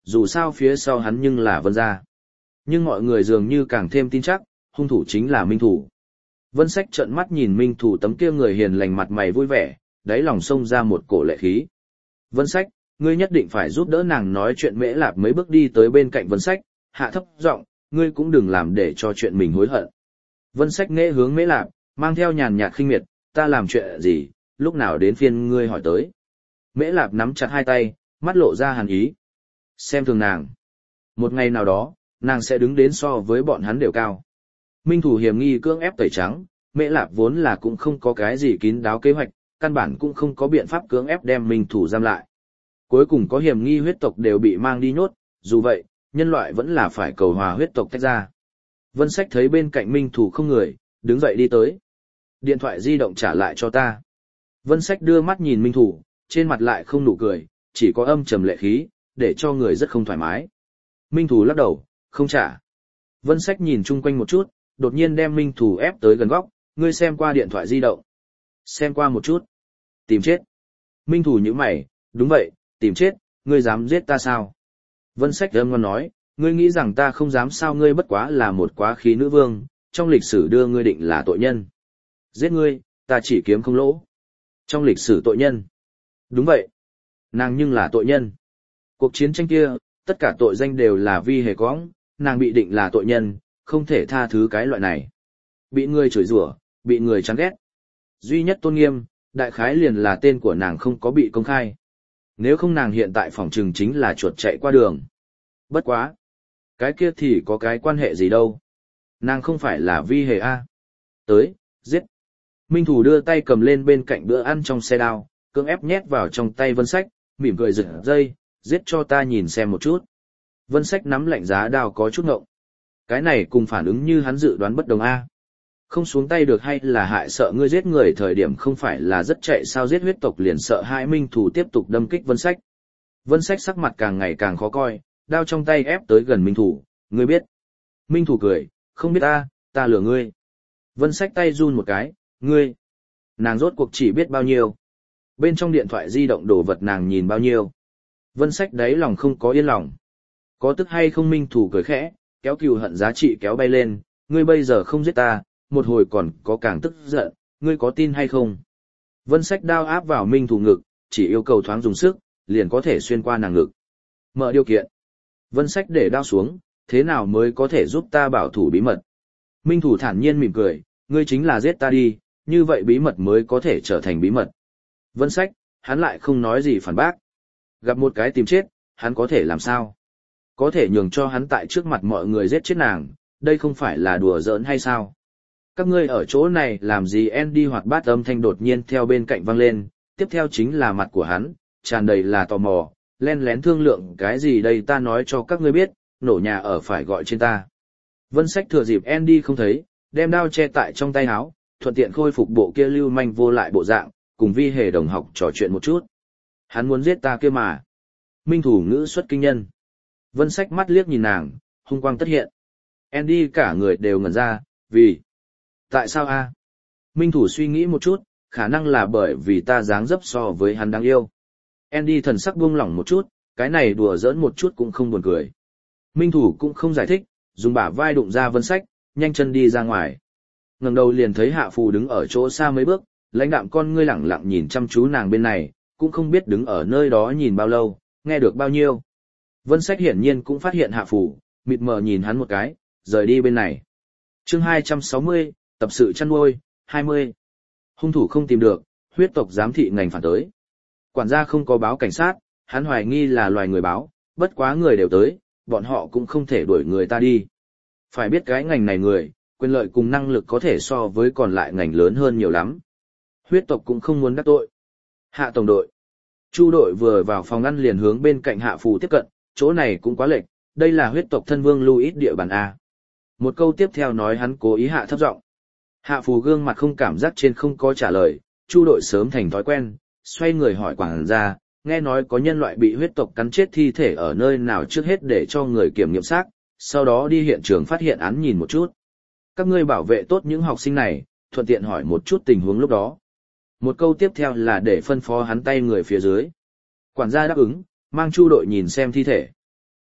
dù sao phía sau hắn nhưng là Vân gia. Nhưng mọi người dường như càng thêm tin chắc, hung thủ chính là Minh Thủ. Vân Sách trợn mắt nhìn Minh Thủ tấm kia người hiền lành mặt mày vui vẻ, đáy lòng xông ra một cổ lệ khí. Vân Sách, ngươi nhất định phải giúp đỡ nàng nói chuyện. Mễ Lạp mấy bước đi tới bên cạnh Vân Sách, hạ thấp giọng, ngươi cũng đừng làm để cho chuyện mình hối hận. Vân Sách nghệ hướng Mễ Lạp, mang theo nhàn nhạt khinh miệt, ta làm chuyện gì, lúc nào đến phiên ngươi hỏi tới. Mễ Lạp nắm chặt hai tay, mắt lộ ra hàn ý. Xem thường nàng. Một ngày nào đó, nàng sẽ đứng đến so với bọn hắn đều cao. Minh Thủ hiểm nghi cưỡng ép tẩy trắng, Mễ Lạp vốn là cũng không có cái gì kín đáo kế hoạch, căn bản cũng không có biện pháp cưỡng ép đem Minh Thủ giam lại. Cuối cùng có hiểm nghi huyết tộc đều bị mang đi nhốt, dù vậy, nhân loại vẫn là phải cầu hòa huyết tộc tách ra. Vân Sách thấy bên cạnh Minh Thủ không người, đứng dậy đi tới. Điện thoại di động trả lại cho ta. Vân Sách đưa mắt nhìn Minh Thủ, trên mặt lại không nụ cười, chỉ có âm trầm lệ khí, để cho người rất không thoải mái. Minh Thủ lắc đầu, không trả. Vân Sách nhìn chung quanh một chút, đột nhiên đem Minh Thủ ép tới gần góc, ngươi xem qua điện thoại di động. Xem qua một chút. Tìm chết. Minh Thủ nhíu mày, đúng vậy, tìm chết, ngươi dám giết ta sao? Vân Sách âm ngon nói, ngươi nghĩ rằng ta không dám sao? Ngươi bất quá là một quá khí nữ vương, trong lịch sử đưa ngươi định là tội nhân. Giết ngươi, ta chỉ kiếm không lỗ. Trong lịch sử tội nhân. Đúng vậy. Nàng nhưng là tội nhân. Cuộc chiến tranh kia, tất cả tội danh đều là vi hề quõng, nàng bị định là tội nhân, không thể tha thứ cái loại này. Bị người chửi rủa, bị người chán ghét. Duy nhất tôn nghiêm, đại khái liền là tên của nàng không có bị công khai. Nếu không nàng hiện tại phòng trừng chính là chuột chạy qua đường. Bất quá. Cái kia thì có cái quan hệ gì đâu. Nàng không phải là vi hề A. Tới, giết. Minh Thủ đưa tay cầm lên bên cạnh bữa ăn trong xe đao, cưỡng ép nhét vào trong tay Vân Sách, mỉm cười giật dây, giết cho ta nhìn xem một chút. Vân Sách nắm lạnh giá đao có chút ngộng. Cái này cùng phản ứng như hắn dự đoán bất đồng A. Không xuống tay được hay là hại sợ ngươi giết người thời điểm không phải là rất chạy sao giết huyết tộc liền sợ hãi. Minh Thủ tiếp tục đâm kích Vân Sách. Vân Sách sắc mặt càng ngày càng khó coi, đao trong tay ép tới gần Minh Thủ, ngươi biết. Minh Thủ cười, không biết ta, ta lừa ngươi. Vân Sách tay run một cái, ngươi. Nàng rốt cuộc chỉ biết bao nhiêu. Bên trong điện thoại di động đồ vật nàng nhìn bao nhiêu. Vân Sách đáy lòng không có yên lòng. Có tức hay không? Minh Thủ cười khẽ, kéo cừu hận giá trị kéo bay lên, ngươi bây giờ không giết ta, một hồi còn có càng tức giận, ngươi có tin hay không? Vân Sách đao áp vào Minh Thủ ngực, chỉ yêu cầu thoáng dùng sức, liền có thể xuyên qua nàng ngực. Mở điều kiện. Vân Sách để đao xuống, thế nào mới có thể giúp ta bảo thủ bí mật? Minh Thủ thản nhiên mỉm cười, ngươi chính là giết ta đi, như vậy bí mật mới có thể trở thành bí mật. Vân Sách, hắn lại không nói gì phản bác. Gặp một cái tìm chết, hắn có thể làm sao? Có thể nhường cho hắn tại trước mặt mọi người giết chết nàng, đây không phải là đùa giỡn hay sao? Các ngươi ở chỗ này làm gì? Andy hoạt bát âm thanh đột nhiên theo bên cạnh vang lên, tiếp theo chính là mặt của hắn, tràn đầy là tò mò, len lén thương lượng cái gì đây? Ta nói cho các ngươi biết, nổ nhà ở phải gọi trên ta. Vân Sách thừa dịp Andy không thấy, đem đao che tại trong tay áo, thuận tiện khôi phục bộ kia lưu manh vô lại bộ dạng, cùng vi hề đồng học trò chuyện một chút. Hắn muốn giết ta kia mà. Minh Thủ ngữ xuất kinh nhân. Vân Sách mắt liếc nhìn nàng, hung quang tất hiện. Andy cả người đều ngẩn ra, vì... Tại sao a? Minh Thủ suy nghĩ một chút, khả năng là bởi vì ta dáng dấp so với hắn đáng yêu. Andy thần sắc buông lỏng một chút, cái này đùa giỡn một chút cũng không buồn cười. Minh Thủ cũng không giải thích, dùng bả vai đụng ra Vân Sách, nhanh chân đi ra ngoài. Ngẩng đầu liền thấy Hạ Phù đứng ở chỗ xa mấy bước, lãnh đạm con ngươi lẳng lặng nhìn chăm chú nàng bên này, cũng không biết đứng ở nơi đó nhìn bao lâu, nghe được bao nhiêu. Vân Sách hiển nhiên cũng phát hiện Hạ Phù, mịt mờ nhìn hắn một cái, rời đi bên này. Chương hai trăm sáu mươi, tập sự chăn nuôi, hai mươi. Hung thủ không tìm được, huyết tộc giám thị ngành phản tới. Quản gia không có báo cảnh sát, hắn hoài nghi là loài người báo, bất quá người đều tới, bọn họ cũng không thể đuổi người ta đi. Phải biết cái ngành này người, quyền lợi cùng năng lực có thể so với còn lại ngành lớn hơn nhiều lắm. Huyết tộc cũng không muốn đắc tội. Hạ tổng đội. Chu đội vừa vào phòng ăn liền hướng bên cạnh Hạ Phù tiếp cận, chỗ này cũng quá lệch, đây là huyết tộc thân vương Louis địa bàn A. Một câu tiếp theo nói hắn cố ý hạ thấp giọng. Hạ Phù gương mặt không cảm giác trên không có trả lời, Chu đội sớm thành thói quen, xoay người hỏi quản gia, nghe nói có nhân loại bị huyết tộc cắn chết thi thể ở nơi nào trước hết để cho người kiểm nghiệm xác, sau đó đi hiện trường phát hiện án nhìn một chút. Các ngươi bảo vệ tốt những học sinh này, thuận tiện hỏi một chút tình huống lúc đó. Một câu tiếp theo là để phân phó hắn tay người phía dưới. Quản gia đáp ứng, mang Chu đội nhìn xem thi thể.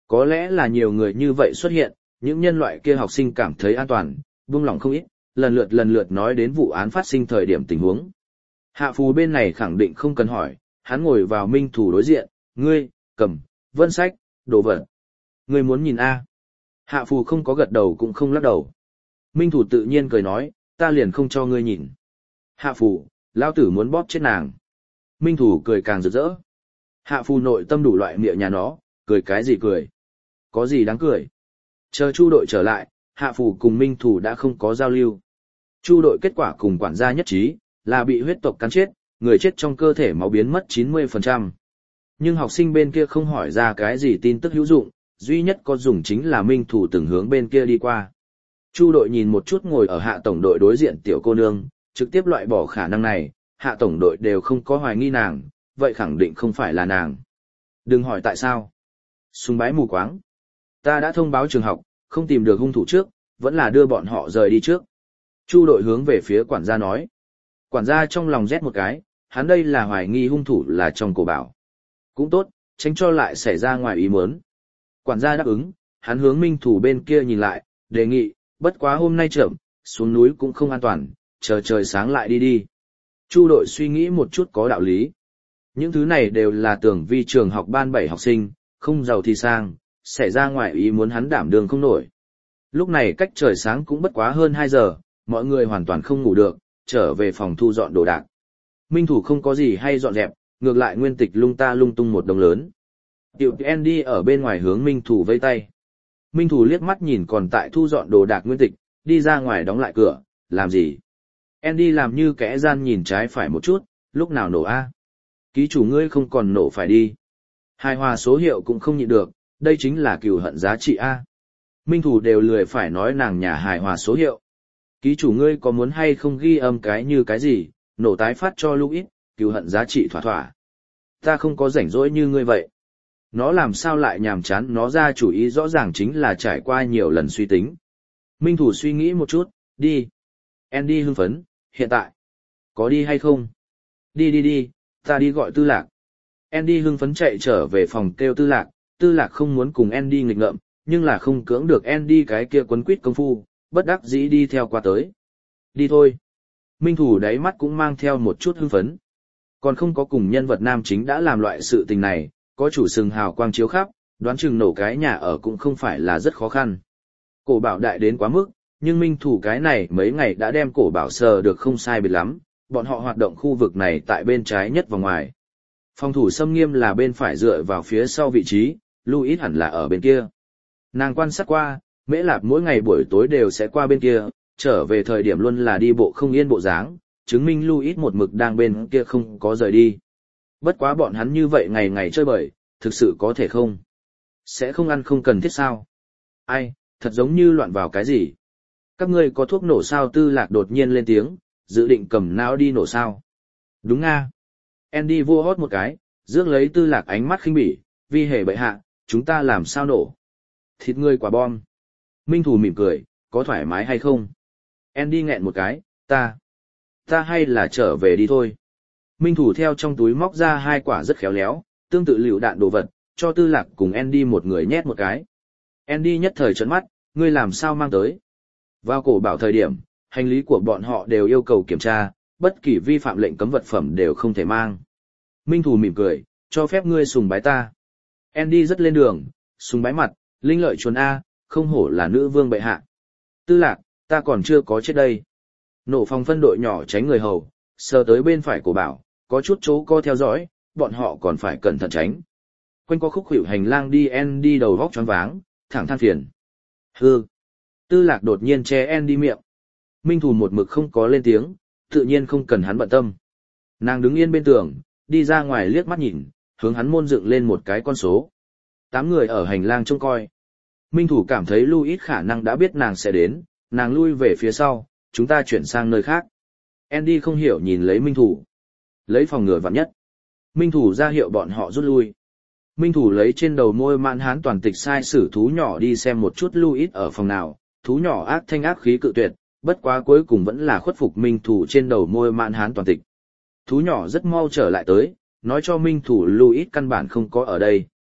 Có lẽ là nhiều người như vậy xuất hiện, những nhân loại kia học sinh cảm thấy an toàn, buông lỏng không ít, lần lượt lần lượt nói đến vụ án phát sinh thời điểm tình huống. Hạ Phù bên này khẳng định không cần hỏi, hắn ngồi vào Minh Thủ đối diện, ngươi, cầm, vân sách, đồ vật. Ngươi muốn nhìn A. Hạ Phù không có gật đầu cũng không lắc đầu. Minh Thủ tự nhiên cười nói, ta liền không cho ngươi nhìn. Hạ Phù, lao tử muốn bóp chết nàng. Minh Thủ cười càng rực rỡ. Hạ Phù nội tâm đủ loại miệng nhà nó, cười cái gì cười. Có gì đáng cười. Chờ Chu đội trở lại, Hạ Phù cùng Minh Thủ đã không có giao lưu. Chu đội kết quả cùng quản gia nhất trí, là bị huyết tộc cắn chết, người chết trong cơ thể máu biến mất chín mươi phần trăm. Nhưng học sinh bên kia không hỏi ra cái gì tin tức hữu dụng, duy nhất có dùng chính là Minh Thủ từng hướng bên kia đi qua. Chu đội nhìn một chút ngồi ở Hạ tổng đội đối diện tiểu cô nương, trực tiếp loại bỏ khả năng này, Hạ tổng đội đều không có hoài nghi nàng, vậy khẳng định không phải là nàng. Đừng hỏi tại sao. Sùng bái mù quáng. Ta đã thông báo trường học, không tìm được hung thủ trước, vẫn là đưa bọn họ rời đi trước. Chu đội hướng về phía quản gia nói. Quản gia trong lòng rét một cái, hắn đây là hoài nghi hung thủ là trong cổ bảo. Cũng tốt, tránh cho lại xảy ra ngoài ý muốn. Quản gia đáp ứng, hắn hướng Minh Thủ bên kia nhìn lại, đề nghị, bất quá hôm nay chậm, xuống núi cũng không an toàn, chờ trời sáng lại đi đi. Chu đội suy nghĩ một chút có đạo lý. Những thứ này đều là tưởng vi trường học ban bảy học sinh, không giàu thì sang, xảy ra ngoài ý muốn hắn đảm đường không nổi. Lúc này cách trời sáng cũng bất quá hơn hai giờ, mọi người hoàn toàn không ngủ được, trở về phòng thu dọn đồ đạc. Minh Thủ không có gì hay dọn dẹp, ngược lại nguyên tịch lung ta lung tung một đồng lớn. Tiểu Andy ở bên ngoài hướng Minh Thủ vây tay. Minh Thủ liếc mắt nhìn còn tại thu dọn đồ đạc nguyên tịch, đi ra ngoài đóng lại cửa, làm gì? Andy làm như kẻ gian nhìn trái phải một chút, lúc nào nổ a? Ký chủ ngươi không còn nổ phải đi. Hài hòa số hiệu cũng không nhịn được, đây chính là cừu hận giá trị a. Minh Thủ đều lười phải nói nàng nhà hài hòa số hiệu. Ký chủ ngươi có muốn hay không ghi âm cái như cái gì, nổ tái phát cho Louis, cừu hận giá trị thỏa thỏa. Ta không có rảnh rỗi như ngươi vậy. Nó làm sao lại nhàm chán, nó ra chủ ý rõ ràng chính là trải qua nhiều lần suy tính. Minh Thủ suy nghĩ một chút, đi. Andy hưng phấn, hiện tại. Có đi hay không? Đi đi đi, ta đi gọi Tư Lạc. Andy hưng phấn chạy trở về phòng kêu Tư Lạc, Tư Lạc không muốn cùng Andy nghịch ngợm, nhưng là không cưỡng được Andy cái kia quấn quýt công phu, bất đắc dĩ đi theo qua tới. Đi thôi. Minh Thủ đáy mắt cũng mang theo một chút hưng phấn. Còn không có cùng nhân vật nam chính đã làm loại sự tình này, có chủ sừng hào quang chiếu khắp, đoán chừng nổ cái nhà ở cũng không phải là rất khó khăn. Cổ bảo đại đến quá mức, nhưng Minh Thủ cái này mấy ngày đã đem cổ bảo sờ được không sai biệt lắm, bọn họ hoạt động khu vực này tại bên trái nhất và ngoài. Phòng thủ xâm nghiêm là bên phải dựa vào phía sau vị trí, Louis hẳn là ở bên kia. Nàng quan sát qua, Mễ Lạp mỗi ngày buổi tối đều sẽ qua bên kia, trở về thời điểm luôn là đi bộ không yên bộ dáng, chứng minh Louis một mực đang bên kia không có rời đi. Bất quá bọn hắn như vậy ngày ngày chơi bời, thực sự có thể không? Sẽ không ăn không cần thiết sao? Ai, thật giống như loạn vào cái gì? Các ngươi có thuốc nổ sao? Tư Lạc đột nhiên lên tiếng, dự định cầm não đi nổ sao? Đúng nga. Andy vua hót một cái, rước lấy Tư Lạc ánh mắt khinh bỉ, vi hề bệ hạ, chúng ta làm sao nổ? Thịt ngươi quả bom. Minh Thủ mỉm cười, có thoải mái hay không? Andy nghẹn một cái, ta, ta hay là trở về đi thôi. Minh Thủ theo trong túi móc ra hai quả rất khéo léo, tương tự lựu đạn đồ vật, cho Tư Lạc cùng Andy một người nhét một cái. Andy nhất thời trợn mắt, ngươi làm sao mang tới? Vào cổ bảo thời điểm, hành lý của bọn họ đều yêu cầu kiểm tra, bất kỳ vi phạm lệnh cấm vật phẩm đều không thể mang. Minh Thủ mỉm cười, cho phép ngươi sùng bái ta. Andy rất lên đường, sùng bái mặt, linh lợi chuồn A, không hổ là nữ vương bệ hạ. Tư Lạc, ta còn chưa có chết đây. Nổ phòng phân đội nhỏ tránh người hầu, sờ tới bên phải cổ bảo, có chút chỗ co theo dõi, bọn họ còn phải cẩn thận tránh. Quanh qua khúc khuỷu hành lang đi Andy đầu vóc choáng váng, thẳng than phiền. Hư. Tư Lạc đột nhiên che Andy miệng. Minh Thủ một mực không có lên tiếng, tự nhiên không cần hắn bận tâm. Nàng đứng yên bên tường, đi ra ngoài liếc mắt nhìn, hướng hắn môn dựng lên một cái con số. Tám người ở hành lang trông coi. Minh Thủ cảm thấy Louis khả năng đã biết nàng sẽ đến, nàng lui về phía sau, chúng ta chuyển sang nơi khác. Andy không hiểu nhìn lấy Minh Thủ. Lấy phòng ngừa vạn nhất. Minh Thủ ra hiệu bọn họ rút lui. Minh Thủ lấy trên đầu môi mãn hán toàn tịch sai sử thú nhỏ đi xem một chút Louis ở phòng nào, thú nhỏ ác thanh ác khí cự tuyệt, bất quá cuối cùng vẫn là khuất phục Minh Thủ trên đầu môi mãn hán toàn tịch. Thú nhỏ rất mau trở lại tới, nói cho Minh Thủ Louis căn bản không có ở đây.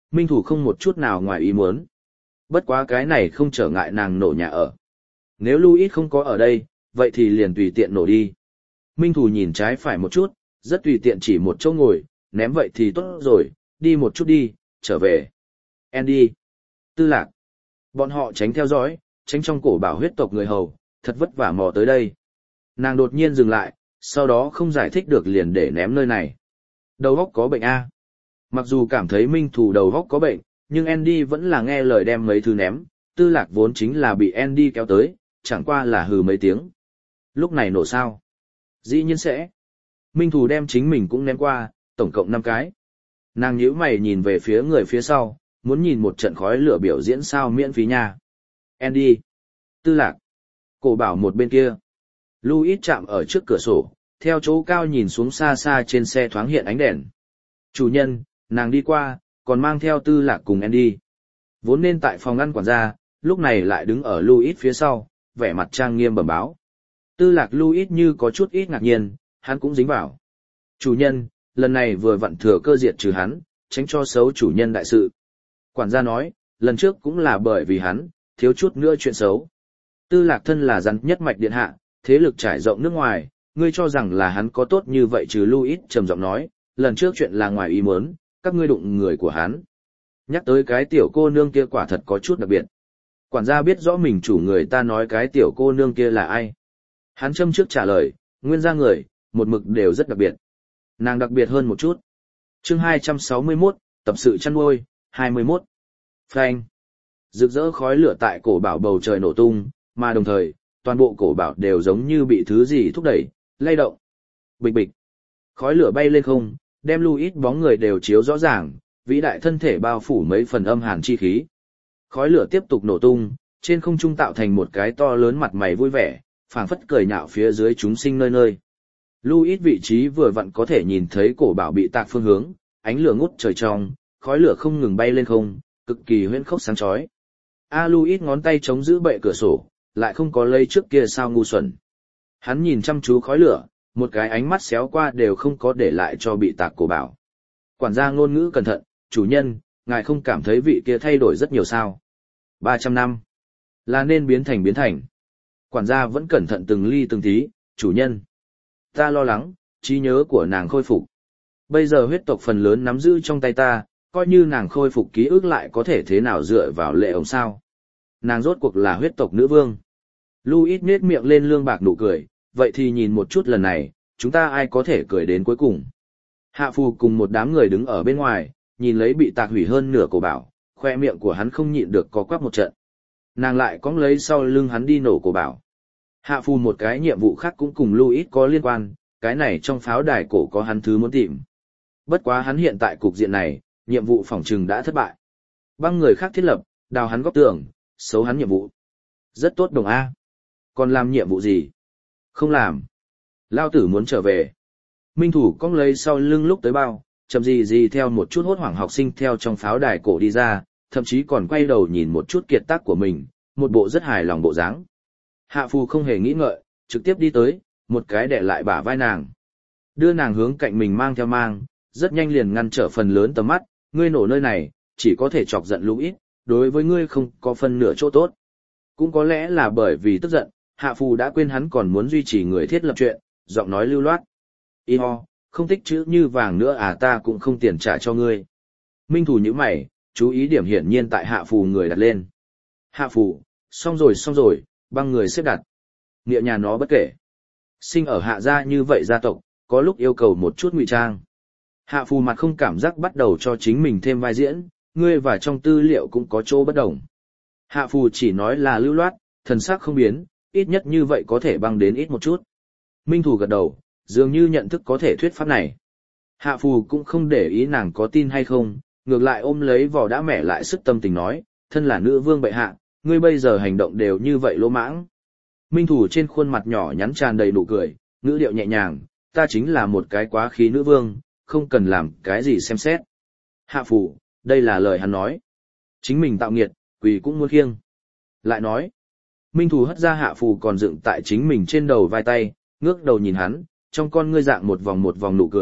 Minh Thủ không một chút nào ngoài ý muốn. Bất quá cái này không trở ngại nàng nổ nhà ở. Nếu Louis không có ở đây, vậy thì liền tùy tiện nổ đi. Minh Thủ nhìn trái phải một chút, rất tùy tiện chỉ một chỗ ngồi, ném vậy thì tốt rồi, đi một chút đi, trở về. Andy. Tư Lạc. Bọn họ tránh theo dõi, tránh trong cổ bảo huyết tộc người hầu, thật vất vả mò tới đây. Nàng đột nhiên dừng lại, sau đó không giải thích được liền để ném nơi này. Đầu óc có bệnh a. Mặc dù cảm thấy Minh Thủ đầu óc có bệnh, nhưng Andy vẫn là nghe lời đem mấy thứ ném, Tư Lạc vốn chính là bị Andy kéo tới, chẳng qua là hừ mấy tiếng. Lúc này nổ sao? Dĩ nhiên sẽ. Minh Thủ đem chính mình cũng ném qua, tổng cộng năm cái. Nàng nhíu mày nhìn về phía người phía sau, muốn nhìn một trận khói lửa biểu diễn sao miễn phí nha. Andy. Tư Lạc. Cổ bảo một bên kia. Louis chạm ở trước cửa sổ, theo chỗ cao nhìn xuống xa xa trên xe thoáng hiện ánh đèn. Chủ nhân, nàng đi qua, còn mang theo Tư Lạc cùng Andy. Vốn nên tại phòng ngăn quản gia, lúc này lại đứng ở Louis phía sau, vẻ mặt trang nghiêm bẩm báo. Tư Lạc Louis như có chút ít ngạc nhiên, hắn cũng dính vào. Chủ nhân, lần này vừa vặn thừa cơ diệt trừ hắn, tránh cho xấu chủ nhân đại sự. Quản gia nói, lần trước cũng là bởi vì hắn, thiếu chút nữa chuyện xấu. Tư Lạc thân là rắn nhất mạch điện hạ, thế lực trải rộng nước ngoài, ngươi cho rằng là hắn có tốt như vậy trừ Louis trầm giọng nói, lần trước chuyện là ngoài ý muốn, các ngươi đụng người của hắn. Nhắc tới cái tiểu cô nương kia quả thật có chút đặc biệt. Quản gia biết rõ mình chủ người ta nói cái tiểu cô nương kia là ai. Hắn châm trước trả lời, nguyên gia người, một mực đều rất đặc biệt. Nàng đặc biệt hơn một chút. Chương hai trăm sáu mươi mốt, tập sự chăn nuôi, hai mươi mốt. Phanh. Rực rỡ khói lửa tại cổ bảo bầu trời nổ tung, mà đồng thời, toàn bộ cổ bảo đều giống như bị thứ gì thúc đẩy, lay động. Bịch bịch. Khói lửa bay lên không, đem Louis bóng người đều chiếu rõ ràng, vĩ đại thân thể bao phủ mấy phần âm hàn chi khí. Khói lửa tiếp tục nổ tung, trên không trung tạo thành một cái to lớn mặt mày vui vẻ, phảng phất cười nhạo phía dưới chúng sinh nơi nơi. Louis vị trí vừa vặn có thể nhìn thấy cổ bảo bị tạc phương hướng, ánh lửa ngút trời trong, khói lửa không ngừng bay lên không, cực kỳ huyễn khốc sáng chói. A Louis ngón tay chống giữ bệ cửa sổ, lại không có lây trước kia sao ngu xuẩn. Hắn nhìn chăm chú khói lửa, một cái ánh mắt xéo qua đều không có để lại cho bị tạc cổ bảo. Quản gia ngôn ngữ cẩn thận, chủ nhân, ngài không cảm thấy vị kia thay đổi rất nhiều sao? ba trăm năm. Là nên biến thành biến thành. Quản gia vẫn cẩn thận từng ly từng tí, chủ nhân. Ta lo lắng, trí nhớ của nàng khôi phục. Bây giờ huyết tộc phần lớn nắm giữ trong tay ta, coi như nàng khôi phục ký ức lại có thể thế nào dựa vào lệ ổng sao. Nàng rốt cuộc là huyết tộc nữ vương. Louis nết miệng lên lương bạc nụ cười, vậy thì nhìn một chút lần này, chúng ta ai có thể cười đến cuối cùng. Hạ phù cùng một đám người đứng ở bên ngoài, nhìn lấy bị tạc hủy hơn nửa cổ bảo, khoe miệng của hắn không nhịn được có quắc một trận. Nàng lại cóng lấy sau lưng hắn đi nổ cổ bảo. Hạ phù một cái nhiệm vụ khác cũng cùng Louis có liên quan, cái này trong pháo đài cổ có hắn thứ muốn tìm. Bất quá hắn hiện tại cục diện này, nhiệm vụ phỏng trừng đã thất bại. Băng người khác thiết lập, đào hắn góc tường, xấu hắn nhiệm vụ. Rất tốt đồng A. Còn làm nhiệm vụ gì? Không làm. Lao tử muốn trở về. Minh thủ cong lấy sau lưng lúc tới bao, chậm gì gì theo một chút hốt hoảng học sinh theo trong pháo đài cổ đi ra, thậm chí còn quay đầu nhìn một chút kiệt tác của mình, một bộ rất hài lòng bộ dáng. Hạ phù không hề nghĩ ngợi, trực tiếp đi tới, một cái đè lại bả vai nàng. Đưa nàng hướng cạnh mình mang theo mang, rất nhanh liền ngăn trở phần lớn tầm mắt, ngươi nổ nơi này, chỉ có thể chọc giận Louis, đối với ngươi không có phần nửa chỗ tốt. Cũng có lẽ là bởi vì tức giận, Hạ phù đã quên hắn còn muốn duy trì người thiết lập chuyện, giọng nói lưu loát. Y ho, không tích chữ như vàng nữa à, ta cũng không tiền trả cho ngươi. Minh thủ như mày, chú ý điểm hiển nhiên tại hạ phù người đặt lên. Hạ phù, xong rồi xong rồi, băng người xếp đặt. Nghĩa nhà nó bất kể. Sinh ở hạ gia như vậy gia tộc, có lúc yêu cầu một chút ngụy trang. Hạ phù mặt không cảm giác bắt đầu cho chính mình thêm vai diễn, ngươi và trong tư liệu cũng có chỗ bất đồng. Hạ phù chỉ nói là lưu loát, thần sắc không biến, ít nhất như vậy có thể băng đến ít một chút. Minh thủ gật đầu, dường như nhận thức có thể thuyết pháp này. Hạ phù cũng không để ý nàng có tin hay không, ngược lại ôm lấy vỏ đã mẻ lại sức tâm tình nói, thân là nữ vương bệ hạ, ngươi bây giờ hành động đều như vậy lỗ mãng. Minh thủ trên khuôn mặt nhỏ nhắn tràn đầy nụ cười, ngữ điệu nhẹ nhàng, ta chính là một cái quá khí nữ vương, không cần làm cái gì xem xét. Hạ phù, đây là lời hắn nói. Chính mình tạo nghiệt, quỳ cũng muốn khiêng. Lại nói, Minh thủ hất ra hạ phù còn dựng tại chính mình trên đầu vai tay, ngước đầu nhìn hắn, trong con ngươi dạng một vòng một vòng nụ cười,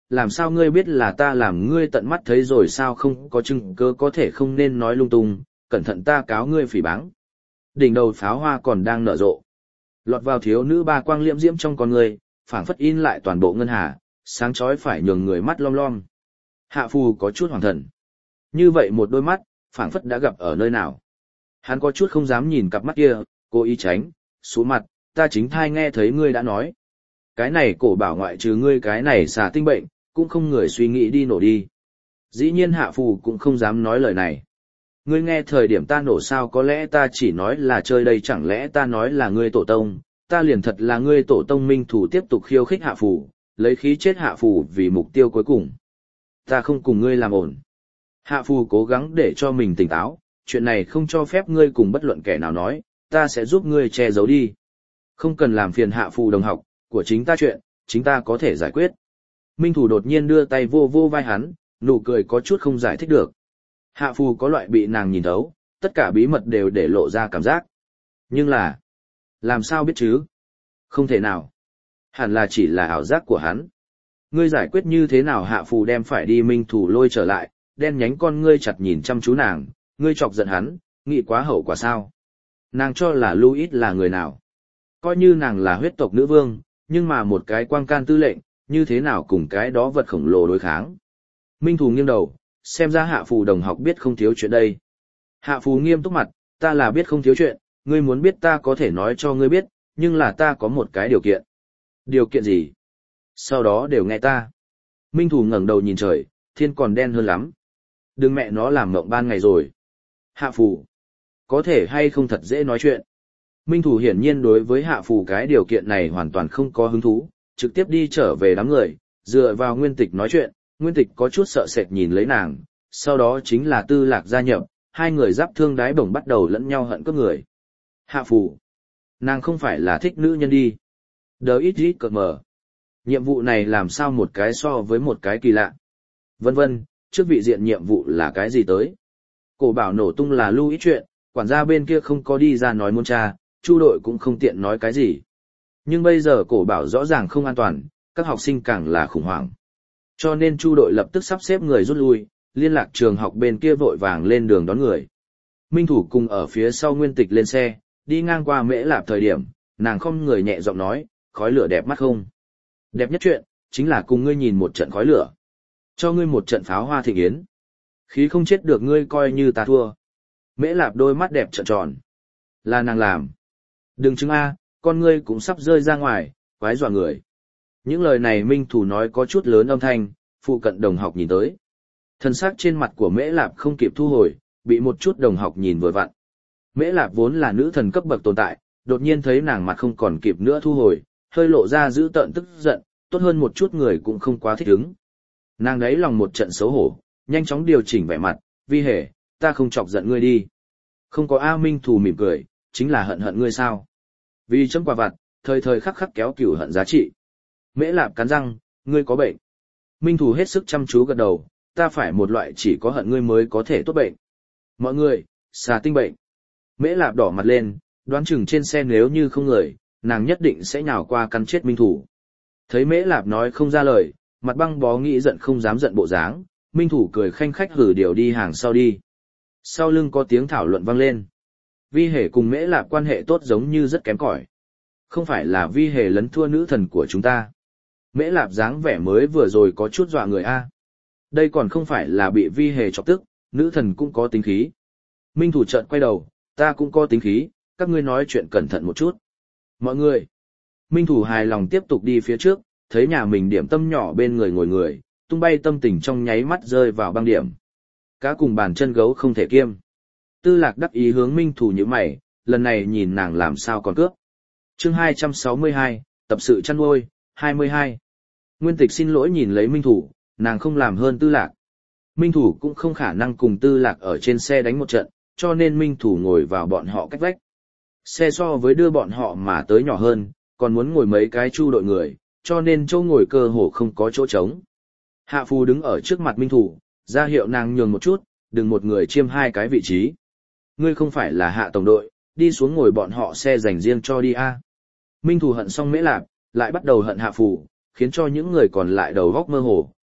làm sao ngươi biết là ta làm ngươi tận mắt thấy rồi sao không có chứng cứ có thể không nên nói lung tung, cẩn thận ta cáo ngươi phỉ báng. Đỉnh đầu pháo hoa còn đang nở rộ. Lọt vào thiếu nữ ba quang liễm diễm trong con người, phảng phất in lại toàn bộ ngân hà, sáng chói phải nhường người mắt lom lom. Hạ phù có chút hoàng thần. Như vậy một đôi mắt, phảng phất đã gặp ở nơi nào. Hắn có chút không dám nhìn cặp mắt kia, cố ý tránh, xuống mặt, ta chính thai nghe thấy ngươi đã nói. Cái này cổ bảo ngoại trừ ngươi cái này xà tinh bệnh, cũng không người suy nghĩ đi nổ đi. Dĩ nhiên hạ phù cũng không dám nói lời này. Ngươi nghe thời điểm ta nổ sao có lẽ ta chỉ nói là chơi đây chẳng lẽ ta nói là ngươi tổ tông, ta liền thật là ngươi tổ tông minh thủ tiếp tục khiêu khích hạ phù, lấy khí chết hạ phù vì mục tiêu cuối cùng. Ta không cùng ngươi làm ổn. Hạ phù cố gắng để cho mình tỉnh táo, chuyện này không cho phép ngươi cùng bất luận kẻ nào nói, ta sẽ giúp ngươi che giấu đi. Không cần làm phiền hạ phù đồng học, của chính ta chuyện, chính ta có thể giải quyết. Minh thủ đột nhiên đưa tay vô vô vai hắn, nụ cười có chút không giải thích được. Hạ phù có loại bị nàng nhìn thấu, tất cả bí mật đều để lộ ra cảm giác. Nhưng là, làm sao biết chứ? Không thể nào. Hẳn là chỉ là ảo giác của hắn. Ngươi giải quyết như thế nào hạ phù đem phải đi minh thủ lôi trở lại, đen nhánh con ngươi chặt nhìn chăm chú nàng, ngươi chọc giận hắn, nghĩ quá hậu quả sao? Nàng cho là Louis là người nào? Coi như nàng là huyết tộc nữ vương, nhưng mà một cái quang can tư lệnh, như thế nào cùng cái đó vật khổng lồ đối kháng? Minh thủ nghiêng đầu, xem ra hạ phù đồng học biết không thiếu chuyện đây. Hạ phù nghiêm túc mặt, ta là biết không thiếu chuyện, ngươi muốn biết ta có thể nói cho ngươi biết, nhưng là ta có một cái điều kiện. Điều kiện gì? Sau đó đều nghe ta. Minh thủ ngẩng đầu nhìn trời, thiên còn đen hơn lắm. Đừng mẹ nó làm mộng ban ngày rồi. Hạ phù, có thể hay không thật dễ nói chuyện. Minh thủ hiển nhiên đối với hạ phù cái điều kiện này hoàn toàn không có hứng thú, trực tiếp đi trở về đám người, dựa vào nguyên tịch nói chuyện. Nguyên tịch có chút sợ sệt nhìn lấy nàng, sau đó chính là tư lạc gia nhập, hai người giáp thương đái bổng bắt đầu lẫn nhau hận cướp người. Hạ phù, nàng không phải là thích nữ nhân đi. Đờ ít ít cợt mờ. Nhiệm vụ này làm sao một cái so với một cái kỳ lạ. Vân vân, trước vị diện nhiệm vụ là cái gì tới? Cổ bảo nổ tung là lưu ít chuyện, quản gia bên kia không có đi ra nói muốn tra, chu đội cũng không tiện nói cái gì. Nhưng bây giờ cổ bảo rõ ràng không an toàn, các học sinh càng là khủng hoảng. Cho nên chu đội lập tức sắp xếp người rút lui, liên lạc trường học bên kia vội vàng lên đường đón người. Minh thủ cùng ở phía sau nguyên tịch lên xe, đi ngang qua Mễ Lạp thời điểm, nàng không người nhẹ giọng nói, khói lửa đẹp mắt không? Đẹp nhất chuyện, chính là cùng ngươi nhìn một trận khói lửa. Cho ngươi một trận pháo hoa thịnh yến. Khí không chết được ngươi coi như ta thua. Mễ Lạp đôi mắt đẹp trợn tròn. Là nàng làm. Đừng chứng a, con ngươi cũng sắp rơi ra ngoài, quái dọa người. Những lời này Minh thủ nói có chút lớn âm thanh, phụ cận đồng học nhìn tới. Thân xác trên mặt của Mễ Lạp không kịp thu hồi, bị một chút đồng học nhìn vừa vặn. Mễ Lạp vốn là nữ thần cấp bậc tồn tại, đột nhiên thấy nàng mặt không còn kịp nữa thu hồi, hơi lộ ra giữ tợn tức giận, tốt hơn một chút người cũng không quá thích ứng. Nàng đấy lòng một trận xấu hổ, nhanh chóng điều chỉnh vẻ mặt, vi hề, ta không chọc giận ngươi đi. Không có A Minh thủ mỉm cười, chính là hận hận ngươi sao. Vì chấm quả vặt, thời thời khắc khắc kéo cửu hận giá trị. Mễ Lạp cắn răng, ngươi có bệnh. Minh thủ hết sức chăm chú gật đầu, ta phải một loại chỉ có hận ngươi mới có thể tốt bệnh. Mọi người, xà tinh bệnh. Mễ Lạp đỏ mặt lên, đoán chừng trên xe nếu như không người, nàng nhất định sẽ nhào qua cắn chết Minh thủ. Thấy Mễ Lạp nói không ra lời, mặt băng bó nghĩ giận không dám giận bộ dáng, Minh thủ cười khanh khách hử điều đi hàng sau đi. Sau lưng có tiếng thảo luận vang lên. Vi hề cùng Mễ Lạp quan hệ tốt giống như rất kém cỏi. Không phải là vi hề lấn thua nữ thần của chúng ta. Mễ Lạp dáng vẻ mới vừa rồi có chút dọa người a. Đây còn không phải là bị vi hề chọc tức, nữ thần cũng có tính khí. Minh thủ chợt quay đầu, ta cũng có tính khí, các ngươi nói chuyện cẩn thận một chút. Mọi người. Minh thủ hài lòng tiếp tục đi phía trước, thấy nhà mình điểm tâm nhỏ bên người ngồi người, tung bay tâm tình trong nháy mắt rơi vào băng điểm. Cá cùng bàn chân gấu không thể kiêm. Tư lạc đắc ý hướng Minh thủ như mày, lần này nhìn nàng làm sao còn cướp. Chương hai trăm sáu mươi hai, tập sự chăn nuôi, hai mươi hai. Nguyên tịch xin lỗi nhìn lấy Minh thủ, nàng không làm hơn tư lạc. Minh thủ cũng không khả năng cùng tư lạc ở trên xe đánh một trận, cho nên Minh thủ ngồi vào bọn họ cách vách. Xe so với đưa bọn họ mà tới nhỏ hơn, còn muốn ngồi mấy cái chu đội người, cho nên chỗ ngồi cơ hồ không có chỗ trống. Hạ phù đứng ở trước mặt Minh thủ, ra hiệu nàng nhường một chút, đừng một người chiêm hai cái vị trí. Ngươi không phải là hạ tổng đội, đi xuống ngồi bọn họ xe dành riêng cho đi a. Minh thủ hận xong Mễ Lạp, lại bắt đầu hận hạ phù, khiến cho những người còn lại đầu góc mơ hồ,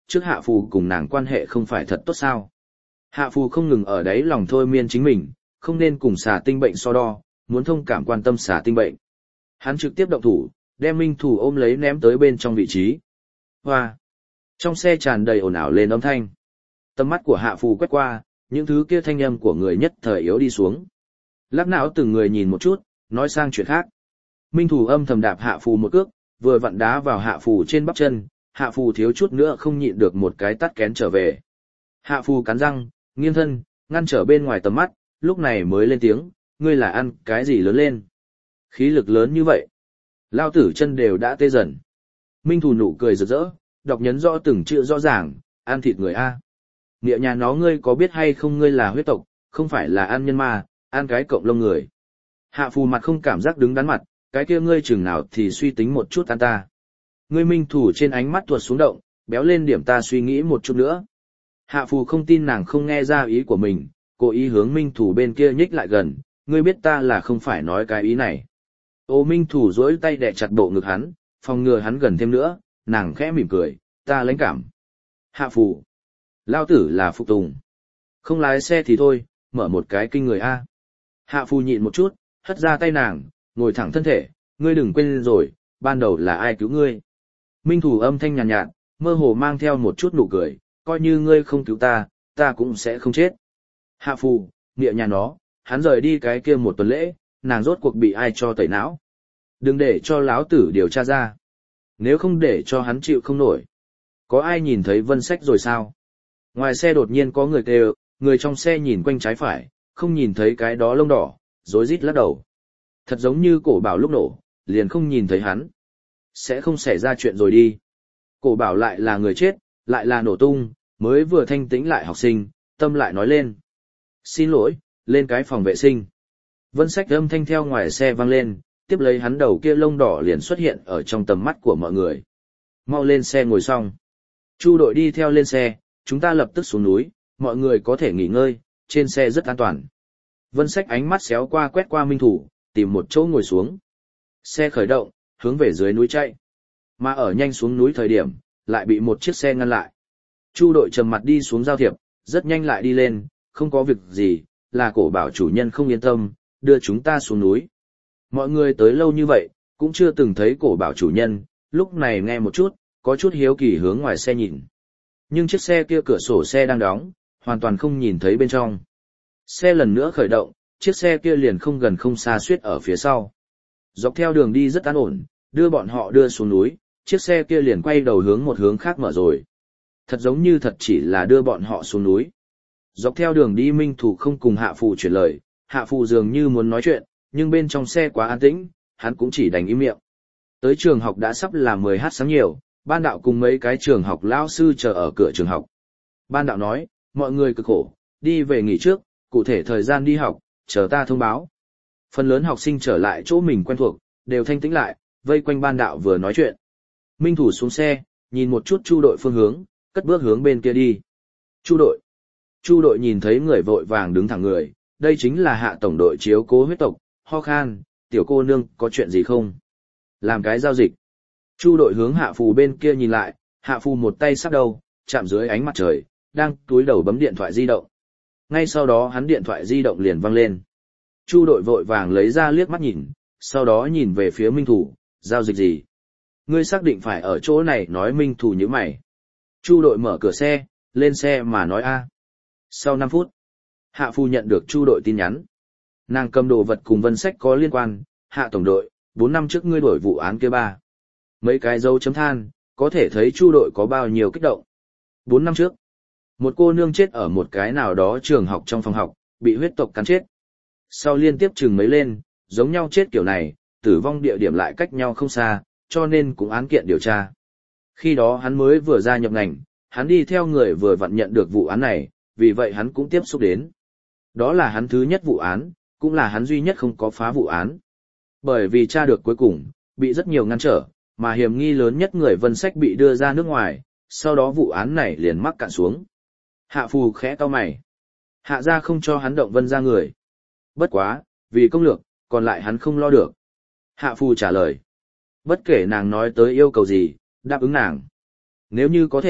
trước Hạ Phù cùng nàng quan hệ không phải thật tốt sao. Hạ Phù không ngừng ở đấy lòng thôi miên chính mình, không nên cùng xà tinh bệnh so đo, muốn thông cảm quan tâm xà tinh bệnh. Hắn trực tiếp động thủ, đem Minh Thủ ôm lấy ném tới bên trong vị trí. Hoa! Trong xe tràn đầy ồn ào lên âm thanh. Tầm mắt của Hạ Phù quét qua, những thứ kia thanh âm của người nhất thời yếu đi xuống. Lắc não từng người nhìn một chút, nói sang chuyện khác. Minh Thủ âm thầm đạp Hạ Phù một cước, vừa vặn đá vào Hạ Phù trên bắp chân, Hạ Phù thiếu chút nữa không nhịn được một cái tát kén trở về. Hạ Phù cắn răng, nghiêng thân, ngăn trở bên ngoài tầm mắt, lúc này mới lên tiếng, ngươi là ăn cái gì lớn lên? Khí lực lớn như vậy. Lao tử chân đều đã tê dần. Minh Thủ nụ cười rực rỡ, đọc nhấn rõ từng chữ rõ ràng, ăn thịt người A. Nghĩa nhà nó ngươi có biết hay không ngươi là huyết tộc, không phải là ăn nhân ma, ăn cái cộng lông người. Hạ Phù mặt không cảm giác đứng đắn mặt, cái kia ngươi chừng nào thì suy tính một chút ăn ta. Ngươi Minh Thủ trên ánh mắt tuột xuống động, béo lên điểm ta suy nghĩ một chút nữa. Hạ Phù không tin nàng không nghe ra ý của mình, cố ý hướng Minh Thủ bên kia nhích lại gần, ngươi biết ta là không phải nói cái ý này. Ô Minh Thủ duỗi tay đè chặt bộ ngực hắn, phòng ngừa hắn gần thêm nữa, nàng khẽ mỉm cười, ta lãnh cảm. Hạ Phù, lao tử là phục tùng. Không lái xe thì thôi, mở một cái kinh người A. Hạ Phù nhịn một chút, hất ra tay nàng, ngồi thẳng thân thể, ngươi đừng quên rồi, ban đầu là ai cứu ngươi. Minh Thủ âm thanh nhàn nhạt, nhạt, mơ hồ mang theo một chút nụ cười, coi như ngươi không cứu ta, ta cũng sẽ không chết. Hạ Phù, nghĩa nhà nó, hắn rời đi cái kia một tuần lễ, nàng rốt cuộc bị ai cho tẩy não. Đừng để cho lão tử điều tra ra. Nếu không để cho hắn chịu không nổi. Có ai nhìn thấy Vân Sách rồi sao? Ngoài xe đột nhiên có người kêu, người trong xe nhìn quanh trái phải, không nhìn thấy cái đó lông đỏ, rối rít lắc đầu. Thật giống như Cổ Bảo lúc nổ, liền không nhìn thấy hắn. Sẽ không xảy ra chuyện rồi đi. Cổ Bảo lại là người chết, lại là nổ tung, mới vừa thanh tĩnh lại học sinh, tâm lại nói lên. Xin lỗi, lên cái phòng vệ sinh. Vân Sách âm thanh theo ngoài xe vang lên, tiếp lấy hắn đầu kia lông đỏ liền xuất hiện ở trong tầm mắt của mọi người. Mau lên xe ngồi xong. Chu đội đi theo lên xe, chúng ta lập tức xuống núi, mọi người có thể nghỉ ngơi, trên xe rất an toàn. Vân Sách ánh mắt xéo qua quét qua Minh Thủ, tìm một chỗ ngồi xuống. Xe khởi động, hướng về dưới núi chạy. Mà ở nhanh xuống núi thời điểm, lại bị một chiếc xe ngăn lại. Chu đội trầm mặt đi xuống giao thiệp, rất nhanh lại đi lên, không có việc gì, là Cổ Bảo chủ nhân không yên tâm, đưa chúng ta xuống núi. Mọi người tới lâu như vậy, cũng chưa từng thấy Cổ Bảo chủ nhân, lúc này nghe một chút, có chút hiếu kỳ hướng ngoài xe nhìn. Nhưng chiếc xe kia cửa sổ xe đang đóng, hoàn toàn không nhìn thấy bên trong. Xe lần nữa khởi động, chiếc xe kia liền không gần không xa suýt ở phía sau. Dọc theo đường đi rất an ổn, đưa bọn họ đưa xuống núi, chiếc xe kia liền quay đầu hướng một hướng khác mở rồi. Thật giống như thật chỉ là đưa bọn họ xuống núi. Dọc theo đường đi Minh Thủ không cùng Hạ Phù chuyển lời, Hạ Phù dường như muốn nói chuyện, nhưng bên trong xe quá an tĩnh, hắn cũng chỉ đành im miệng. Tới trường học đã sắp là mười h sáng nhiều, ban đạo cùng mấy cái trường học lão sư chờ ở cửa trường học. Ban đạo nói, mọi người cực khổ, đi về nghỉ trước, cụ thể thời gian đi học, chờ ta thông báo. Phần lớn học sinh trở lại chỗ mình quen thuộc, đều thanh tĩnh lại, vây quanh ban đạo vừa nói chuyện. Minh Thủ xuống xe, nhìn một chút Chu đội phương hướng, cất bước hướng bên kia đi. Chu đội. Chu đội nhìn thấy người vội vàng đứng thẳng người, đây chính là Hạ tổng đội chiếu cố huyết tộc, ho khan, tiểu cô nương có chuyện gì không? Làm cái giao dịch. Chu đội hướng Hạ Phù bên kia nhìn lại, Hạ Phù một tay sắp đầu, chạm dưới ánh mặt trời, đang túi đầu bấm điện thoại di động. Ngay sau đó hắn điện thoại di động liền vang lên. Chu đội vội vàng lấy ra liếc mắt nhìn, sau đó nhìn về phía Minh Thủ, giao dịch gì? Ngươi xác định phải ở chỗ này nói Minh Thủ như mày. Chu đội mở cửa xe, lên xe mà nói a. Sau năm phút, Hạ Phù nhận được Chu đội tin nhắn. Nàng cầm đồ vật cùng Vân Sách có liên quan, Hạ tổng đội, bốn năm trước ngươi đổi vụ án kia ba. Mấy cái dấu chấm than, có thể thấy Chu đội có bao nhiêu kích động. Bốn năm trước, một cô nương chết ở một cái nào đó trường học trong phòng học, bị huyết tộc cắn chết. Sau liên tiếp chừng mấy lên, giống nhau chết kiểu này, tử vong địa điểm lại cách nhau không xa, cho nên cũng án kiện điều tra. Khi đó hắn mới vừa gia nhập ngành, hắn đi theo người vừa vặn nhận được vụ án này, vì vậy hắn cũng tiếp xúc đến. Đó là hắn thứ nhất vụ án, cũng là hắn duy nhất không có phá vụ án. Bởi vì tra được cuối cùng, bị rất nhiều ngăn trở, mà hiểm nghi lớn nhất người Vân Sách bị đưa ra nước ngoài, sau đó vụ án này liền mắc cạn xuống. Hạ Phù khẽ cau mày. Hạ gia không cho hắn động Vân gia người. Bất quá, vì công lược, còn lại hắn không lo được. Hạ Phù trả lời. Bất kể nàng nói tới yêu cầu gì, đáp ứng nàng. Nếu như có thể,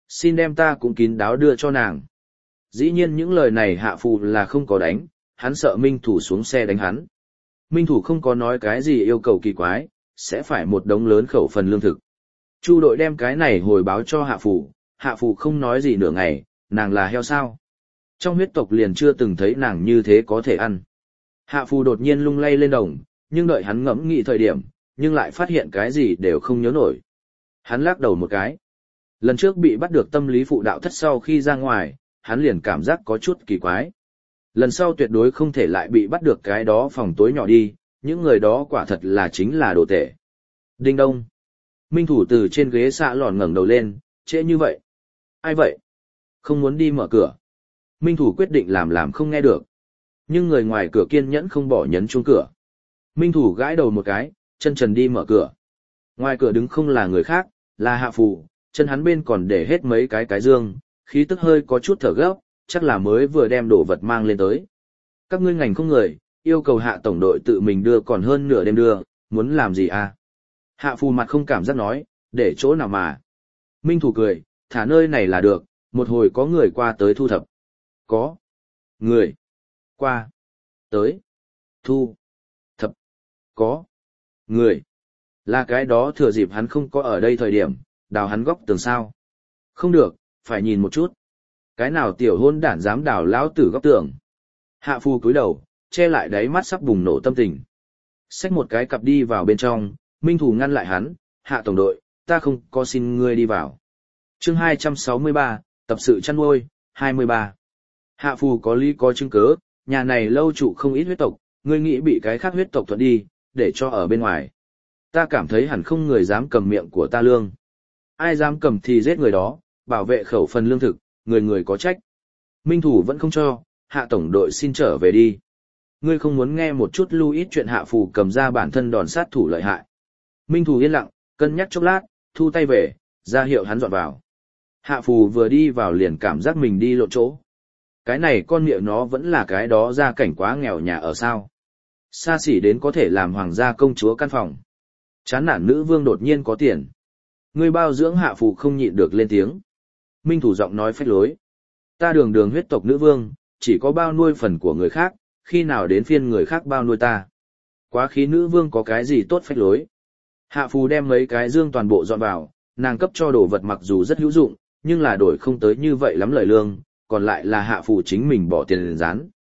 xin đem ta cũng kín đáo đưa cho nàng. Dĩ nhiên những lời này hạ phù là không có đánh, hắn sợ Minh Thủ xuống xe đánh hắn. Minh Thủ không có nói cái gì yêu cầu kỳ quái, sẽ phải một đống lớn khẩu phần lương thực. Chu đội đem cái này hồi báo cho hạ phù, hạ phù không nói gì nửa ngày, nàng là heo sao. Trong huyết tộc liền chưa từng thấy nàng như thế có thể ăn. Hạ phù đột nhiên lung lay lên đồng, nhưng đợi hắn ngẫm nghĩ thời điểm, nhưng lại phát hiện cái gì đều không nhớ nổi. Hắn lắc đầu một cái. Lần trước bị bắt được tâm lý phụ đạo thất sau khi ra ngoài, hắn liền cảm giác có chút kỳ quái. Lần sau tuyệt đối không thể lại bị bắt được cái đó phòng tối nhỏ đi, những người đó quả thật là chính là đồ tể. Đinh đông. Minh Thủ từ trên ghế xạ lòn ngẩng đầu lên, trễ như vậy. Ai vậy? Không muốn đi mở cửa. Minh Thủ quyết định làm làm không nghe được. Nhưng người ngoài cửa kiên nhẫn không bỏ nhấn chuông cửa. Minh Thủ gãi đầu một cái, chân trần đi mở cửa. Ngoài cửa đứng không là người khác, là Hạ Phù, chân hắn bên còn để hết mấy cái cái dương, khí tức hơi có chút thở gấp, chắc là mới vừa đem đồ vật mang lên tới. Các ngươi ngành không người, yêu cầu Hạ tổng đội tự mình đưa còn hơn nửa đêm đưa, muốn làm gì à? Hạ Phù mặt không cảm giác nói, để chỗ nào mà. Minh Thủ cười, thả nơi này là được, một hồi có người qua tới thu thập. Có. Người. Qua. Tới. Thu. Thập. Có. Người. Là cái đó thừa dịp hắn không có ở đây thời điểm, đào hắn góc tường sao. Không được, phải nhìn một chút. Cái nào tiểu hôn đản dám đào lão tử góc tường. Hạ Phù cúi đầu, che lại đáy mắt sắp bùng nổ tâm tình. Xách một cái cặp đi vào bên trong, Minh Thủ ngăn lại hắn, Hạ tổng đội, ta không có xin ngươi đi vào. Chương hai trăm sáu mươi ba, tập sự chăn nuôi, hai mươi ba. Hạ Phù có lý có chứng cớ, nhà này lâu trụ không ít huyết tộc, ngươi nghĩ bị cái khác huyết tộc thuận đi, để cho ở bên ngoài. Ta cảm thấy hẳn không người dám cầm miệng của ta lương. Ai dám cầm thì giết người đó, bảo vệ khẩu phần lương thực, người người có trách. Minh Thủ vẫn không cho, Hạ tổng đội xin trở về đi. Ngươi không muốn nghe một chút lưu ít chuyện Hạ Phù cầm ra bản thân đòn sát thủ lợi hại. Minh Thủ yên lặng, cân nhắc chốc lát, thu tay về, ra hiệu hắn dọn vào. Hạ Phù vừa đi vào liền cảm giác mình đi lộn chỗ. Cái này con miệng nó vẫn là cái đó gia cảnh quá nghèo nhà ở sao. Xa xỉ đến có thể làm hoàng gia công chúa căn phòng. Chán nản nữ vương đột nhiên có tiền. Người bao dưỡng Hạ Phù không nhịn được lên tiếng. Minh Thủ giọng nói phách lối. Ta đường đường huyết tộc nữ vương, chỉ có bao nuôi phần của người khác, khi nào đến phiên người khác bao nuôi ta. Quá khí nữ vương có cái gì tốt phách lối. Hạ Phù đem mấy cái dương toàn bộ dọn vào, nàng cấp cho đồ vật mặc dù rất hữu dụng, nhưng là đổi không tới như vậy lắm lời lương, còn lại là Hạ Phù chính mình bỏ tiền dán.